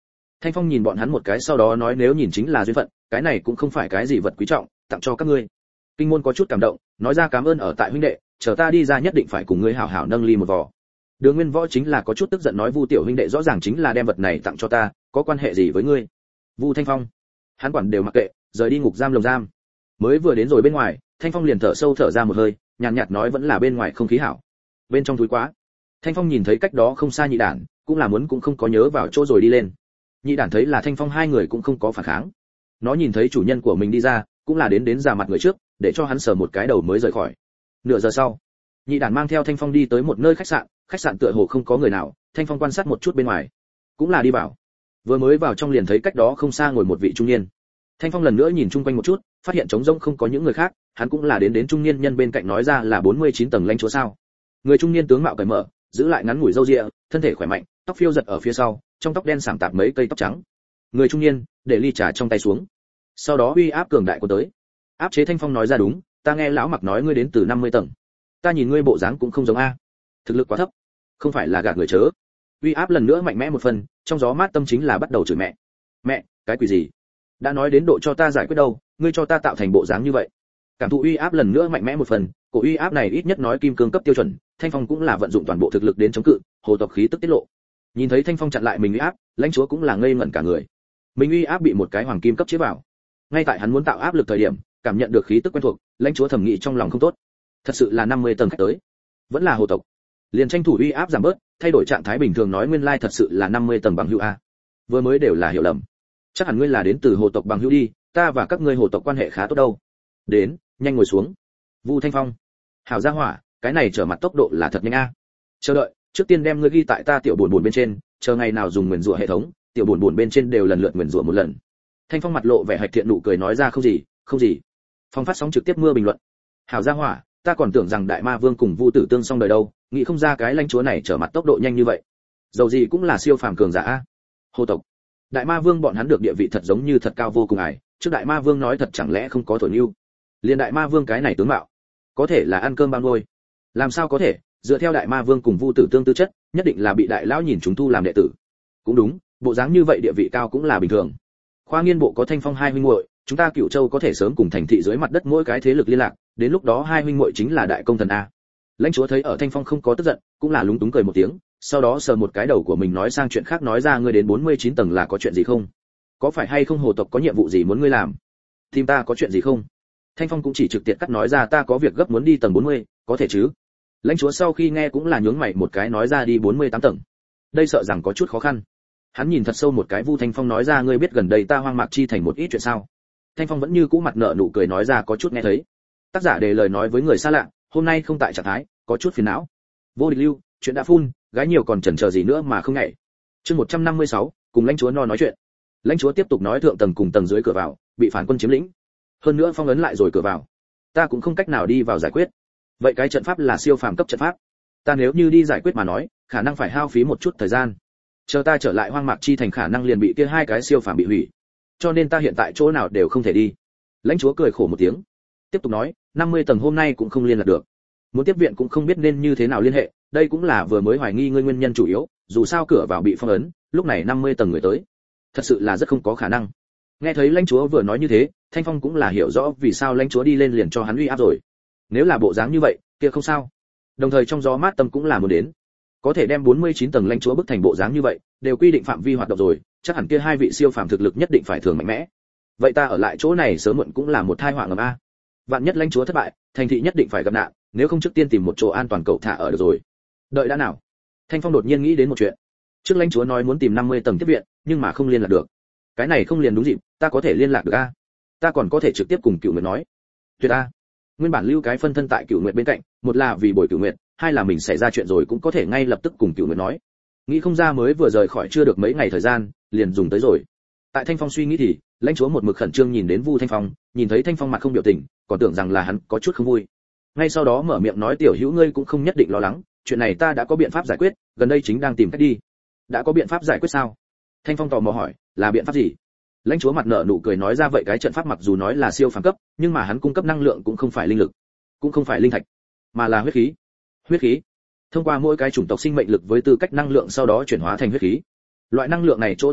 S1: Thanh Phong nhìn bọn hắn một cái sau đó nói nếu nhìn chính là duyên phận, cái này cũng không phải cái gì vật quý trọng, tặng cho các ngươi. Kinh môn có chút cảm động, nói ra cảm ơn ở tại huynh đệ, chờ ta đi ra nhất định phải cùng ngươi hảo hảo nâng ly một vò. Đường Nguyên Võ chính là có chút tức giận nói Vu tiểu huynh đệ rõ ràng chính là đem vật này tặng cho ta, có quan hệ gì với ngươi? Vu Thanh Phong, hắn quản đều mặc kệ, rời đi ngục giam lồng giam. Mới vừa đến rồi bên ngoài, Thanh Phong liền thở sâu thở ra một hơi, nhàn nhạt nói vẫn là bên ngoài không khí hảo. Bên trong túi quá. Thanh Phong nhìn thấy cách đó không xa nhị đản, cũng là muốn cũng không có nhớ vào chỗ rồi đi lên. Nhị đản thấy là Thanh Phong hai người cũng không có phản kháng. Nó nhìn thấy chủ nhân của mình đi ra, cũng là đến đến ra mặt người trước, để cho hắn sờ một cái đầu mới rời khỏi. Nửa giờ sau, nhị đản mang theo Thanh Phong đi tới một nơi khách sạn, khách sạn tựa hồ không có người nào, Thanh Phong quan sát một chút bên ngoài, cũng là đi vào. Vừa mới vào trong liền thấy cách đó không xa ngồi một vị trung niên. Thanh Phong lần nữa nhìn chung quanh một chút, phát hiện trống rỗng không có những người khác, hắn cũng là đến đến trung niên nhân bên cạnh nói ra là bốn mươi chín tầng lãnh chúa sao? Người trung niên tướng mạo cởi mở, giữ lại ngắn ngủi râu ria, thân thể khỏe mạnh, tóc phiêu giật ở phía sau, trong tóc đen sảng tạp mấy cây tóc trắng. Người trung niên để ly trà trong tay xuống, sau đó uy áp cường đại của tới. Áp chế Thanh Phong nói ra đúng, ta nghe lão Mặc nói ngươi đến từ năm mươi tầng. Ta nhìn ngươi bộ dáng cũng không giống a. Thực lực quá thấp, không phải là gạt người chớ. Uy áp lần nữa mạnh mẽ một phần, trong gió mát tâm chính là bắt đầu chửi mẹ. Mẹ, cái quỷ gì? Đã nói đến độ cho ta giải quyết đâu, ngươi cho ta tạo thành bộ dáng như vậy. Cảm thụ uy áp lần nữa mạnh mẽ một phần, cổ uy áp này ít nhất nói kim cương cấp tiêu chuẩn, Thanh Phong cũng là vận dụng toàn bộ thực lực đến chống cự, hồ tộc khí tức tiết lộ. Nhìn thấy Thanh Phong chặn lại mình uy áp, lãnh chúa cũng là ngây ngẩn cả người. Mình uy áp bị một cái hoàng kim cấp chế vào. Ngay tại hắn muốn tạo áp lực thời điểm, cảm nhận được khí tức quen thuộc, lãnh chúa thầm nghĩ trong lòng không tốt. Thật sự là năm mươi tầng khách tới, vẫn là hồ tộc. Liền tranh thủ uy áp giảm bớt, thay đổi trạng thái bình thường nói nguyên lai thật sự là năm mươi tầng bằng hữu a. Vừa mới đều là hiểu lầm. Chắc hẳn ngươi là đến từ hồ tộc bằng hữu đi, ta và các ngươi hồ tộc quan hệ khá tốt đâu. Đến, nhanh ngồi xuống. Vu Thanh Phong, hảo gia hỏa, cái này trở mặt tốc độ là thật nhanh a. Chờ đợi, trước tiên đem ngươi ghi tại ta tiểu buồn buồn bên trên, chờ ngày nào dùng nguyền rủa hệ thống, tiểu buồn buồn bên trên đều lần lượt nguyền rủa một lần. Thanh Phong mặt lộ vẻ hạch thiện nụ cười nói ra không gì, không gì. Phong phát sóng trực tiếp mưa bình luận. Hảo gia hỏa, ta còn tưởng rằng đại ma vương cùng Vu Tử Tương xong đời đâu, nghĩ không ra cái lãnh chúa này trở mặt tốc độ nhanh như vậy. Dầu gì cũng là siêu phàm cường giả a. Hồ tộc, đại ma vương bọn hắn được địa vị thật giống như thật cao vô cùng ải, trước đại ma vương nói thật chẳng lẽ không có thổi nưu. Liên đại ma vương cái này tướng mạo, có thể là ăn cơm bao nuôi. Làm sao có thể, dựa theo đại ma vương cùng Vu Tử Tương tư chất, nhất định là bị đại lão nhìn chúng thu làm đệ tử. Cũng đúng, bộ dáng như vậy địa vị cao cũng là bình thường. Khoa nghiên bộ có Thanh Phong hai huynh muội, chúng ta Cửu Châu có thể sớm cùng thành thị dưới mặt đất mỗi cái thế lực liên lạc, đến lúc đó hai huynh muội chính là đại công thần a. Lãnh chúa thấy ở Thanh Phong không có tức giận, cũng là lúng túng cười một tiếng, sau đó sờ một cái đầu của mình nói sang chuyện khác nói ra ngươi đến bốn mươi chín tầng là có chuyện gì không? Có phải hay không hồ tộc có nhiệm vụ gì muốn ngươi làm? Tìm ta có chuyện gì không? Thanh Phong cũng chỉ trực tiếp cắt nói ra ta có việc gấp muốn đi tầng bốn mươi, có thể chứ? Lãnh chúa sau khi nghe cũng là nhướng mày một cái nói ra đi bốn mươi tám tầng. Đây sợ rằng có chút khó khăn. Hắn nhìn thật sâu một cái Vu Thanh Phong nói ra ngươi biết gần đây ta hoang mạc chi thành một ít chuyện sao? Thanh Phong vẫn như cũ mặt nợ nụ cười nói ra có chút nghe thấy. Tác giả đề lời nói với người xa lạ, hôm nay không tại trạng thái, có chút phiền não. Vô địch lưu, chuyện đã phun, gái nhiều còn chần chờ gì nữa mà không nhảy. Chương một trăm năm mươi sáu, cùng lãnh chúa no nói chuyện. Lãnh chúa tiếp tục nói thượng tầng cùng tầng dưới cửa vào, bị phản quân chiếm lĩnh. Hơn nữa phong ấn lại rồi cửa vào. Ta cũng không cách nào đi vào giải quyết. Vậy cái trận pháp là siêu phàm cấp trận pháp. Ta nếu như đi giải quyết mà nói, khả năng phải hao phí một chút thời gian. Chờ ta trở lại hoang mạc chi thành khả năng liền bị kia hai cái siêu phàm bị hủy. Cho nên ta hiện tại chỗ nào đều không thể đi. Lãnh chúa cười khổ một tiếng, tiếp tục nói, năm mươi tầng hôm nay cũng không liên lạc được. Muốn tiếp viện cũng không biết nên như thế nào liên hệ, đây cũng là vừa mới hoài nghi ngươi nguyên nhân chủ yếu, dù sao cửa vào bị phong ấn, lúc này năm mươi tầng người tới, thật sự là rất không có khả năng. Nghe thấy lãnh chúa vừa nói như thế, Thanh Phong cũng là hiểu rõ vì sao lãnh chúa đi lên liền cho hắn uy áp rồi. Nếu là bộ dáng như vậy, kia không sao. Đồng thời trong gió mát tâm cũng là muốn đến. Có thể đem bốn mươi chín tầng lãnh chúa bức thành bộ dáng như vậy, đều quy định phạm vi hoạt động rồi, chắc hẳn kia hai vị siêu phàm thực lực nhất định phải thường mạnh mẽ. Vậy ta ở lại chỗ này sớm muộn cũng là một tai họa ngầm a. Vạn nhất lãnh chúa thất bại, thành thị nhất định phải gặp nạn, nếu không trước tiên tìm một chỗ an toàn cậu thả ở được rồi. Đợi đã nào. Thanh Phong đột nhiên nghĩ đến một chuyện. Trước lãnh chúa nói muốn tìm năm mươi tầng tiếp viện, nhưng mà không liên lạc được. Cái này không liền đúng dịp, ta có thể liên lạc được a. Ta còn có thể trực tiếp cùng Cửu Nguyệt nói. Tuyệt a. Nguyên bản lưu cái phân thân tại Cửu Nguyệt bên cạnh, một là vì bồi Cửu Nguyệt, hai là mình xảy ra chuyện rồi cũng có thể ngay lập tức cùng Cửu Nguyệt nói. Nghĩ không ra mới vừa rời khỏi chưa được mấy ngày thời gian, liền dùng tới rồi. Tại Thanh Phong suy nghĩ thì, lãnh chúa một mực khẩn trương nhìn đến Vu Thanh Phong, nhìn thấy Thanh Phong mặt không biểu tình, còn tưởng rằng là hắn có chút không vui. Ngay sau đó mở miệng nói tiểu hữu ngươi cũng không nhất định lo lắng, chuyện này ta đã có biện pháp giải quyết, gần đây chính đang tìm cách đi. Đã có biện pháp giải quyết sao? Thanh Phong tò mò hỏi, là biện pháp gì? Lãnh chúa mặt nở nụ cười nói ra vậy cái trận pháp mặc dù nói là siêu phàm cấp, nhưng mà hắn cung cấp năng lượng cũng không phải linh lực, cũng không phải linh thạch, mà là huyết khí. Huyết khí. Thông qua mỗi cái chủng tộc sinh mệnh lực với tư cách năng lượng sau đó chuyển hóa thành huyết khí. Loại năng lượng này chỗ tốt là,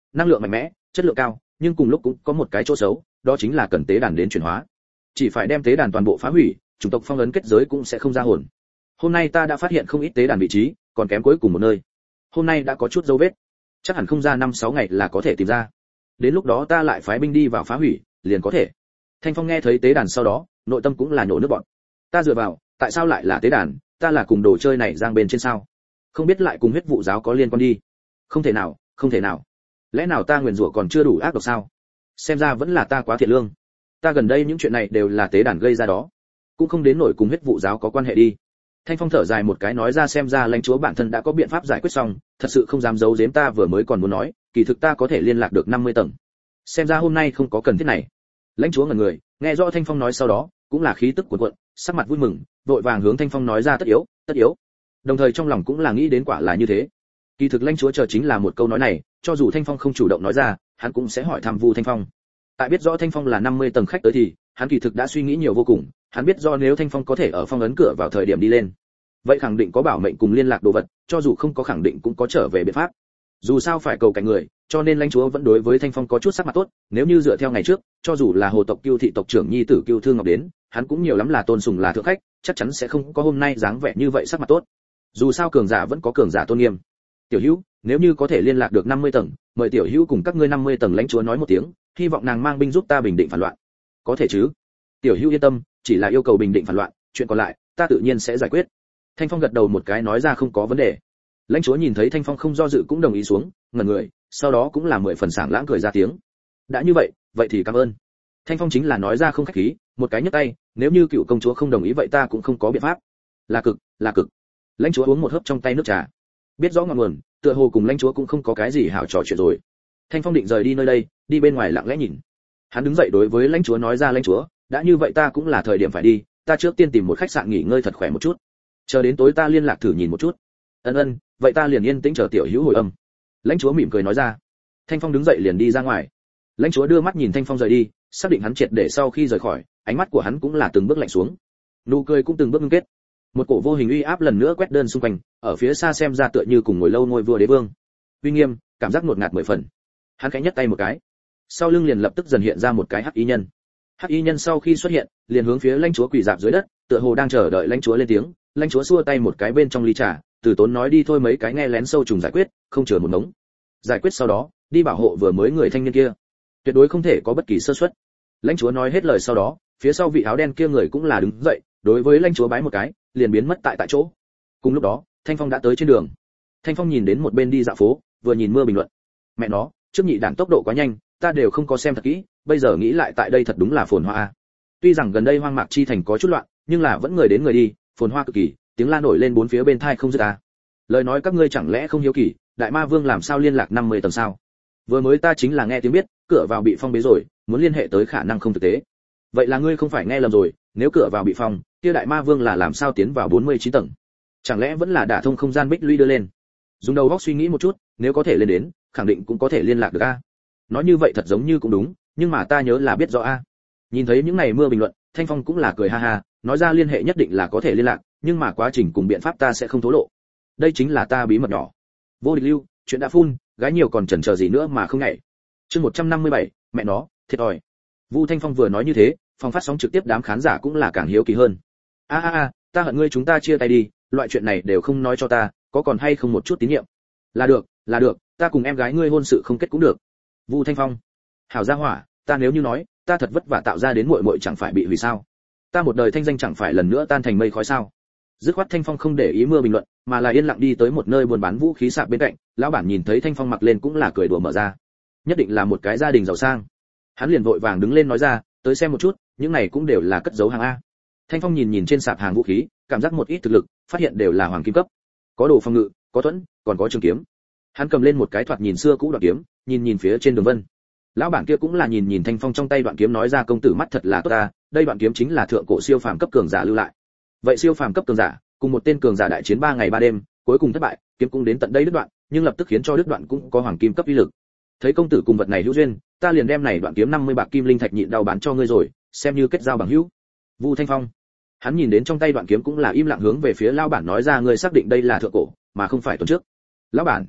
S1: năng lượng mạnh mẽ, chất lượng cao, nhưng cùng lúc cũng có một cái chỗ xấu, đó chính là cần tế đàn đến chuyển hóa. Chỉ phải đem tế đàn toàn bộ phá hủy, chủng tộc phong ấn kết giới cũng sẽ không ra hồn. Hôm nay ta đã phát hiện không ít tế đàn vị trí, còn kém cuối cùng một nơi. Hôm nay đã có chút dấu vết, chắc hẳn không ra năm sáu ngày là có thể tìm ra. Đến lúc đó ta lại phái binh đi vào phá hủy, liền có thể. Thanh Phong nghe thấy tế đàn sau đó, nội tâm cũng là nhổ nước bọt. Ta dựa vào, tại sao lại là tế đàn, ta là cùng đồ chơi này giang bên trên sao? Không biết lại cùng huyết vụ giáo có liên quan đi. Không thể nào, không thể nào. Lẽ nào ta nguyền rủa còn chưa đủ ác độc sao? Xem ra vẫn là ta quá thiện lương. Ta gần đây những chuyện này đều là tế đàn gây ra đó, cũng không đến nổi cùng huyết vụ giáo có quan hệ đi. Thanh Phong thở dài một cái nói ra xem ra lãnh chúa bản thân đã có biện pháp giải quyết xong, thật sự không dám giấu giếm ta vừa mới còn muốn nói, kỳ thực ta có thể liên lạc được năm mươi tầng. Xem ra hôm nay không có cần thiết này. Lãnh chúa ngẩn người, nghe rõ Thanh Phong nói sau đó, cũng là khí tức cuộn cuộn, sắc mặt vui mừng, vội vàng hướng Thanh Phong nói ra tất yếu, tất yếu. Đồng thời trong lòng cũng là nghĩ đến quả là như thế. Kỳ thực lãnh chúa chờ chính là một câu nói này, cho dù Thanh Phong không chủ động nói ra, hắn cũng sẽ hỏi thăm Vu Thanh Phong. Tại biết rõ Thanh Phong là năm mươi tầng khách tới thì, hắn kỳ thực đã suy nghĩ nhiều vô cùng, hắn biết do nếu Thanh Phong có thể ở phong ấn cửa vào thời điểm đi lên, vậy khẳng định có bảo mệnh cùng liên lạc đồ vật, cho dù không có khẳng định cũng có trở về biện pháp. Dù sao phải cầu cạnh người, cho nên lãnh chúa vẫn đối với Thanh Phong có chút sắc mặt tốt, nếu như dựa theo ngày trước, cho dù là Hồ tộc Cưu thị tộc trưởng nhi tử Cưu Thương Ngọc đến, hắn cũng nhiều lắm là tôn sùng là thượng khách, chắc chắn sẽ không có hôm nay dáng vẻ như vậy sắc mặt tốt. Dù sao cường giả vẫn có cường giả tôn nghiêm. Tiểu Hữu, nếu như có thể liên lạc được năm mươi tầng, mời tiểu Hữu cùng các ngươi năm mươi tầng lãnh chúa nói một tiếng, hy vọng nàng mang binh giúp ta bình định phản loạn. Có thể chứ? Tiểu Hữu yên tâm, chỉ là yêu cầu bình định phản loạn, chuyện còn lại, ta tự nhiên sẽ giải quyết. Thanh Phong gật đầu một cái nói ra không có vấn đề. Lãnh chúa nhìn thấy Thanh Phong không do dự cũng đồng ý xuống, ngẩn người, sau đó cũng là mười phần sảng lãng cười ra tiếng. Đã như vậy, vậy thì cảm ơn. Thanh Phong chính là nói ra không khách khí, một cái nhấc tay, nếu như cựu công chúa không đồng ý vậy ta cũng không có biện pháp. Là cực, là cực. Lãnh chúa uống một hớp trong tay nước trà. Biết rõ ngọn nguồn, tựa hồ cùng lãnh chúa cũng không có cái gì hảo trò chuyện rồi. Thanh Phong định rời đi nơi đây, đi bên ngoài lặng lẽ nhìn. Hắn đứng dậy đối với lãnh chúa nói ra lãnh chúa, đã như vậy ta cũng là thời điểm phải đi, ta trước tiên tìm một khách sạn nghỉ ngơi thật khỏe một chút. Chờ đến tối ta liên lạc thử nhìn một chút. Ân ân, vậy ta liền yên tĩnh chờ tiểu Hữu hồi âm. Lãnh chúa mỉm cười nói ra. Thanh Phong đứng dậy liền đi ra ngoài. Lãnh chúa đưa mắt nhìn Thanh Phong rời đi, xác định hắn triệt để sau khi rời khỏi, ánh mắt của hắn cũng là từng bước lạnh xuống. Nụ cười cũng từng bước ngưng kết. Một cổ vô hình uy áp lần nữa quét đơn xung quanh, ở phía xa xem ra tựa như cùng ngồi lâu ngôi vua đế vương. Uy nghiêm, cảm giác ngột ngạt mười phần. Hắn khẽ nhấc tay một cái, sau lưng liền lập tức dần hiện ra một cái hắc y nhân. Hắc y nhân sau khi xuất hiện, liền hướng phía lãnh chúa quỳ dạp dưới đất, tựa hồ đang chờ đợi lãnh chúa lên tiếng. Lãnh chúa xua tay một cái bên trong ly trà, từ tốn nói đi thôi mấy cái nghe lén sâu trùng giải quyết, không chờ một ngống. Giải quyết sau đó, đi bảo hộ vừa mới người thanh niên kia, tuyệt đối không thể có bất kỳ sơ suất. Lãnh chúa nói hết lời sau đó, phía sau vị áo đen kia người cũng là đứng dậy, đối với lãnh chúa bái một cái, liền biến mất tại tại chỗ. Cùng lúc đó, Thanh Phong đã tới trên đường. Thanh Phong nhìn đến một bên đi dạo phố, vừa nhìn mưa bình luận. Mẹ nó, trước nhị đảng tốc độ quá nhanh, ta đều không có xem thật kỹ, bây giờ nghĩ lại tại đây thật đúng là phồn hoa a. Tuy rằng gần đây hoang mạc chi thành có chút loạn, nhưng là vẫn người đến người đi, phồn hoa cực kỳ, tiếng la nổi lên bốn phía bên thai không dứt a. Lời nói các ngươi chẳng lẽ không hiếu kỳ, đại ma vương làm sao liên lạc năm mươi tầng sao? Vừa mới ta chính là nghe tiếng biết, cửa vào bị phong bế rồi, muốn liên hệ tới khả năng không thực tế. Vậy là ngươi không phải nghe lầm rồi, nếu cửa vào bị phong, kia đại ma vương là làm sao tiến vào bốn mươi chín tầng? Chẳng lẽ vẫn là đả thông không gian bích lũy đưa lên? Dùng đầu óc suy nghĩ một chút, nếu có thể lên đến, khẳng định cũng có thể liên lạc được a. Nói như vậy thật giống như cũng đúng, nhưng mà ta nhớ là biết rõ a. Nhìn thấy những này mưa bình luận, Thanh Phong cũng là cười ha ha, nói ra liên hệ nhất định là có thể liên lạc, nhưng mà quá trình cùng biện pháp ta sẽ không thổ lộ. Đây chính là ta bí mật nhỏ. Vô địch lưu, chuyện đã phun, gái nhiều còn chần chờ gì nữa mà không nhảy. Chương một trăm năm mươi bảy, mẹ nó, thiệt thòi. Vu Thanh Phong vừa nói như thế, phòng phát sóng trực tiếp đám khán giả cũng là càng hiếu kỳ hơn. A a a, ta hận ngươi chúng ta chia tay đi, loại chuyện này đều không nói cho ta, có còn hay không một chút tín nhiệm? Là được, là được, ta cùng em gái ngươi hôn sự không kết cũng được. Vu Thanh Phong, hảo gia hỏa, ta nếu như nói, ta thật vất vả tạo ra đến muội muội chẳng phải bị hủy sao? Ta một đời thanh danh chẳng phải lần nữa tan thành mây khói sao? Dứt khoát Thanh Phong không để ý mưa bình luận, mà là yên lặng đi tới một nơi buôn bán vũ khí sạp bên cạnh, lão bản nhìn thấy Thanh Phong mặc lên cũng là cười đùa mở ra. Nhất định là một cái gia đình giàu sang. Hắn liền vội vàng đứng lên nói ra, tới xem một chút, những này cũng đều là cất giấu hàng a. Thanh Phong nhìn nhìn trên sạp hàng vũ khí, cảm giác một ít thực lực, phát hiện đều là hoàng kim cấp. Có đồ phòng ngự, có thuẫn, còn có trường kiếm. Hắn cầm lên một cái thoạt nhìn xưa cũ đoạn kiếm, nhìn nhìn phía trên đường vân. Lão bản kia cũng là nhìn nhìn Thanh Phong trong tay đoạn kiếm nói ra công tử mắt thật là tốt ta, đây đoạn kiếm chính là thượng cổ siêu phàm cấp cường giả lưu lại. Vậy siêu phàm cấp cường giả, cùng một tên cường giả đại chiến ba ngày ba đêm, cuối cùng thất bại, kiếm cũng đến tận đây đứt đoạn, nhưng lập tức khiến cho đứt đoạn cũng có hoàng kim cấp uy lực. Thấy công tử cùng vật này hữu duyên, ta liền đem này đoạn kiếm năm mươi bạc kim linh thạch nhịn đau bán cho ngươi rồi, xem như kết giao bằng hữu. Vu Thanh Phong, hắn nhìn đến trong tay đoạn kiếm cũng là im lặng hướng về phía lão bản nói ra, ngươi xác định đây là thượng cổ, mà không phải tuần trước. Lão bản,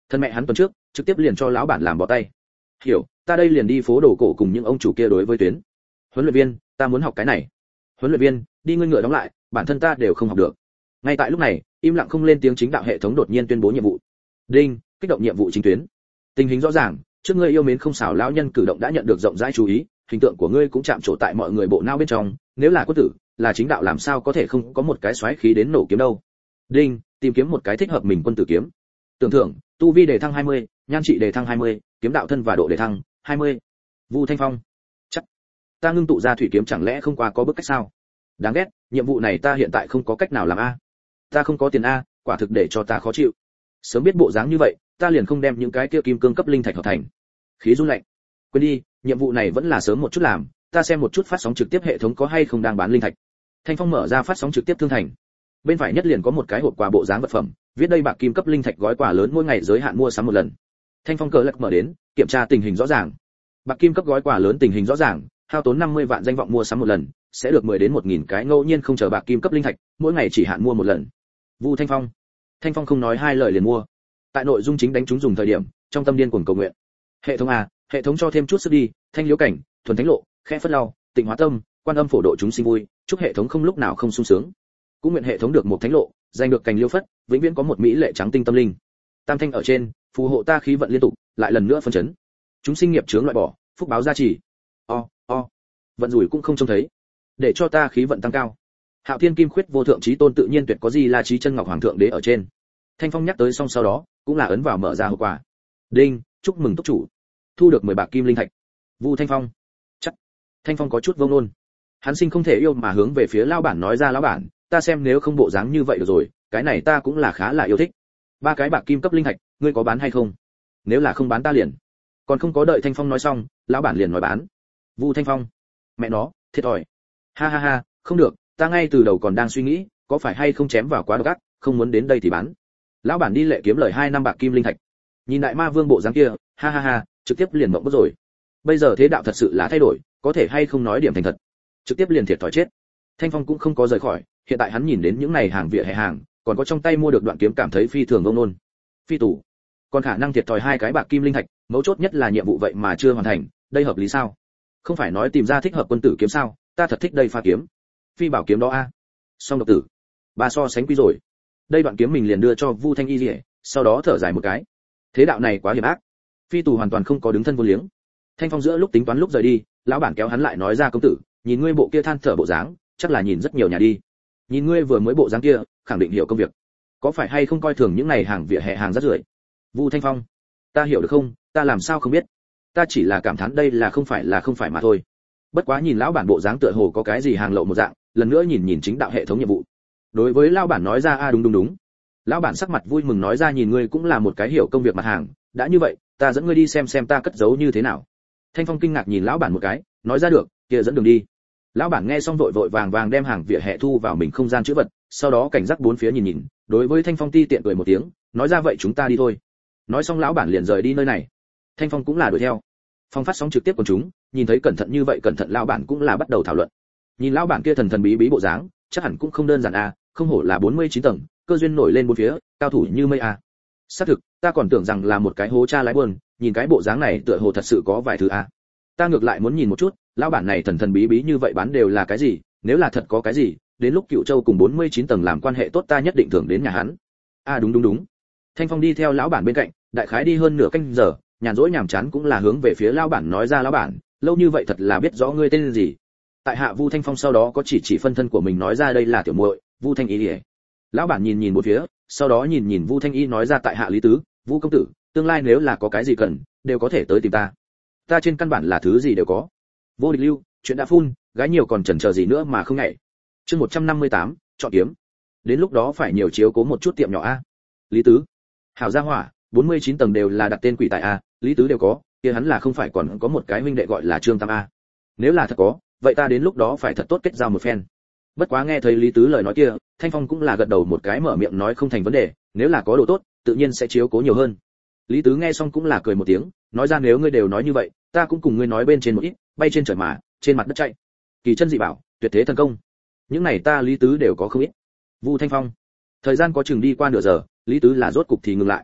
S1: Thân mẹ hắn tuần trước trực tiếp liền cho lão bản làm bỏ tay. Hiểu, ta đây liền đi phố đồ cổ cùng những ông chủ kia đối với tuyến. Huấn luyện viên, ta muốn học cái này. Huấn luyện viên, đi ngươi ngựa đóng lại, bản thân ta đều không học được. Ngay tại lúc này, im lặng không lên tiếng chính đạo hệ thống đột nhiên tuyên bố nhiệm vụ. Đinh, kích động nhiệm vụ chính tuyến. Tình hình rõ ràng, trước ngươi yêu mến không xảo lão nhân cử động đã nhận được rộng rãi chú ý, hình tượng của ngươi cũng chạm trổ tại mọi người bộ não bên trong, nếu là quân tử, là chính đạo làm sao có thể không có một cái xoáy khí đến nổ kiếm đâu. Đinh, tìm kiếm một cái thích hợp mình quân tử kiếm. Tưởng thưởng, tu vi đề thăng hai mươi, nhan trị đề thăng hai mươi, kiếm đạo thân và độ đề thăng hai mươi. Vu Thanh Phong. Chắc ta ngưng tụ ra thủy kiếm chẳng lẽ không qua có bước cách sao? Đáng ghét, nhiệm vụ này ta hiện tại không có cách nào làm a. Ta không có tiền a, quả thực để cho ta khó chịu. Sớm biết bộ dáng như vậy, ta liền không đem những cái kia kim cương cấp linh thạch hợp thành. Khí run lạnh. Quên đi, nhiệm vụ này vẫn là sớm một chút làm, ta xem một chút phát sóng trực tiếp hệ thống có hay không đang bán linh thạch. Thanh Phong mở ra phát sóng trực tiếp thương thành. Bên phải nhất liền có một cái hộp quà bộ dáng vật phẩm, viết đây bạc kim cấp linh thạch gói quà lớn mỗi ngày giới hạn mua sắm một lần. Thanh Phong cờ lật mở đến, kiểm tra tình hình rõ ràng. Bạc kim cấp gói quà lớn tình hình rõ ràng, hao tốn năm mươi vạn danh vọng mua sắm một lần, sẽ được mười đến một nghìn cái ngẫu nhiên không chờ bạc kim cấp linh thạch, mỗi ngày chỉ hạn mua một lần. Vu Thanh Phong. Thanh Phong không nói hai lời liền mua. Tại nội dung chính đánh trúng dùng thời điểm, trong tâm điên cuồng cầu nguyện. Hệ thống à, hệ thống cho thêm chút sức đi, thanh liễu cảnh, thuần thánh lộ, khẽ phất lau, tịnh hóa tâm, quan âm phổ độ chúng sinh vui, chúc hệ thống không lúc nào không sung sướng. Cũng nguyện hệ thống được một thánh lộ, giành được cành liễu phất, vĩnh viễn có một mỹ lệ trắng tinh tâm linh. Tam thanh ở trên, phù hộ ta khí vận liên tục, lại lần nữa phân chấn. Chúng sinh nghiệp chướng loại bỏ, phúc báo gia trì. O, o. Vận rủi cũng không trông thấy. Để cho ta khí vận tăng cao. Hạo Thiên Kim Khuyết vô thượng chí tôn tự nhiên tuyệt có gì là chí chân ngọc hoàng thượng đế ở trên. Thanh Phong nhắc tới xong sau đó, cũng là ấn vào mở ra hộp quà. Đinh, chúc mừng túc chủ. Thu được mười bạc kim linh thạch. Vu Thanh Phong. Chắc. Thanh Phong có chút vông nôn. Hắn sinh không thể yêu mà hướng về phía lão bản nói ra lão bản, ta xem nếu không bộ dáng như vậy được rồi, cái này ta cũng là khá là yêu thích. Ba cái bạc kim cấp linh thạch, ngươi có bán hay không? Nếu là không bán ta liền. Còn không có đợi Thanh Phong nói xong, lão bản liền nói bán. Vu Thanh Phong. Mẹ nó, thiệt thòi. Ha ha ha, không được, ta ngay từ đầu còn đang suy nghĩ, có phải hay không chém vào quá độc ác, không muốn đến đây thì bán. Lão bản đi lệ kiếm lời hai năm bạc kim linh thạch. Nhìn đại ma vương bộ dáng kia, ha ha ha, trực tiếp liền mộng bất rồi. Bây giờ thế đạo thật sự là thay đổi, có thể hay không nói điểm thành thật. Trực tiếp liền thiệt thòi chết. Thanh Phong cũng không có rời khỏi, hiện tại hắn nhìn đến những này hàng vỉa hè hàng, còn có trong tay mua được đoạn kiếm cảm thấy phi thường ngông nôn. Phi tủ. Còn khả năng thiệt thòi hai cái bạc kim linh thạch, mấu chốt nhất là nhiệm vụ vậy mà chưa hoàn thành, đây hợp lý sao? Không phải nói tìm ra thích hợp quân tử kiếm sao? Ta thật thích đây pha kiếm. Phi bảo kiếm đó a. Song độc tử. Ba so sánh quý rồi. Đây đoạn kiếm mình liền đưa cho Vu Thanh Y Liễu, sau đó thở dài một cái. Thế đạo này quá hiểm ác. Phi tù hoàn toàn không có đứng thân vô liếng. Thanh Phong giữa lúc tính toán lúc rời đi, lão bản kéo hắn lại nói ra công tử, nhìn ngươi bộ kia than thở bộ dáng, chắc là nhìn rất nhiều nhà đi. Nhìn ngươi vừa mới bộ dáng kia, khẳng định hiểu công việc. Có phải hay không coi thường những này hàng vỉa hè hàng rất rưởi? Vu Thanh Phong. Ta hiểu được không, ta làm sao không biết. Ta chỉ là cảm thán đây là không phải là không phải mà thôi. Bất quá nhìn lão bản bộ dáng tựa hồ có cái gì hàng lậu một dạng, lần nữa nhìn nhìn chính đạo hệ thống nhiệm vụ. Đối với lão bản nói ra a à đúng đúng đúng. Lão bản sắc mặt vui mừng nói ra nhìn ngươi cũng là một cái hiểu công việc mặt hàng, đã như vậy, ta dẫn ngươi đi xem xem ta cất giấu như thế nào. Thanh Phong kinh ngạc nhìn lão bản một cái, nói ra được, kia dẫn đường đi. Lão bản nghe xong vội vội vàng vàng đem hàng vỉa hè thu vào mình không gian trữ vật, sau đó cảnh giác bốn phía nhìn nhìn, đối với Thanh Phong ti tiện cười một tiếng, nói ra vậy chúng ta đi thôi. Nói xong lão bản liền rời đi nơi này. Thanh Phong cũng là đuổi theo. Phong phát sóng trực tiếp của chúng, nhìn thấy cẩn thận như vậy cẩn thận lão bản cũng là bắt đầu thảo luận. Nhìn lão bản kia thần thần bí bí bộ dáng, chắc hẳn cũng không đơn giản à, không hổ là bốn mươi chín tầng, cơ duyên nổi lên bốn phía, cao thủ như mây à. Xác thực, ta còn tưởng rằng là một cái hố cha lái buồn, nhìn cái bộ dáng này tựa hồ thật sự có vài thứ à. Ta ngược lại muốn nhìn một chút, lão bản này thần thần bí bí như vậy bán đều là cái gì, nếu là thật có cái gì, đến lúc Cựu Châu cùng bốn mươi chín tầng làm quan hệ tốt ta nhất định thưởng đến nhà hắn. À đúng đúng đúng. Thanh Phong đi theo lão bản bên cạnh, đại khái đi hơn nửa canh giờ, nhàn rỗi nhàm chán cũng là hướng về phía lão bản nói ra lão bản, lâu như vậy thật là biết rõ ngươi tên gì. Tại hạ Vu Thanh Phong sau đó có chỉ chỉ phân thân của mình nói ra đây là tiểu muội, Vu Thanh Y. Lão bản nhìn nhìn một phía, sau đó nhìn nhìn Vu Thanh Y nói ra tại hạ Lý Tứ, Vu công tử, tương lai nếu là có cái gì cần, đều có thể tới tìm ta. Ta trên căn bản là thứ gì đều có. Vô địch lưu, chuyện đã phun, gái nhiều còn chần chờ gì nữa mà không nhảy. Chương một trăm năm mươi tám, chọn kiếm. Đến lúc đó phải nhiều chiếu cố một chút tiệm nhỏ a. Lý Tứ. Hảo gia hỏa, bốn mươi chín tầng đều là đặt tên quỷ tại a, Lý Tứ đều có, kia hắn là không phải còn có một cái huynh đệ gọi là Trương Tam a. Nếu là thật có, vậy ta đến lúc đó phải thật tốt kết giao một phen. Bất quá nghe thấy Lý Tứ lời nói kia, Thanh Phong cũng là gật đầu một cái mở miệng nói không thành vấn đề, nếu là có đồ tốt, tự nhiên sẽ chiếu cố nhiều hơn. Lý Tứ nghe xong cũng là cười một tiếng, nói ra nếu ngươi đều nói như vậy, ta cũng cùng ngươi nói bên trên một ít, bay trên trời mà, trên mặt đất chạy. Kỳ chân dị bảo, tuyệt thế thần công. Những này ta Lý Tứ đều có không ít. Vu Thanh Phong. Thời gian có chừng đi qua nửa giờ, Lý Tứ là rốt cục thì ngừng lại.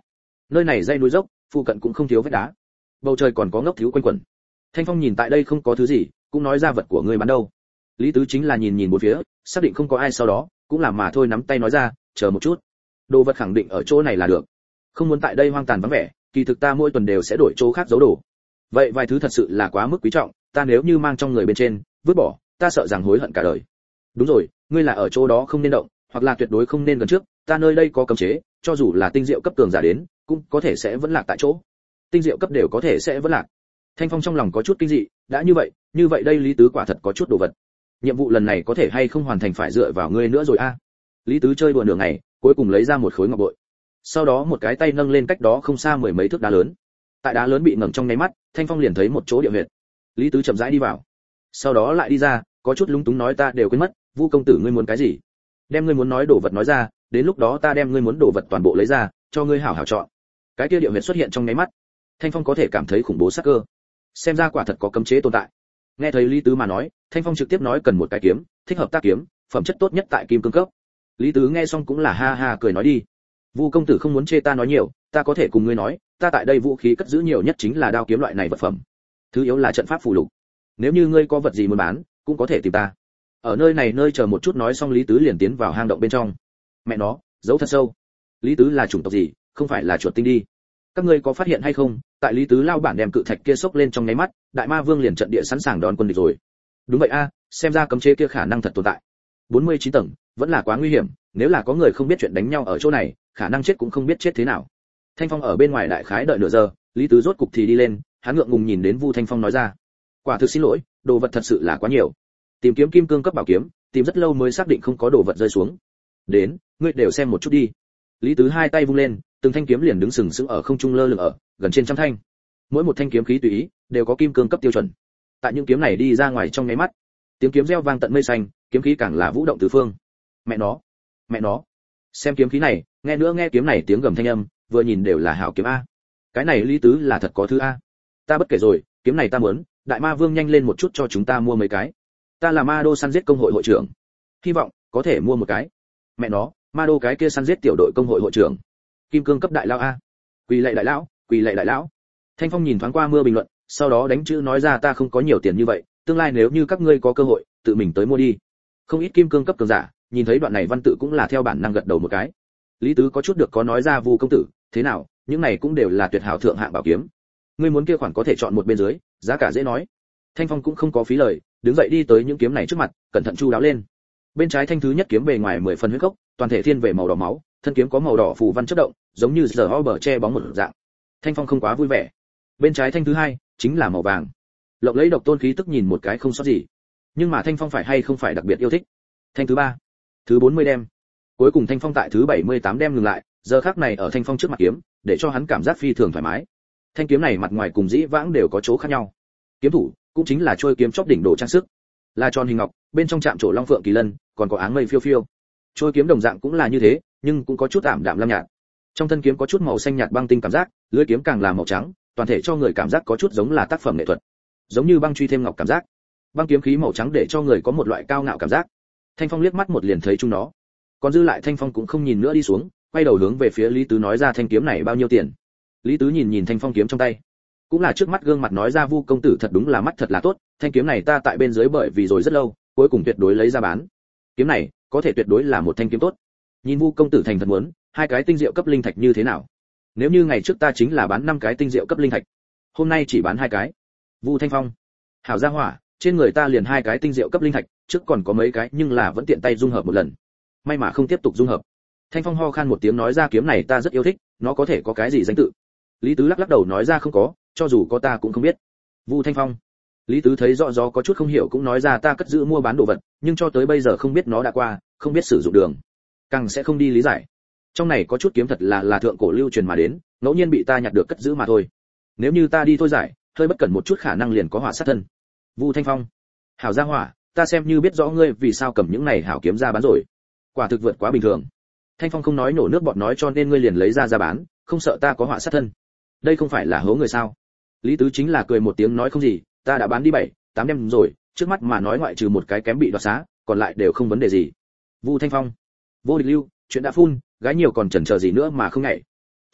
S1: Nơi này dãy núi dốc, phụ cận cũng không thiếu vách đá. Bầu trời còn có ngốc thiếu quanh quẩn. Thanh Phong nhìn tại đây không có thứ gì, cũng nói ra vật của ngươi bán đâu. Lý Tứ chính là nhìn nhìn bốn phía, xác định không có ai sau đó, cũng làm mà thôi nắm tay nói ra, chờ một chút. Đồ vật khẳng định ở chỗ này là được. Không muốn tại đây hoang tàn vắng vẻ, kỳ thực ta mỗi tuần đều sẽ đổi chỗ khác giấu đồ. Vậy vài thứ thật sự là quá mức quý trọng, ta nếu như mang trong người bên trên, vứt bỏ, ta sợ rằng hối hận cả đời. Đúng rồi, ngươi là ở chỗ đó không nên động, hoặc là tuyệt đối không nên gần trước, ta nơi đây có cấm chế, cho dù là tinh diệu cấp cường giả đến, cũng có thể sẽ vẫn lạc tại chỗ. Tinh diệu cấp đều có thể sẽ vẫn lạc. Thanh Phong trong lòng có chút kinh dị, đã như vậy, như vậy đây Lý Tứ quả thật có chút đồ vật. Nhiệm vụ lần này có thể hay không hoàn thành phải dựa vào ngươi nữa rồi a. À. Lý Tứ chơi đùa nửa ngày, cuối cùng lấy ra một khối ngọc bội. Sau đó một cái tay nâng lên cách đó không xa mười mấy thước đá lớn. Tại đá lớn bị ngẩng trong nháy mắt, Thanh Phong liền thấy một chỗ địa huyệt. Lý Tứ chậm rãi đi vào. Sau đó lại đi ra, có chút lúng túng nói ta đều quên mất, Vu công tử ngươi muốn cái gì? Đem ngươi muốn nói đồ vật nói ra, đến lúc đó ta đem ngươi muốn đồ vật toàn bộ lấy ra, cho ngươi hảo hảo chọn. Cái kia địa huyệt xuất hiện trong nháy mắt, Thanh Phong có thể cảm thấy khủng bố sát cơ. Xem ra quả thật có cấm chế tồn tại. Nghe thấy Lý Tứ mà nói, Thanh Phong trực tiếp nói cần một cái kiếm, thích hợp tác kiếm, phẩm chất tốt nhất tại kim cương cấp. Lý Tứ nghe xong cũng là ha ha cười nói đi. Vu công tử không muốn chê ta nói nhiều, ta có thể cùng ngươi nói, ta tại đây vũ khí cất giữ nhiều nhất chính là đao kiếm loại này vật phẩm. Thứ yếu là trận pháp phù lục. Nếu như ngươi có vật gì muốn bán, cũng có thể tìm ta. Ở nơi này nơi chờ một chút nói xong Lý Tứ liền tiến vào hang động bên trong. Mẹ nó, giấu thật sâu. Lý Tứ là chủng tộc gì, không phải là chuột tinh đi. Các ngươi có phát hiện hay không, tại Lý Tứ lao bản đem cự thạch kia sốc lên trong nháy mắt, Đại Ma Vương liền trận địa sẵn sàng đón quân địch rồi. Đúng vậy a, xem ra cấm chế kia khả năng thật tồn tại. bốn mươi chín tầng, vẫn là quá nguy hiểm, nếu là có người không biết chuyện đánh nhau ở chỗ này, khả năng chết cũng không biết chết thế nào. Thanh Phong ở bên ngoài đại khái đợi nửa giờ, Lý Tứ rốt cục thì đi lên, hắn ngượng ngùng nhìn đến Vu Thanh Phong nói ra: "Quả thực xin lỗi, đồ vật thật sự là quá nhiều. Tìm kiếm kim cương cấp bảo kiếm, tìm rất lâu mới xác định không có đồ vật rơi xuống. Đến, ngươi đều xem một chút đi." Lý Tứ hai tay vung lên, từng thanh kiếm liền đứng sừng sững ở không trung lơ lửng ở, gần trên trăm thanh. Mỗi một thanh kiếm khí tùy ý, đều có kim cương cấp tiêu chuẩn. Tại những kiếm này đi ra ngoài trong nháy mắt, tiếng kiếm reo vang tận mây xanh, kiếm khí càng là vũ động tứ phương. Mẹ nó, mẹ nó. Xem kiếm khí này, nghe nữa nghe kiếm này tiếng gầm thanh âm, vừa nhìn đều là hảo kiếm a. Cái này Lý Tứ là thật có thứ a. Ta bất kể rồi, kiếm này ta muốn, Đại Ma Vương nhanh lên một chút cho chúng ta mua mấy cái. Ta là Ma Đô săn giết công hội hội trưởng, hy vọng có thể mua một cái. Mẹ nó, Ma Đô cái kia săn giết tiểu đội công hội hội trưởng, kim cương cấp đại lão a. Quỳ lạy đại lão, quỳ lạy đại lão. Thanh Phong nhìn thoáng qua mưa bình luận, sau đó đánh chữ nói ra ta không có nhiều tiền như vậy, tương lai nếu như các ngươi có cơ hội, tự mình tới mua đi. Không ít kim cương cấp cường giả, nhìn thấy đoạn này văn tự cũng là theo bản năng gật đầu một cái. Lý Tứ có chút được có nói ra Vu công tử, thế nào, những này cũng đều là tuyệt hảo thượng hạng bảo kiếm. Ngươi muốn kia khoản có thể chọn một bên dưới, giá cả dễ nói. Thanh Phong cũng không có phí lời, đứng dậy đi tới những kiếm này trước mặt, cẩn thận chu đáo lên. Bên trái thanh thứ nhất kiếm bề ngoài mười phần huyết gốc, toàn thể thiên về màu đỏ máu, thân kiếm có màu đỏ phù văn chớp động, giống như giờ ho bờ che bóng một dạng. Thanh Phong không quá vui vẻ. Bên trái thanh thứ hai chính là màu vàng, lộng lẫy độc tôn khí tức nhìn một cái không sót gì. Nhưng mà Thanh Phong phải hay không phải đặc biệt yêu thích. Thanh thứ ba, thứ bốn mươi đem. Cuối cùng Thanh Phong tại thứ bảy mươi tám đem ngừng lại, giờ khắc này ở Thanh Phong trước mặt kiếm, để cho hắn cảm giác phi thường thoải mái. Thanh kiếm này mặt ngoài cùng dĩ vãng đều có chỗ khác nhau. Kiếm thủ cũng chính là trôi kiếm chóp đỉnh đồ trang sức, là tròn hình ngọc, bên trong chạm trổ long phượng kỳ lân, còn có áng mây phiêu phiêu. Trôi kiếm đồng dạng cũng là như thế, nhưng cũng có chút ảm đạm lam nhạt. Trong thân kiếm có chút màu xanh nhạt băng tinh cảm giác, lưỡi kiếm càng là màu trắng, toàn thể cho người cảm giác có chút giống là tác phẩm nghệ thuật, giống như băng truy thêm ngọc cảm giác. Băng kiếm khí màu trắng để cho người có một loại cao ngạo cảm giác. Thanh Phong liếc mắt một liền thấy chúng nó. Còn dư lại Thanh Phong cũng không nhìn nữa đi xuống, quay đầu hướng về phía Lý Tứ nói ra thanh kiếm này bao nhiêu tiền. Lý Tứ nhìn nhìn Thanh Phong kiếm trong tay, cũng là trước mắt gương mặt nói ra Vu công tử thật đúng là mắt thật là tốt, thanh kiếm này ta tại bên dưới bởi vì rồi rất lâu, cuối cùng tuyệt đối lấy ra bán. Kiếm này có thể tuyệt đối là một thanh kiếm tốt. Nhìn Vu công tử thành thật muốn, hai cái tinh diệu cấp linh thạch như thế nào? Nếu như ngày trước ta chính là bán năm cái tinh diệu cấp linh thạch, hôm nay chỉ bán hai cái. Vu Thanh Phong, hảo gia hỏa, trên người ta liền hai cái tinh diệu cấp linh thạch, trước còn có mấy cái nhưng là vẫn tiện tay dung hợp một lần. May mà không tiếp tục dung hợp. Thanh Phong ho khan một tiếng nói ra kiếm này ta rất yêu thích, nó có thể có cái gì danh tự? Lý Tứ lắc lắc đầu nói ra không có, cho dù có ta cũng không biết. Vu Thanh Phong. Lý Tứ thấy rõ rõ có chút không hiểu cũng nói ra ta cất giữ mua bán đồ vật, nhưng cho tới bây giờ không biết nó đã qua, không biết sử dụng đường, càng sẽ không đi lý giải. Trong này có chút kiếm thật là là thượng cổ lưu truyền mà đến, ngẫu nhiên bị ta nhặt được cất giữ mà thôi. Nếu như ta đi thôi giải, hơi bất cẩn một chút khả năng liền có họa sát thân. Vu Thanh Phong, hảo gia hỏa, ta xem như biết rõ ngươi vì sao cầm những này hảo kiếm ra bán rồi. Quả thực vượt quá bình thường. Thanh Phong không nói nổ nước bọt nói cho nên ngươi liền lấy ra ra bán, không sợ ta có họa sát thân. Đây không phải là hố người sao? Lý Tứ chính là cười một tiếng nói không gì, ta đã bán đi bảy, tám đem rồi, trước mắt mà nói ngoại trừ một cái kém bị đoạt xá, còn lại đều không vấn đề gì. Vu Thanh Phong, vô địch lưu, chuyện đã phun, gái nhiều còn chần chờ gì nữa mà không ngại.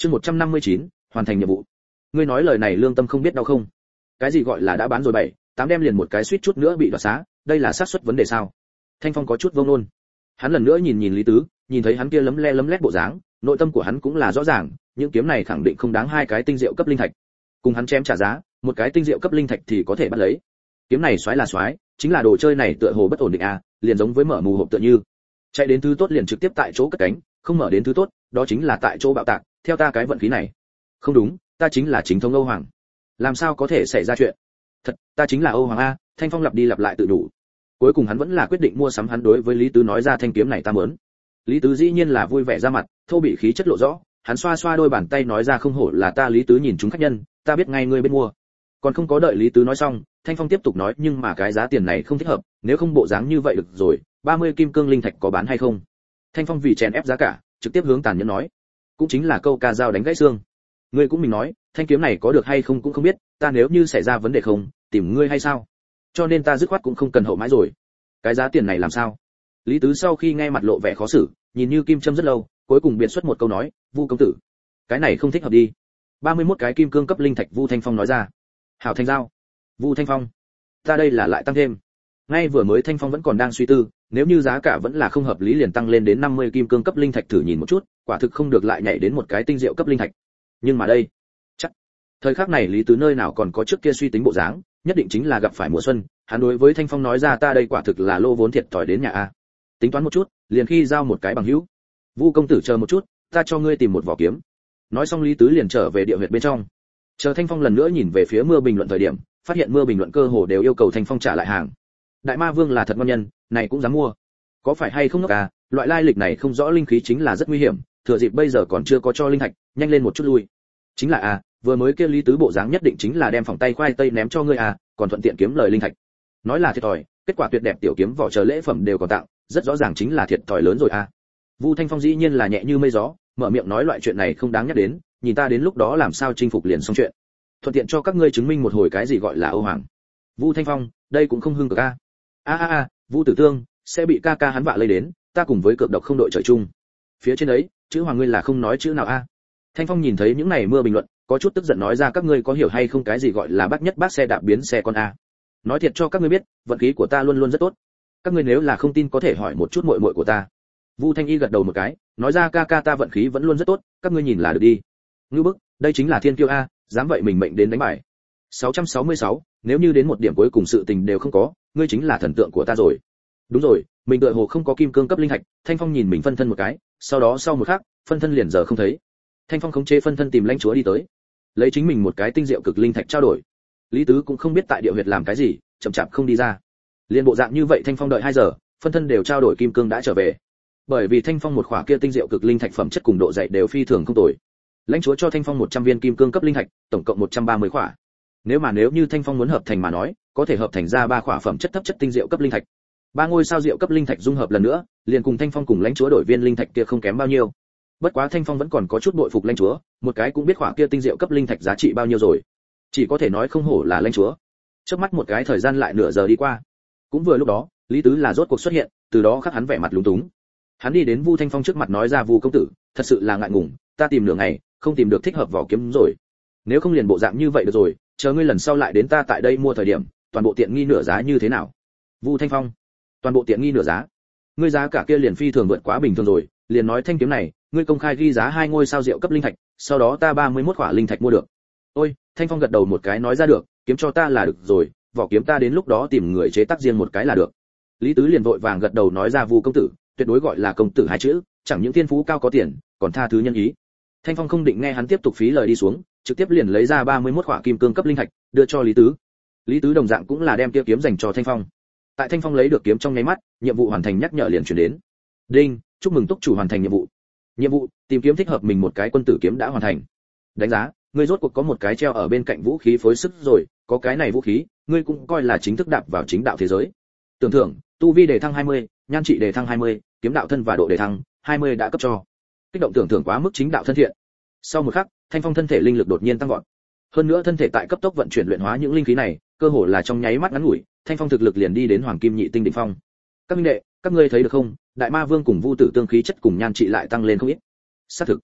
S1: Chương một trăm năm mươi chín, hoàn thành nhiệm vụ. Ngươi nói lời này lương tâm không biết đau không? Cái gì gọi là đã bán rồi bảy, tám đem liền một cái suýt chút nữa bị đoạt xá, đây là xác suất vấn đề sao? Thanh Phong có chút vông nôn. Hắn lần nữa nhìn nhìn Lý Tứ, nhìn thấy hắn kia lấm le lấm lét bộ dáng, nội tâm của hắn cũng là rõ ràng, những kiếm này khẳng định không đáng hai cái tinh diệu cấp linh thạch. Cùng hắn chém trả giá, một cái tinh diệu cấp linh thạch thì có thể bắt lấy. Kiếm này xoái là xoái, chính là đồ chơi này tựa hồ bất ổn định à, liền giống với mở mù hộp tựa như. Chạy đến thứ tốt liền trực tiếp tại chỗ cất cánh, không mở đến thứ tốt, đó chính là tại chỗ bạo tạc, theo ta cái vận khí này. Không đúng, ta chính là chính thống Âu Hoàng. Làm sao có thể xảy ra chuyện? Thật, ta chính là Âu Hoàng a, Thanh Phong lặp đi lặp lại tự đủ. Cuối cùng hắn vẫn là quyết định mua sắm. Hắn đối với Lý Tứ nói ra thanh kiếm này ta muốn. Lý Tứ dĩ nhiên là vui vẻ ra mặt, thô bị khí chất lộ rõ, hắn xoa xoa đôi bàn tay nói ra không hổ là ta Lý Tứ nhìn chúng khách nhân, ta biết ngay ngươi bên mua. Còn không có đợi Lý Tứ nói xong, Thanh Phong tiếp tục nói nhưng mà cái giá tiền này không thích hợp, nếu không bộ dáng như vậy được rồi, ba mươi kim cương linh thạch có bán hay không? Thanh Phong vì chèn ép giá cả, trực tiếp hướng tàn nhẫn nói, cũng chính là câu ca dao đánh gãy xương. Ngươi cũng mình nói, thanh kiếm này có được hay không cũng không biết, ta nếu như xảy ra vấn đề không, tìm ngươi hay sao? Cho nên ta dứt khoát cũng không cần hậu mãi rồi. Cái giá tiền này làm sao? Lý Tứ sau khi nghe mặt lộ vẻ khó xử, nhìn như kim châm rất lâu, cuối cùng biện xuất một câu nói, Vu công tử, cái này không thích hợp đi. ba mươi mốt cái kim cương cấp linh thạch, Vu Thanh Phong nói ra. Hảo Thanh giao. Vu Thanh Phong, ta đây là lại tăng thêm. Ngay vừa mới Thanh Phong vẫn còn đang suy tư, nếu như giá cả vẫn là không hợp lý liền tăng lên đến năm mươi kim cương cấp linh thạch thử nhìn một chút, quả thực không được lại nhảy đến một cái tinh diệu cấp linh thạch. Nhưng mà đây, chắc thời khắc này Lý Tứ nơi nào còn có trước kia suy tính bộ dáng, nhất định chính là gặp phải mùa xuân. Hắn đối với Thanh Phong nói ra ta đây quả thực là lô vốn thiệt thòi đến nhà a. Tính toán một chút, liền khi giao một cái bằng hữu. Vu công tử chờ một chút, ta cho ngươi tìm một vỏ kiếm. Nói xong Lý Tứ liền trở về địa huyệt bên trong. Chờ Thanh Phong lần nữa nhìn về phía mưa bình luận thời điểm, phát hiện mưa bình luận cơ hồ đều yêu cầu Thanh Phong trả lại hàng. Đại Ma Vương là thật ngon nhân, này cũng dám mua. Có phải hay không ngốc à, loại lai lịch này không rõ linh khí chính là rất nguy hiểm, thừa dịp bây giờ còn chưa có cho linh thạch, nhanh lên một chút lui. Chính là à, vừa mới kia Lý Tứ bộ dáng nhất định chính là đem phòng tay khoai tây ném cho ngươi à, còn thuận tiện kiếm lời linh thạch. Nói là thiệt thòi, kết quả tuyệt đẹp tiểu kiếm vỏ chờ lễ phẩm đều còn tặng, rất rõ ràng chính là thiệt thòi lớn rồi à. Vu Thanh Phong dĩ nhiên là nhẹ như mây gió, mở miệng nói loại chuyện này không đáng nhắc đến, nhìn ta đến lúc đó làm sao chinh phục liền xong chuyện. Thuận tiện cho các ngươi chứng minh một hồi cái gì gọi là Âu Hoàng. Vu Thanh Phong, đây cũng không hưng cực a. A a a, Vu Tử Tương, sẽ bị ca ca hắn vạ lây đến, ta cùng với cược độc không đội trời chung. Phía trên đấy, chữ Hoàng ngươi là không nói chữ nào a. Thanh Phong nhìn thấy những này mưa bình luận, có chút tức giận nói ra các ngươi có hiểu hay không cái gì gọi là bắt nhất bác xe đạp biến xe con a. Nói thiệt cho các ngươi biết, vận khí của ta luôn luôn rất tốt. Các ngươi nếu là không tin có thể hỏi một chút muội muội của ta. Vu Thanh Y gật đầu một cái, nói ra ca ca ta vận khí vẫn luôn rất tốt, các ngươi nhìn là được đi. Ngưu bức, đây chính là thiên kiêu a, dám vậy mình mệnh đến đánh bài. sáu trăm sáu mươi sáu, nếu như đến một điểm cuối cùng sự tình đều không có, ngươi chính là thần tượng của ta rồi. Đúng rồi, mình tựa hồ không có kim cương cấp linh thạch. Thanh Phong nhìn mình phân thân một cái, sau đó sau một khắc, phân thân liền giờ không thấy. Thanh Phong khống chế phân thân tìm lãnh chúa đi tới, lấy chính mình một cái tinh diệu cực linh thạch trao đổi. Lý Tứ cũng không biết tại địa huyệt làm cái gì, chậm chạp không đi ra. Liên bộ dạng như vậy Thanh Phong đợi hai giờ, phân thân đều trao đổi kim cương đã trở về. Bởi vì Thanh Phong một khỏa kia tinh diệu cực linh thạch phẩm chất cùng độ dày đều phi thường không tồi. Lãnh chúa cho Thanh Phong một trăm viên kim cương cấp linh thạch, tổng cộng một trăm ba mươi khỏa. Nếu mà nếu như Thanh Phong muốn hợp thành mà nói, có thể hợp thành ra ba khỏa phẩm chất thấp chất tinh diệu cấp linh thạch. Ba ngôi sao diệu cấp linh thạch dung hợp lần nữa, liền cùng Thanh Phong cùng lãnh chúa đổi viên linh thạch kia không kém bao nhiêu. Bất quá Thanh Phong vẫn còn có chút bội phục lãnh chúa, một cái cũng biết khỏa kia tinh diệu cấp linh thạch giá trị bao nhiêu rồi. Chỉ có thể nói không hổ là lãnh chúa. Chớp mắt một cái thời gian lại nửa giờ đi qua. Cũng vừa lúc đó, Lý Tứ là rốt cuộc xuất hiện, từ đó khắc hắn vẻ mặt lúng túng. Hắn đi đến Vu Thanh Phong trước mặt nói ra Vu công tử, thật sự là ngại ngùng, ta tìm nửa ngày, không tìm được thích hợp vỏ kiếm rồi. Nếu không liền bộ dạng như vậy được rồi, chờ ngươi lần sau lại đến ta tại đây mua thời điểm, toàn bộ tiện nghi nửa giá như thế nào? Vu Thanh Phong, toàn bộ tiện nghi nửa giá? Ngươi giá cả kia liền phi thường vượt quá bình thường rồi, liền nói thanh kiếm này, ngươi công khai ghi giá hai ngôi sao diệu cấp linh thạch, sau đó ta ba mươi mốt khỏa linh thạch mua được. Ôi, Thanh Phong gật đầu một cái nói ra được, kiếm cho ta là được rồi, vỏ kiếm ta đến lúc đó tìm người chế tác riêng một cái là được. Lý Tứ liền vội vàng gật đầu nói ra Vu công tử, tuyệt đối gọi là công tử hai chữ, chẳng những thiên phú cao có tiền, còn tha thứ nhân ý. Thanh Phong không định nghe hắn tiếp tục phí lời đi xuống, trực tiếp liền lấy ra ba mươi mốt khỏa kim cương cấp linh thạch, đưa cho Lý Tứ. Lý Tứ đồng dạng cũng là đem kia kiếm dành cho Thanh Phong. Tại Thanh Phong lấy được kiếm trong nháy mắt, nhiệm vụ hoàn thành nhắc nhở liền truyền đến. Đinh, chúc mừng túc chủ hoàn thành nhiệm vụ. Nhiệm vụ, tìm kiếm thích hợp mình một cái quân tử kiếm đã hoàn thành. Đánh giá, ngươi rốt cuộc có một cái treo ở bên cạnh vũ khí phối sức rồi, có cái này vũ khí, ngươi cũng coi là chính thức đạp vào chính đạo thế giới. Tưởng thưởng, tu vi đề thăng hai mươi, nhan trị đề thăng hai mươi, kiếm đạo thân và độ đề thăng hai mươi đã cấp cho. Kích động tưởng thưởng quá mức chính đạo thân thiện. Sau một khắc, Thanh Phong thân thể linh lực đột nhiên tăng vọt. Hơn nữa thân thể tại cấp tốc vận chuyển luyện hóa những linh khí này, cơ hồ là trong nháy mắt ngắn ngủi, Thanh Phong thực lực liền đi đến hoàng kim nhị tinh đỉnh phong. Các minh đệ, các ngươi thấy được không, Đại Ma Vương cùng Vu Tử Tương khí chất cùng nhan trị lại tăng lên không ít. Xác thực,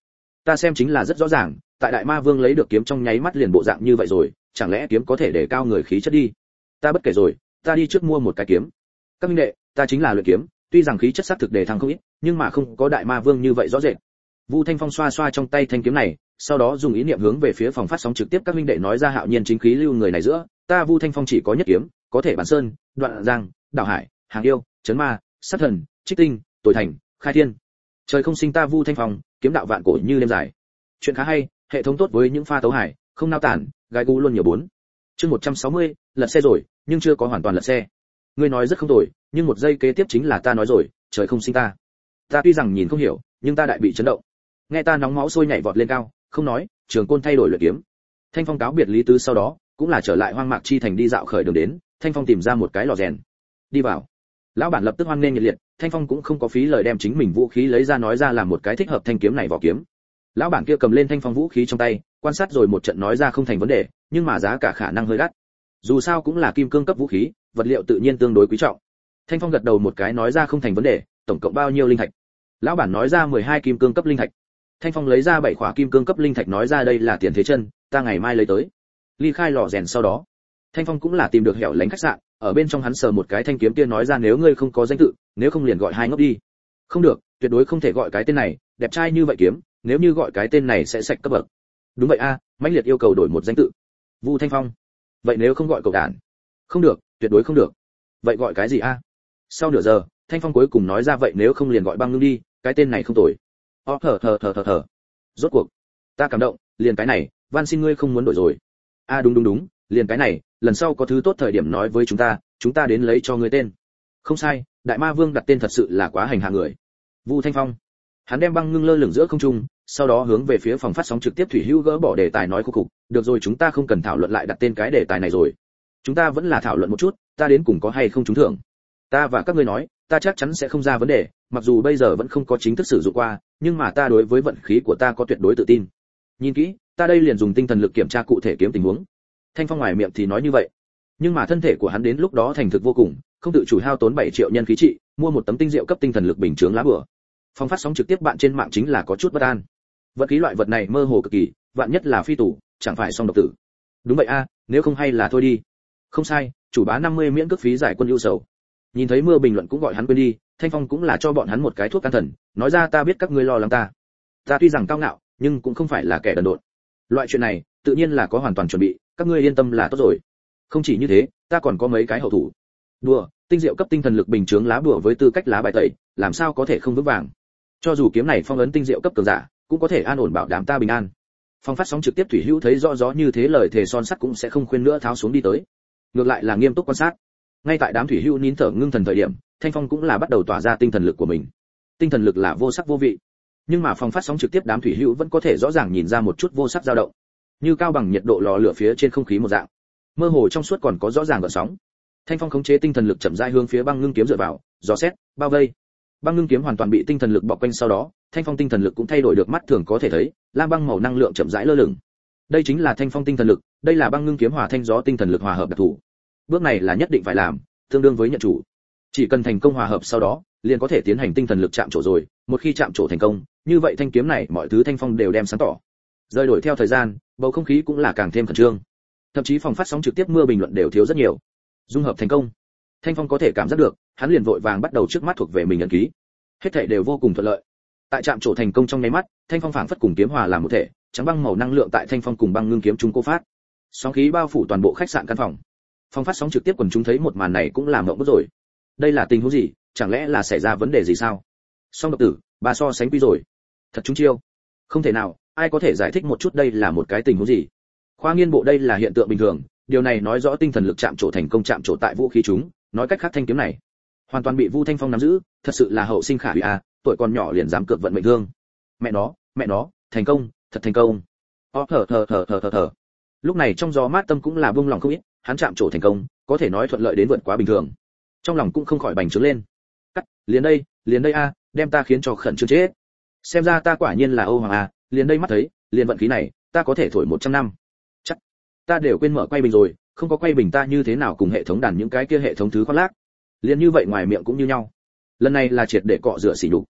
S1: Ta xem chính là rất rõ ràng, tại đại ma vương lấy được kiếm trong nháy mắt liền bộ dạng như vậy rồi, chẳng lẽ kiếm có thể để cao người khí chất đi? Ta bất kể rồi, ta đi trước mua một cái kiếm. Các minh đệ, ta chính là luyện kiếm, tuy rằng khí chất sắc thực đề thăng không ít, nhưng mà không có đại ma vương như vậy rõ rệt. Vu Thanh Phong xoa xoa trong tay thanh kiếm này, sau đó dùng ý niệm hướng về phía phòng phát sóng trực tiếp các minh đệ nói ra, hạo nhiên chính khí lưu người này giữa, ta Vu Thanh Phong chỉ có nhất kiếm, có thể bản sơn, đoạn giang, đảo hải, hàng yêu, chấn ma, sát thần, trích tinh, tối thành, khai thiên. Trời không sinh ta Vu Thanh Phong, kiếm đạo vạn cổ như đêm dài. Chuyện khá hay, hệ thống tốt với những pha tấu hải, không nao tản, gai gu luôn nhiều bốn. Chương một trăm sáu mươi, lật xe rồi, nhưng chưa có hoàn toàn lật xe. Ngươi nói rất không tồi, nhưng một giây kế tiếp chính là ta nói rồi, trời không sinh ta. Ta tuy rằng nhìn không hiểu, nhưng ta đại bị chấn động. Nghe ta nóng máu sôi nhảy vọt lên cao, không nói, Trường Côn thay đổi luyện kiếm. Thanh Phong cáo biệt Lý Tứ sau đó, cũng là trở lại Hoang Mạc Chi thành đi dạo khởi đường đến, Thanh Phong tìm ra một cái lò rèn. Đi vào. Lão bản lập tức hoan nghênh nhiệt liệt, Thanh Phong cũng không có phí lời đem chính mình vũ khí lấy ra nói ra làm một cái thích hợp thanh kiếm này vỏ kiếm. Lão bản kia cầm lên Thanh Phong vũ khí trong tay, quan sát rồi một trận nói ra không thành vấn đề, nhưng mà giá cả khả năng hơi đắt. Dù sao cũng là kim cương cấp vũ khí, vật liệu tự nhiên tương đối quý trọng. Thanh Phong gật đầu một cái nói ra không thành vấn đề, tổng cộng bao nhiêu linh thạch? Lão bản nói ra mười hai kim cương cấp linh thạch. Thanh Phong lấy ra bảy khỏa kim cương cấp linh thạch nói ra đây là tiền thế chân, ta ngày mai lấy tới. Ly khai lò rèn sau đó, Thanh Phong cũng là tìm được hẻo lánh khách sạn, ở bên trong hắn sờ một cái thanh kiếm kia nói ra nếu ngươi không có danh tự, nếu không liền gọi hai ngốc đi. Không được, tuyệt đối không thể gọi cái tên này, đẹp trai như vậy kiếm, nếu như gọi cái tên này sẽ sạch cấp bậc. Đúng vậy a, à, mãnh liệt yêu cầu đổi một danh tự. Vu Thanh Phong. Vậy nếu không gọi cậu đản? Không được, tuyệt đối không được. Vậy gọi cái gì a? À? Sau nửa giờ, Thanh Phong cuối cùng nói ra vậy nếu không liền gọi băng ngưng đi, cái tên này không tồi. Ó thở thở thở thở thở. Rốt cuộc, ta cảm động, liền cái này, van xin ngươi không muốn đổi rồi. A à, đúng đúng đúng, liền cái này, lần sau có thứ tốt thời điểm nói với chúng ta, chúng ta đến lấy cho ngươi tên. Không sai, đại ma vương đặt tên thật sự là quá hành hạ người. Vu Thanh Phong. Hắn đem băng ngưng lơ lửng giữa không trung, sau đó hướng về phía phòng phát sóng trực tiếp thủy hữu gỡ bỏ đề tài nói khô cục, được rồi chúng ta không cần thảo luận lại đặt tên cái đề tài này rồi. Chúng ta vẫn là thảo luận một chút, ta đến cùng có hay không trúng thưởng. Ta và các ngươi nói, ta chắc chắn sẽ không ra vấn đề, mặc dù bây giờ vẫn không có chính thức sử dụng qua, nhưng mà ta đối với vận khí của ta có tuyệt đối tự tin. Nhìn kỹ, ta đây liền dùng tinh thần lực kiểm tra cụ thể kiếm tình huống. Thanh Phong ngoài miệng thì nói như vậy, nhưng mà thân thể của hắn đến lúc đó thành thực vô cùng, không tự chủ hao tốn bảy triệu nhân khí trị, mua một tấm tinh diệu cấp tinh thần lực bình chướng lá bùa. Phong phát sóng trực tiếp bạn trên mạng chính là có chút bất an. Vận khí loại vật này mơ hồ cực kỳ, vạn nhất là phi tù, chẳng phải xong độc tử. Đúng vậy a, à, nếu không hay là thôi đi. Không sai, chủ bá năm mươi miễn cước phí giải quân ưu sầu. Nhìn thấy mưa bình luận cũng gọi hắn quên đi, Thanh Phong cũng là cho bọn hắn một cái thuốc can thần, nói ra ta biết các ngươi lo lắng ta. Ta tuy rằng cao ngạo, nhưng cũng không phải là kẻ đần độn. Loại chuyện này, tự nhiên là có hoàn toàn chuẩn bị, các ngươi yên tâm là tốt rồi. Không chỉ như thế, ta còn có mấy cái hậu thủ. Đùa, tinh diệu cấp tinh thần lực bình chướng lá bùa với tư cách lá bài tẩy, làm sao có thể không vững vàng. Cho dù kiếm này phong ấn tinh diệu cấp cường giả, cũng có thể an ổn bảo đảm ta bình an. Phong phát sóng trực tiếp thủy hữu thấy rõ rõ như thế lời thề son sắt cũng sẽ không khuyên nữa tháo xuống đi tới. Ngược lại là nghiêm túc quan sát. Ngay tại đám thủy hữu nín thở ngưng thần thời điểm, Thanh Phong cũng là bắt đầu tỏa ra tinh thần lực của mình. Tinh thần lực là vô sắc vô vị, nhưng mà phong phát sóng trực tiếp đám thủy hữu vẫn có thể rõ ràng nhìn ra một chút vô sắc dao động, như cao bằng nhiệt độ lò lửa phía trên không khí một dạng, mơ hồ trong suốt còn có rõ ràng gợn sóng. Thanh Phong khống chế tinh thần lực chậm rãi hướng phía băng ngưng kiếm dựa vào, dò xét, bao vây. Băng ngưng kiếm hoàn toàn bị tinh thần lực bọc quanh sau đó, Thanh Phong tinh thần lực cũng thay đổi được mắt thường có thể thấy, lam băng màu năng lượng chậm rãi lơ lửng. Đây chính là Thanh Phong tinh thần lực, đây là băng ngưng kiếm hòa thanh gió tinh thần lực hòa hợp đặc thù. Bước này là nhất định phải làm, tương đương với nhận chủ. Chỉ cần thành công hòa hợp sau đó, liền có thể tiến hành tinh thần lực chạm trổ rồi, một khi chạm trổ thành công, như vậy thanh kiếm này mọi thứ Thanh Phong đều đem sáng tỏ. Rơi đổi theo thời gian, bầu không khí cũng là càng thêm khẩn trương. Thậm chí phòng phát sóng trực tiếp mưa bình luận đều thiếu rất nhiều. Dung hợp thành công. Thanh Phong có thể cảm giác được, hắn liền vội vàng bắt đầu trước mắt thuộc về mình ấn ký. Hết thảy đều vô cùng thuận lợi. Tại chạm trổ thành công trong nháy mắt, Thanh Phong phảng phất cùng kiếm hòa làm một thể, trắng băng màu năng lượng tại Thanh Phong cùng băng ngưng kiếm trung cô phát. Sóng khí bao phủ toàn bộ khách sạn căn phòng. Phong phát sóng trực tiếp quần chúng thấy một màn này cũng làm ngộng bức rồi. Đây là tình huống gì, chẳng lẽ là xảy ra vấn đề gì sao? Song độc tử, bà so sánh quy rồi. Thật trúng chiêu. Không thể nào, ai có thể giải thích một chút đây là một cái tình huống gì? Khoa nghiên bộ đây là hiện tượng bình thường, điều này nói rõ tinh thần lực chạm trổ thành công chạm trổ tại vũ khí chúng, nói cách khác thanh kiếm này hoàn toàn bị Vu Thanh Phong nắm giữ, thật sự là hậu sinh khả hủy a, tuổi còn nhỏ liền dám cược vận mệnh thương. Mẹ nó, mẹ nó, thành công, thật thành công. Ó thở thở thở thở thở thở. Lúc này trong gió mát tâm cũng là buông lòng không ít, hắn chạm trổ thành công, có thể nói thuận lợi đến vượt quá bình thường. Trong lòng cũng không khỏi bành trướng lên. Cắt, liền đây, liền đây a, đem ta khiến cho khẩn trương chết. Xem ra ta quả nhiên là Âu Hoàng a, liền đây mắt thấy, liền vận khí này, ta có thể thổi một trăm năm. Chắc, ta đều quên mở quay bình rồi, không có quay bình ta như thế nào cùng hệ thống đàn những cái kia hệ thống thứ khoác lác. Liền như vậy ngoài miệng cũng như nhau. Lần này là triệt để cọ rửa sỉ nhục.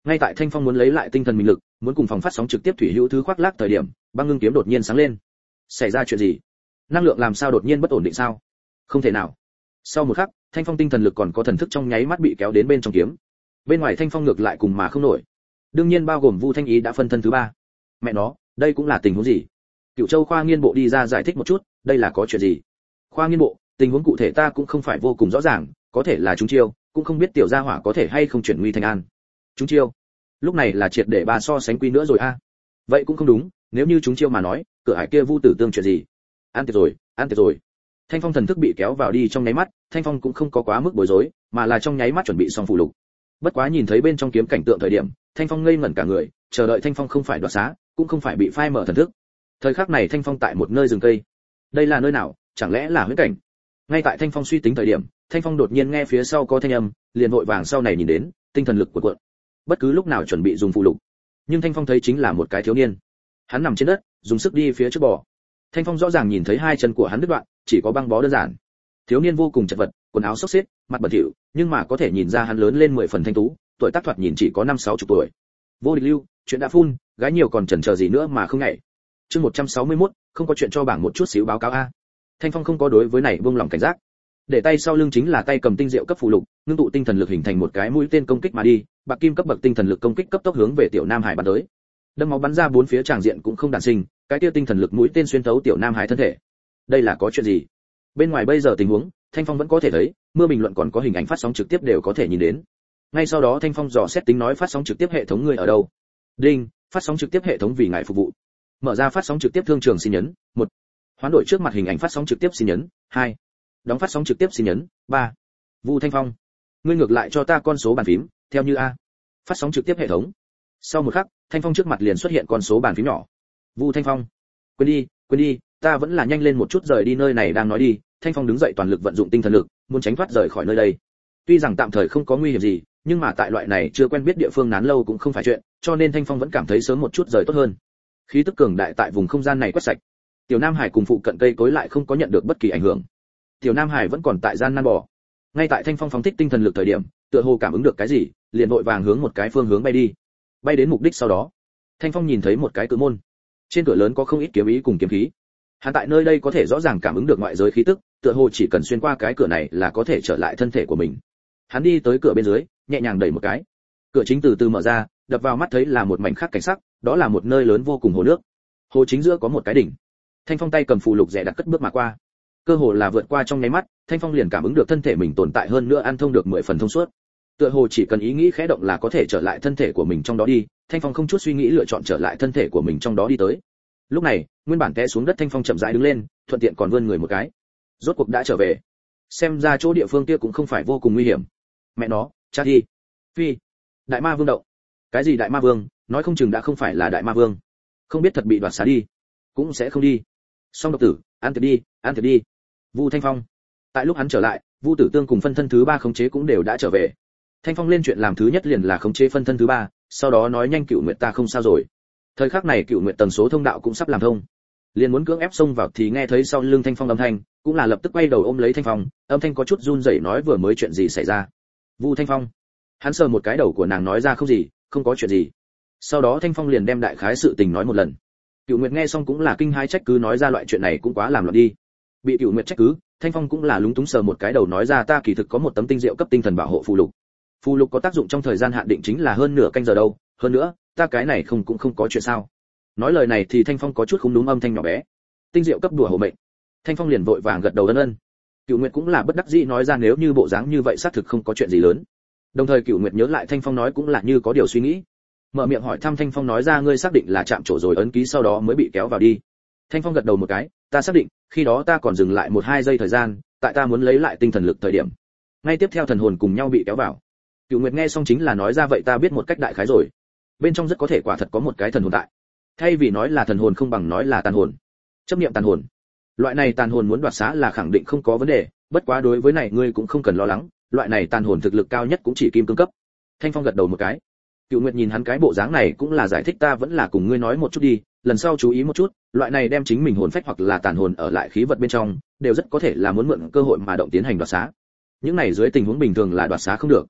S1: Ngay tại Thanh Phong muốn lấy lại tinh thần mình lực, muốn cùng phòng phát sóng trực tiếp thủy hữu thứ khoác lác thời điểm, băng ngưng kiếm đột nhiên sáng lên. Xảy ra chuyện gì? Năng lượng làm sao đột nhiên bất ổn định sao? Không thể nào. Sau một khắc, Thanh Phong tinh thần lực còn có thần thức trong nháy mắt bị kéo đến bên trong kiếm. Bên ngoài Thanh Phong ngược lại cùng mà không nổi. Đương nhiên bao gồm Vu Thanh Ý đã phân thân thứ ba. Mẹ nó, đây cũng là tình huống gì? Cựu Châu Khoa Nghiên Bộ đi ra giải thích một chút, đây là có chuyện gì? Khoa Nghiên Bộ, tình huống cụ thể ta cũng không phải vô cùng rõ ràng, có thể là chúng chiêu, cũng không biết tiểu gia hỏa có thể hay không chuyển nguy thành an. Chúng chiêu? Lúc này là triệt để ba so sánh quy nữa rồi a. Vậy cũng không đúng, nếu như chúng chiêu mà nói, cửa hải kia Vu Tử Tương chuyện gì? An tiệt rồi, an tiệt rồi. Thanh Phong thần thức bị kéo vào đi trong nháy mắt, Thanh Phong cũng không có quá mức bối rối, mà là trong nháy mắt chuẩn bị xong phụ lục. Bất quá nhìn thấy bên trong kiếm cảnh tượng thời điểm, Thanh Phong ngây ngẩn cả người, chờ đợi Thanh Phong không phải đoạt xá, cũng không phải bị phai mở thần thức. Thời khắc này Thanh Phong tại một nơi rừng cây. Đây là nơi nào, chẳng lẽ là huyễn cảnh? Ngay tại Thanh Phong suy tính thời điểm, Thanh Phong đột nhiên nghe phía sau có thanh âm, liền vội vàng sau này nhìn đến, tinh thần lực cuộn cuộn. Bất cứ lúc nào chuẩn bị dùng phụ lục. Nhưng Thanh Phong thấy chính là một cái thiếu niên. Hắn nằm trên đất, dùng sức đi phía trước bò. Thanh Phong rõ ràng nhìn thấy hai chân của hắn đứt đoạn, chỉ có băng bó đơn giản. Thiếu niên vô cùng chật vật, quần áo xốc xếch, mặt bẩn thỉu, nhưng mà có thể nhìn ra hắn lớn lên mười phần thanh tú, tuổi tác thoạt nhìn chỉ có năm sáu chục tuổi. Vô địch lưu, chuyện đã phun, gái nhiều còn chần chờ gì nữa mà không nhảy. Chương một trăm sáu mươi mốt, không có chuyện cho bảng một chút xíu báo cáo a. Thanh Phong không có đối với này buông lòng cảnh giác. Để tay sau lưng chính là tay cầm tinh diệu cấp phù lục, ngưng tụ tinh thần lực hình thành một cái mũi tên công kích mà đi, bạc kim cấp bậc tinh thần lực công kích cấp tốc hướng về Tiểu Nam Hải bắn tới. Đâm máu bắn ra bốn phía tràng diện cũng không đản sinh, cái kia tinh thần lực mũi tên xuyên thấu Tiểu Nam Hải thân thể. Đây là có chuyện gì? Bên ngoài bây giờ tình huống, Thanh Phong vẫn có thể thấy, mưa bình luận còn có hình ảnh phát sóng trực tiếp đều có thể nhìn đến. Ngay sau đó Thanh Phong dò xét tính nói phát sóng trực tiếp hệ thống người ở đâu? Đinh, phát sóng trực tiếp hệ thống vì ngài phục vụ. Mở ra phát sóng trực tiếp thương trường xin nhấn, một. Hoán đổi trước mặt hình ảnh phát sóng trực tiếp xin nhấn, hai. Đóng phát sóng trực tiếp xin nhấn, ba. Vu Thanh Phong, ngươi ngược lại cho ta con số bàn phím, theo như a. Phát sóng trực tiếp hệ thống. Sau một khắc, Thanh Phong trước mặt liền xuất hiện con số bàn phím nhỏ. Vu Thanh Phong, quên đi, quên đi, ta vẫn là nhanh lên một chút rời đi nơi này đang nói đi. Thanh Phong đứng dậy toàn lực vận dụng tinh thần lực, muốn tránh thoát rời khỏi nơi đây. Tuy rằng tạm thời không có nguy hiểm gì, nhưng mà tại loại này chưa quen biết địa phương nán lâu cũng không phải chuyện, cho nên Thanh Phong vẫn cảm thấy sớm một chút rời tốt hơn. Khí tức cường đại tại vùng không gian này quét sạch. Tiểu Nam Hải cùng phụ cận cây cối lại không có nhận được bất kỳ ảnh hưởng. Tiểu Nam Hải vẫn còn tại gian nan bò. Ngay tại Thanh Phong phóng thích tinh thần lực thời điểm, tựa hồ cảm ứng được cái gì, liền vội vàng hướng một cái phương hướng bay đi. Bay đến mục đích sau đó, Thanh Phong nhìn thấy một cái cửa môn. Trên cửa lớn có không ít kiếm ý cùng kiếm khí. Hắn tại nơi đây có thể rõ ràng cảm ứng được ngoại giới khí tức, tựa hồ chỉ cần xuyên qua cái cửa này là có thể trở lại thân thể của mình. Hắn đi tới cửa bên dưới, nhẹ nhàng đẩy một cái. Cửa chính từ từ mở ra, đập vào mắt thấy là một mảnh khác cảnh sắc, đó là một nơi lớn vô cùng hồ nước. Hồ chính giữa có một cái đỉnh. Thanh Phong tay cầm phù lục rẽ đặt cất bước mà qua. Cơ hồ là vượt qua trong nháy mắt, Thanh Phong liền cảm ứng được thân thể mình tồn tại hơn nữa ăn thông được mười phần thông suốt. Tựa hồ chỉ cần ý nghĩ khẽ động là có thể trở lại thân thể của mình trong đó đi, Thanh Phong không chút suy nghĩ lựa chọn trở lại thân thể của mình trong đó đi tới. Lúc này, nguyên bản té xuống đất Thanh Phong chậm rãi đứng lên, thuận tiện còn vươn người một cái. Rốt cuộc đã trở về. Xem ra chỗ địa phương kia cũng không phải vô cùng nguy hiểm. Mẹ nó, cha đi. Phi. Đại Ma Vương động. Cái gì Đại Ma Vương, nói không chừng đã không phải là Đại Ma Vương. Không biết thật bị đoạt xá đi, cũng sẽ không đi. Song độc tử, ăn thiệt đi, ăn thiệt đi. Vu Thanh Phong. Tại lúc hắn trở lại, Vu Tử Tương cùng phân thân thứ ba khống chế cũng đều đã trở về. Thanh Phong lên chuyện làm thứ nhất liền là khống chế phân thân thứ ba, sau đó nói nhanh Cựu Nguyệt ta không sao rồi. Thời khắc này Cựu Nguyệt tần số thông đạo cũng sắp làm thông. Liền muốn cưỡng ép xông vào thì nghe thấy sau lưng Thanh Phong âm thanh, cũng là lập tức quay đầu ôm lấy Thanh Phong, âm thanh có chút run rẩy nói vừa mới chuyện gì xảy ra. Vu Thanh Phong. Hắn sờ một cái đầu của nàng nói ra không gì, không có chuyện gì. Sau đó Thanh Phong liền đem đại khái sự tình nói một lần. Cựu Nguyệt nghe xong cũng là kinh hãi trách cứ nói ra loại chuyện này cũng quá làm loạn đi. Bị Cựu Nguyệt trách cứ, Thanh Phong cũng là lúng túng sờ một cái đầu nói ra ta kỳ thực có một tấm tinh diệu cấp tinh thần bảo hộ phù lục. Phù lục có tác dụng trong thời gian hạn định chính là hơn nửa canh giờ đâu, hơn nữa, ta cái này không cũng không có chuyện sao. Nói lời này thì Thanh Phong có chút không đúng âm thanh nhỏ bé. Tinh diệu cấp đùa hộ mệnh. Thanh Phong liền vội vàng gật đầu ân ân. Cựu Nguyệt cũng là bất đắc dĩ nói ra nếu như bộ dáng như vậy xác thực không có chuyện gì lớn. Đồng thời Cựu Nguyệt nhớ lại Thanh Phong nói cũng là như có điều suy nghĩ. Mở miệng hỏi thăm Thanh Phong nói ra ngươi xác định là chạm trổ rồi ấn ký sau đó mới bị kéo vào đi. Thanh Phong gật đầu một cái, ta xác định, khi đó ta còn dừng lại một hai giây thời gian, tại ta muốn lấy lại tinh thần lực thời điểm. Ngay tiếp theo thần hồn cùng nhau bị kéo vào. Cựu Nguyệt nghe xong chính là nói ra vậy ta biết một cách đại khái rồi. Bên trong rất có thể quả thật có một cái thần hồn tại. Thay vì nói là thần hồn không bằng nói là tàn hồn. Chấp niệm tàn hồn. Loại này tàn hồn muốn đoạt xá là khẳng định không có vấn đề, bất quá đối với này ngươi cũng không cần lo lắng, loại này tàn hồn thực lực cao nhất cũng chỉ kim cương cấp. Thanh Phong gật đầu một cái. Cựu Nguyệt nhìn hắn cái bộ dáng này cũng là giải thích ta vẫn là cùng ngươi nói một chút đi, lần sau chú ý một chút, loại này đem chính mình hồn phách hoặc là tàn hồn ở lại khí vật bên trong, đều rất có thể là muốn mượn cơ hội mà động tiến hành đoạt xá. Những này dưới tình huống bình thường là đoạt xá không được.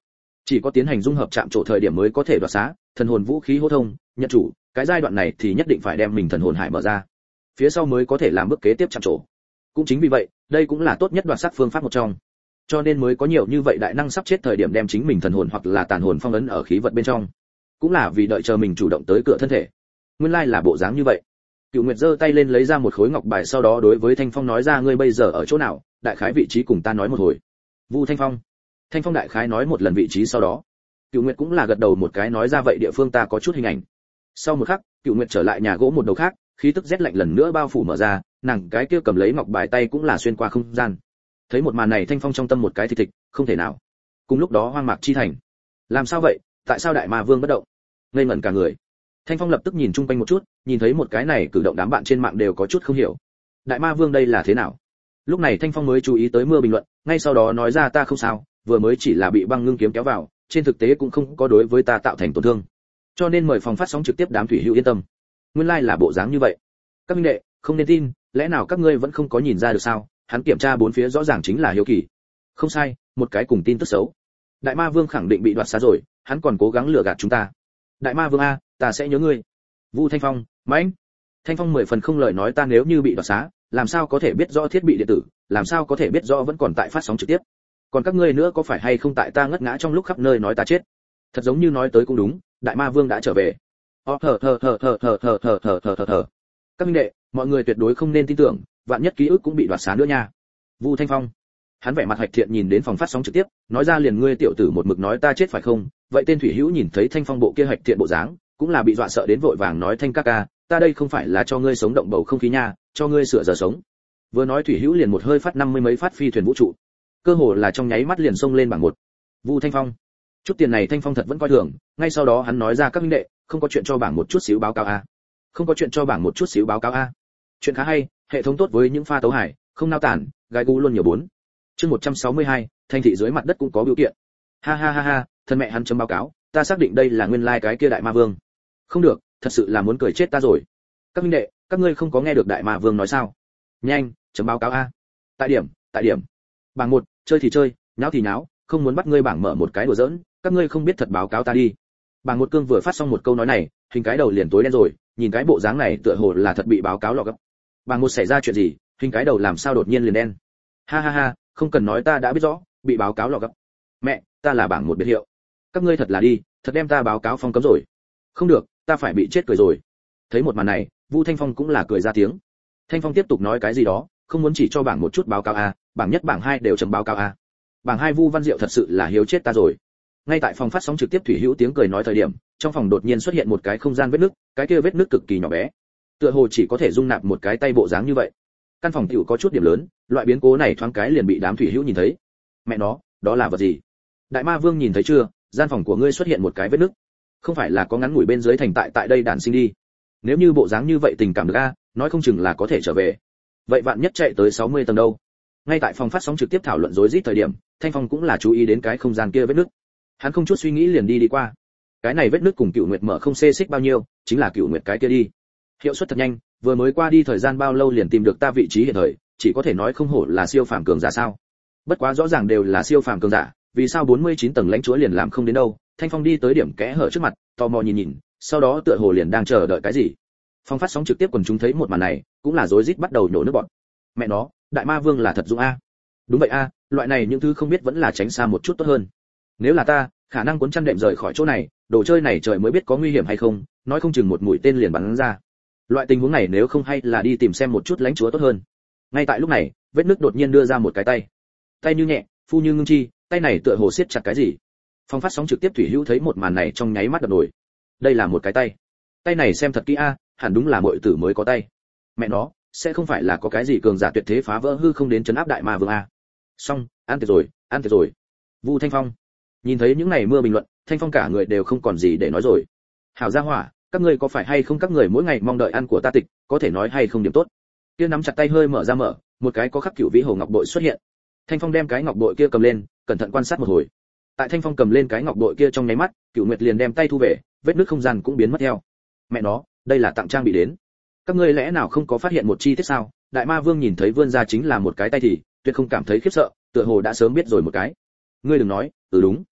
S1: chỉ có tiến hành dung hợp chạm trổ thời điểm mới có thể đoạt xá, thần hồn vũ khí hô thông, nhận chủ, cái giai đoạn này thì nhất định phải đem mình thần hồn hải mở ra, phía sau mới có thể làm bước kế tiếp chạm trổ. Cũng chính vì vậy, đây cũng là tốt nhất đoạt xác phương pháp một trong. Cho nên mới có nhiều như vậy đại năng sắp chết thời điểm đem chính mình thần hồn hoặc là tàn hồn phong ấn ở khí vật bên trong, cũng là vì đợi chờ mình chủ động tới cửa thân thể. Nguyên lai là bộ dáng như vậy. Cửu Nguyệt giơ tay lên lấy ra một khối ngọc bài, sau đó đối với Thanh Phong nói ra, ngươi bây giờ ở chỗ nào, đại khái vị trí cùng ta nói một hồi. Vu Thanh Phong. Thanh Phong đại khái nói một lần vị trí, sau đó Cửu Nguyệt cũng là gật đầu một cái nói ra, vậy địa phương ta có chút hình ảnh. Sau một khắc, Cửu Nguyệt trở lại nhà gỗ một đầu khác, khí tức rét lạnh lần nữa bao phủ mở ra, nàng cái kia cầm lấy ngọc bài tay cũng là xuyên qua không gian. Thấy một màn này, Thanh Phong trong tâm một cái thịch thịch, không thể nào. Cùng lúc đó Hoang Mạc Chi Thành, làm sao vậy, tại sao Đại Ma Vương bất động? Ngây ngẩn cả người. Thanh Phong lập tức nhìn chung quanh một chút, nhìn thấy một cái này cử động đám bạn trên mạng đều có chút không hiểu. Đại Ma Vương đây là thế nào? Lúc này Thanh Phong mới chú ý tới mưa bình luận, ngay sau đó nói ra, ta không sao, vừa mới chỉ là bị băng ngưng kiếm kéo vào, trên thực tế cũng không có đối với ta tạo thành tổn thương. Cho nên mời phòng phát sóng trực tiếp đám thủy hữu yên tâm. Nguyên lai like là bộ dáng như vậy. Các minh đệ, không nên tin, lẽ nào các ngươi vẫn không có nhìn ra được sao? Hắn kiểm tra bốn phía rõ ràng chính là hiếu kỳ. Không sai, một cái cùng tin tức xấu. Đại Ma Vương khẳng định bị đoạt xá rồi, hắn còn cố gắng lừa gạt chúng ta. Đại Ma Vương a, ta sẽ nhớ ngươi. Vu Thanh Phong, mãnh. Thanh Phong mười phần không lời nói, ta nếu như bị đoạt xá, làm sao có thể biết rõ thiết bị điện tử, làm sao có thể biết rõ vẫn còn tại phát sóng trực tiếp. Còn các ngươi nữa có phải hay không tại ta ngất ngã trong lúc khắp nơi nói ta chết. Thật giống như nói tới cũng đúng, Đại Ma Vương đã trở về. Ó thở thở thở thở thở thở thở thở thở thở thở. Các minh đệ, mọi người tuyệt đối không nên tin tưởng, vạn nhất ký ức cũng bị đoạt xá nữa nha. Vu Thanh Phong, hắn vẻ mặt hạch thiện nhìn đến phòng phát sóng trực tiếp, nói ra liền, ngươi tiểu tử một mực nói ta chết phải không? Vậy tên thủy hữu nhìn thấy Thanh Phong bộ kia hạch thiện bộ dáng, cũng là bị dọa sợ đến vội vàng nói, Thanh ca ca, ta đây không phải là cho ngươi sống động bầu không khí nha, cho ngươi sửa giờ sống. Vừa nói thủy hữu liền một hơi phát năm mươi mấy phát phi thuyền vũ trụ, cơ hồ là trong nháy mắt liền xông lên bảng một. Vu Thanh Phong, chút tiền này Thanh Phong thật vẫn coi thường, ngay sau đó hắn nói ra, các minh đệ, không có chuyện cho bảng một chút xíu báo cáo a. Không có chuyện cho bảng một chút xíu báo cáo a. Chuyện khá hay, hệ thống tốt với những pha tấu hải, không nao tản, gai gu luôn nhiều bốn. Chương một trăm sáu mươi hai, thành thị dưới mặt đất cũng có biểu kiện. Ha ha ha ha, thân mẹ hắn chấm báo cáo, ta xác định đây là nguyên lai like cái kia Đại Ma Vương. Không được, thật sự là muốn cười chết ta rồi. Các minh đệ, các ngươi không có nghe được Đại Ma Vương nói sao? Nhanh, chấm báo cáo a. Tại điểm, tại điểm. Bảng một, chơi thì chơi, nháo thì nháo, không muốn bắt ngươi bảng mở một cái đùa giỡn, các ngươi không biết thật báo cáo ta đi. Bảng một cương vừa phát xong một câu nói này, hình cái đầu liền tối đen rồi, nhìn cái bộ dáng này tựa hồ là thật bị báo cáo lọ gấp. Bảng một xảy ra chuyện gì, hình cái đầu làm sao đột nhiên liền đen? Ha ha ha, không cần nói, ta đã biết rõ, bị báo cáo lọ gấp. Mẹ, ta là bảng một biệt hiệu. Các ngươi thật là đi, thật đem ta báo cáo phong cấm rồi. Không được, ta phải bị chết cười rồi. Thấy một màn này, Vu Thanh Phong cũng là cười ra tiếng. Thanh Phong tiếp tục nói cái gì đó, không muốn chỉ cho bảng một chút báo cáo a, bảng nhất bảng hai đều chấm báo cáo a. Bảng hai Vu Văn Diệu thật sự là hiếu chết ta rồi. Ngay tại phòng phát sóng trực tiếp thủy hữu tiếng cười nói thời điểm, trong phòng đột nhiên xuất hiện một cái không gian vết nứt, cái kia vết nứt cực kỳ nhỏ bé, tựa hồ chỉ có thể dung nạp một cái tay bộ dáng như vậy. Căn phòng tiểu có chút điểm lớn, loại biến cố này thoáng cái liền bị đám thủy hữu nhìn thấy. Mẹ nó, đó là vật gì? Đại Ma Vương nhìn thấy chưa, gian phòng của ngươi xuất hiện một cái vết nứt. Không phải là có ngắn ngủi bên dưới thành tại tại đây đàn sinh đi. Nếu như bộ dáng như vậy tình cảm được a, nói không chừng là có thể trở về. Vậy vạn nhất chạy tới sáu mươi tầng đâu? Ngay tại phòng phát sóng trực tiếp thảo luận rối rít thời điểm, Thanh Phong cũng là chú ý đến cái không gian kia vết nứt. Hắn không chút suy nghĩ liền đi đi qua. Cái này vết nứt cùng Cửu Nguyệt mở không xê xích bao nhiêu, chính là Cửu Nguyệt cái kia đi. Hiệu suất thật nhanh, vừa mới qua đi thời gian bao lâu liền tìm được ta vị trí hiện thời, chỉ có thể nói không hổ là siêu phàm cường giả sao. Bất quá rõ ràng đều là siêu phàm cường giả, vì sao bốn mươi chín tầng lãnh chúa liền làm không đến đâu? Thanh Phong đi tới điểm kẽ hở trước mặt, tò mò nhìn nhìn, sau đó tựa hồ liền đang chờ đợi cái gì. Phong phát sóng trực tiếp quần chúng thấy một màn này, cũng là rối rít bắt đầu nhổ nước bọt. Mẹ nó, Đại Ma Vương là thật dũng a. Đúng vậy a, loại này những thứ không biết vẫn là tránh xa một chút tốt hơn. Nếu là ta, khả năng cuốn chăn đệm rời khỏi chỗ này, đồ chơi này trời mới biết có nguy hiểm hay không, nói không chừng một mũi tên liền bắn ra. Loại tình huống này nếu không hay là đi tìm xem một chút lãnh chúa tốt hơn. Ngay tại lúc này, vết nứt đột nhiên đưa ra một cái tay. Tay như nhẹ, phu như ngưng chi, tay này tựa hồ siết chặt cái gì. Phong phát sóng trực tiếp thủy hữu thấy một màn này trong nháy mắt đập nổi. Đây là một cái tay. Tay này xem thật kỹ a, hẳn đúng là muội tử mới có tay. Mẹ nó, sẽ không phải là có cái gì cường giả tuyệt thế phá vỡ hư không đến trấn áp Đại Ma Vương a. Xong, ăn tiệt rồi, ăn tiệt rồi. Vu Thanh Phong nhìn thấy những này mưa bình luận, Thanh Phong cả người đều không còn gì để nói rồi. Hảo gia hỏa, các ngươi có phải hay không các người mỗi ngày mong đợi ăn của ta tịch, có thể nói hay không điểm tốt. Kia nắm chặt tay hơi mở ra mở, một cái có khắc cửu vĩ hồ ngọc bội xuất hiện. Thanh Phong đem cái ngọc bội kia cầm lên, cẩn thận quan sát một hồi. Tại Thanh Phong cầm lên cái ngọc bội kia trong nháy mắt, Cửu Nguyệt liền đem tay thu về, vết nứt không gian cũng biến mất theo. Mẹ nó, đây là tặng trang bị đến. Các ngươi lẽ nào không có phát hiện một chi tiết sao? Đại Ma Vương nhìn thấy vươn ra chính là một cái tay thì tuyệt không cảm thấy khiếp sợ, tựa hồ đã sớm biết rồi một cái. Ngươi đừng nói, ừ đúng.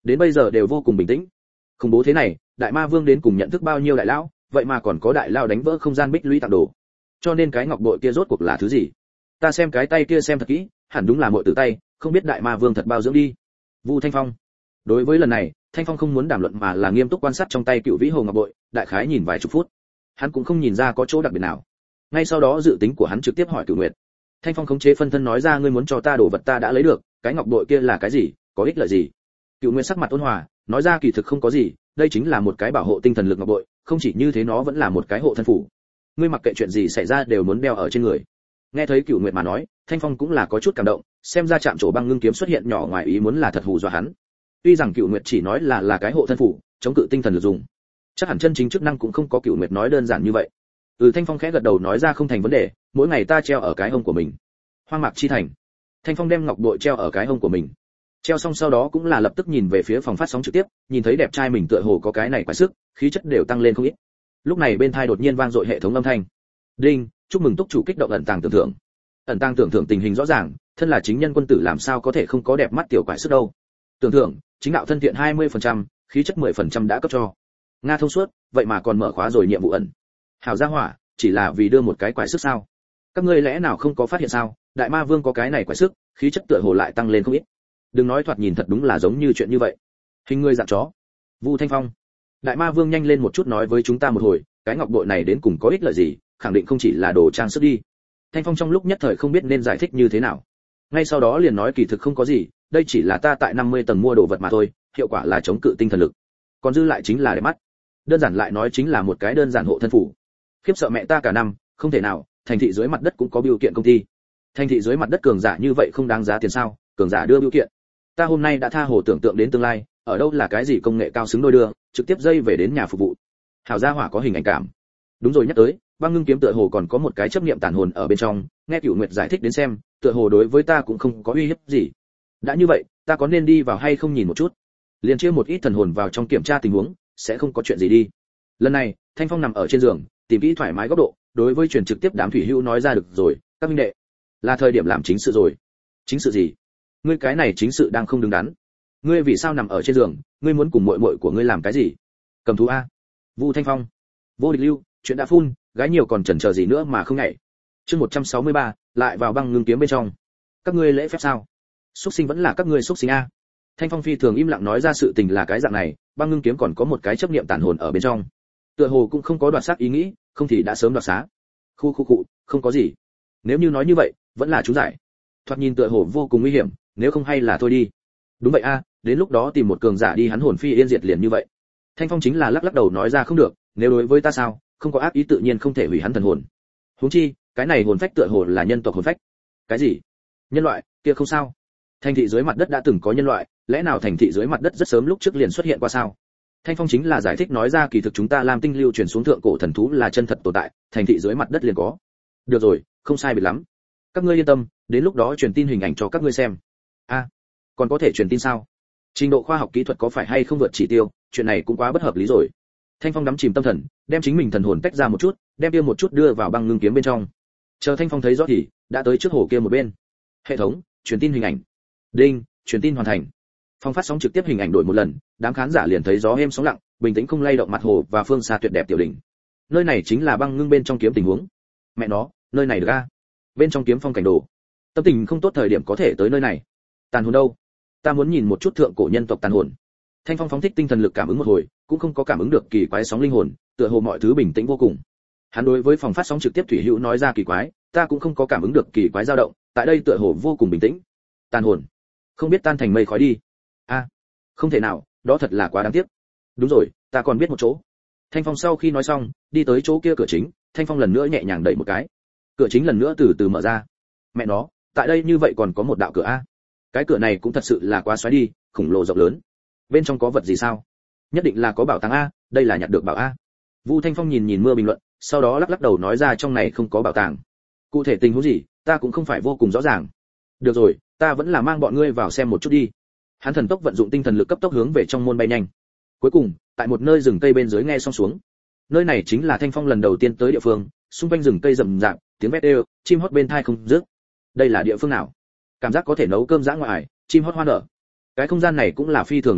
S1: đến bây giờ đều vô cùng bình tĩnh. Khủng bố thế này, đại ma vương đến cùng nhận thức bao nhiêu đại lão, vậy mà còn có đại lao đánh vỡ không gian bích lũy tặng đồ. Cho nên cái ngọc bội kia rốt cuộc là thứ gì? Ta xem cái tay kia xem thật kỹ, hẳn đúng là muội tử tay, không biết đại ma vương thật bao dưỡng đi. Vu Thanh Phong. Đối với lần này, Thanh Phong không muốn đàm luận mà là nghiêm túc quan sát trong tay cựu vĩ hồ ngọc bội, đại khái nhìn vài chục phút. Hắn cũng không nhìn ra có chỗ đặc biệt nào. Ngay sau đó dự tính của hắn trực tiếp hỏi Cửu Nguyệt. Thanh Phong khống chế phân thân nói ra, ngươi muốn cho ta đồ vật ta đã lấy được, cái ngọc bội kia là cái gì, có ích lợi gì? Cửu Nguyệt sắc mặt ôn hòa, nói ra kỳ thực không có gì, đây chính là một cái bảo hộ tinh thần lực ngọc bội, không chỉ như thế nó vẫn là một cái hộ thân phủ. Ngươi mặc kệ chuyện gì xảy ra đều muốn đeo ở trên người. Nghe thấy Cửu Nguyệt mà nói, Thanh Phong cũng là có chút cảm động, xem ra chạm trổ băng ngưng kiếm xuất hiện nhỏ ngoài ý muốn là thật hù dọa hắn. Tuy rằng Cửu Nguyệt chỉ nói là là cái hộ thân phủ, chống cự tinh thần lực dùng, chắc hẳn chân chính chức năng cũng không có Cửu Nguyệt nói đơn giản như vậy. Ừ, Thanh Phong khẽ gật đầu nói ra không thành vấn đề, mỗi ngày ta treo ở cái hông của mình. Hoang Mạc chi thành. Thanh Phong đem ngọc bội treo ở cái hông của mình. Treo xong sau đó cũng là lập tức nhìn về phía phòng phát sóng trực tiếp, nhìn thấy đẹp trai mình tựa hồ có cái này quá sức, khí chất đều tăng lên không ít. Lúc này bên tai đột nhiên vang dội hệ thống âm thanh. Đinh, chúc mừng túc chủ kích động ẩn tàng tưởng thưởng. Ẩn tàng tưởng thưởng tình hình rõ ràng, thân là chính nhân quân tử làm sao có thể không có đẹp mắt tiểu quái sức đâu. Tưởng thưởng, chính đạo thân thiện hai mươi phần trăm, khí chất mười phần trăm đã cấp cho. Nga thông suốt, vậy mà còn mở khóa rồi nhiệm vụ ẩn. Hảo gia hỏa, chỉ là vì đưa một cái quái sức sao? Các ngươi lẽ nào không có phát hiện sao? Đại ma vương có cái này quái sức, khí chất tựa hồ lại tăng lên không ít. Đừng nói thoạt nhìn thật đúng là giống như chuyện như vậy. Hình người dạng chó. Vu Thanh Phong. Đại ma vương nhanh lên một chút nói với chúng ta một hồi, cái ngọc bội này đến cùng có ích lợi gì, khẳng định không chỉ là đồ trang sức đi. Thanh Phong trong lúc nhất thời không biết nên giải thích như thế nào. Ngay sau đó liền nói kỳ thực không có gì, đây chỉ là ta tại năm mươi tầng mua đồ vật mà thôi, hiệu quả là chống cự tinh thần lực. Còn dư lại chính là để mắt. Đơn giản lại nói chính là một cái đơn giản hộ thân phủ. Khiếp sợ mẹ ta cả năm, không thể nào, thành thị dưới mặt đất cũng có biểu kiện công ty. Thành thị dưới mặt đất cường giả như vậy không đáng giá tiền sao? Cường giả đưa biểu kiện. Ta hôm nay đã tha hồ tưởng tượng đến tương lai, ở đâu là cái gì công nghệ cao xứng đôi đưa, trực tiếp dây về đến nhà phục vụ. Hảo gia hỏa có hình ảnh cảm. Đúng rồi nhắc tới, băng ngưng kiếm tựa hồ còn có một cái chấp niệm tàn hồn ở bên trong, nghe Cửu Nguyệt giải thích đến xem, tựa hồ đối với ta cũng không có uy hiếp gì. Đã như vậy, ta có nên đi vào hay không nhìn một chút? Liền chia một ít thần hồn vào trong kiểm tra tình huống, sẽ không có chuyện gì đi. Lần này, Thanh Phong nằm ở trên giường, tìm kỹ thoải mái góc độ, đối với truyền trực tiếp đám thủy hữu nói ra được rồi, các minh đệ, là thời điểm làm chính sự rồi. Chính sự gì? Ngươi cái này chính sự đang không đứng đắn. Ngươi vì sao nằm ở trên giường, ngươi muốn cùng muội muội của ngươi làm cái gì? Cầm thú a. Vu Thanh Phong. Vô địch lưu, chuyện đã phun, gái nhiều còn chần chờ gì nữa mà không nhảy. Chương một trăm sáu mươi ba, lại vào băng ngưng kiếm bên trong. Các ngươi lễ phép sao? Súc sinh vẫn là các ngươi súc sinh a. Thanh Phong phi thường im lặng nói ra sự tình là cái dạng này, băng ngưng kiếm còn có một cái chấp niệm tàn hồn ở bên trong. Tựa hồ cũng không có đoạt xác ý nghĩ, không thì đã sớm đoạt xá. Khu khu cụ, không có gì. Nếu như nói như vậy, vẫn là chú giải. Thoạt nhìn tựa hồ vô cùng nguy hiểm, nếu không hay là thôi đi. Đúng vậy a, đến lúc đó tìm một cường giả đi hắn hồn phi yên diệt liền như vậy. Thanh Phong chính là lắc lắc đầu nói ra không được, nếu đối với ta sao, không có ác ý tự nhiên không thể hủy hắn thần hồn. Huống chi, cái này hồn phách tựa hồ là nhân tộc hồn phách. Cái gì? Nhân loại, kia không sao. Thành thị dưới mặt đất đã từng có nhân loại, lẽ nào thành thị dưới mặt đất rất sớm lúc trước liền xuất hiện qua sao? Thanh Phong chính là giải thích nói ra kỳ thực chúng ta làm tinh lưu truyền xuống thượng cổ thần thú là chân thật tồn tại, thành thị dưới mặt đất liền có. Được rồi, không sai biệt lắm. Các ngươi yên tâm, đến lúc đó truyền tin hình ảnh cho các ngươi xem. A, à, còn có thể truyền tin sao? Trình độ khoa học kỹ thuật có phải hay không vượt chỉ tiêu, chuyện này cũng quá bất hợp lý rồi. Thanh Phong đắm chìm tâm thần, đem chính mình thần hồn tách ra một chút, đem kia một chút đưa vào băng ngưng kiếm bên trong. Chờ Thanh Phong thấy rõ thì đã tới trước hồ kia một bên. Hệ thống, truyền tin hình ảnh. Đinh, truyền tin hoàn thành. Phong phát sóng trực tiếp hình ảnh đổi một lần, đám khán giả liền thấy gió êm sóng lặng, bình tĩnh không lay động mặt hồ và phương xa tuyệt đẹp tiểu đỉnh. Nơi này chính là băng ngưng bên trong kiếm tình huống. Mẹ nó, nơi này được a. Bên trong kiếm phong cảnh đồ. Tâm tình không tốt thời điểm có thể tới nơi này. Tàn hồn đâu? Ta muốn nhìn một chút thượng cổ nhân tộc tàn hồn. Thanh Phong phóng thích tinh thần lực cảm ứng một hồi, cũng không có cảm ứng được kỳ quái sóng linh hồn, tựa hồ mọi thứ bình tĩnh vô cùng. Hắn đối với phòng phát sóng trực tiếp thủy hữu nói ra kỳ quái, ta cũng không có cảm ứng được kỳ quái dao động, tại đây tựa hồ vô cùng bình tĩnh. Tàn hồn, không biết tan thành mây khói đi. A, à, không thể nào, đó thật là quá đáng tiếc. Đúng rồi, ta còn biết một chỗ. Thanh Phong sau khi nói xong, đi tới chỗ kia cửa chính, Thanh Phong lần nữa nhẹ nhàng đẩy một cái. Cửa chính lần nữa từ từ mở ra. Mẹ nó, tại đây như vậy còn có một đạo cửa a. Cái cửa này cũng thật sự là quá xoáy đi, khổng lồ rộng lớn. Bên trong có vật gì sao? Nhất định là có bảo tàng a, đây là nhặt được bảo a. Vu Thanh Phong nhìn nhìn mưa bình luận, sau đó lắc lắc đầu nói ra trong này không có bảo tàng. Cụ thể tình huống gì, ta cũng không phải vô cùng rõ ràng. Được rồi, ta vẫn là mang bọn ngươi vào xem một chút đi. Hắn thần tốc vận dụng tinh thần lực cấp tốc hướng về trong môn bay nhanh. Cuối cùng, tại một nơi rừng cây bên dưới nghe xong xuống. Nơi này chính là Thanh Phong lần đầu tiên tới địa phương, xung quanh rừng cây rậm rạp, tiếng vét đều, chim hót bên tai không dứt. Đây là địa phương nào? Cảm giác có thể nấu cơm dã ngoại, chim hót hoa nở. Cái không gian này cũng là phi thường lớn a,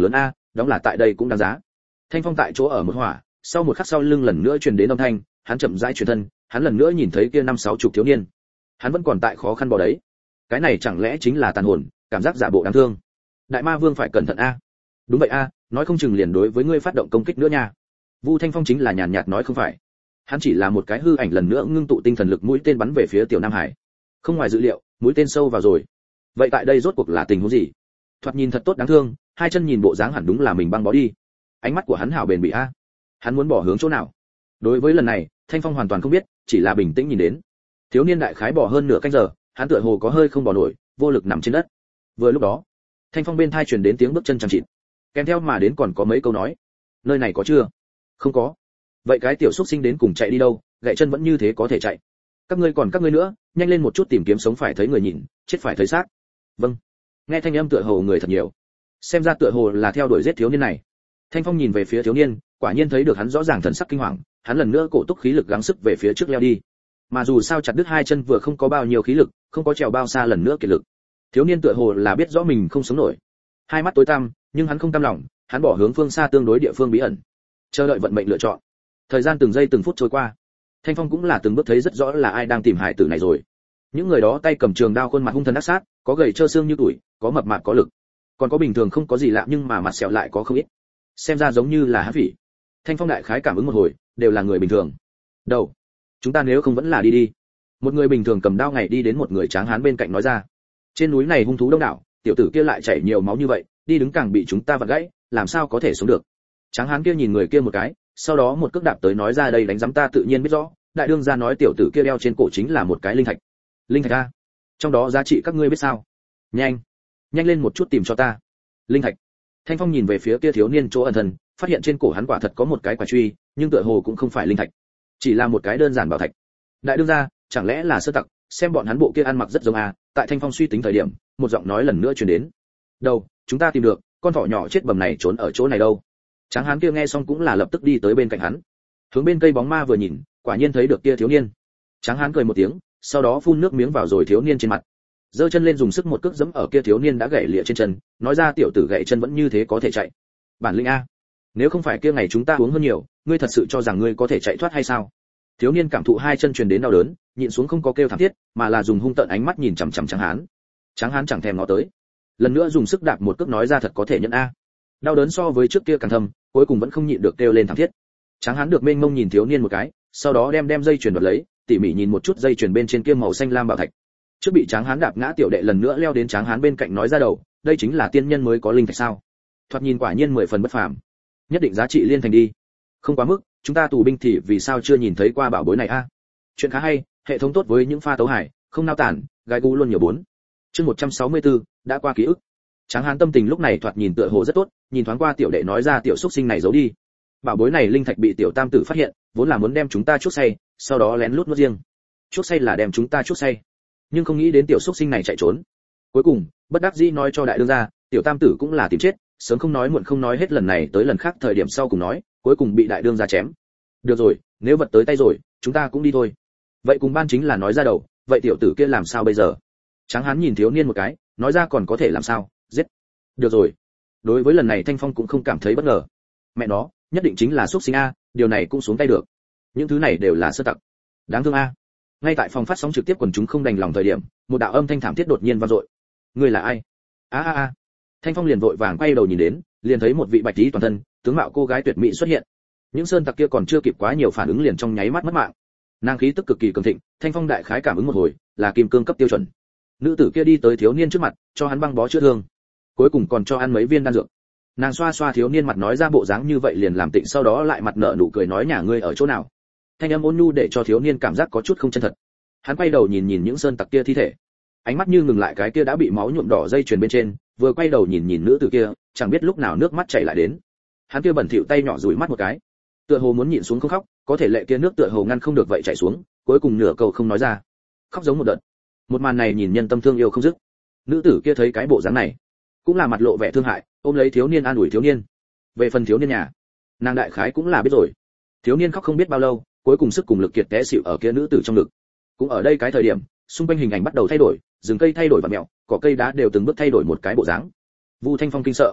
S1: đóng là tại đây cũng đáng giá. Thanh Phong tại chỗ ở một hỏa, sau một khắc sau lưng lần nữa truyền đến âm thanh, hắn chậm rãi chuyển thân, hắn lần nữa nhìn thấy kia năm sáu chục thiếu niên. Hắn vẫn còn tại khó khăn bò đấy. Cái này chẳng lẽ chính là tàn hồn, cảm giác giả bộ đáng thương. Đại Ma Vương phải cẩn thận a. Đúng vậy a, nói không chừng liền đối với ngươi phát động công kích nữa nha. Vu Thanh Phong chính là nhàn nhạt nói không phải. Hắn chỉ là một cái hư ảnh lần nữa ngưng tụ tinh thần lực mũi tên bắn về phía Tiểu Nam Hải. Không ngoài dự liệu, mũi tên sâu vào rồi. Vậy tại đây rốt cuộc là tình huống gì? Thoạt nhìn thật tốt đáng thương, hai chân nhìn bộ dáng hẳn đúng là mình băng bó đi. Ánh mắt của hắn hảo bền bỉ a. Hắn muốn bỏ hướng chỗ nào? Đối với lần này, Thanh Phong hoàn toàn không biết, chỉ là bình tĩnh nhìn đến. Thiếu niên đại khái bỏ hơn nửa canh giờ, hắn tựa hồ có hơi không bỏ nổi, vô lực nằm trên đất. Vừa lúc đó, Thanh Phong bên tai truyền đến tiếng bước chân chằng chịt. Kèm theo mà đến còn có mấy câu nói. Nơi này có chưa? Không có. Vậy cái tiểu xúc sinh đến cùng chạy đi đâu, gậy chân vẫn như thế có thể chạy. Các ngươi còn các ngươi nữa, nhanh lên một chút tìm kiếm sống phải thấy người nhìn, chết phải thấy xác. Vâng. Nghe thanh âm tựa hồ người thật nhiều. Xem ra tựa hồ là theo đuổi giết thiếu niên này. Thanh Phong nhìn về phía thiếu niên, quả nhiên thấy được hắn rõ ràng thần sắc kinh hoàng, hắn lần nữa cổ túc khí lực gắng sức về phía trước leo đi. Mà dù sao chặt đứt hai chân vừa không có bao nhiêu khí lực, không có trèo bao xa lần nữa kiệt lực. Thiếu niên tựa hồ là biết rõ mình không sống nổi. Hai mắt tối tăm, nhưng hắn không cam lòng, hắn bỏ hướng phương xa tương đối địa phương bí ẩn, chờ đợi vận mệnh lựa chọn. Thời gian từng giây từng phút trôi qua, Thanh Phong cũng là từng bước thấy rất rõ là ai đang tìm hải tử này rồi. Những người đó tay cầm trường đao, khuôn mặt hung thần ác sát, có gầy trơ xương như tuổi, có mập mạp có lực, còn có bình thường không có gì lạ nhưng mà mặt sẹo lại có không ít. Xem ra giống như là hán phỉ. Thanh Phong đại khái cảm ứng một hồi, đều là người bình thường. Đâu, chúng ta nếu không vẫn là đi đi. Một người bình thường cầm đao ngày đi đến một người tráng hán bên cạnh nói ra. Trên núi này hung thú đông đảo, tiểu tử kia lại chảy nhiều máu như vậy, đi đứng càng bị chúng ta vặn gãy, làm sao có thể sống được. Tráng hán kia nhìn người kia một cái, sau đó một cước đạp tới nói ra đây đánh giấm ta tự nhiên biết rõ, đại đương gia nói tiểu tử kia đeo trên cổ chính là một cái linh thạch. Linh thạch a? Trong đó giá trị các ngươi biết sao? Nhanh, nhanh lên một chút tìm cho ta. Linh thạch. Thanh Phong nhìn về phía kia thiếu niên chỗ ẩn thân, phát hiện trên cổ hắn quả thật có một cái quả truy, nhưng tựa hồ cũng không phải linh thạch, chỉ là một cái đơn giản bảo thạch. Đại đương gia, chẳng lẽ là sơ tặc? Xem bọn hắn bộ kia ăn mặc rất giống a. Tại Thanh Phong suy tính thời điểm, một giọng nói lần nữa truyền đến. Đâu, chúng ta tìm được, con thỏ nhỏ chết bầm này trốn ở chỗ này đâu. Tráng hán kia nghe xong cũng là lập tức đi tới bên cạnh hắn, hướng bên cây bóng ma vừa nhìn, quả nhiên thấy được kia thiếu niên. Tráng hán cười một tiếng, sau đó phun nước miếng vào rồi thiếu niên trên mặt, giơ chân lên dùng sức một cước giẫm ở kia thiếu niên đã gãy lìa trên chân, nói ra tiểu tử gãy chân vẫn như thế có thể chạy. Bản lĩnh a, nếu không phải kia ngày chúng ta uống hơn nhiều, ngươi thật sự cho rằng ngươi có thể chạy thoát hay sao? Thiếu niên cảm thụ hai chân truyền đến đau đớn, nhịn xuống không có kêu thảm thiết, mà là dùng hung tợn ánh mắt nhìn chằm chằm Tráng hán. Tráng hán chẳng thèm ngó tới, lần nữa dùng sức đạp một cước nói ra thật có thể nhận a. Đau đớn so với trước kia càng thâm, cuối cùng vẫn không nhịn được kêu lên thảm thiết. Tráng hán được mênh mông nhìn thiếu niên một cái, sau đó đem đem dây chuyền đoạt lấy, tỉ mỉ nhìn một chút dây chuyền bên trên kia màu xanh lam bảo thạch. Trước bị Tráng hán đạp ngã tiểu đệ lần nữa leo đến Tráng hán bên cạnh nói ra đầu, đây chính là tiên nhân mới có linh thạch sao? Thoạt nhìn quả nhiên mười phần bất phàm, nhất định giá trị liên thành đi. Không quá mức, chúng ta tù binh thì vì sao chưa nhìn thấy qua bảo bối này a? Chuyện khá hay, hệ thống tốt với những pha tấu hải, không nao tản, gai gu luôn nhiều bốn. Chương một trăm sáu mươi tư, đã qua ký ức. Tráng hán tâm tình lúc này thoạt nhìn tựa hồ rất tốt, nhìn thoáng qua tiểu đệ nói ra tiểu xúc sinh này giấu đi. Bảo bối này linh thạch bị tiểu tam tử phát hiện, vốn là muốn đem chúng ta chuốc say, sau đó lén lút nuốt riêng. Chuốc say là đem chúng ta chuốc say, nhưng không nghĩ đến tiểu xúc sinh này chạy trốn. Cuối cùng, bất đắc dĩ nói cho đại đương gia, tiểu tam tử cũng là tìm chết, sớm không nói muộn không nói hết lần này tới lần khác thời điểm sau cùng nói, cuối cùng bị đại đương gia chém. Được rồi, nếu vật tới tay rồi, chúng ta cũng đi thôi. Vậy cùng ban chính là nói ra đầu, vậy tiểu tử kia làm sao bây giờ? Tráng hán nhìn thiếu niên một cái, nói ra còn có thể làm sao, giết. Được rồi. Đối với lần này Thanh Phong cũng không cảm thấy bất ngờ. Mẹ nó, nhất định chính là xúc sinh a, điều này cũng xuống tay được. Những thứ này đều là sơ tặc. Đáng thương a. Ngay tại phòng phát sóng trực tiếp quần chúng không đành lòng thời điểm, một đạo âm thanh thảm thiết đột nhiên vang dội. Người là ai? A a a. Thanh Phong liền vội vàng quay đầu nhìn đến, liền thấy một vị bạch tí toàn thân, tướng mạo cô gái tuyệt mỹ xuất hiện. Những sơn tặc kia còn chưa kịp quá nhiều phản ứng liền trong nháy mắt mất mạng. Nàng khí tức cực kỳ cường thịnh, Thanh Phong đại khái cảm ứng một hồi, là kim cương cấp tiêu chuẩn. Nữ tử kia đi tới thiếu niên trước mặt, cho hắn băng bó chữa thương, cuối cùng còn cho ăn mấy viên đan dược. Nàng xoa xoa thiếu niên mặt nói ra bộ dáng như vậy liền làm tịnh, sau đó lại mặt nở nụ cười nói nhà ngươi ở chỗ nào. Thanh âm ôn nhu để cho thiếu niên cảm giác có chút không chân thật. Hắn quay đầu nhìn nhìn những sơn tặc kia thi thể, ánh mắt như ngừng lại cái kia đã bị máu nhuộm đỏ dây chuyền bên trên, vừa quay đầu nhìn nhìn nữ tử kia, chẳng biết lúc nào nước mắt chảy lại đến. Hắn kia bẩn thỉu tay nhỏ dụi mắt một cái, tựa hồ muốn nhịn xuống không khóc, có thể lệ kia nước tựa hồ ngăn không được vậy chảy xuống, cuối cùng nửa câu không nói ra, khóc giống một đợt. Một màn này nhìn nhân tâm thương yêu không dứt. Nữ tử kia thấy cái bộ dáng này, cũng là mặt lộ vẻ thương hại, ôm lấy thiếu niên an ủi thiếu niên. Về phần thiếu niên nhà, nàng đại khái cũng là biết rồi. Thiếu niên khóc không biết bao lâu, cuối cùng sức cùng lực kiệt té xỉu ở kia nữ tử trong ngực. Cũng ở đây cái thời điểm, xung quanh hình ảnh bắt đầu thay đổi, rừng cây thay đổi và mèo, cỏ cây đá đều từng bước thay đổi một cái bộ dáng. Vu Thanh Phong kinh sợ,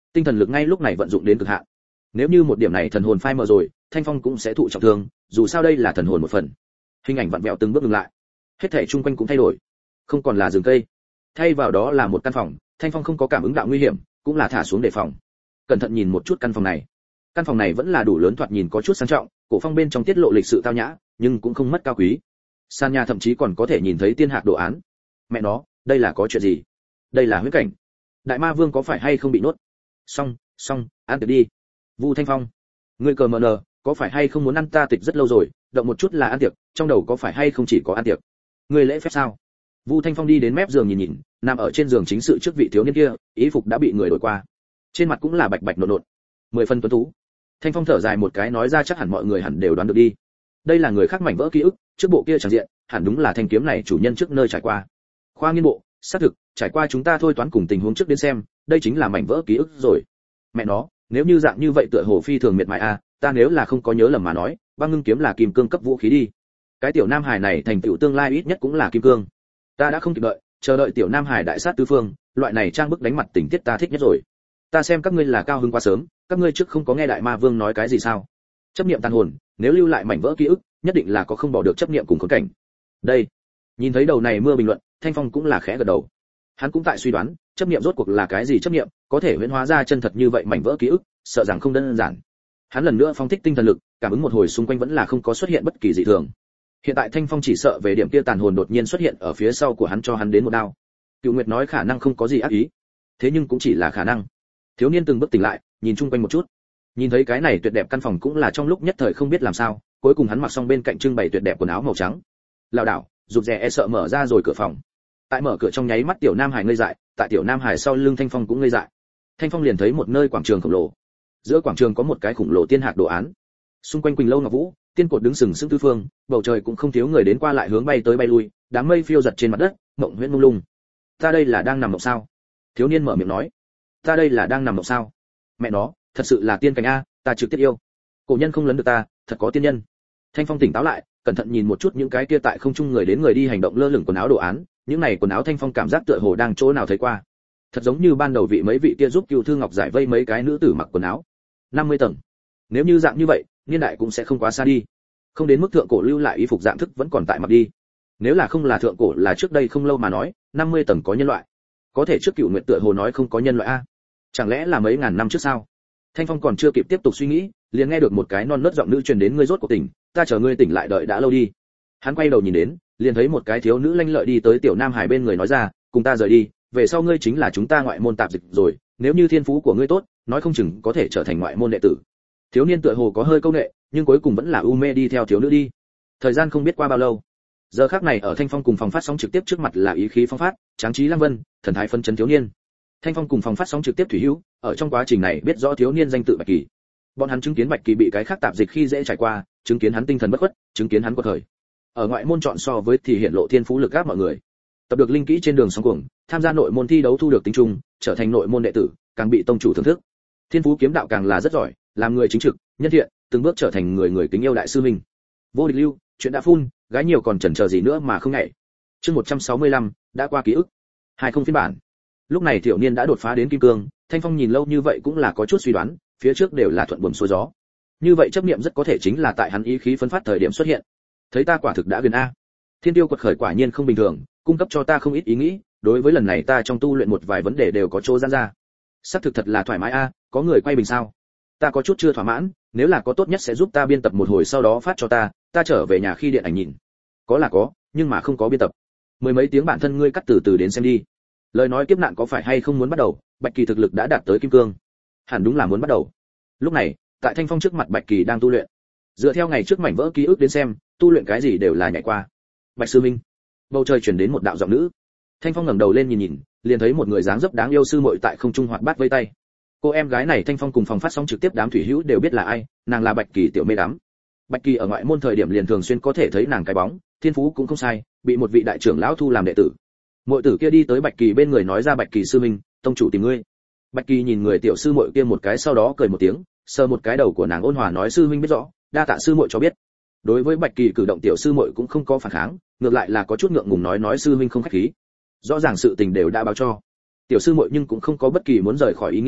S1: tinh thần lực ngay lúc này vận dụng đến cực hạn. Nếu như một điểm này thần hồn phai mờ rồi, Thanh Phong cũng sẽ thụ trọng thương, dù sao đây là thần hồn một phần. Hình ảnh vặn vẹo từng bước ngừng lại, hết thảy xung quanh cũng thay đổi, không còn là rừng cây, thay vào đó là một căn phòng. Thanh Phong không có cảm ứng đạo nguy hiểm, cũng là thả xuống đề phòng, cẩn thận nhìn một chút căn phòng này. Căn phòng này vẫn là đủ lớn, thoạt nhìn có chút sang trọng, cổ phong bên trong tiết lộ lịch sự tao nhã, nhưng cũng không mất cao quý. Sàn nhà thậm chí còn có thể nhìn thấy tiên hạc đồ án. Mẹ nó, đây là có chuyện gì? Đây là huyễn cảnh. Đại ma vương có phải hay không bị nuốt? Xong, xong, ăn tiệc đi. Vu Thanh Phong, ngươi cờ mờ nờ, có phải hay không muốn ăn ta tịch rất lâu rồi, động một chút là ăn tiệc, trong đầu có phải hay không chỉ có ăn tiệc? Ngươi lễ phép sao? Vu Thanh Phong đi đến mép giường nhìn nhìn, nằm ở trên giường chính sự trước vị thiếu niên kia, ý phục đã bị người đổi qua, trên mặt cũng là bạch bạch nộn nộn, mười phần tuấn tú. Thanh Phong thở dài một cái nói ra chắc hẳn mọi người hẳn đều đoán được đi. Đây là người khác mảnh vỡ ký ức, trước bộ kia chẳng diện, hẳn đúng là thanh kiếm này chủ nhân trước nơi trải qua. Khoa nghiên bộ, xác thực, trải qua chúng ta thôi toán cùng tình huống trước đến xem, đây chính là mảnh vỡ ký ức rồi. Mẹ nó, nếu như dạng như vậy tựa hồ phi thường miệt mài a, ta nếu là không có nhớ lầm mà nói, băng ngưng kiếm là kim cương cấp vũ khí đi. Cái tiểu nam hải này thành tựu tương lai ít nhất cũng là kim cương. Ta đã không kịp đợi, chờ đợi tiểu nam hải đại sát tứ phương, loại này trang bức đánh mặt tình tiết ta thích nhất rồi. Ta xem các ngươi là cao hứng quá sớm, các ngươi trước không có nghe đại ma vương nói cái gì sao? Chấp niệm tàn hồn, nếu lưu lại mảnh vỡ ký ức, nhất định là có không bỏ được chấp niệm cùng khốn cảnh. Đây, nhìn thấy đầu này mưa bình luận, Thanh Phong cũng là khẽ gật đầu. Hắn cũng tại suy đoán, chấp niệm rốt cuộc là cái gì chấp niệm, có thể huyễn hóa ra chân thật như vậy mảnh vỡ ký ức, sợ rằng không đơn giản. Hắn lần nữa phóng thích tinh thần lực, cảm ứng một hồi xung quanh vẫn là không có xuất hiện bất kỳ dị thường. Hiện tại Thanh Phong chỉ sợ về điểm kia tàn hồn đột nhiên xuất hiện ở phía sau của hắn cho hắn đến một đao. Cựu Nguyệt nói khả năng không có gì ác ý, thế nhưng cũng chỉ là khả năng. Thiếu niên từng bước tỉnh lại, nhìn chung quanh một chút, nhìn thấy cái này tuyệt đẹp căn phòng cũng là trong lúc nhất thời không biết làm sao, cuối cùng hắn mặc xong bên cạnh trưng bày tuyệt đẹp quần áo màu trắng, lảo đảo, rụt rè e sợ mở ra rồi cửa phòng. Tại mở cửa trong nháy mắt tiểu Nam Hải ngây dại, tại tiểu Nam Hải sau lưng Thanh Phong cũng ngây dại. Thanh Phong liền thấy một nơi quảng trường khổng lồ, giữa quảng trường có một cái khủng lồ tiên hạc đồ án, xung quanh quỳnh lâu ngọc vũ, tiên cột đứng sừng sững tứ phương, bầu trời cũng không thiếu người đến qua lại hướng bay tới bay lui, đám mây phiêu giật trên mặt đất, mộng huyễn mông lung. Ta đây là đang nằm mộng sao? Thiếu niên mở miệng nói. Ta đây là đang nằm mộng sao? Mẹ nó, thật sự là tiên cảnh a, ta trực tiếp yêu. Cổ nhân không lấn được ta, thật có tiên nhân. Thanh Phong tỉnh táo lại, cẩn thận nhìn một chút những cái kia tại không trung người đến người đi hành động lơ lửng quần áo đồ án, những này quần áo Thanh Phong cảm giác tựa hồ đang chỗ nào thấy qua. Thật giống như ban đầu vị mấy vị kia giúp Cửu Thư Ngọc giải vây mấy cái nữ tử mặc quần áo. năm mươi tầng. Nếu như dạng như vậy, niên đại cũng sẽ không quá xa đi. Không đến mức thượng cổ lưu lại y phục dạng thức vẫn còn tại mặc đi. Nếu là không là thượng cổ là trước đây không lâu mà nói, năm mươi tầng có nhân loại. Có thể trước Cửu Nguyệt tựa hồ nói không có nhân loại a. Chẳng lẽ là mấy ngàn năm trước sao? Thanh Phong còn chưa kịp tiếp tục suy nghĩ, liền nghe được một cái non nớt giọng nữ truyền đến, ngươi rốt cuộc tỉnh, ta chờ ngươi tỉnh lại đợi đã lâu đi. Hắn quay đầu nhìn đến, liền thấy một cái thiếu nữ lanh lợi đi tới tiểu Nam Hải bên người nói ra, cùng ta rời đi, về sau ngươi chính là chúng ta ngoại môn tạp dịch rồi, nếu như thiên phú của ngươi tốt, nói không chừng có thể trở thành ngoại môn đệ tử. Thiếu niên tựa hồ có hơi câu nệ, nhưng cuối cùng vẫn là u mê đi theo thiếu nữ đi. Thời gian không biết qua bao lâu. Giờ khắc này ở Thanh Phong cùng phòng phát sóng trực tiếp trước mặt là ý khí phong phát, tráng trí lăng vân, thần thái phân chấn thiếu niên. Thanh Phong cùng phòng phát sóng trực tiếp thủy hữu, ở trong quá trình này biết rõ thiếu niên danh tự Bạch Kỳ. Bọn hắn chứng kiến Bạch Kỳ bị cái khác tạp dịch khi dễ trải qua, chứng kiến hắn tinh thần bất khuất, chứng kiến hắn quật khởi. Ở ngoại môn chọn so với thì hiện lộ thiên phú lực gáp mọi người. Tập được linh kỹ trên đường sóng cuồng, tham gia nội môn thi đấu thu được tính trung, trở thành nội môn đệ tử, càng bị tông chủ thưởng thức. Thiên phú kiếm đạo càng là rất giỏi, làm người chính trực, nhân thiện, từng bước trở thành người người kính yêu đại sư huynh. Vô địch lưu, chuyện đã phun, gái nhiều còn chần chờ gì nữa mà không nhảy. Chương một trăm sáu mươi lăm, đã qua ký ức. Hai không phiên bản. Lúc này tiểu niên đã đột phá đến kim cương, Thanh Phong nhìn lâu như vậy cũng là có chút suy đoán, phía trước đều là thuận buồm xuôi gió. Như vậy chấp niệm rất có thể chính là tại hắn ý khí phân phát thời điểm xuất hiện. Thấy ta quả thực đã gần a. Thiên tiêu quật khởi quả nhiên không bình thường, cung cấp cho ta không ít ý nghĩ, đối với lần này ta trong tu luyện một vài vấn đề đều có chỗ giãn ra. Sắp thực thật là thoải mái a, có người quay bình sao? Ta có chút chưa thỏa mãn, nếu là có tốt nhất sẽ giúp ta biên tập một hồi sau đó phát cho ta, ta trở về nhà khi điện ảnh nhìn. Có là có, nhưng mà không có biên tập. Mười mấy tiếng bản thân ngươi cắt từ từ đến xem đi. Lời nói kiếp nạn có phải hay không muốn bắt đầu, Bạch Kỳ thực lực đã đạt tới kim cương. Hẳn đúng là muốn bắt đầu. Lúc này, tại Thanh Phong trước mặt Bạch Kỳ đang tu luyện. Dựa theo ngày trước mảnh vỡ ký ức đến xem, tu luyện cái gì đều là nhảy qua. Bạch sư minh. Bầu trời truyền đến một đạo giọng nữ. Thanh Phong ngẩng đầu lên nhìn nhìn, liền thấy một người dáng dấp đáng yêu sư muội tại không trung hoạt bát vây tay. Cô em gái này Thanh Phong cùng phòng phát sóng trực tiếp đám thủy hữu đều biết là ai, nàng là Bạch Kỳ tiểu mê đắm. Bạch Kỳ ở ngoại môn thời điểm liền thường xuyên có thể thấy nàng cái bóng, thiên phú cũng không sai, bị một vị đại trưởng lão thu làm đệ tử. Muội tử kia đi tới Bạch Kỳ bên người nói ra, Bạch Kỳ sư minh, tông chủ tìm ngươi. Bạch Kỳ nhìn người tiểu sư muội kia một cái sau đó cười một tiếng, sờ một cái đầu của nàng ôn hòa nói, sư minh biết rõ, đa tạ sư muội cho biết. Đối với Bạch Kỳ cử động tiểu sư muội cũng không có phản kháng, ngược lại là có chút ngượng ngùng nói nói sư minh không khách khí. Rõ ràng sự tình đều đã báo cho. Tiểu sư muội nhưng cũng không có bất kỳ muốn rời khỏi ý nghĩ,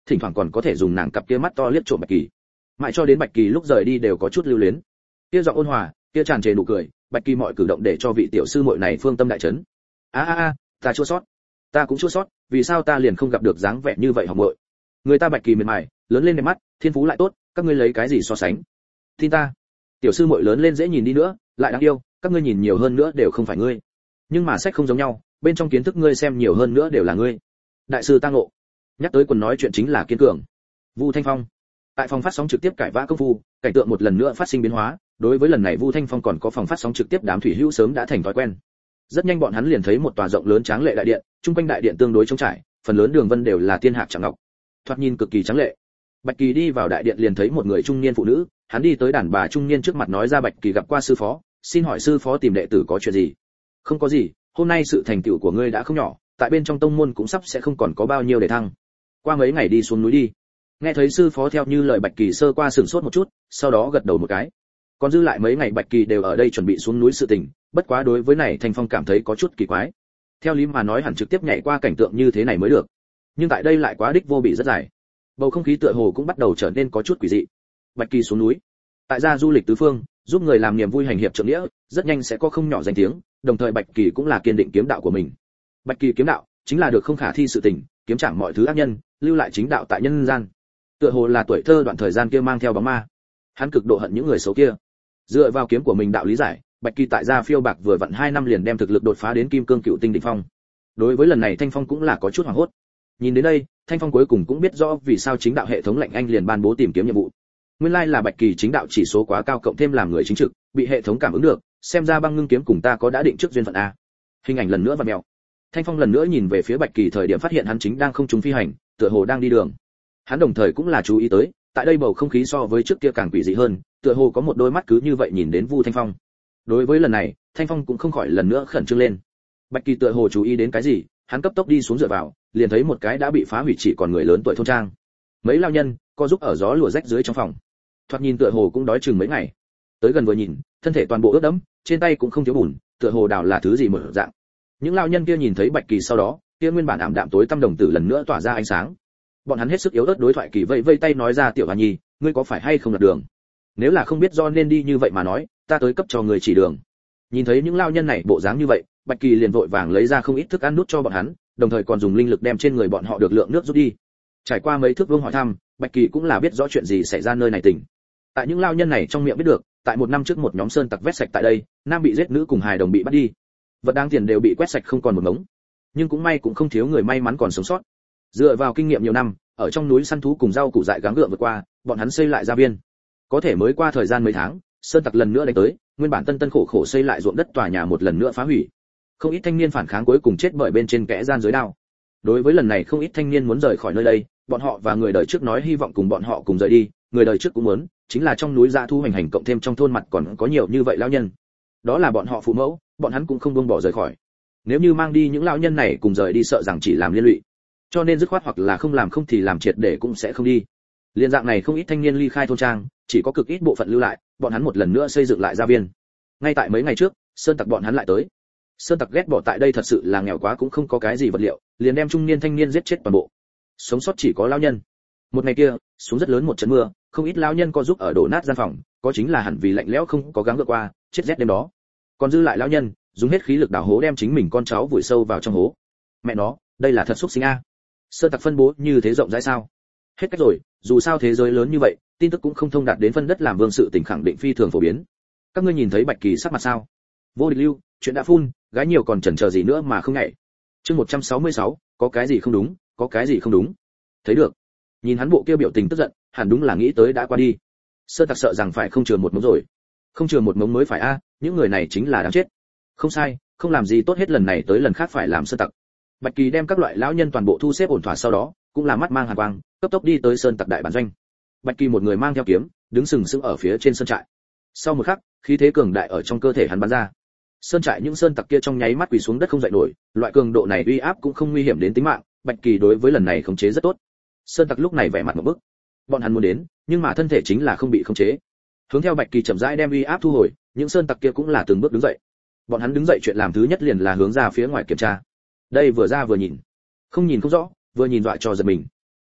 S1: thỉnh thoảng còn có thể dùng nàng cặp kia mắt to liếc trộm Bạch Kỳ. Mãi cho đến Bạch Kỳ lúc rời đi đều có chút lưu luyến. Kia giọng ôn hòa, kia tràn trề nụ cười, Bạch Kỳ mọi cử động để cho vị tiểu sư muội này phương tâm đại chấn. A a a, ta chua sót, ta cũng chua sót, vì sao ta liền không gặp được dáng vẻ như vậy học muội. Người ta Bạch Kỳ mệt mỏi, lớn lên đẹp mắt, thiên phú lại tốt, các ngươi lấy cái gì so sánh? Tin ta, tiểu sư muội lớn lên dễ nhìn đi nữa, lại đáng yêu, các ngươi nhìn nhiều hơn nữa đều không phải ngươi. Nhưng mà sách không giống nhau, bên trong kiến thức ngươi xem nhiều hơn nữa đều là ngươi. Đại sư Tăng Ngộ. Nhắc tới quần nói chuyện chính là kiên cường. Vu Thanh Phong. Tại phòng phát sóng trực tiếp cải vã công phu, cảnh tượng một lần nữa phát sinh biến hóa, đối với lần này Vu Thanh Phong còn có phòng phát sóng trực tiếp đám thủy hữu sớm đã thành thói quen. Rất nhanh bọn hắn liền thấy một tòa rộng lớn tráng lệ đại điện, trung quanh đại điện tương đối trống trải, phần lớn đường vân đều là tiên hạc chạm ngọc, thoạt nhìn cực kỳ tráng lệ. Bạch Kỳ đi vào đại điện liền thấy một người trung niên phụ nữ, hắn đi tới đàn bà trung niên trước mặt nói ra Bạch Kỳ gặp qua sư phó, xin hỏi sư phó tìm đệ tử có chuyện gì? Không có gì, hôm nay sự thành tựu của ngươi đã không nhỏ, tại bên trong tông môn cũng sắp sẽ không còn có bao nhiêu để thăng. Qua mấy ngày đi xuống núi đi. Nghe thấy sư phó theo như lời Bạch Kỳ sơ qua sửng sốt một chút, sau đó gật đầu một cái. Còn dư lại mấy ngày Bạch Kỳ đều ở đây chuẩn bị xuống núi sự tình, bất quá đối với này Thanh Phong cảm thấy có chút kỳ quái. Theo lý mà nói hẳn trực tiếp nhảy qua cảnh tượng như thế này mới được, nhưng tại đây lại quá đích vô bị rất dài. Bầu không khí tựa hồ cũng bắt đầu trở nên có chút quỷ dị. Bạch Kỳ xuống núi, tại gia du lịch tứ phương, giúp người làm niềm vui hành hiệp trượng nghĩa, rất nhanh sẽ có không nhỏ danh tiếng, đồng thời Bạch Kỳ cũng là kiên định kiếm đạo của mình. Bạch Kỳ kiếm đạo chính là được không khả thi sự tình, kiếm chạm mọi thứ ác nhân, lưu lại chính đạo tại nhân gian. Tựa hồ là tuổi thơ đoạn thời gian kia mang theo bóng ma, hắn cực độ hận những người xấu kia. Dựa vào kiếm của mình đạo lý giải, Bạch Kỳ tại gia phiêu bạc vừa vặn hai năm liền đem thực lực đột phá đến kim cương cựu tinh đỉnh phong. Đối với lần này Thanh Phong cũng là có chút hoảng hốt. Nhìn đến đây, Thanh Phong cuối cùng cũng biết rõ vì sao chính đạo hệ thống lệnh anh liền ban bố tìm kiếm nhiệm vụ. Nguyên lai là Bạch Kỳ chính đạo chỉ số quá cao cộng thêm làm người chính trực, bị hệ thống cảm ứng được, xem ra băng ngưng kiếm cùng ta có đã định trước duyên phận a. Hình ảnh lần nữa vặn mèo. Thanh Phong lần nữa nhìn về phía Bạch Kỳ thời điểm phát hiện hắn chính đang không trung phi hành, tựa hồ đang đi đường. Hắn đồng thời cũng là chú ý tới, tại đây bầu không khí so với trước kia càng quỷ dị hơn, tựa hồ có một đôi mắt cứ như vậy nhìn đến Vu Thanh Phong. Đối với lần này, Thanh Phong cũng không khỏi lần nữa khẩn trương lên. Bạch Kỳ tựa hồ chú ý đến cái gì, hắn cấp tốc đi xuống dựa vào, liền thấy một cái đã bị phá hủy chỉ còn người lớn tuổi thôn trang. Mấy lao nhân co giúp ở gió lùa rách dưới trong phòng, thoạt nhìn tựa hồ cũng đói chừng mấy ngày. Tới gần vừa nhìn, thân thể toàn bộ ướt đẫm, trên tay cũng không thiếu bùn, tựa hồ đào là thứ gì mở dạng. Những lao nhân kia nhìn thấy Bạch Kỳ sau đó, kia nguyên bản ảm đạm tối tăm đồng tử lần nữa tỏa ra ánh sáng. Bọn hắn hết sức yếu ớt đối thoại Kỳ vây vây tay nói ra tiểu Hoa Nhi, ngươi có phải hay không lạc đường? Nếu là không biết do nên đi như vậy mà nói, ta tới cấp cho người chỉ đường. Nhìn thấy những lao nhân này bộ dáng như vậy, Bạch Kỳ liền vội vàng lấy ra không ít thức ăn nút cho bọn hắn, đồng thời còn dùng linh lực đem trên người bọn họ được lượng nước rút đi. Trải qua mấy thước vương hỏi thăm, Bạch Kỳ cũng là biết rõ chuyện gì xảy ra nơi này tỉnh. Tại những lao nhân này trong miệng biết được, tại một năm trước một nhóm sơn tặc vét sạch tại đây, nam bị giết nữ cùng hài đồng bị bắt đi, vật đáng tiền đều bị quét sạch không còn một ngống. Nhưng cũng may cũng không thiếu người may mắn còn sống sót. Dựa vào kinh nghiệm nhiều năm, ở trong núi săn thú cùng rau củ dại gắng gượng vượt qua, bọn hắn xây lại gia viên. Có thể mới qua thời gian mấy tháng, sơn tặc lần nữa đánh tới, nguyên bản tân tân khổ khổ xây lại ruộng đất tòa nhà một lần nữa phá hủy. Không ít thanh niên phản kháng cuối cùng chết bởi bên trên kẽ gian dưới đao. Đối với lần này không ít thanh niên muốn rời khỏi nơi đây, bọn họ và người đời trước nói hy vọng cùng bọn họ cùng rời đi, người đời trước cũng muốn, chính là trong núi dã thu hành hành cộng thêm trong thôn mặt còn có nhiều như vậy lão nhân. Đó là bọn họ phụ mẫu, bọn hắn cũng không buông bỏ rời khỏi. Nếu như mang đi những lão nhân này cùng rời đi sợ rằng chỉ làm liên lụy. Cho nên dứt khoát hoặc là không làm không thì làm triệt để cũng sẽ không đi. Liên dạng này không ít thanh niên ly khai thôn trang, chỉ có cực ít bộ phận lưu lại, bọn hắn một lần nữa xây dựng lại gia viên. Ngay tại mấy ngày trước, sơn tặc bọn hắn lại tới. Sơn tặc ghét bỏ tại đây thật sự là nghèo quá cũng không có cái gì vật liệu, liền đem trung niên thanh niên giết chết toàn bộ. Sống sót chỉ có lão nhân. Một ngày kia, xuống rất lớn một trận mưa, không ít lão nhân co giúp ở đổ nát gian phòng, có chính là hẳn vì lạnh lẽo không có gắng gượng qua, chết rét đêm đó. Còn dư lại lão nhân, dùng hết khí lực đào hố đem chính mình con cháu vùi sâu vào trong hố. Mẹ nó, đây là thật xúc sinh a. Sơn tặc phân bố như thế rộng rãi sao? Hết cách rồi, dù sao thế giới lớn như vậy, tin tức cũng không thông đạt đến phân đất làm vương sự tình khẳng định phi thường phổ biến. Các ngươi nhìn thấy Bạch Kỳ sắc mặt sao? Vô địch lưu, chuyện đã phun, gái nhiều còn chần chờ gì nữa mà không nhảy. Chương một trăm sáu mươi sáu, có cái gì không đúng, có cái gì không đúng. Thấy được. Nhìn hắn bộ kia biểu tình tức giận, hẳn đúng là nghĩ tới đã qua đi. Sơn tặc sợ rằng phải không chừa một mống rồi. Không chừa một mống mới phải a, những người này chính là đáng chết. Không sai, không làm gì tốt hết lần này tới lần khác phải làm sơn tặc. Bạch Kỳ đem các loại lão nhân toàn bộ thu xếp ổn thỏa sau đó, cũng là mắt mang hàn quang, cấp tốc đi tới sơn tặc đại bản doanh. Bạch Kỳ một người mang theo kiếm, đứng sừng sững ở phía trên sơn trại. Sau một khắc, khí thế cường đại ở trong cơ thể hắn bắn ra. Sơn trại những sơn tặc kia trong nháy mắt quỳ xuống đất không dậy nổi, loại cường độ này uy áp cũng không nguy hiểm đến tính mạng, Bạch Kỳ đối với lần này khống chế rất tốt. Sơn tặc lúc này vẻ mặt một bức. Bọn hắn muốn đến, nhưng mà thân thể chính là không bị khống chế. Hướng theo Bạch Kỳ chậm rãi đem uy áp thu hồi, những sơn tặc kia cũng là từng bước đứng dậy. Bọn hắn đứng dậy chuyện làm thứ nhất liền là hướng ra phía ngoài kiểm tra. Đây vừa ra vừa nhìn, không nhìn không rõ, vừa nhìn dọa cho giật mình.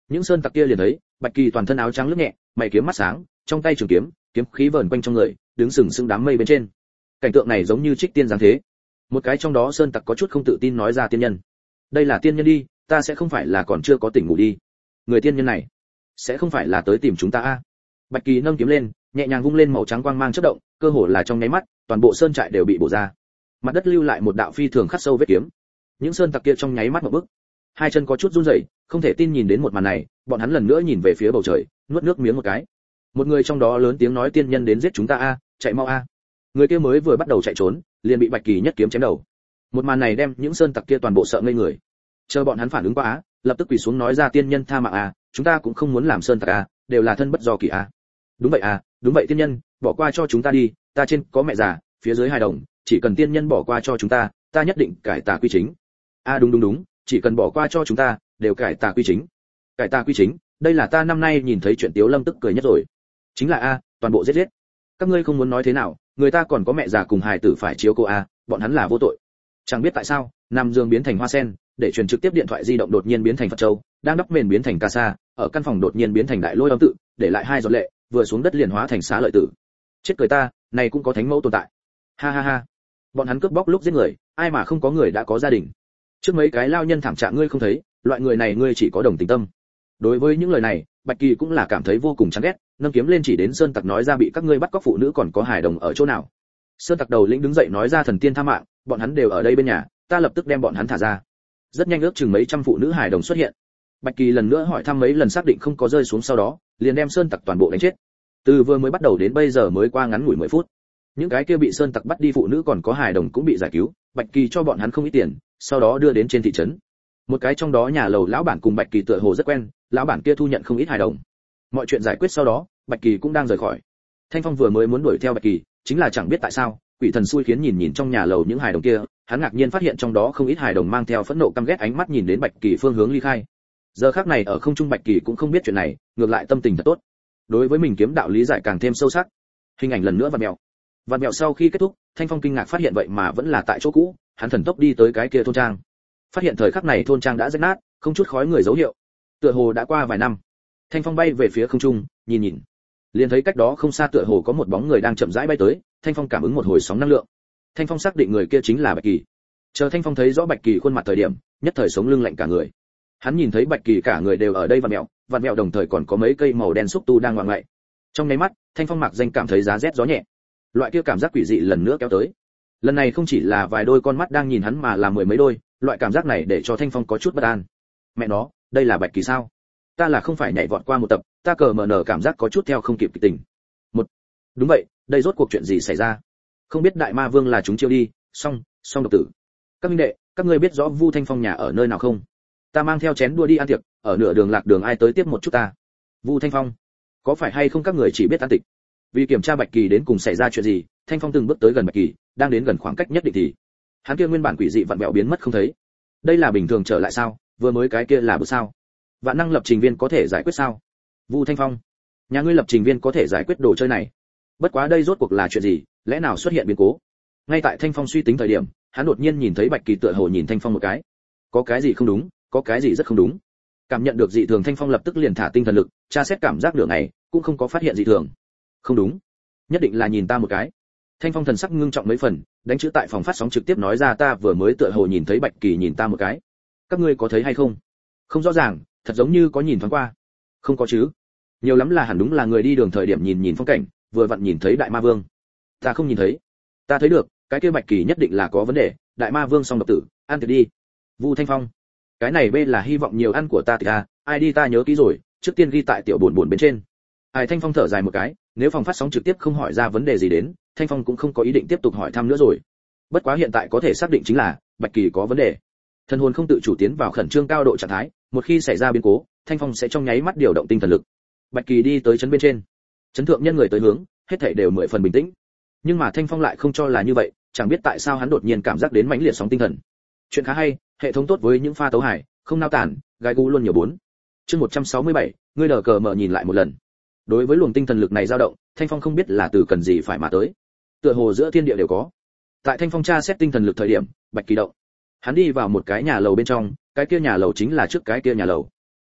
S1: Những sơn tặc kia liền thấy Bạch Kỳ toàn thân áo trắng lướt nhẹ, mày kiếm mắt sáng, trong tay trường kiếm, kiếm khí vờn quanh trong người, đứng sừng sững đám mây bên trên. Cảnh tượng này giống như trích tiên giáng thế. Một cái trong đó sơn tặc có chút không tự tin nói ra: tiên nhân, đây là tiên nhân đi, ta sẽ không phải là còn chưa có tỉnh ngủ đi. Người tiên nhân này sẽ không phải là tới tìm chúng ta a? Bạch Kỳ nâng kiếm lên, nhẹ nhàng vung lên, màu trắng quang mang chớp động, cơ hồ là trong nháy mắt, toàn bộ sơn trại đều bị bổ ra. Mặt đất lưu lại một đạo phi thường khắc sâu vết kiếm. Những sơn tặc kia trong nháy mắt một bước, hai chân có chút run rẩy, không thể tin nhìn đến một màn này, bọn hắn lần nữa nhìn về phía bầu trời, nuốt nước miếng một cái. Một người trong đó lớn tiếng nói: tiên nhân đến giết chúng ta a, chạy mau a. Người kia mới vừa bắt đầu chạy trốn, liền bị Bạch Kỳ nhất kiếm chém đầu. Một màn này đem những sơn tặc kia toàn bộ sợ ngây người. Chờ bọn hắn phản ứng qua á, lập tức quỳ xuống nói ra: tiên nhân tha mạng a, chúng ta cũng không muốn làm sơn tặc a, đều là thân bất do kỳ a. Đúng vậy a, đúng vậy tiên nhân, bỏ qua cho chúng ta đi, ta trên có mẹ già, phía dưới hài đồng, chỉ cần tiên nhân bỏ qua cho chúng ta, ta nhất định cải tà quy chính. A đúng đúng đúng, chỉ cần bỏ qua cho chúng ta, đều cải tà quy chính. Cải tà quy chính, đây là ta năm nay nhìn thấy chuyện Tiếu Lâm tức cười nhất rồi. Chính là a, toàn bộ giết giết. Các ngươi không muốn nói thế nào, người ta còn có mẹ già cùng hài tử phải chiếu cố a, bọn hắn là vô tội. Chẳng biết tại sao, nằm giường biến thành hoa sen, để truyền trực tiếp điện thoại di động đột nhiên biến thành Phật châu, đang đắp mền biến thành ca sa, ở căn phòng đột nhiên biến thành đại lôi âm tự, để lại hai giọt lệ, vừa xuống đất liền hóa thành xá lợi tử. Chết cười ta, này cũng có thánh mẫu tồn tại. Ha ha ha. Bọn hắn cướp bóc lúc giết người, ai mà không có người đã có gia đình. Trước mấy cái lao nhân thảm trạng ngươi không thấy, loại người này ngươi chỉ có đồng tình tâm. Đối với những lời này, Bạch Kỳ cũng là cảm thấy vô cùng chán ghét, nâng kiếm lên chỉ đến sơn tặc nói ra: bị các ngươi bắt cóc phụ nữ còn có hài đồng ở chỗ nào? Sơn tặc đầu lĩnh đứng dậy nói ra: thần tiên tha mạng, bọn hắn đều ở đây bên nhà, ta lập tức đem bọn hắn thả ra. Rất nhanh ước chừng mấy trăm phụ nữ hài đồng xuất hiện. Bạch Kỳ lần nữa hỏi thăm mấy lần xác định không có rơi xuống, sau đó liền đem sơn tặc toàn bộ đánh chết. Từ vừa mới bắt đầu đến bây giờ mới qua ngắn ngủi mười phút. Những cái kia bị sơn tặc bắt đi phụ nữ còn có hài đồng cũng bị giải cứu, Bạch Kỳ cho bọn hắn không ít tiền, sau đó đưa đến trên thị trấn. Một cái trong đó nhà lầu lão bản cùng Bạch Kỳ tựa hồ rất quen, lão bản kia thu nhận không ít hài đồng. Mọi chuyện giải quyết sau đó, Bạch Kỳ cũng đang rời khỏi. Thanh Phong vừa mới muốn đuổi theo Bạch Kỳ, chính là chẳng biết tại sao, quỷ thần xui khiến nhìn nhìn trong nhà lầu những hài đồng kia, hắn ngạc nhiên phát hiện trong đó không ít hài đồng mang theo phẫn nộ căm ghét ánh mắt nhìn đến Bạch Kỳ phương hướng ly khai. Giờ khắc này ở không trung Bạch Kỳ cũng không biết chuyện này, ngược lại tâm tình thật tốt. Đối với mình kiếm đạo lý giải càng thêm sâu sắc. Hình ảnh lần nữa vặn mèo. Vặn mèo sau khi kết thúc, Thanh Phong kinh ngạc phát hiện vậy mà vẫn là tại chỗ cũ, hắn thần tốc đi tới cái kia thôn trang. Phát hiện thời khắc này thôn trang đã rách nát, không chút khói người dấu hiệu. Tựa hồ đã qua vài năm. Thanh Phong bay về phía không trung, nhìn nhìn. Liền thấy cách đó không xa tựa hồ có một bóng người đang chậm rãi bay tới, Thanh Phong cảm ứng một hồi sóng năng lượng. Thanh Phong xác định người kia chính là Bạch Kỳ. Chờ Thanh Phong thấy rõ Bạch Kỳ khuôn mặt thời điểm, nhất thời sống lưng lạnh cả người. Hắn nhìn thấy Bạch Kỳ cả người đều ở đây vặn mèo, vặn mèo đồng thời còn có mấy cây màu đen xúc tu đang ngoạng ngậy. Trong nháy mắt, Thanh Phong mặc danh cảm thấy giá rét gió nhẹ. Loại kia cảm giác quỷ dị lần nữa kéo tới. Lần này không chỉ là vài đôi con mắt đang nhìn hắn mà là mười mấy đôi, loại cảm giác này để cho Thanh Phong có chút bất an. Mẹ nó, đây là Bạch Kỳ sao? Ta là không phải nhảy vọt qua một tập, ta cờ mờ nở cảm giác có chút theo không kịp kịch tình. Một, đúng vậy, đây rốt cuộc chuyện gì xảy ra? Không biết Đại Ma Vương là chúng chiêu đi, xong, xong độc tử. Các minh đệ, các ngươi biết rõ Vu Thanh Phong nhà ở nơi nào không? Ta mang theo chén đua đi ăn tiệc, ở nửa đường lạc đường ai tới tiếp một chút ta. Vu Thanh Phong, có phải hay không các người chỉ biết ăn tịch? Vì kiểm tra Bạch Kỳ đến cùng xảy ra chuyện gì, Thanh Phong từng bước tới gần Bạch Kỳ, đang đến gần khoảng cách nhất định thì hắn kia nguyên bản quỷ dị vặn vẹo biến mất không thấy. Đây là bình thường trở lại sao? Vừa mới cái kia là bữa sao? Vạn năng lập trình viên có thể giải quyết sao? Vu Thanh Phong, nhà ngươi lập trình viên có thể giải quyết đồ chơi này. Bất quá đây rốt cuộc là chuyện gì, lẽ nào xuất hiện biến cố? Ngay tại Thanh Phong suy tính thời điểm, hắn đột nhiên nhìn thấy Bạch Kỳ tựa hồ nhìn Thanh Phong một cái. Có cái gì không đúng, có cái gì rất không đúng. Cảm nhận được dị thường, Thanh Phong lập tức liền thả tinh thần lực, tra xét cảm giác nửa ngày, cũng không có phát hiện dị thường. Không đúng, nhất định là nhìn ta một cái. Thanh Phong thần sắc ngưng trọng mấy phần, đánh chữ tại phòng phát sóng trực tiếp nói ra: ta vừa mới tựa hồ nhìn thấy Bạch Kỳ nhìn ta một cái. Các ngươi có thấy hay không? Không rõ ràng, thật giống như có nhìn thoáng qua. Không có chứ? Nhiều lắm là hẳn đúng là người đi đường thời điểm nhìn nhìn phong cảnh, vừa vặn nhìn thấy Đại Ma Vương. Ta không nhìn thấy. Ta thấy được, cái kia Bạch Kỳ nhất định là có vấn đề, Đại Ma Vương xong độc tử, ăn thịt đi. Vu Thanh Phong, cái này bên là hy vọng nhiều ăn của ta thì à, ai đi ta nhớ kỹ rồi, trước tiên ghi tại tiểu buồn buồn bên trên. Ai Thanh Phong thở dài một cái, nếu phòng phát sóng trực tiếp không hỏi ra vấn đề gì đến, Thanh Phong cũng không có ý định tiếp tục hỏi thăm nữa rồi. Bất quá hiện tại có thể xác định chính là Bạch Kỳ có vấn đề. Thần hồn không tự chủ tiến vào khẩn trương cao độ trạng thái, một khi xảy ra biến cố, Thanh Phong sẽ trong nháy mắt điều động tinh thần lực. Bạch Kỳ đi tới trấn bên trên, trấn thượng nhân người tới hướng, hết thảy đều mười phần bình tĩnh. Nhưng mà Thanh Phong lại không cho là như vậy, chẳng biết tại sao hắn đột nhiên cảm giác đến mãnh liệt sóng tinh thần. Chuyện khá hay, hệ thống tốt với những pha tấu hài, không nao tản, gai gu luôn nhiều bốn. Chương một trăm sáu mươi bảy, ngươi đờ cờ mở nhìn lại một lần. Đối với luồng tinh thần lực này dao động, Thanh Phong không biết là từ cần gì phải mà tới. Tựa hồ giữa thiên địa đều có. Tại Thanh Phong tra xét tinh thần lực thời điểm, Bạch Kỳ động. Hắn đi vào một cái nhà lầu bên trong, cái kia nhà lầu chính là trước cái kia nhà lầu.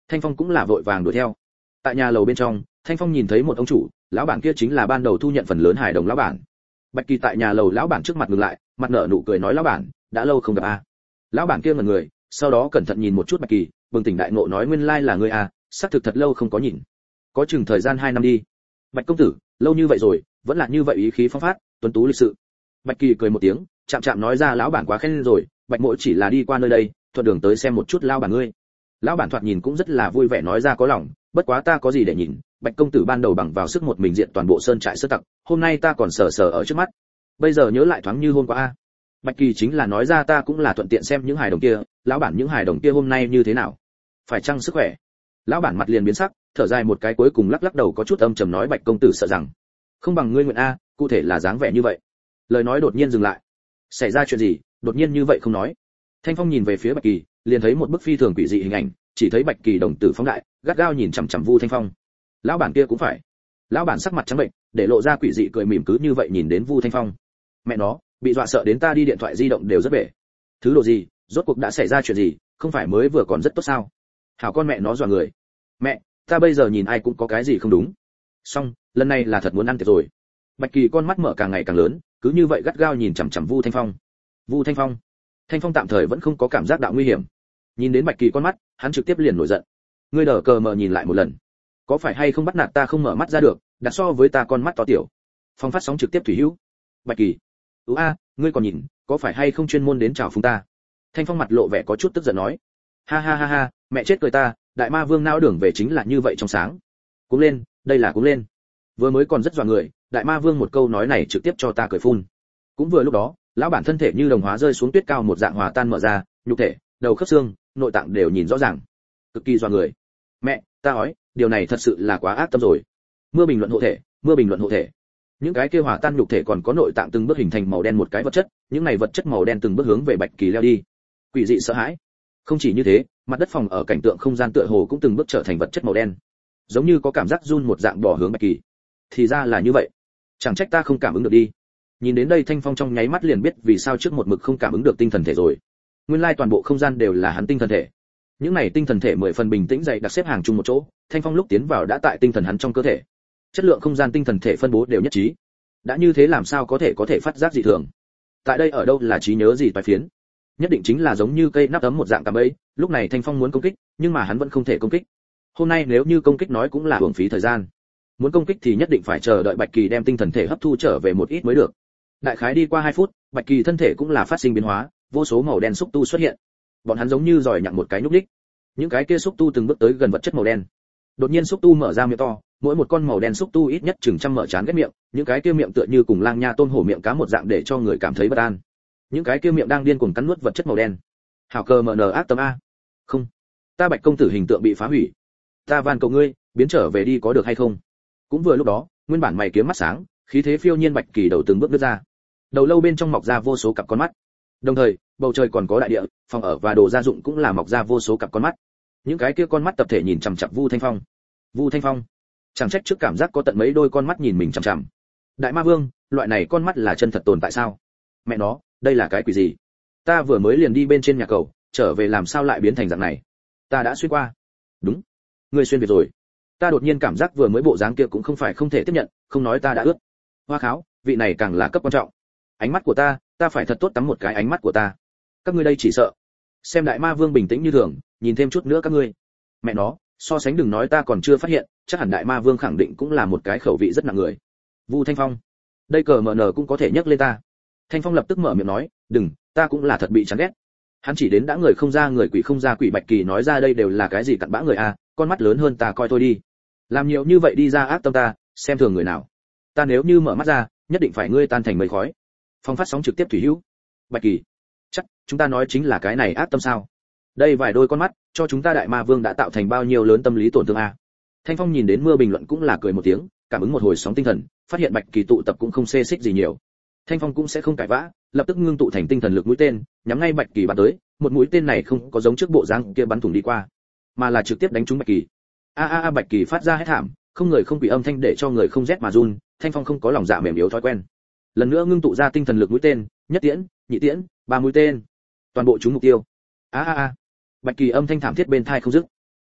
S1: Thanh Phong cũng là vội vàng đuổi theo. Tại nhà lầu bên trong, Thanh Phong nhìn thấy một ông chủ, lão bản kia chính là ban đầu thu nhận phần lớn hài đồng lão bản. Bạch Kỳ tại nhà lầu lão bản trước mặt ngừng lại, mặt nở nụ cười nói lão bản, đã lâu không gặp a. Lão bản kia ngẩn người, sau đó cẩn thận nhìn một chút Bạch Kỳ, bừng tỉnh đại ngộ nói nguyên lai là ngươi a, xác thực thật lâu không có nhìn. Có chừng thời gian hai năm đi. Bạch công tử, lâu như vậy rồi, vẫn là như vậy ý khí phong phát, tuấn tú lịch sự. Bạch Kỳ cười một tiếng, chạm chạm nói ra lão bản quá khen rồi, Bạch Mỗ chỉ là đi qua nơi đây, thuận đường tới xem một chút lão bản ngươi. Lão bản thoạt nhìn cũng rất là vui vẻ nói ra có lòng, bất quá ta có gì để nhìn, Bạch công tử ban đầu bằng vào sức một mình diện toàn bộ sơn trại sơ tặc, hôm nay ta còn sờ sờ ở trước mắt. Bây giờ nhớ lại thoáng như hôm qua a. Bạch Kỳ chính là nói ra ta cũng là thuận tiện xem những hài đồng kia, lão bản những hài đồng kia hôm nay như thế nào? Phải chăng sức khỏe? Lão bản mặt liền biến sắc, thở dài một cái cuối cùng lắc lắc đầu có chút âm trầm nói Bạch công tử sợ rằng không bằng ngươi nguyện a, cụ thể là dáng vẻ như vậy. Lời nói đột nhiên dừng lại. Xảy ra chuyện gì, đột nhiên như vậy không nói. Thanh Phong nhìn về phía Bạch Kỳ, liền thấy một bức phi thường quỷ dị hình ảnh, chỉ thấy Bạch Kỳ đồng tử phóng đại, gắt gao nhìn chằm chằm Vu Thanh Phong. Lão bản kia cũng phải. Lão bản sắc mặt trắng bệnh, để lộ ra quỷ dị cười mỉm cứ như vậy nhìn đến Vu Thanh Phong. Mẹ nó, bị dọa sợ đến ta đi điện thoại di động đều rất bể. Thứ độ gì, rốt cuộc đã xảy ra chuyện gì, không phải mới vừa còn rất tốt sao? Hảo con mẹ nó dọa người. Mẹ, ta bây giờ nhìn ai cũng có cái gì không đúng. Xong, lần này là thật muốn ăn tiệc rồi. Bạch Kỳ con mắt mở càng ngày càng lớn, cứ như vậy gắt gao nhìn chằm chằm Vu Thanh Phong. Vu Thanh Phong. Thanh Phong tạm thời vẫn không có cảm giác đạo nguy hiểm. Nhìn đến Bạch Kỳ con mắt, hắn trực tiếp liền nổi giận. Ngươi đờ cờ mờ nhìn lại một lần, có phải hay không bắt nạt ta không mở mắt ra được, đặt so với ta con mắt to tiểu. Phong phát sóng trực tiếp thủy hữu. Bạch Kỳ. "Ú a, ngươi còn nhìn, có phải hay không chuyên môn đến chào phúng ta?" Thanh Phong mặt lộ vẻ có chút tức giận nói. "Ha ha ha ha, mẹ chết cười ta, đại ma vương não đường về chính là như vậy trong sáng." Cũng lên, đây là cũng lên. Vừa mới còn rất dọa người, đại ma vương một câu nói này trực tiếp cho ta cười phun. Cũng vừa lúc đó, lão bản thân thể như đồng hóa rơi xuống tuyết cao một dạng hòa tan mở ra, nhục thể, đầu khớp xương, nội tạng đều nhìn rõ ràng, cực kỳ dọa người. Mẹ, ta nói, điều này thật sự là quá ác tâm rồi. Mưa bình luận hộ thể, mưa bình luận hộ thể. Những cái kia hòa tan nhục thể còn có nội tạng từng bước hình thành màu đen một cái vật chất, những này vật chất màu đen từng bước hướng về Bạch Kỳ leo đi. Quỷ dị sợ hãi. Không chỉ như thế, mặt đất phòng ở cảnh tượng không gian tựa hồ cũng từng bước trở thành vật chất màu đen, giống như có cảm giác run một dạng bỏ hướng Bạch Kỳ. Thì ra là như vậy, chẳng trách ta không cảm ứng được đi. Nhìn đến đây Thanh Phong trong nháy mắt liền biết vì sao trước một mực không cảm ứng được tinh thần thể rồi. Nguyên lai toàn bộ không gian đều là hắn tinh thần thể. Những này tinh thần thể mười phần bình tĩnh dày đặc xếp hàng chung một chỗ, Thanh Phong lúc tiến vào đã tại tinh thần hắn trong cơ thể. Chất lượng không gian tinh thần thể phân bố đều nhất trí. Đã như thế làm sao có thể có thể phát giác dị thường? Tại đây ở đâu là trí nhớ gì toái phiến? Nhất định chính là giống như cây nắp ấm một dạng cạm bẫy, lúc này Thanh Phong muốn công kích, nhưng mà hắn vẫn không thể công kích. Hôm nay nếu như công kích nói cũng là uổng phí thời gian. Muốn công kích thì nhất định phải chờ đợi Bạch Kỳ đem tinh thần thể hấp thu trở về một ít mới được. Đại khái đi qua hai phút, Bạch Kỳ thân thể cũng là phát sinh biến hóa, vô số màu đen xúc tu xuất hiện. Bọn hắn giống như giỏi nhặng một cái nhúc nhích. Những cái kia xúc tu từng bước tới gần vật chất màu đen. Đột nhiên xúc tu mở ra miệng to, mỗi một con màu đen xúc tu ít nhất chừng trăm mở trán ghét miệng, những cái kia miệng tựa như cùng lang nha tôm hổ miệng cá một dạng để cho người cảm thấy bất an. Những cái kia miệng đang điên cuồng cắn nuốt vật chất màu đen. Hảo cờ mờ nờ ác tâm a. Không, ta Bạch công tử hình tượng bị phá hủy. Ta van cầu ngươi, biến trở về đi có được hay không? Cũng vừa lúc đó, nguyên bản mày kiếm mắt sáng, khí thế phiêu nhiên Bạch Kỳ đầu từng bước đưa ra. Đầu lâu bên trong mọc ra vô số cặp con mắt. Đồng thời, bầu trời còn có đại địa, phòng ở và đồ gia dụng cũng là mọc ra vô số cặp con mắt. Những cái kia con mắt tập thể nhìn chằm chằm Vu Thanh Phong. Vu Thanh Phong, chẳng trách trước cảm giác có tận mấy đôi con mắt nhìn mình chằm chằm. Đại ma vương, loại này con mắt là chân thật tồn tại sao? Mẹ nó, đây là cái quỷ gì? Ta vừa mới liền đi bên trên nhà cầu, trở về làm sao lại biến thành dạng này? Ta đã xuyên qua. Đúng, ngươi xuyên việt rồi. Ta đột nhiên cảm giác vừa mới bộ dáng kia cũng không phải không thể tiếp nhận, không nói ta đã ướt. Hoa kháo, vị này càng là cấp quan trọng. Ánh mắt của ta, ta phải thật tốt tắm một cái ánh mắt của ta. Các ngươi đây chỉ sợ. Xem đại ma vương bình tĩnh như thường, nhìn thêm chút nữa các ngươi. Mẹ nó, so sánh đừng nói ta còn chưa phát hiện, chắc hẳn đại ma vương khẳng định cũng là một cái khẩu vị rất nặng người. Vu Thanh Phong, đây cờ mờ nờ cũng có thể nhấc lên ta. Thanh Phong lập tức mở miệng nói, đừng, ta cũng là thật bị chán ghét. Hắn chỉ đến đã người không ra người quỷ không ra quỷ Bạch Kỳ nói ra đây đều là cái gì cặn bã người a, con mắt lớn hơn ta coi thôi đi. Làm nhiều như vậy đi ra ác tâm ta, xem thường người nào. Ta nếu như mở mắt ra, nhất định phải ngươi tan thành mây khói. Phong phát sóng trực tiếp thủy hữu. Bạch Kỳ, chắc chúng ta nói chính là cái này ác tâm sao? Đây vài đôi con mắt, cho chúng ta đại ma vương đã tạo thành bao nhiêu lớn tâm lý tổn thương a. Thanh Phong nhìn đến mưa bình luận cũng là cười một tiếng, cảm ứng một hồi sóng tinh thần, phát hiện Bạch Kỳ tụ tập cũng không xê xích gì nhiều. Thanh Phong cũng sẽ không cãi vã, lập tức ngưng tụ thành tinh thần lực mũi tên, nhắm ngay Bạch Kỳ bắn tới, một mũi tên này không có giống trước bộ dáng kia bắn thủng đi qua, mà là trực tiếp đánh trúng Bạch Kỳ. A a a Bạch Kỳ phát ra hét thảm, không người không bị âm thanh để cho người không rét mà run, Thanh Phong không có lòng dạ mềm yếu thói quen. Lần nữa ngưng tụ ra tinh thần lực mũi tên, nhất tiễn, nhị tiễn, ba mũi tên, toàn bộ trúng mục tiêu. A a a Bạch Kỳ âm thanh thảm thiết bên tai không dứt.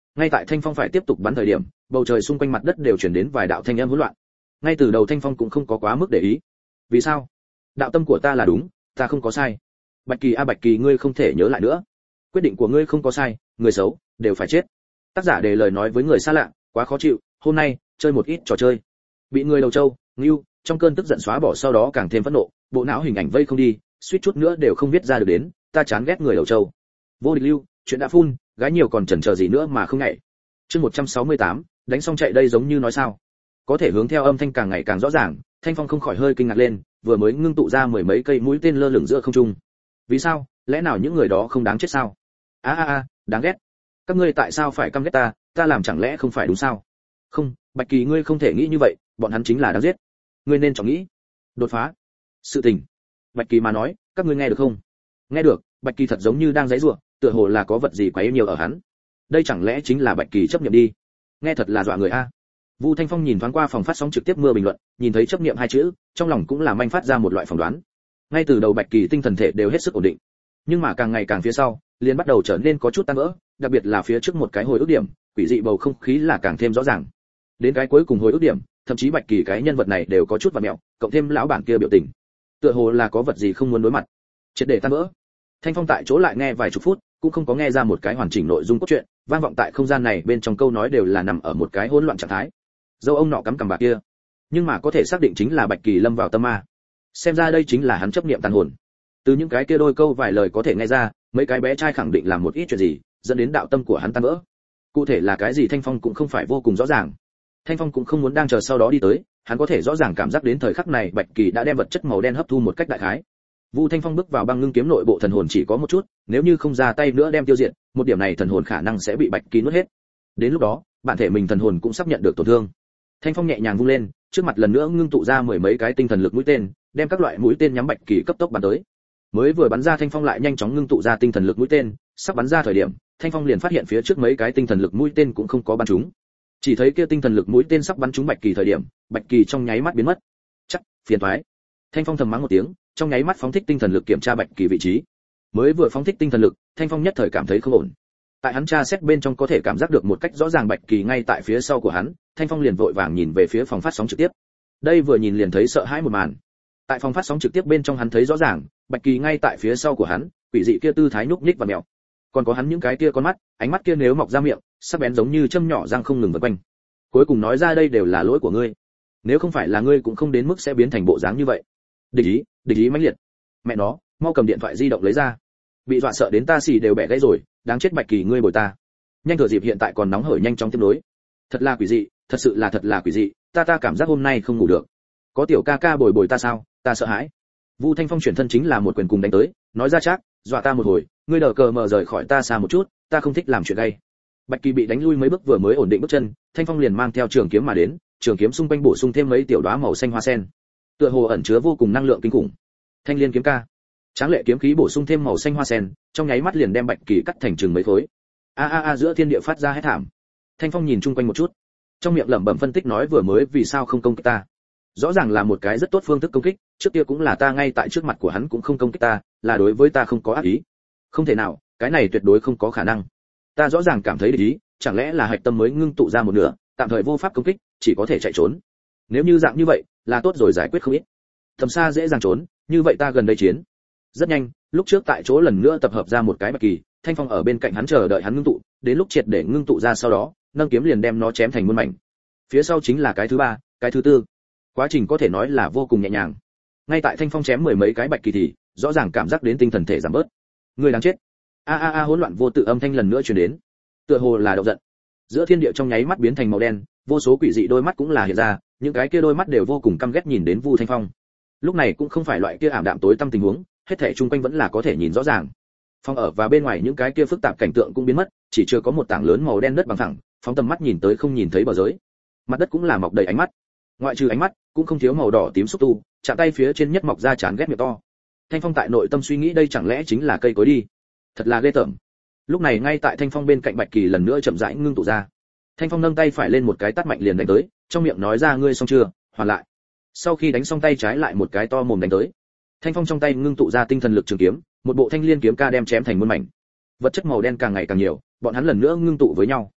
S1: Ngay tại Thanh Phong phải tiếp tục bắn thời điểm, bầu trời xung quanh mặt đất đều truyền đến vài đạo thanh âm hỗn loạn. Ngay từ đầu Thanh Phong cũng không có quá mức để ý. Vì sao? Đạo tâm của ta là đúng, ta không có sai. Bạch Kỳ a Bạch Kỳ, ngươi không thể nhớ lại nữa. Quyết định của ngươi không có sai, người xấu đều phải chết. Tác giả để lời nói với người xa lạ, quá khó chịu, hôm nay chơi một ít trò chơi. Bị người đầu trâu, ngưu, trong cơn tức giận xóa bỏ, sau đó càng thêm phẫn nộ, bộ não hình ảnh vây không đi, suýt chút nữa đều không viết ra được đến, ta chán ghét người đầu trâu. Vô địch lưu, chuyện đã phun, gái nhiều còn chần chờ gì nữa mà không ngại. Chương một trăm sáu mươi tám, đánh xong chạy đây giống như nói sao? Có thể hướng theo âm thanh càng ngày càng rõ ràng, Thanh Phong không khỏi hơi kinh ngạc lên, vừa mới ngưng tụ ra mười mấy cây mũi tên lơ lửng giữa không trung. Vì sao? Lẽ nào những người đó không đáng chết sao? A a a, đáng ghét. Các ngươi tại sao phải căm ghét ta, ta làm chẳng lẽ không phải đúng sao? Không, Bạch Kỳ ngươi không thể nghĩ như vậy, bọn hắn chính là đáng giết. Ngươi nên chọn nghĩ. Đột phá. Sự tình. Bạch Kỳ mà nói, các ngươi nghe được không? Nghe được, Bạch Kỳ thật giống như đang giãy giụa, tựa hồ là có vật gì quá nhiều ở hắn. Đây chẳng lẽ chính là Bạch Kỳ chấp niệm đi? Nghe thật là dọa người a. Vu Thanh Phong nhìn thoáng qua phòng phát sóng trực tiếp mưa bình luận, nhìn thấy chấp niệm hai chữ, trong lòng cũng là manh phát ra một loại phỏng đoán. Ngay từ đầu Bạch Kỳ tinh thần thể đều hết sức ổn định, nhưng mà càng ngày càng phía sau, liền bắt đầu trở nên có chút tan vỡ, đặc biệt là phía trước một cái hồi ức điểm, quỷ dị bầu không khí là càng thêm rõ ràng. Đến cái cuối cùng hồi ức điểm, thậm chí Bạch Kỳ cái nhân vật này đều có chút vặn mẹo, cộng thêm lão bản kia biểu tình, tựa hồ là có vật gì không muốn đối mặt, triệt để tan vỡ. Thanh Phong tại chỗ lại nghe vài chục phút, cũng không có nghe ra một cái hoàn chỉnh nội dung cốt truyện, vang vọng tại không gian này bên trong câu nói đều là nằm ở một cái hỗn loạn trạng thái. Dâu ông nọ cắm cằm bà kia, nhưng mà có thể xác định chính là Bạch Kỳ lâm vào tâm ma. Xem ra đây chính là hắn chấp niệm tàn hồn. Từ những cái kia đôi câu vài lời có thể nghe ra, mấy cái bé trai khẳng định làm một ít chuyện gì, dẫn đến đạo tâm của hắn tan vỡ. Cụ thể là cái gì Thanh Phong cũng không phải vô cùng rõ ràng. Thanh Phong cũng không muốn đang chờ sau đó đi tới, hắn có thể rõ ràng cảm giác đến thời khắc này Bạch Kỳ đã đem vật chất màu đen hấp thu một cách đại khái. Vu Thanh Phong bước vào băng ngưng kiếm nội bộ thần hồn chỉ có một chút, nếu như không ra tay nữa đem tiêu diệt, một điểm này thần hồn khả năng sẽ bị Bạch Kỳ nuốt hết. Đến lúc đó, bản thể mình thần hồn cũng sắp nhận được tổn thương. Thanh Phong nhẹ nhàng vung lên, trước mặt lần nữa ngưng tụ ra mười mấy cái tinh thần lực mũi tên, đem các loại mũi tên nhắm Bạch Kỳ cấp tốc bắn tới. Mới vừa bắn ra Thanh Phong lại nhanh chóng ngưng tụ ra tinh thần lực mũi tên, sắp bắn ra thời điểm, Thanh Phong liền phát hiện phía trước mấy cái tinh thần lực mũi tên cũng không có bắn trúng. Chỉ thấy kia tinh thần lực mũi tên sắp bắn trúng Bạch Kỳ thời điểm, Bạch Kỳ trong nháy mắt biến mất. Chắc, phiền toái. Thanh Phong thầm mắng một tiếng, trong nháy mắt phóng thích tinh thần lực kiểm tra Bạch Kỳ vị trí. Mới vừa phóng thích tinh thần lực, Thanh Phong nhất thời cảm thấy không ổn. Tại hắn tra xét bên trong có thể cảm giác được một cách rõ ràng Bạch Kỳ ngay tại phía sau của hắn, Thanh Phong liền vội vàng nhìn về phía phòng phát sóng trực tiếp. Đây vừa nhìn liền thấy sợ hãi một màn. Tại phòng phát sóng trực tiếp bên trong hắn thấy rõ ràng, Bạch Kỳ ngay tại phía sau của hắn, quỷ dị kia tư thái nhúc nhích và mèo. Còn có hắn những cái kia con mắt, ánh mắt kia nếu mọc ra miệng, sắc bén giống như châm nhỏ răng không ngừng vần quanh. Cuối cùng nói ra đây đều là lỗi của ngươi. Nếu không phải là ngươi cũng không đến mức sẽ biến thành bộ dáng như vậy. Địch ý, địch ý mãnh liệt. Mẹ nó, mau cầm điện thoại di động lấy ra. Bị dọa sợ đến ta xì đều bẻ gãy rồi, đáng chết Bạch Kỳ ngươi bồi ta. Nhanh thừa dịp hiện tại còn nóng hởi nhanh chóng tiếp nối. Thật là quỷ dị, thật sự là thật là quỷ dị, ta ta cảm giác hôm nay không ngủ được. Có tiểu ca ca bồi bồi ta sao, ta sợ hãi. Vu Thanh Phong chuyển thân chính là một quyền cùng đánh tới, nói ra chắc, dọa ta một hồi, ngươi đờ cờ mờ rời khỏi ta xa một chút, ta không thích làm chuyện gay. Bạch Kỳ bị đánh lui mấy bước vừa mới ổn định bước chân, Thanh Phong liền mang theo trường kiếm mà đến, trường kiếm xung quanh bổ sung thêm mấy tiểu đóa màu xanh hoa sen, tựa hồ ẩn chứa vô cùng năng lượng kinh khủng. Thanh Liên kiếm ca, tráng lệ kiếm khí bổ sung thêm màu xanh hoa sen, trong nháy mắt liền đem Bạch Kỳ cắt thành chừng mấy khối. A a a giữa thiên địa phát ra hét thảm. Thanh Phong nhìn chung quanh một chút, trong miệng lẩm bẩm phân tích nói vừa mới vì sao không công kích ta. Rõ ràng là một cái rất tốt phương thức công kích, trước kia cũng là ta ngay tại trước mặt của hắn cũng không công kích ta, là đối với ta không có ác ý. Không thể nào, cái này tuyệt đối không có khả năng. Ta rõ ràng cảm thấy địch ý, chẳng lẽ là hạch tâm mới ngưng tụ ra một nửa, tạm thời vô pháp công kích, chỉ có thể chạy trốn. Nếu như dạng như vậy, là tốt rồi giải quyết không ít. Tầm xa dễ dàng trốn, như vậy ta gần đây chiến. Rất nhanh, lúc trước tại chỗ lần nữa tập hợp ra một cái Bạch Kỳ, Thanh Phong ở bên cạnh hắn chờ đợi hắn ngưng tụ, đến lúc triệt để ngưng tụ ra sau đó, nâng kiếm liền đem nó chém thành muôn mảnh. Phía sau chính là cái thứ ba, cái thứ tư. Quá trình có thể nói là vô cùng nhẹ nhàng. Ngay tại Thanh Phong chém mười mấy cái Bạch Kỳ thì, rõ ràng cảm giác đến tinh thần thể giảm bớt. Người đáng chết. A a a hỗn loạn vô tự âm thanh lần nữa truyền đến. Tựa hồ là động giận. Giữa thiên địa trong nháy mắt biến thành màu đen, vô số quỷ dị đôi mắt cũng là hiện ra, những cái kia đôi mắt đều vô cùng căm ghét nhìn đến Vu Thanh Phong. Lúc này cũng không phải loại kia ảm đạm tối tăm tình huống, hết thảy chung quanh vẫn là có thể nhìn rõ ràng. Phòng ở và bên ngoài những cái kia phức tạp cảnh tượng cũng biến mất, chỉ chưa có một tảng lớn màu đen đất bằng phẳng, phóng tầm mắt nhìn tới không nhìn thấy bờ giới. Mặt đất cũng là mọc đầy ánh mắt. Ngoại trừ ánh mắt, cũng không thiếu màu đỏ tím xúc tu, chạm tay phía trên nhất mọc ra chán ghét miệng to. Thanh Phong tại nội tâm suy nghĩ đây chẳng lẽ chính là cây cối đi. Thật là ghê tởm. Lúc này ngay tại Thanh Phong bên cạnh Bạch Kỳ lần nữa chậm rãi ngưng tụ ra. Thanh Phong nâng tay phải lên một cái tát mạnh liền đánh tới, trong miệng nói ra ngươi xong chưa, hoàn lại. Sau khi đánh xong tay trái lại một cái to mồm đánh tới. Thanh Phong trong tay ngưng tụ ra tinh thần lực trường kiếm, một bộ Thanh Liên kiếm ca đem chém thành muôn mảnh. Vật chất màu đen càng ngày càng nhiều, bọn hắn lần nữa ngưng tụ với nhau.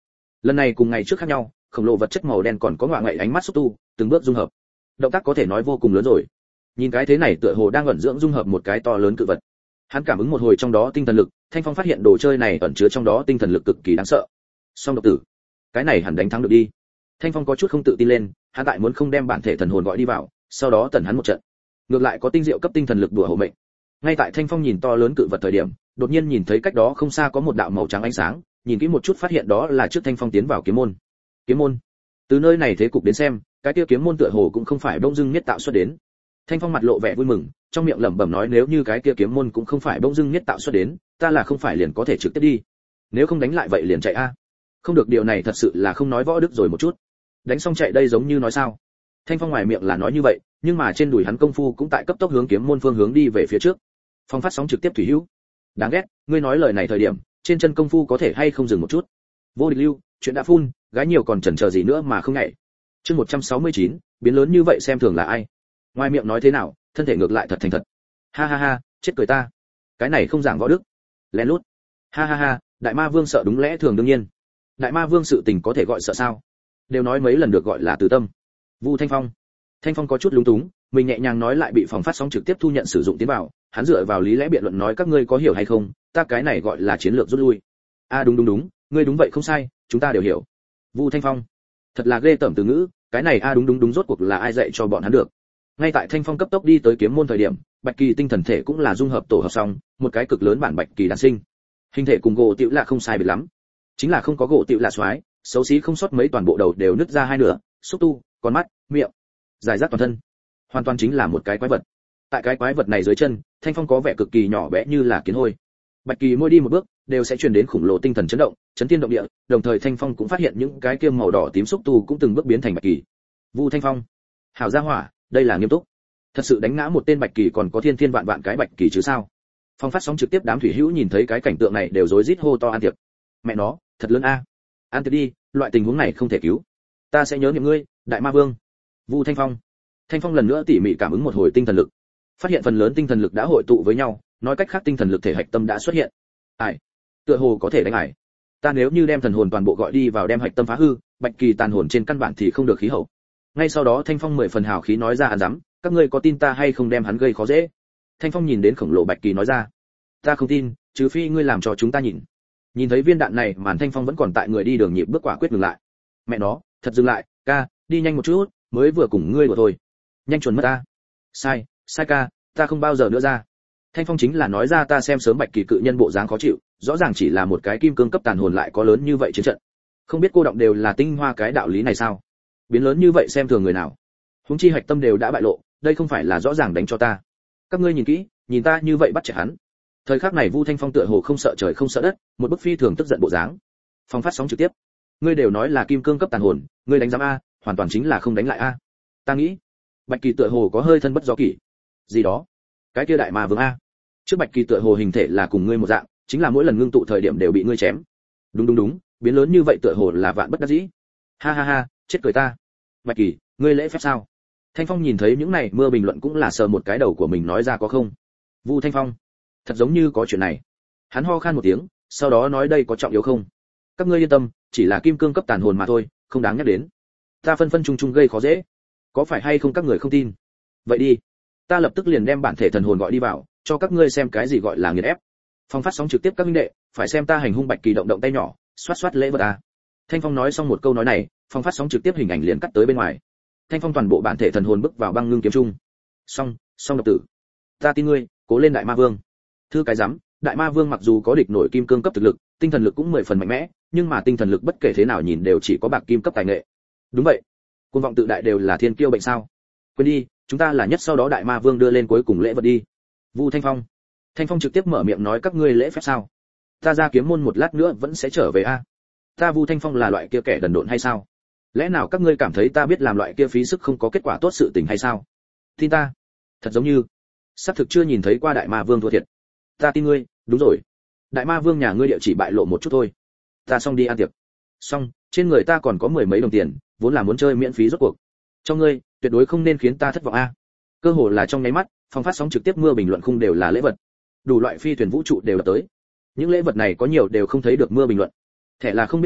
S1: lần này cùng ngày trước khác nhau, khổng lồ vật chất màu đen còn có ngọa ngậy ánh mắt xúc tu, từng bước dung hợp. Động tác có thể nói vô cùng lớn rồi. Nhìn cái thế này tựa hồ đang ẩn dưỡng dung hợp một cái to lớn cự vật. Hắn cảm ứng một hồi trong đó tinh thần lực, Thanh Phong phát hiện đồ chơi này ẩn chứa trong đó tinh thần lực cực kỳ đáng sợ. Song độc tử, cái này hẳn đánh thắng được đi. Thanh Phong có chút không tự tin lên, hắn tại muốn không đem bản thể thần hồn gọi đi vào, sau đó tẩn hắn một trận. Ngược lại có tinh diệu cấp tinh thần lực đùa hộ mệnh. Ngay tại Thanh Phong nhìn to lớn cự vật thời điểm, đột nhiên nhìn thấy cách đó không xa có một đạo màu trắng ánh sáng, nhìn kỹ một chút phát hiện đó là trước Thanh Phong tiến vào kiếm môn. Kiếm môn. Từ nơi này thế cục đến xem, cái kia kiếm môn tựa hồ cũng không phải bỗng dưng nhất tạo xuất đến. Thanh Phong mặt lộ vẻ vui mừng, trong miệng lẩm bẩm nói nếu như cái kia kiếm môn cũng không phải bỗng dưng nhất tạo xuất đến, ta là không phải liền có thể trực tiếp đi. Nếu không đánh lại vậy liền chạy a. Không được, điều này thật sự là không nói võ đức rồi một chút. Đánh xong chạy đây giống như nói sao? Thanh Phong ngoài miệng là nói như vậy, nhưng mà trên đùi hắn công phu cũng tại cấp tốc hướng kiếm môn phương hướng đi về phía trước. Phong phát sóng trực tiếp thủy hữu. Đáng ghét, ngươi nói lời này thời điểm, trên chân công phu có thể hay không dừng một chút? Vô địch lưu, chuyện đã phun, gái nhiều còn chần chờ gì nữa mà không nhảy. Chương một trăm sáu mươi chín, biến lớn như vậy xem thường là ai? Ngoài miệng nói thế nào, thân thể ngược lại thật thành thật. Ha ha ha, chết cười ta. Cái này không giảng võ đức. Lén lút. Ha ha ha, đại ma vương sợ đúng lẽ thường đương nhiên. Đại ma vương sự tình có thể gọi sợ sao? Đều nói mấy lần được gọi là từ tâm. Vu Thanh Phong. Thanh Phong có chút lúng túng, mình nhẹ nhàng nói lại bị phòng phát sóng trực tiếp thu nhận sử dụng tiến vào, hắn dựa vào lý lẽ biện luận nói các ngươi có hiểu hay không, ta cái này gọi là chiến lược rút lui. A à, đúng đúng đúng, ngươi đúng vậy không sai, chúng ta đều hiểu. Vu Thanh Phong. Thật là ghê tởm từ ngữ, cái này a à, đúng đúng đúng rốt cuộc là ai dạy cho bọn hắn được. Ngay tại Thanh Phong cấp tốc đi tới kiếm môn thời điểm, Bạch Kỳ tinh thần thể cũng là dung hợp tổ hợp xong, một cái cực lớn bản Bạch Kỳ đản sinh. Hình thể cùng gỗ tiểu là không sai biệt lắm, chính là không có gỗ tiểu là xoái, xấu xí không sót mấy, toàn bộ đầu đều nứt ra hai nửa, xúc tu, con mắt, miệng, giải rác toàn thân, hoàn toàn chính là một cái quái vật. Tại cái quái vật này dưới chân, Thanh Phong có vẻ cực kỳ nhỏ bé như là kiến hôi. Bạch Kỳ mỗi đi một bước đều sẽ truyền đến khủng lồ tinh thần chấn động, chấn thiên động địa, đồng thời Thanh Phong cũng phát hiện những cái kia màu đỏ tím xúc tu cũng từng bước biến thành Bạch Kỳ. Vu Thanh Phong, hảo gia hỏa, đây là nghiêm túc. Thật sự đánh ngã một tên Bạch Kỳ còn có thiên thiên vạn vạn cái Bạch Kỳ chứ sao? Phong phát sóng trực tiếp đám thủy hữu nhìn thấy cái cảnh tượng này đều rối rít hô to ăn tiệc. Mẹ nó, thật lớn a. À. Ăn tiệc đi, loại tình huống này không thể cứu. Ta sẽ nhớ niệm ngươi, đại ma vương. Vu Thanh Phong. Thanh Phong lần nữa tỉ mỉ cảm ứng một hồi tinh thần lực, phát hiện phần lớn tinh thần lực đã hội tụ với nhau, nói cách khác tinh thần lực thể hạch tâm đã xuất hiện. Ải, tựa hồ có thể đánh ải. Ta nếu như đem thần hồn toàn bộ gọi đi vào đem hạch tâm phá hư, Bạch Kỳ tàn hồn trên căn bản thì không được khí hậu. Ngay sau đó Thanh Phong mười phần hào khí nói ra ăn dám, các ngươi có tin ta hay không đem hắn gây khó dễ. Thanh Phong nhìn đến khổng lồ Bạch Kỳ nói ra, ta không tin, trừ phi ngươi làm cho chúng ta nhìn. Nhìn thấy viên đạn này, màn Thanh Phong vẫn còn tại người đi đường nhịp bước quả quyết ngừng lại. Mẹ nó, thật dừng lại, ca, đi nhanh một chút, mới vừa cùng ngươi của thôi. Nhanh chuẩn mất ta. Sai, sai ca, ta không bao giờ nữa ra. Thanh Phong chính là nói ra ta xem sớm Bạch Kỳ cự nhân bộ dáng khó chịu, rõ ràng chỉ là một cái kim cương cấp tàn hồn lại có lớn như vậy chiến trận. Không biết cô động đều là tinh hoa cái đạo lý này sao? Biến lớn như vậy xem thường người nào? Huống chi hạch tâm đều đã bại lộ, đây không phải là rõ ràng đánh cho ta. Các ngươi nhìn kỹ, nhìn ta như vậy bắt trẻ hắn. Thời khắc này Vu Thanh Phong tựa hồ không sợ trời không sợ đất, một bức phi thường tức giận bộ dáng. Phong phát sóng trực tiếp. Ngươi đều nói là kim cương cấp tàn hồn, ngươi đánh giám a, hoàn toàn chính là không đánh lại a. Ta nghĩ, Bạch Kỳ tựa hồ có hơi thân bất do kỷ. Gì đó? Cái kia đại ma vương a. Trước Bạch Kỳ tựa hồ hình thể là cùng ngươi một dạng, chính là mỗi lần ngưng tụ thời điểm đều bị ngươi chém. Đúng đúng đúng, biến lớn như vậy tựa hồ là vạn bất đắc dĩ. Ha ha ha, chết cười ta. Bạch Kỳ, ngươi lễ phép sao? Thanh Phong nhìn thấy những này mưa bình luận cũng là sờ một cái đầu của mình nói ra có không? Vu Thanh Phong, thật giống như có chuyện này. Hắn ho khan một tiếng, sau đó nói đây có trọng yếu không? Các ngươi yên tâm, chỉ là kim cương cấp tàn hồn mà thôi, không đáng nhắc đến. Ta phân phân chung chung gây khó dễ, có phải hay không các người không tin? Vậy đi, ta lập tức liền đem bản thể thần hồn gọi đi vào, cho các ngươi xem cái gì gọi là nghiền ép. Phong phát sóng trực tiếp các minh đệ, phải xem ta hành hung Bạch Kỳ động động tay nhỏ, xoát xoát lễ vật à. Thanh Phong nói xong một câu nói này, phong phát sóng trực tiếp hình ảnh liền cắt tới bên ngoài. Thanh Phong toàn bộ bản thể thần hồn bước vào băng ngưng kiếm trung. Xong, xong độc tử. Ta tin ngươi, cố lên đại ma vương. Thưa cái rắm, đại ma vương mặc dù có địch nổi kim cương cấp thực lực, tinh thần lực cũng mười phần mạnh mẽ, nhưng mà tinh thần lực bất kể thế nào nhìn đều chỉ có bạc kim cấp tài nghệ. Đúng vậy. Cuồng vọng tự đại đều là thiên kiêu bệnh sao? Quên đi, chúng ta là nhất, sau đó đại ma vương đưa lên cuối cùng lễ vật đi. Vu Thanh Phong. Thanh Phong trực tiếp mở miệng nói các ngươi lễ phép sao? Ta ra kiếm môn một lát nữa vẫn sẽ trở về a. Ta Vu Thanh Phong là loại kia kẻ đần độn hay sao? Lẽ nào các ngươi cảm thấy ta biết làm loại kia phí sức không có kết quả tốt sự tình hay sao? Tin ta. Thật giống như xác thực chưa nhìn thấy qua đại ma vương thua thiệt. Ta tin ngươi, đúng rồi. Đại ma vương nhà ngươi địa chỉ bại lộ một chút thôi. Ta xong đi ăn tiệc. Xong, trên người ta còn có mười mấy đồng tiền, vốn là muốn chơi miễn phí rốt cuộc. Cho ngươi, tuyệt đối không nên khiến ta thất vọng a. Cơ hồ là trong nháy mắt, phong phát sóng trực tiếp mưa bình luận khung đều là lễ vật. Đủ loại phi thuyền vũ trụ đều là tới. Những lễ vật này có nhiều đều không thấy được mưa bình luận. Thẻ là không biết thẻ,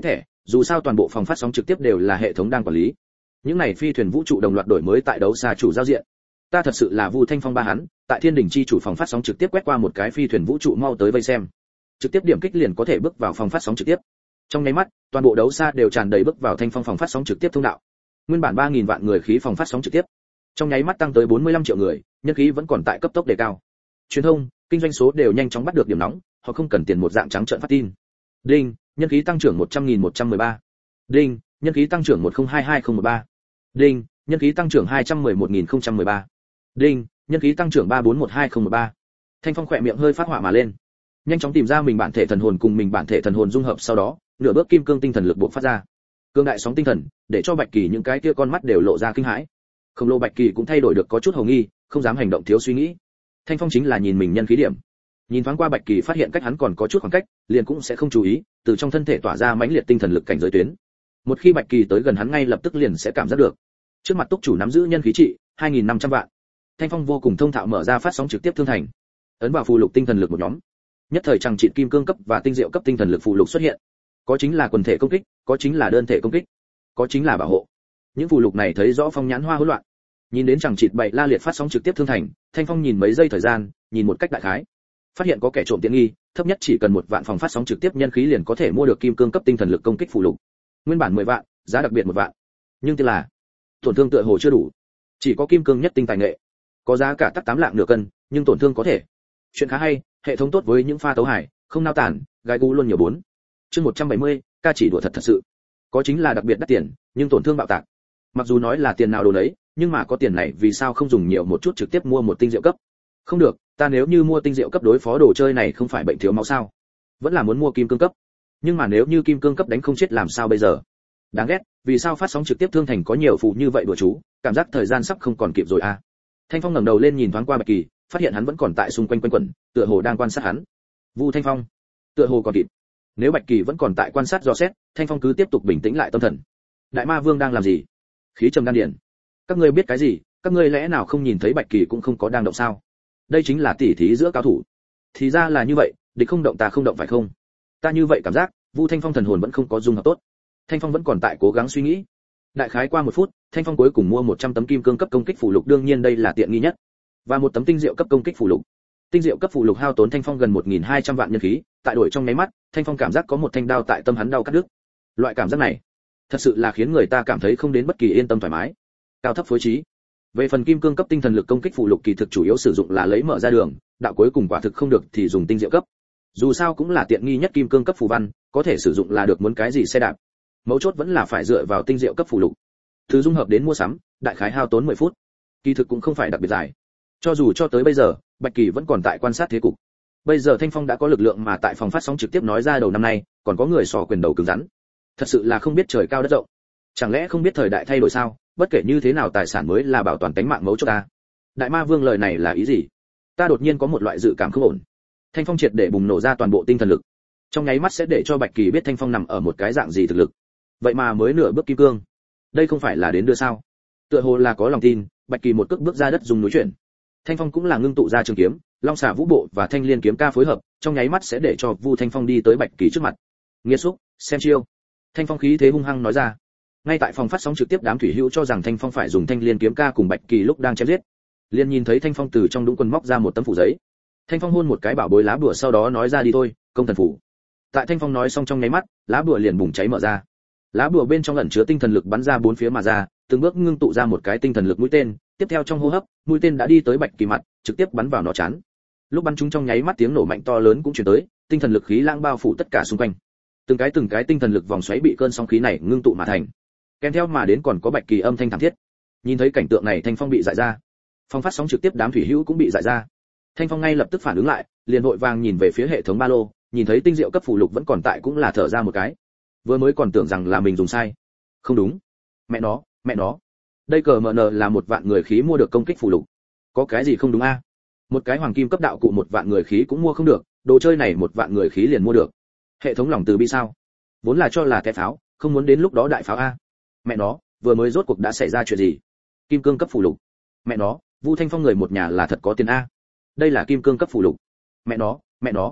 S1: dù sao toàn bộ phòng phát sóng trực tiếp đều là hệ thống đang quản lý. Những này phi thuyền vũ trụ đồng loạt đổi mới tại đấu xa chủ giao diện. Ta thật sự là Vu Thanh Phong ba hắn, tại Thiên Đình chi chủ phòng phát sóng trực tiếp quét qua một cái phi thuyền vũ trụ mau tới vây xem. Trực tiếp điểm kích liền có thể bước vào phòng phát sóng trực tiếp. Trong nháy mắt, toàn bộ đấu xa đều tràn đầy bước vào Thanh Phong phòng phát sóng trực tiếp thông đạo. Nguyên bản ba nghìn vạn người khí phòng phát sóng trực tiếp, trong nháy mắt tăng tới bốn mươi lăm triệu người, nhân khí vẫn còn tại cấp tốc đề cao. Truyền thông, kinh doanh số đều nhanh chóng bắt được điểm nóng, họ không cần tiền một dạng trắng trợn phát tin. Đinh, nhân khí tăng trưởng một trăm nghìn một trăm mười ba. Đinh, nhân khí tăng trưởng một không hai hai không một ba. Đinh, nhân khí tăng trưởng hai trăm mười một nghìn không trăm mười ba. Đinh, nhân khí tăng trưởng ba bốn một hai không một ba. Thanh Phong khỏe miệng hơi phát họa mà lên, nhanh chóng tìm ra mình bản thể thần hồn cùng mình bản thể thần hồn dung hợp, sau đó nửa bước kim cương tinh thần lực bộc phát ra, cương đại sóng tinh thần để cho Bạch Kỳ những cái kia con mắt đều lộ ra kinh hãi. Khổng lồ Bạch Kỳ cũng thay đổi được có chút hồ nghi, không dám hành động thiếu suy nghĩ. Thanh Phong chính là nhìn mình nhân khí điểm, nhìn thoáng qua Bạch Kỳ phát hiện cách hắn còn có chút khoảng cách, liền cũng sẽ không chú ý, từ trong thân thể tỏa ra mãnh liệt tinh thần lực cảnh giới tuyến. Một khi Bạch Kỳ tới gần hắn ngay lập tức liền sẽ cảm giác được. Trước mặt túc chủ nắm giữ nhân khí trị hai nghìn năm trăm vạn. Thanh Phong vô cùng thông thạo mở ra phát sóng trực tiếp thương thành, ấn vào phù lục tinh thần lực một nhóm. Nhất thời chằng chịt kim cương cấp và tinh diệu cấp tinh thần lực phù lục xuất hiện. Có chính là quần thể công kích, có chính là đơn thể công kích, có chính là bảo hộ. Những phù lục này thấy rõ phong nhãn hoa hỗn loạn. Nhìn đến chằng chịt bảy la liệt phát sóng trực tiếp thương thành, Thanh Phong nhìn mấy giây thời gian, nhìn một cách đại khái, phát hiện có kẻ trộm tiện nghi, thấp nhất chỉ cần một vạn phòng phát sóng trực tiếp nhân khí liền có thể mua được kim cương cấp tinh thần lực công kích phù lục. Nguyên bản mười vạn, giá đặc biệt một vạn. Nhưng tiếc là tổn thương tựa hồ chưa đủ, chỉ có kim cương nhất tinh tài nghệ, có giá cả tắc tám lạng nửa cân, nhưng tổn thương có thể. Chuyện khá hay, hệ thống tốt với những pha tấu hải, không nao tản, gai gu luôn nhiều bốn. Chương một trăm bảy mươi, ca chỉ đùa thật thật sự. Có chính là đặc biệt đắt tiền, nhưng tổn thương bạo tạc. Mặc dù nói là tiền nào đồ đấy, nhưng mà có tiền này vì sao không dùng nhiều một chút trực tiếp mua một tinh diệu cấp? Không được, ta nếu như mua tinh diệu cấp đối phó đồ chơi này không phải bệnh thiếu máu sao? Vẫn là muốn mua kim cương cấp. Nhưng mà nếu như kim cương cấp đánh không chết làm sao bây giờ? Đáng ghét, vì sao phát sóng trực tiếp thương thành có nhiều phụ như vậy đùa chú, cảm giác thời gian sắp không còn kịp rồi à? Thanh Phong ngẩng đầu lên nhìn thoáng qua Bạch Kỳ, phát hiện hắn vẫn còn tại xung quanh quanh quẩn, tựa hồ đang quan sát hắn. Vu Thanh Phong, tựa hồ còn kịp. Nếu Bạch Kỳ vẫn còn tại quan sát dò xét, Thanh Phong cứ tiếp tục bình tĩnh lại tâm thần. Đại Ma Vương đang làm gì? Khí trầm đan điển. Các ngươi biết cái gì? Các ngươi lẽ nào không nhìn thấy Bạch Kỳ cũng không có đang động sao? Đây chính là tỉ thí giữa cao thủ. Thì ra là như vậy, địch không động ta không động phải không? Ta như vậy cảm giác, Vu Thanh Phong thần hồn vẫn không có dung hợp tốt. Thanh Phong vẫn còn tại cố gắng suy nghĩ. Đại khái qua một phút, Thanh Phong cuối cùng mua một trăm tấm kim cương cấp công kích phù lục, đương nhiên đây là tiện nghi nhất, và một tấm tinh diệu cấp công kích phù lục. Tinh diệu cấp phù lục hao tốn Thanh Phong gần một nghìn hai trăm vạn nhân khí, tại đổi trong nháy mắt, Thanh Phong cảm giác có một thanh đao tại tâm hắn đau cắt đứt. Loại cảm giác này, thật sự là khiến người ta cảm thấy không đến bất kỳ yên tâm thoải mái. Cao thấp phối trí. Về phần kim cương cấp tinh thần lực công kích phù lục kỳ thực chủ yếu sử dụng là lấy mở ra đường, đạo cuối cùng quả thực không được thì dùng tinh diệu cấp. Dù sao cũng là tiện nghi nhất kim cương cấp phù văn, có thể sử dụng là được, muốn cái gì xe đạp. Mấu chốt vẫn là phải dựa vào tinh diệu cấp phù lục. Từ dung hợp đến mua sắm, đại khái hao tốn mười phút. Kỳ thực cũng không phải đặc biệt dài. Cho dù cho tới bây giờ, Bạch Kỳ vẫn còn tại quan sát thế cục. Bây giờ Thanh Phong đã có lực lượng mà tại phòng phát sóng trực tiếp nói ra đầu năm nay, còn có người sò quyền đầu cứng rắn. Thật sự là không biết trời cao đất rộng. Chẳng lẽ không biết thời đại thay đổi sao? Bất kể như thế nào tài sản mới là bảo toàn tính mạng mấu chốt ta. Đại Ma Vương lời này là ý gì? Ta đột nhiên có một loại dự cảm không ổn. Thanh Phong triệt để bùng nổ ra toàn bộ tinh thần lực, trong nháy mắt sẽ để cho Bạch Kỳ biết Thanh Phong nằm ở một cái dạng gì thực lực. Vậy mà mới nửa bước kim cương, đây không phải là đến đưa sao? Tựa hồ là có lòng tin, Bạch Kỳ một cước bước ra đất dùng núi chuyển. Thanh Phong cũng là ngưng tụ ra trường kiếm, long xà vũ bộ và thanh liên kiếm ca phối hợp, trong nháy mắt sẽ để cho Vu Thanh Phong đi tới Bạch Kỳ trước mặt. Nghiệt xúc, xem chiêu. Thanh Phong khí thế hung hăng nói ra. Ngay tại phòng phát sóng trực tiếp, đám thủy hữu cho rằng Thanh Phong phải dùng thanh liên kiếm ca cùng Bạch Kỳ lúc đang chém giết, liền nhìn thấy Thanh Phong từ trong đũng quần móc ra một tấm phủ giấy. Thanh Phong hôn một cái bảo bối lá bùa, sau đó nói ra đi thôi, công thần phủ. Tại Thanh Phong nói xong trong nháy mắt, lá bùa liền bùng cháy mở ra. Lá bùa bên trong ẩn chứa tinh thần lực bắn ra bốn phía mà ra, từng bước ngưng tụ ra một cái tinh thần lực mũi tên, tiếp theo trong hô hấp, mũi tên đã đi tới Bạch Kỳ mặt, trực tiếp bắn vào nó chán. Lúc bắn trúng trong nháy mắt tiếng nổ mạnh to lớn cũng truyền tới, tinh thần lực khí lãng bao phủ tất cả xung quanh. Từng cái từng cái tinh thần lực vòng xoáy bị cơn sóng khí này ngưng tụ mà thành. Kèm theo mà đến còn có Bạch Kỳ âm thanh thảm thiết. Nhìn thấy cảnh tượng này, Thanh Phong bị dại ra. Phòng phát sóng trực tiếp đám thủy hữu cũng bị dại ra. Thanh Phong ngay lập tức phản ứng lại, liền vội vàng nhìn về phía hệ thống ba lô, nhìn thấy tinh diệu cấp phù lục vẫn còn tại cũng là thở ra một cái. Vừa mới còn tưởng rằng là mình dùng sai. Không đúng. Mẹ nó, mẹ nó. Đây cờ mờ nờ là một vạn người khí mua được công kích phù lục. Có cái gì không đúng a? Một cái hoàng kim cấp đạo cụ một vạn người khí cũng mua không được, đồ chơi này một vạn người khí liền mua được. Hệ thống lòng từ bi sao? Vốn là cho là té pháo, không muốn đến lúc đó đại pháo a. Mẹ nó, vừa mới rốt cuộc đã xảy ra chuyện gì? Kim cương cấp phù lục. Mẹ nó, Vu Thanh Phong người một nhà là thật có tiền a. Đây là kim cương cấp phù lục. Mẹ nó, mẹ nó.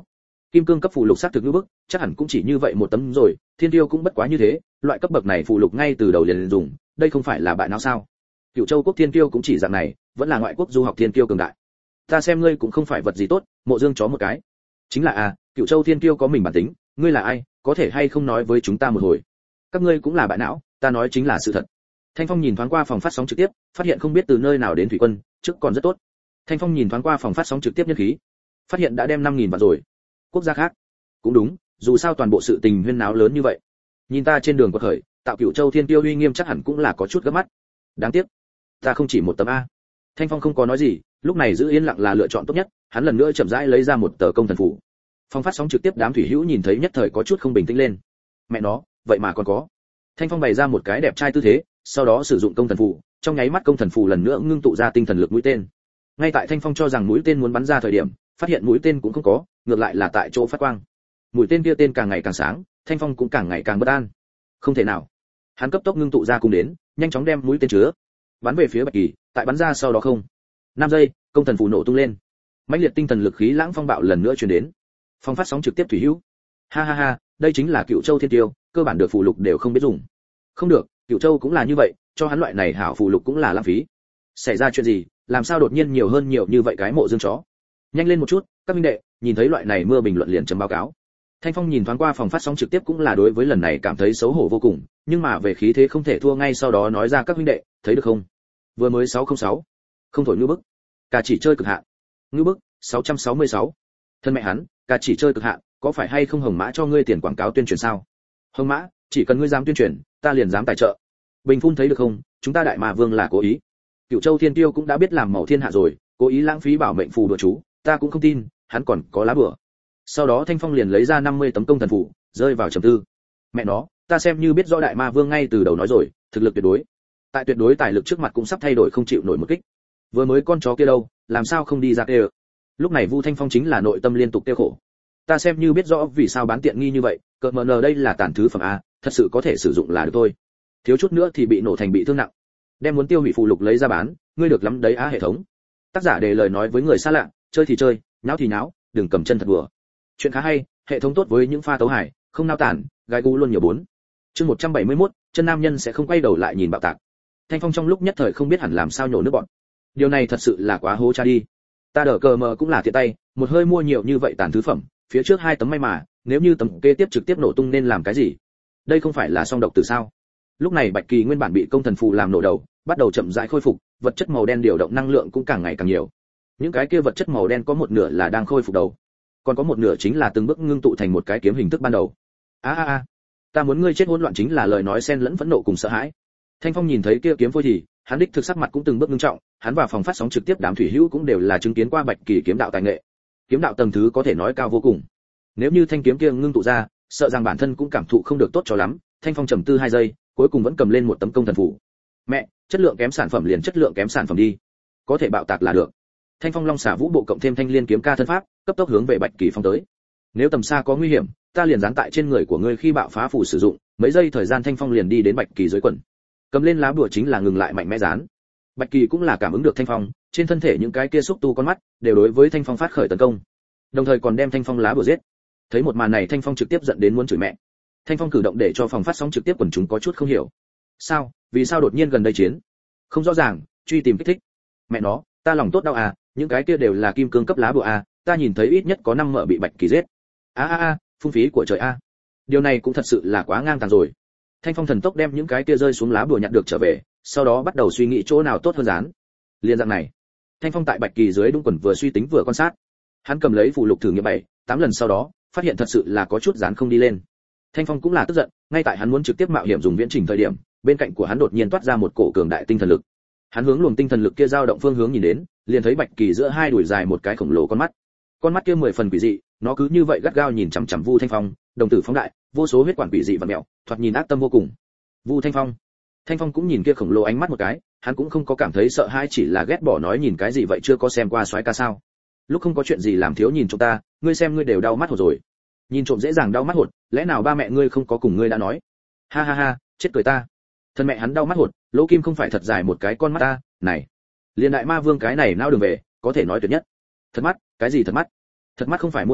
S1: Kim cương cấp phù lục xác thực như bức, chắc hẳn cũng chỉ như vậy một tấm rồi, thiên tiêu cũng bất quá như thế, loại cấp bậc này phù lục ngay từ đầu liền dùng, đây không phải là bại não sao? Cựu Châu quốc thiên tiêu cũng chỉ dạng này, vẫn là ngoại quốc du học thiên tiêu cường đại. Ta xem ngươi cũng không phải vật gì tốt, Mộ Dương chó một cái. Chính là à, Cựu Châu thiên tiêu có mình bản tính, ngươi là ai, có thể hay không nói với chúng ta một hồi? Các ngươi cũng là bại não, ta nói chính là sự thật. Thanh Phong nhìn thoáng qua phòng phát sóng trực tiếp, phát hiện không biết từ nơi nào đến thủy quân, trước còn rất tốt. Thanh Phong nhìn thoáng qua phòng phát sóng trực tiếp nhân khí, phát hiện đã đem năm nghìn vạn rồi. Quốc gia khác, cũng đúng, dù sao toàn bộ sự tình huyên náo lớn như vậy. Nhìn ta trên đường quật khởi, tạo Cựu Châu thiên tiêu uy nghiêm chắc hẳn cũng là có chút gấp mắt. Đáng tiếc, ta không chỉ một tấm a. Thanh Phong không có nói gì, lúc này giữ yên lặng là lựa chọn tốt nhất, hắn lần nữa chậm rãi lấy ra một tờ công thần phù. Phòng phát sóng trực tiếp đám thủy hữu nhìn thấy nhất thời có chút không bình tĩnh lên. Mẹ nó, vậy mà còn có. Thanh Phong bày ra một cái đẹp trai tư thế, sau đó sử dụng công thần phù, trong nháy mắt công thần phù lần nữa ngưng tụ ra tinh thần lực mũi tên. Ngay tại Thanh Phong cho rằng mũi tên muốn bắn ra thời điểm, phát hiện mũi tên cũng không có, ngược lại là tại chỗ phát quang. Mũi tên kia tên càng ngày càng sáng, Thanh Phong cũng càng ngày càng bất an. Không thể nào. Hắn cấp tốc ngưng tụ ra cung đến, nhanh chóng đem mũi tên chứa, bắn về phía Bạch Kỳ, tại bắn ra sau đó không. năm giây, công thần phù nổ tung lên. Mãnh liệt tinh thần lực khí lãng phong bạo lần nữa truyền đến. Phong phát sóng trực tiếp thủy hữu. Ha ha ha, đây chính là Cựu Châu thiên tiêu, cơ bản được phù lục đều không biết dùng. Không được, Cựu Châu cũng là như vậy, cho hắn loại này hảo phù lục cũng là lãng phí. Xảy ra chuyện gì, làm sao đột nhiên nhiều hơn nhiều như vậy cái Mộ Dương chó? Nhanh lên một chút, các minh đệ, nhìn thấy loại này mưa bình luận liền chấm báo cáo. Thanh Phong nhìn thoáng qua phòng phát sóng trực tiếp cũng là đối với lần này cảm thấy xấu hổ vô cùng, nhưng mà về khí thế không thể thua ngay sau đó nói ra các minh đệ, thấy được không? Vừa mới sáu không sáu, không thổi ngư bức. Cả chỉ chơi cực hạn. Ngư bức, sáu trăm sáu mươi sáu. Thân mẹ hắn, cả chỉ chơi cực hạn, có phải hay không Hồng Mã cho ngươi tiền quảng cáo tuyên truyền sao? Hồng Mã, chỉ cần ngươi dám tuyên truyền, ta liền dám tài trợ. Bình Phun thấy được không, chúng ta Đại Ma Vương là cố ý. Cựu Châu thiên tiêu cũng đã biết làm mẫu thiên hạ rồi, cố ý lãng phí bảo mệnh phù đùa chú, ta cũng không tin, hắn còn có lá bửa. Sau đó Thanh Phong liền lấy ra năm mươi tấm công thần phù, rơi vào trầm tư. Mẹ nó, ta xem như biết rõ Đại Ma Vương ngay từ đầu nói rồi, thực lực tuyệt đối. Tại tuyệt đối tài lực trước mặt cũng sắp thay đổi không chịu nổi một kích. Vừa mới con chó kia đâu, làm sao không đi ra kêu? Lúc này Vu Thanh Phong chính là nội tâm liên tục tiêu khổ. Ta xem như biết rõ vì sao bán tiện nghi như vậy, cợt mờ nờ đây là tàn thứ phẩm a, thật sự có thể sử dụng là được thôi. Thiếu chút nữa thì bị nổ thành bị thương nặng. Đem muốn tiêu hủy phù lục lấy ra bán, ngươi được lắm đấy á hệ thống. Tác giả đề lời nói với người xa lạ, chơi thì chơi, nháo thì nháo, đừng cầm chân thật đùa. Chuyện khá hay, hệ thống tốt với những pha tấu hài, không nao tản, gai gu luôn nhiều bốn. Chương một trăm bảy mươi mốt, chân nam nhân sẽ không quay đầu lại nhìn bạo tạc. Thanh Phong trong lúc nhất thời không biết hẳn làm sao nhổ nước bọt. Điều này thật sự là quá hố cha đi. Ta đỡ cờ mờ cũng là tiện tay, một hơi mua nhiều như vậy tàn thứ phẩm, phía trước hai tấm may mà, nếu như tấm kế tiếp trực tiếp nổ tung nên làm cái gì? Đây không phải là song độc từ sao? Lúc này Bạch Kỳ nguyên bản bị công thần phù làm nổ đầu, bắt đầu chậm rãi khôi phục, vật chất màu đen điều động năng lượng cũng càng ngày càng nhiều. Những cái kia vật chất màu đen có một nửa là đang khôi phục đầu, còn có một nửa chính là từng bước ngưng tụ thành một cái kiếm hình thức ban đầu. A a a, ta muốn ngươi chết hỗn loạn chính là lời nói xen lẫn phẫn nộ cùng sợ hãi. Thanh Phong nhìn thấy kia kiếm phôi thì, hắn đích thực sắc mặt cũng từng bước ngưng trọng, hắn vào phòng phát sóng trực tiếp đám thủy hữu cũng đều là chứng kiến qua Bạch Kỳ kiếm đạo tài nghệ. Kiếm đạo tầng thứ có thể nói cao vô cùng. Nếu như thanh kiếm kia ngưng tụ ra, sợ rằng bản thân cũng cảm thụ không được tốt cho lắm. Thanh Phong trầm tư hai giây, cuối cùng vẫn cầm lên một tấm công thần phù. Mẹ, chất lượng kém sản phẩm liền chất lượng kém sản phẩm đi, có thể bạo tạc là được. Thanh Phong Long Xả Vũ Bộ cộng thêm Thanh Liên kiếm ca thân pháp, cấp tốc hướng về Bạch Kỳ phong tới. Nếu tầm xa có nguy hiểm, ta liền dán tại trên người của ngươi khi bạo phá phù sử dụng, mấy giây thời gian Thanh Phong liền đi đến Bạch Kỳ dưới quần. Cầm lên lá bùa chính là ngừng lại mạnh mẽ dán. Bạch Kỳ cũng là cảm ứng được Thanh Phong, trên thân thể những cái kia xúc tu con mắt đều đối với Thanh Phong phát khởi tấn công, đồng thời còn đem Thanh Phong lá bùa giết. Thấy một màn này Thanh Phong trực tiếp giận đến muốn chửi mẹ. Thanh Phong cử động để cho phòng phát sóng trực tiếp quần chúng có chút không hiểu. Sao, vì sao đột nhiên gần đây chiến? Không rõ ràng, truy tìm kích thích. Mẹ nó, ta lòng tốt đau à, những cái kia đều là kim cương cấp lá bùa à, ta nhìn thấy ít nhất có năm mợ bị Bạch Kỳ giết. A a a, phung phí của trời a. Điều này cũng thật sự là quá ngang tàn rồi. Thanh Phong thần tốc đem những cái kia rơi xuống lá bùa nhặt được trở về, sau đó bắt đầu suy nghĩ chỗ nào tốt hơn dán. Liên dạng này, Thanh Phong tại Bạch Kỳ dưới đúng quần vừa suy tính vừa quan sát. Hắn cầm lấy phù lục thử nghiệm bảy, tám lần sau đó, phát hiện thật sự là có chút dán không đi lên. Thanh Phong cũng là tức giận, ngay tại hắn muốn trực tiếp mạo hiểm dùng viễn trình thời điểm, bên cạnh của hắn đột nhiên toát ra một cổ cường đại tinh thần lực. Hắn hướng luồng tinh thần lực kia dao động phương hướng nhìn đến, liền thấy Bạch Kỳ giữa hai đùi dài một cái khổng lồ con mắt. Con mắt kia mười phần quỷ dị, nó cứ như vậy gắt gao nhìn chằm chằm Vu Thanh Phong, đồng tử phóng đại, vô số huyết quản quỷ dị và mèo, thoạt nhìn ác tâm vô cùng. Vu Thanh Phong. Thanh Phong cũng nhìn kia khổng lồ ánh mắt một cái, hắn cũng không có cảm thấy sợ hãi, chỉ là ghét bỏ nói nhìn cái gì vậy, chưa có xem qua soái ca sao? Lúc không có chuyện gì làm thiếu nhìn trộm ta, ngươi xem ngươi đều đau mắt hột rồi. Nhìn trộm dễ dàng đau mắt hột, lẽ nào ba mẹ ngươi không có cùng ngươi đã nói? Ha ha ha, chết cười ta. Thân mẹ hắn đau mắt hột, Lỗ Kim không phải thật dài một cái con mắt ta, này. Liên Đại Ma Vương cái này nao đường về, có thể nói tuyệt nhất. Thật mắt, cái gì thật mắt? Thật mắt không phải mua sao,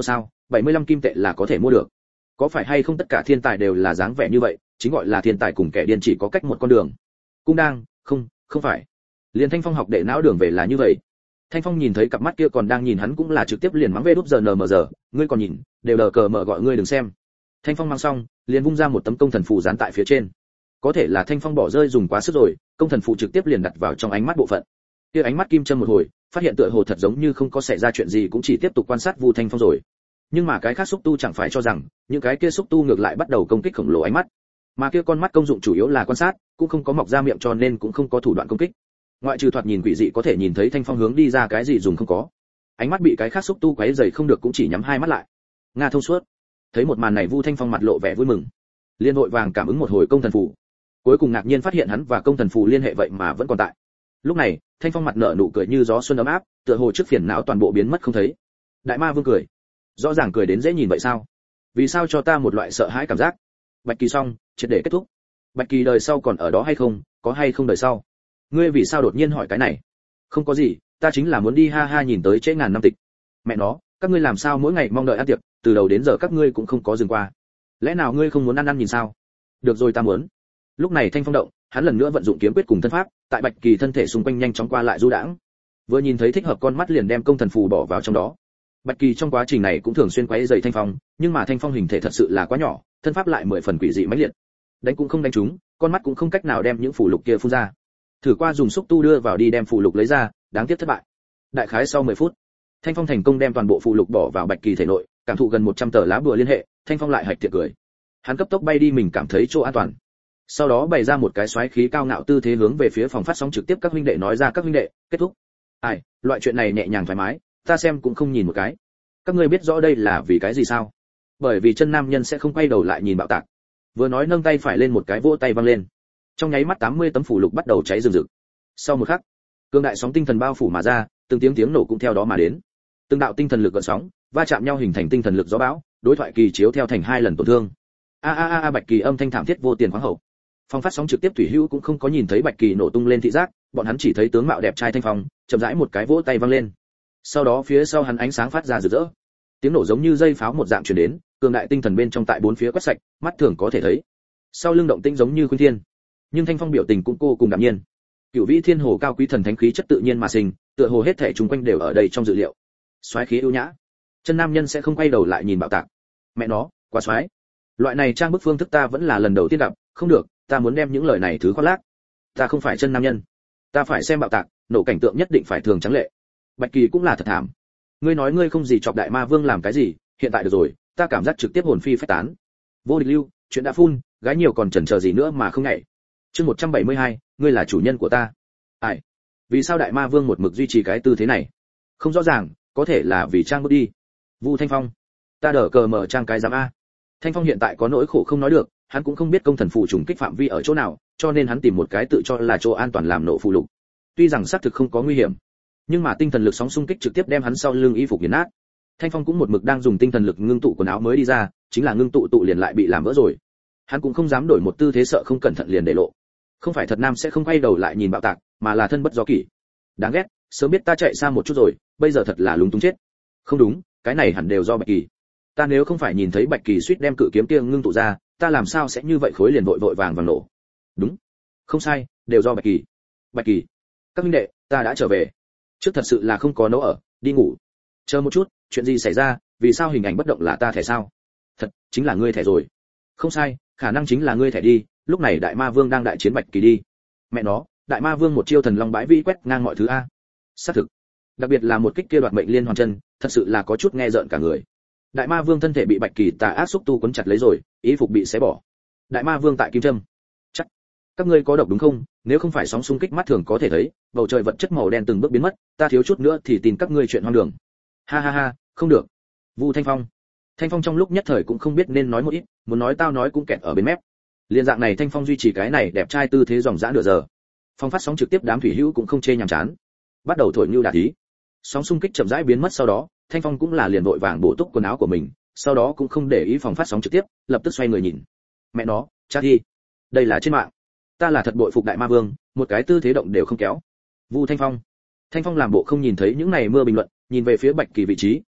S1: bảy mươi lăm kim tệ là có thể mua được. Có phải hay không tất cả thiên tài đều là dáng vẻ như vậy, chính gọi là thiên tài cùng kẻ điên chỉ có cách một con đường. Cũng đang, không, không phải. Liên Thanh Phong học đệ não đường về là như vậy. Thanh Phong nhìn thấy cặp mắt kia còn đang nhìn hắn cũng là trực tiếp liền mắng về đúp giờ nờ mờ giờ, ngươi còn nhìn, đều đờ cờ mở gọi ngươi đừng xem. Thanh Phong mang xong, liền vung ra một tấm công thần phù dán tại phía trên. Có thể là Thanh Phong bỏ rơi dùng quá sức rồi, công thần phù trực tiếp liền đặt vào trong ánh mắt bộ phận. Kia ánh mắt kim châm một hồi, phát hiện tựa hồ thật giống như không có xảy ra chuyện gì cũng chỉ tiếp tục quan sát Vu Thanh Phong rồi. Nhưng mà cái khác xúc tu chẳng phải cho rằng, những cái kia xúc tu ngược lại bắt đầu công kích khổng lồ ánh mắt. Mà kia con mắt công dụng chủ yếu là quan sát, cũng không có mọc ra miệng cho nên cũng không có thủ đoạn công kích. Ngoại trừ thoạt nhìn quỷ dị có thể nhìn thấy Thanh Phong hướng đi ra cái gì dùng không có. Ánh mắt bị cái khác xúc tu quấy rầy không được cũng chỉ nhắm hai mắt lại. Nga thông suốt. Thấy một màn này Vu Thanh Phong mặt lộ vẻ vui mừng. Liên hội vàng cảm ứng một hồi công thần phù. Cuối cùng ngạc nhiên phát hiện hắn và công thần phù liên hệ vậy mà vẫn còn tại. Lúc này, Thanh Phong mặt nở nụ cười như gió xuân ấm áp, tựa hồ trước phiền não toàn bộ biến mất không thấy. Đại Ma Vương cười. Rõ ràng cười đến dễ nhìn vậy sao? Vì sao cho ta một loại sợ hãi cảm giác? Bạch Kỳ xong, triệt để kết thúc. Bạch Kỳ đời sau còn ở đó hay không, có hay không đời sau? Ngươi vì sao đột nhiên hỏi cái này? Không có gì, ta chính là muốn đi ha ha nhìn tới trễ ngàn năm tịch. Mẹ nó, các ngươi làm sao mỗi ngày mong đợi ăn tiệc, từ đầu đến giờ các ngươi cũng không có dừng qua. Lẽ nào ngươi không muốn ăn ăn nhìn sao? Được rồi ta muốn. Lúc này Thanh Phong động, hắn lần nữa vận dụng kiếm quyết cùng thân pháp, tại Bạch Kỳ thân thể xung quanh nhanh chóng qua lại du đãng. Vừa nhìn thấy thích hợp con mắt liền đem công thần phù bỏ vào trong đó. Bạch Kỳ trong quá trình này cũng thường xuyên quấy rầy Thanh Phong, nhưng mà Thanh Phong hình thể thật sự là quá nhỏ, thân pháp lại mười phần quỷ dị mãnh liệt. Đánh cũng không đánh trúng, con mắt cũng không cách nào đem những phù lục kia phun ra. Thử qua dùng xúc tu đưa vào đi đem phù lục lấy ra, đáng tiếc thất bại. Đại khái sau mười phút, Thanh Phong thành công đem toàn bộ phù lục bỏ vào Bạch Kỳ thể nội, cảm thụ gần một trăm tờ lá bùa liên hệ, Thanh Phong lại hạch thiệt cười. Hắn cấp tốc bay đi mình cảm thấy chỗ an toàn. Sau đó bày ra một cái xoáy khí cao ngạo tư thế hướng về phía phòng phát sóng trực tiếp các huynh đệ nói ra các huynh đệ, kết thúc. Ai, loại chuyện này nhẹ nhàng thoải mái, ta xem cũng không nhìn một cái. Các ngươi biết rõ đây là vì cái gì sao? Bởi vì chân nam nhân sẽ không quay đầu lại nhìn bạo tạc. Vừa nói nâng tay phải lên một cái vỗ tay văng lên. Trong nháy mắt tám mươi tấm phủ lục bắt đầu cháy rừng rực. Sau một khắc, cương đại sóng tinh thần bao phủ mà ra, từng tiếng tiếng nổ cũng theo đó mà đến. Từng đạo tinh thần lực gợn sóng, va chạm nhau hình thành tinh thần lực gió bão, đối thoại kỳ chiếu theo thành hai lần tổn thương. A a a a Bạch Kỳ âm thanh thảm thiết vô tiền khoáng hậu. Phong phát sóng trực tiếp thủy hữu cũng không có nhìn thấy Bạch Kỳ nổ tung lên thị giác, bọn hắn chỉ thấy tướng mạo đẹp trai Thanh Phong, chậm rãi một cái vỗ tay văng lên. Sau đó phía sau hắn ánh sáng phát ra rực rỡ. Tiếng nổ giống như dây pháo một dạng truyền đến, cường đại tinh thần bên trong tại bốn phía quét sạch, mắt thường có thể thấy. Sau lưng động tĩnh giống như khuynh thiên, nhưng Thanh Phong biểu tình cũng cô cùng đạm nhiên. Cửu Vĩ Thiên Hồ cao quý thần thánh khí chất tự nhiên mà sinh, tựa hồ hết thảy chúng quanh đều ở đây trong dự liệu. Soái khí ưu nhã, chân nam nhân sẽ không quay đầu lại nhìn bạo tạc. Mẹ nó, quá soái. Loại này trang bức phương thức ta vẫn là lần đầu tiên gặp, không được, ta muốn đem những lời này thứ khoác lác. Ta không phải chân nam nhân, ta phải xem bạo tạc, nổ cảnh tượng nhất định phải thường trắng lệ. Bạch Kỳ cũng là thật thảm. Ngươi nói ngươi không gì chọc Đại Ma Vương làm cái gì, hiện tại được rồi, ta cảm giác trực tiếp hồn phi phách tán. Vô địch lưu, chuyện đã phun, gái nhiều còn chần chờ gì nữa mà không nhảy. Chương một trăm bảy mươi hai, ngươi là chủ nhân của ta. Ai? Vì sao Đại Ma Vương một mực duy trì cái tư thế này? Không rõ ràng, có thể là vì trang bước đi. Vu Thanh Phong, ta đỡ cờ mở trang cái giám a. Thanh Phong hiện tại có nỗi khổ không nói được, hắn cũng không biết công thần phù trùng kích phạm vi ở chỗ nào, cho nên hắn tìm một cái tự cho là chỗ an toàn làm nổ phù lục. Tuy rằng xác thực không có nguy hiểm, nhưng mà tinh thần lực sóng xung kích trực tiếp đem hắn sau lưng y phục nghiền nát. Thanh Phong cũng một mực đang dùng tinh thần lực ngưng tụ quần áo mới đi ra, chính là ngưng tụ tụ liền lại bị làm vỡ rồi. Hắn cũng không dám đổi một tư thế sợ không cẩn thận liền để lộ. Không phải thật nam sẽ không quay đầu lại nhìn bạo tạc, mà là thân bất do kỷ. Đáng ghét, sớm biết ta chạy xa một chút rồi, bây giờ thật là lúng túng chết. Không đúng, cái này hẳn đều do Bạch Kỳ. Ta nếu không phải nhìn thấy Bạch Kỳ suýt đem cự kiếm kia ngưng tụ ra, ta làm sao sẽ như vậy khối liền vội vội vàng vàng nổ. Đúng, không sai, đều do Bạch Kỳ. Bạch Kỳ, các minh đệ, ta đã trở về. Trước thật sự là không có nấu ở, đi ngủ. Chờ một chút, chuyện gì xảy ra, vì sao hình ảnh bất động là ta thẻ sao? Thật, chính là ngươi thẻ rồi. Không sai, khả năng chính là ngươi thẻ đi, lúc này Đại Ma Vương đang đại chiến Bạch Kỳ đi. Mẹ nó, Đại Ma Vương một chiêu thần long bãi vĩ quét ngang mọi thứ a. Xác thực. Đặc biệt là một kích kia đoạt mệnh liên hoàn chân, thật sự là có chút nghe rợn cả người. Đại Ma Vương thân thể bị Bạch Kỳ tà ác xúc tu quấn chặt lấy rồi, ý phục bị xé bỏ. Đại Ma Vương tại kim châm. Chắc các ngươi có độc đúng không? Nếu không phải sóng xung kích mắt thường có thể thấy, bầu trời vật chất màu đen từng bước biến mất, ta thiếu chút nữa thì tin các ngươi chuyện hoang đường. Ha ha ha, không được. Vu Thanh Phong. Thanh Phong trong lúc nhất thời cũng không biết nên nói một ít, muốn nói tao nói cũng kẹt ở bên mép. Liên dạng này Thanh Phong duy trì cái này đẹp trai tư thế dòng dã nửa giờ. Phong phát sóng trực tiếp đám thủy hữu cũng không chê nhàm chán. Bắt đầu thổi như đà tí. Sóng xung kích chậm rãi biến mất sau đó, Thanh Phong cũng là liền vội vàng bổ túc quần áo của mình, sau đó cũng không để ý phòng phát sóng trực tiếp, lập tức xoay người nhìn. Mẹ nó, cha đi. Đây là trên mạng. Ta là thật bội phục Đại Ma Vương, một cái tư thế động đều không kéo. Vu Thanh Phong. Thanh Phong làm bộ không nhìn thấy những này mưa bình luận, nhìn về phía Bạch Kỳ vị trí,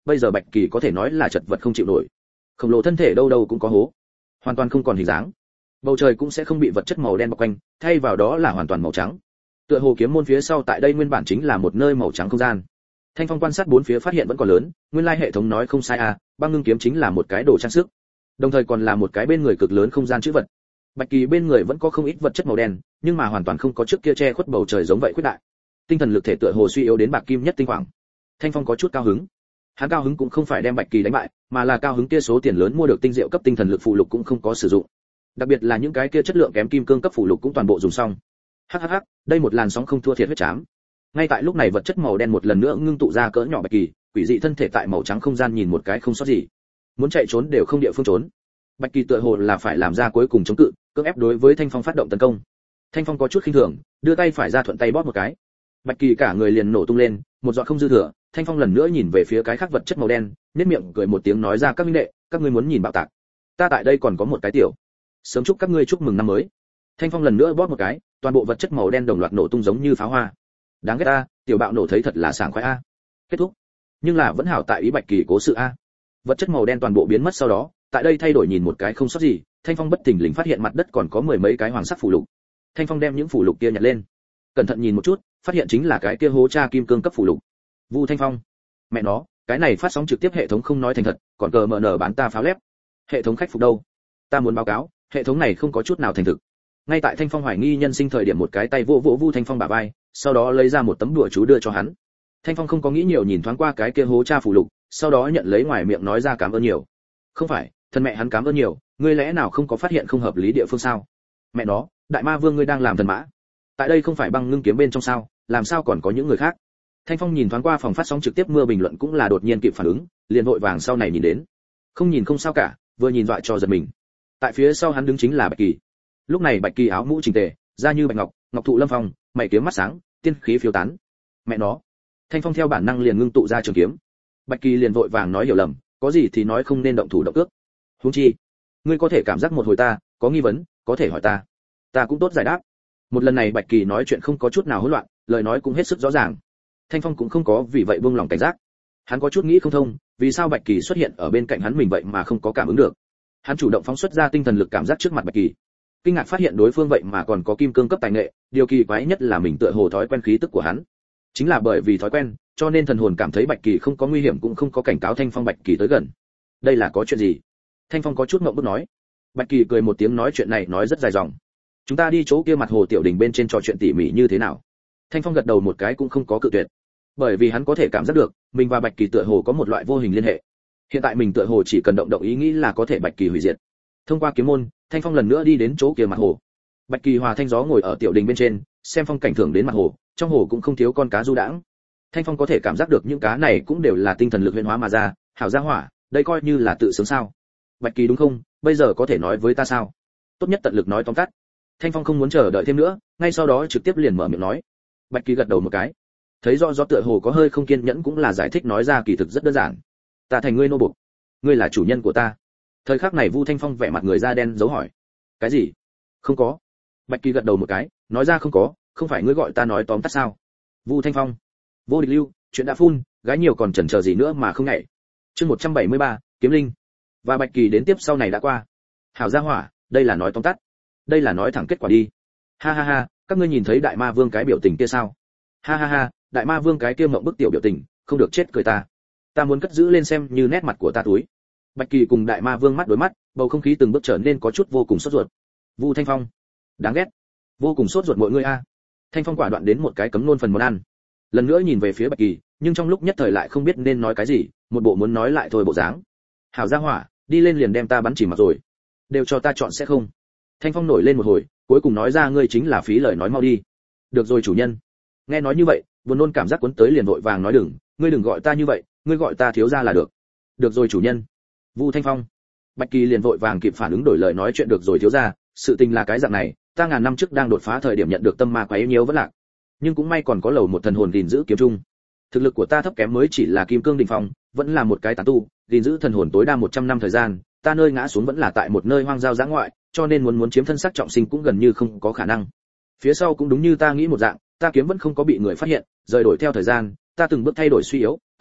S1: bây giờ Bạch Kỳ có thể nói là chật vật không chịu nổi. Khổng lồ thân thể đâu đâu cũng có hố, hoàn toàn không còn hình dáng. Bầu trời cũng sẽ không bị vật chất màu đen bao quanh, thay vào đó là hoàn toàn màu trắng. Tựa hồ kiếm môn phía sau tại đây nguyên bản chính là một nơi màu trắng không gian. Thanh Phong quan sát bốn phía phát hiện vẫn còn lớn, nguyên lai hệ thống nói không sai à, băng ngưng kiếm chính là một cái đồ trang sức, đồng thời còn là một cái bên người cực lớn không gian trữ vật. Bạch Kỳ bên người vẫn có không ít vật chất màu đen, nhưng mà hoàn toàn không có trước kia che khuất bầu trời giống vậy khuyết đại. Tinh thần lực thể tựa hồ suy yếu đến bạc kim nhất tinh khoảng. Thanh Phong có chút cao hứng. Hắn cao hứng cũng không phải đem Bạch Kỳ đánh bại, mà là cao hứng kia số tiền lớn mua được tinh diệu cấp tinh thần lực phụ lục cũng không có sử dụng. Đặc biệt là những cái kia chất lượng kém kim cương cấp phụ lục cũng toàn bộ dùng xong. Hắc hắc hắc, đây một làn sóng không thua thiệt huyết chám. Ngay tại lúc này vật chất màu đen một lần nữa ngưng tụ ra cỡ nhỏ Bạch Kỳ, quỷ dị thân thể tại màu trắng không gian nhìn một cái không sót gì. Muốn chạy trốn đều không địa phương trốn. Bạch Kỳ tựa hồ là phải làm ra cuối cùng chống cự, cưỡng ép đối với Thanh Phong phát động tấn công. Thanh Phong có chút khinh thường, đưa tay phải ra thuận tay bóp một cái. Bạch Kỳ cả người liền nổ tung lên, một giọt không dư thừa. Thanh Phong lần nữa nhìn về phía cái khác vật chất màu đen, nhếch miệng cười một tiếng nói ra các minh đệ, các ngươi muốn nhìn bạo tạc. Ta tại đây còn có một cái tiểu. Sớm chúc các ngươi chúc mừng năm mới. Thanh Phong lần nữa bóp một cái, toàn bộ vật chất màu đen đồng loạt nổ tung giống như pháo hoa. Đáng ghét a, tiểu bạo nổ thấy thật là sảng khoái a. Kết thúc. Nhưng là vẫn hảo tại ý Bạch Kỳ cố sự a. Vật chất màu đen toàn bộ biến mất sau đó, tại đây thay đổi nhìn một cái không sót gì, Thanh Phong bất thình lình phát hiện mặt đất còn có mười mấy cái hoàng sắc phù lục. Thanh Phong đem những phù lục kia nhặt lên, cẩn thận nhìn một chút, phát hiện chính là cái kia hố tra kim cương cấp phù lục. Vu Thanh Phong, mẹ nó, cái này phát sóng trực tiếp hệ thống không nói thành thật, còn cờ mờ nở bán ta pháo lép. Hệ thống khách phục đâu? Ta muốn báo cáo, hệ thống này không có chút nào thành thực. Ngay tại Thanh Phong hoài nghi nhân sinh thời điểm, một cái tay vỗ vỗ Vu Thanh Phong bả vai, sau đó lấy ra một tấm đùa chú đưa cho hắn. Thanh Phong không có nghĩ nhiều nhìn thoáng qua cái kia hố tra phù lục, sau đó nhận lấy ngoài miệng nói ra cảm ơn nhiều. Không phải, thân mẹ hắn cảm ơn nhiều, ngươi lẽ nào không có phát hiện không hợp lý địa phương sao? Mẹ nó, đại ma vương ngươi đang làm thần mã. Tại đây không phải băng ngưng kiếm bên trong sao, làm sao còn có những người khác? Thanh Phong nhìn thoáng qua phòng phát sóng trực tiếp mưa bình luận cũng là đột nhiên kịp phản ứng, liền vội vàng sau này nhìn đến. Không nhìn không sao cả, vừa nhìn dọa cho giật mình. Tại phía sau hắn đứng chính là Bạch Kỳ. Lúc này Bạch Kỳ áo mũ chỉnh tề, da như bạch ngọc, ngọc thụ lâm phong, mày kiếm mắt sáng, tiên khí phiêu tán. Mẹ nó. Thanh Phong theo bản năng liền ngưng tụ ra trường kiếm. Bạch Kỳ liền vội vàng nói hiểu lầm, có gì thì nói không nên động thủ động cước. Huống chi, ngươi có thể cảm giác một hồi ta, có nghi vấn, có thể hỏi ta. Ta cũng tốt giải đáp. Một lần này Bạch Kỳ nói chuyện không có chút nào hỗn loạn, lời nói cũng hết sức rõ ràng. Thanh Phong cũng không có vì vậy buông lòng cảnh giác. Hắn có chút nghĩ không thông, vì sao Bạch Kỳ xuất hiện ở bên cạnh hắn mình vậy mà không có cảm ứng được. Hắn chủ động phóng xuất ra tinh thần lực cảm giác trước mặt Bạch Kỳ. Kinh ngạc phát hiện đối phương vậy mà còn có kim cương cấp tài nghệ, điều kỳ quái nhất là mình tựa hồ thói quen khí tức của hắn. Chính là bởi vì thói quen, cho nên thần hồn cảm thấy Bạch Kỳ không có nguy hiểm cũng không có cảnh cáo Thanh Phong Bạch Kỳ tới gần. Đây là có chuyện gì? Thanh Phong có chút ngượng bức nói. Bạch Kỳ cười một tiếng nói chuyện này nói rất dài dòng. Chúng ta đi chỗ kia mặt hồ tiểu đình bên trên trò chuyện tỉ mỉ như thế nào? Thanh Phong gật đầu một cái cũng không có cự tuyệt. Bởi vì hắn có thể cảm giác được, mình và Bạch Kỳ tựa hồ có một loại vô hình liên hệ. Hiện tại mình tựa hồ chỉ cần động động ý nghĩ là có thể Bạch Kỳ hủy diệt. Thông qua kiếm môn, Thanh Phong lần nữa đi đến chỗ kia mặt hồ. Bạch Kỳ hòa Thanh Gió ngồi ở tiểu đình bên trên, xem phong cảnh thưởng đến mặt hồ, trong hồ cũng không thiếu con cá du đãng. Thanh Phong có thể cảm giác được những cá này cũng đều là tinh thần lực huyễn hóa mà ra, hảo gia hỏa, đây coi như là tự sướng sao? Bạch Kỳ đúng không? Bây giờ có thể nói với ta sao? Tốt nhất tận lực nói tóm tắt. Thanh Phong không muốn chờ đợi thêm nữa, ngay sau đó trực tiếp liền mở miệng nói. Bạch Kỳ gật đầu một cái, thấy rõ rõ tựa hồ có hơi không kiên nhẫn cũng là giải thích nói ra kỳ thực rất đơn giản. Ta thành ngươi nô buộc, ngươi là chủ nhân của ta. Thời khắc này Vu Thanh Phong vẻ mặt người da đen dấu hỏi. Cái gì? Không có. Bạch Kỳ gật đầu một cái, nói ra không có, không phải ngươi gọi ta nói tóm tắt sao? Vu Thanh Phong, vô địch lưu, chuyện đã phun, gái nhiều còn chần chờ gì nữa mà không nhảy. Chương một trăm bảy mươi ba, Kiếm Linh. Và Bạch Kỳ đến tiếp sau này đã qua. Hảo gia hỏa, đây là nói tóm tắt. Đây là nói thẳng kết quả đi. Ha ha ha, các ngươi nhìn thấy đại ma vương cái biểu tình kia sao? Ha ha ha, đại ma vương cái kia ngậm bức tiểu biểu tình, không được chết cười ta. Ta muốn cất giữ lên xem như nét mặt của ta túi. Bạch Kỳ cùng đại ma vương mắt đối mắt, bầu không khí từng bước trở nên có chút vô cùng sốt ruột. Vu Thanh Phong, đáng ghét, vô cùng sốt ruột mọi người a. Thanh Phong quả đoạn đến một cái cấm nôn phần món ăn. Lần nữa nhìn về phía Bạch Kỳ, nhưng trong lúc nhất thời lại không biết nên nói cái gì, một bộ muốn nói lại thôi bộ dáng. Hảo gia hỏa, đi lên liền đem ta bắn chỉ mặt rồi. Đều cho ta chọn sẽ không? Thanh Phong nổi lên một hồi, cuối cùng nói ra ngươi chính là phí lời nói mau đi. Được rồi chủ nhân. Nghe nói như vậy, buồn nôn cảm giác cuốn tới liền vội vàng nói đừng, ngươi đừng gọi ta như vậy, ngươi gọi ta thiếu gia là được. Được rồi chủ nhân. Vu Thanh Phong. Bạch Kỳ liền vội vàng kịp phản ứng đổi lời nói chuyện được rồi thiếu gia, sự tình là cái dạng này, ta ngàn năm trước đang đột phá thời điểm nhận được tâm ma quấy nhiễu vẫn lạc, nhưng cũng may còn có lầu một thần hồn gìn giữ kiếm trung. Thực lực của ta thấp kém mới chỉ là kim cương đỉnh phong, vẫn là một cái tán tu, gìn giữ thần hồn tối đa một trăm năm thời gian, ta nơi ngã xuống vẫn là tại một nơi hoang giao dã ngoại, cho nên muốn muốn chiếm thân xác trọng sinh cũng gần như không có khả năng. Phía sau cũng đúng như ta nghĩ một dạng, ta kiếm vẫn không có bị người phát hiện, rời đổi theo thời gian, ta từng bước thay đổi suy yếu,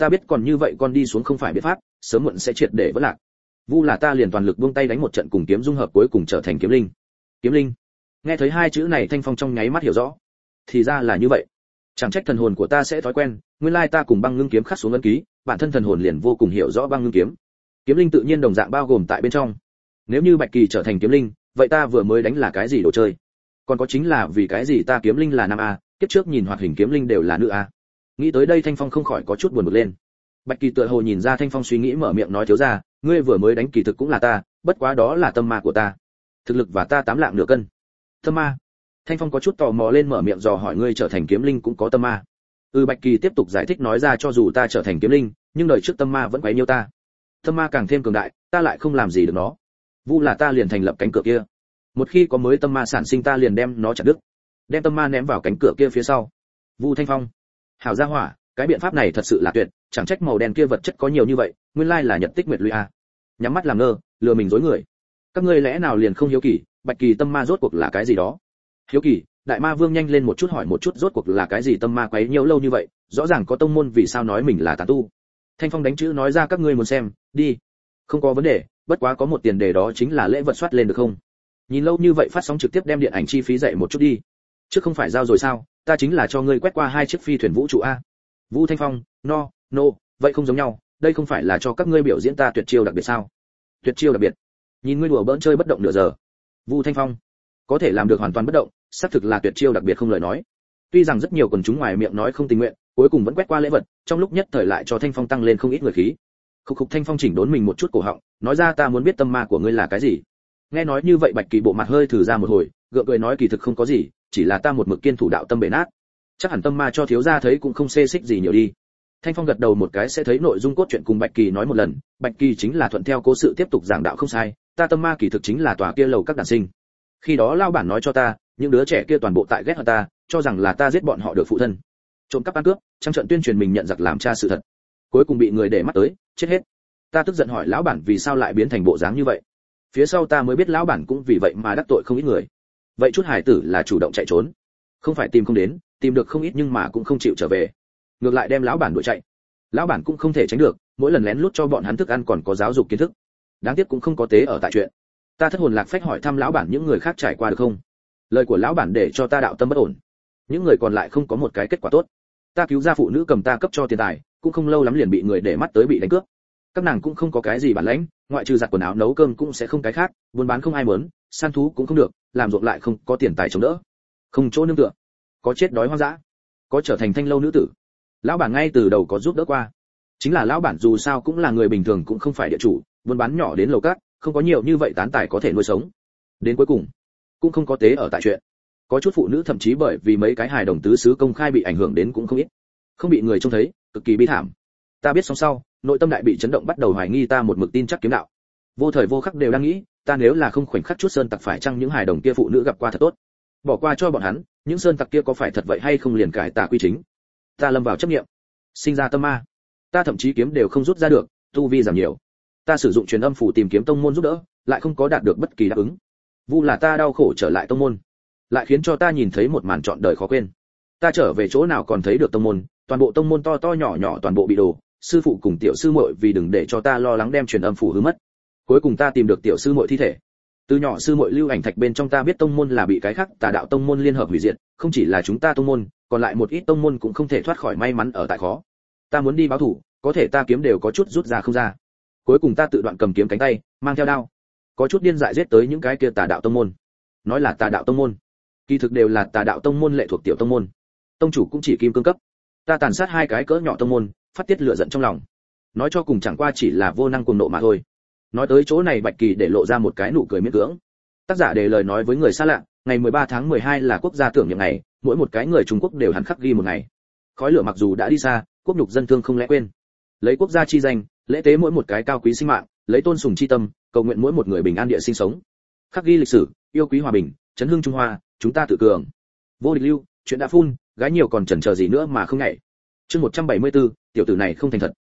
S1: ta biết còn như vậy con đi xuống không phải biện pháp, sớm muộn sẽ triệt để vỡ lạc. Vu là ta liền toàn lực buông tay đánh một trận cùng kiếm dung hợp cuối cùng trở thành kiếm linh. Kiếm linh. Nghe thấy hai chữ này Thanh Phong trong nháy mắt hiểu rõ. Thì ra là như vậy. Chẳng trách thần hồn của ta sẽ thói quen, nguyên lai ta cùng băng ngưng kiếm khắc xuống ấn ký, bản thân thần hồn liền vô cùng hiểu rõ băng ngưng kiếm. Kiếm linh tự nhiên đồng dạng bao gồm tại bên trong. Nếu như Bạch Kỳ trở thành kiếm linh, vậy ta vừa mới đánh là cái gì đồ chơi? Còn có chính là vì cái gì ta kiếm linh là nam a, kiếp trước nhìn hoạt hình kiếm linh đều là nữ a. Nghĩ tới đây Thanh Phong không khỏi có chút buồn bực lên. Bạch Kỳ tựa hồ nhìn ra Thanh Phong suy nghĩ mở miệng nói thiếu gia, ngươi vừa mới đánh kỳ thực cũng là ta, bất quá đó là tâm ma của ta. Thực lực và ta tám lạng nửa cân. Tâm ma? Thanh Phong có chút tò mò lên mở miệng dò hỏi ngươi trở thành kiếm linh cũng có tâm ma. Ừ, Bạch Kỳ tiếp tục giải thích nói ra cho dù ta trở thành kiếm linh, nhưng đời trước tâm ma vẫn quấy nhiễu ta. Tâm ma càng thêm cường đại, ta lại không làm gì được nó. Vu là ta liền thành lập cánh cửa kia. Một khi có mới tâm ma sản sinh ta liền đem nó chặt đứt, đem tâm ma ném vào cánh cửa kia phía sau. Vu Thanh Phong, hảo gia hỏa, cái biện pháp này thật sự là tuyệt, chẳng trách màu đen kia vật chất có nhiều như vậy, nguyên lai là nhật tích nguyệt lũy a. Nhắm mắt làm ngơ, lừa mình dối người. Các ngươi lẽ nào liền không hiếu kỳ, Bạch Kỳ tâm ma rốt cuộc là cái gì đó? Hiếu kỳ, Đại Ma Vương nhanh lên một chút hỏi một chút rốt cuộc là cái gì tâm ma quấy nhiễu lâu như vậy, rõ ràng có tông môn vì sao nói mình là tà tu. Thanh Phong đánh chữ nói ra các ngươi muốn xem, đi. Không có vấn đề, bất quá có một tiền đề đó chính là lễ vật soát lên được không? Nhìn lâu như vậy phát sóng trực tiếp đem điện ảnh chi phí dậy một chút đi. Chứ không phải giao rồi sao, ta chính là cho ngươi quét qua hai chiếc phi thuyền vũ trụ a. Vũ Thanh Phong, no, no, vậy không giống nhau, đây không phải là cho các ngươi biểu diễn ta tuyệt chiêu đặc biệt sao? Tuyệt chiêu đặc biệt? Nhìn ngươi đùa bỡn chơi bất động nửa giờ. Vũ Thanh Phong, có thể làm được hoàn toàn bất động, xác thực là tuyệt chiêu đặc biệt không lời nói. Tuy rằng rất nhiều quần chúng ngoài miệng nói không tình nguyện, cuối cùng vẫn quét qua lễ vật, trong lúc nhất thời lại cho Thanh Phong tăng lên không ít người khí. Khục khục Thanh Phong chỉnh đốn mình một chút cổ họng, nói ra ta muốn biết tâm ma của ngươi là cái gì. Nghe nói như vậy Bạch Kỳ bộ mặt hơi thử ra một hồi, gượng cười nói kỳ thực không có gì, chỉ là ta một mực kiên thủ đạo tâm bể nát. Chắc hẳn tâm ma cho thiếu gia thấy cũng không xê xích gì nhiều đi. Thanh Phong gật đầu một cái sẽ thấy nội dung cốt truyện cùng Bạch Kỳ nói một lần, Bạch Kỳ chính là thuận theo cố sự tiếp tục giảng đạo không sai, ta tâm ma kỳ thực chính là tòa kia lầu các đàn sinh. Khi đó lao bản nói cho ta, những đứa trẻ kia toàn bộ tại ghét hận ta, cho rằng là ta giết bọn họ được phụ thân. Trộm cắp ăn cướp, trang trận tuyên truyền mình nhận giặc làm cha sự thật. Cuối cùng bị người để mắt tới, chết hết. Ta tức giận hỏi lão bản vì sao lại biến thành bộ dáng như vậy. Phía sau ta mới biết lão bản cũng vì vậy mà đắc tội không ít người. Vậy chút hải tử là chủ động chạy trốn, không phải tìm không đến, tìm được không ít nhưng mà cũng không chịu trở về, ngược lại đem lão bản đuổi chạy. Lão bản cũng không thể tránh được, mỗi lần lén lút cho bọn hắn thức ăn còn có giáo dục kiến thức. Đáng tiếc cũng không có tế ở tại chuyện. Ta thất hồn lạc phách hỏi thăm lão bản những người khác trải qua được không. Lời của lão bản để cho ta đạo tâm bất ổn. Những người còn lại không có một cái kết quả tốt. Ta cứu ra phụ nữ cầm ta cấp cho tiền tài, cũng không lâu lắm liền bị người để mắt tới bị đánh cướp. Các nàng cũng không có cái gì bản lãnh, ngoại trừ giặt quần áo nấu cơm cũng sẽ không cái khác, buôn bán không ai muốn, săn thú cũng không được, làm ruộng lại không có tiền tài chống đỡ, không chỗ nương tựa, có chết đói hoang dã, có trở thành thanh lâu nữ tử. Lão bản ngay từ đầu có giúp đỡ qua, chính là lão bản dù sao cũng là người bình thường cũng không phải địa chủ, buôn bán nhỏ đến lầu cát, không có nhiều như vậy tán tài có thể nuôi sống. Đến cuối cùng cũng không có tế ở tại chuyện. Có chút phụ nữ thậm chí bởi vì mấy cái hài đồng tứ xứ công khai bị ảnh hưởng đến cũng không ít, không bị người trông thấy, cực kỳ bi thảm. Ta biết xong sau, nội tâm đại bị chấn động bắt đầu hoài nghi ta một mực tin chắc kiếm đạo. Vô thời vô khắc đều đang nghĩ, ta nếu là không khoảnh khắc chút sơn tặc phải chăng những hài đồng kia phụ nữ gặp qua thật tốt, bỏ qua cho bọn hắn, những sơn tặc kia có phải thật vậy hay không liền cải tà quy chính. Ta lâm vào chấp niệm, sinh ra tâm ma. Ta thậm chí kiếm đều không rút ra được, tu vi giảm nhiều. Ta sử dụng truyền âm phủ tìm kiếm tông môn giúp đỡ, lại không có đạt được bất kỳ đáp ứng. Vu là ta đau khổ trở lại tông môn, lại khiến cho ta nhìn thấy một màn trọn đời khó quên. Ta trở về chỗ nào còn thấy được tông môn, toàn bộ tông môn to to nhỏ nhỏ toàn bộ bị đổ, sư phụ cùng tiểu sư muội vì đừng để cho ta lo lắng đem truyền âm phủ hư mất. Cuối cùng ta tìm được tiểu sư muội thi thể. Từ nhỏ sư muội lưu ảnh thạch bên trong ta biết tông môn là bị cái khác tà đạo tông môn liên hợp hủy diệt, không chỉ là chúng ta tông môn, còn lại một ít tông môn cũng không thể thoát khỏi may mắn ở tại khó. Ta muốn đi báo thủ, có thể ta kiếm đều có chút rút ra không ra. Cuối cùng ta tự đoạn cầm kiếm cánh tay, mang theo đao, có chút điên dại giết tới những cái kia tà đạo tông môn. Nói là tà đạo tông môn, kỳ thực đều là tà đạo tông môn lệ thuộc tiểu tông môn. Tông chủ cũng chỉ kim cương cấp. Ta tàn sát hai cái cỡ nhỏ tông môn, phát tiết lửa giận trong lòng. Nói cho cùng chẳng qua chỉ là vô năng cuồng nộ mà thôi. Nói tới chỗ này Bạch Kỳ để lộ ra một cái nụ cười miễn cưỡng. Tác giả để lời nói với người xa lạ, ngày mười ba tháng mười hai là quốc gia tưởng niệm ngày, mỗi một cái người Trung Quốc đều hẳn khắc ghi một ngày. Khói lửa mặc dù đã đi xa, quốc nhục dân thương không lẽ quên. Lấy quốc gia chi danh, lễ tế mỗi một cái cao quý sinh mạng, lấy tôn sùng chi tâm, cầu nguyện mỗi một người bình an địa sinh sống. Khắc ghi lịch sử, yêu quý hòa bình, chấn hưng Trung Hoa, chúng ta tự cường. Vô địch lưu, chuyện đã phun, gái nhiều còn chần chờ gì nữa mà không nhảy. Chương một trăm bảy mươi tư, tiểu tử này không thành thật.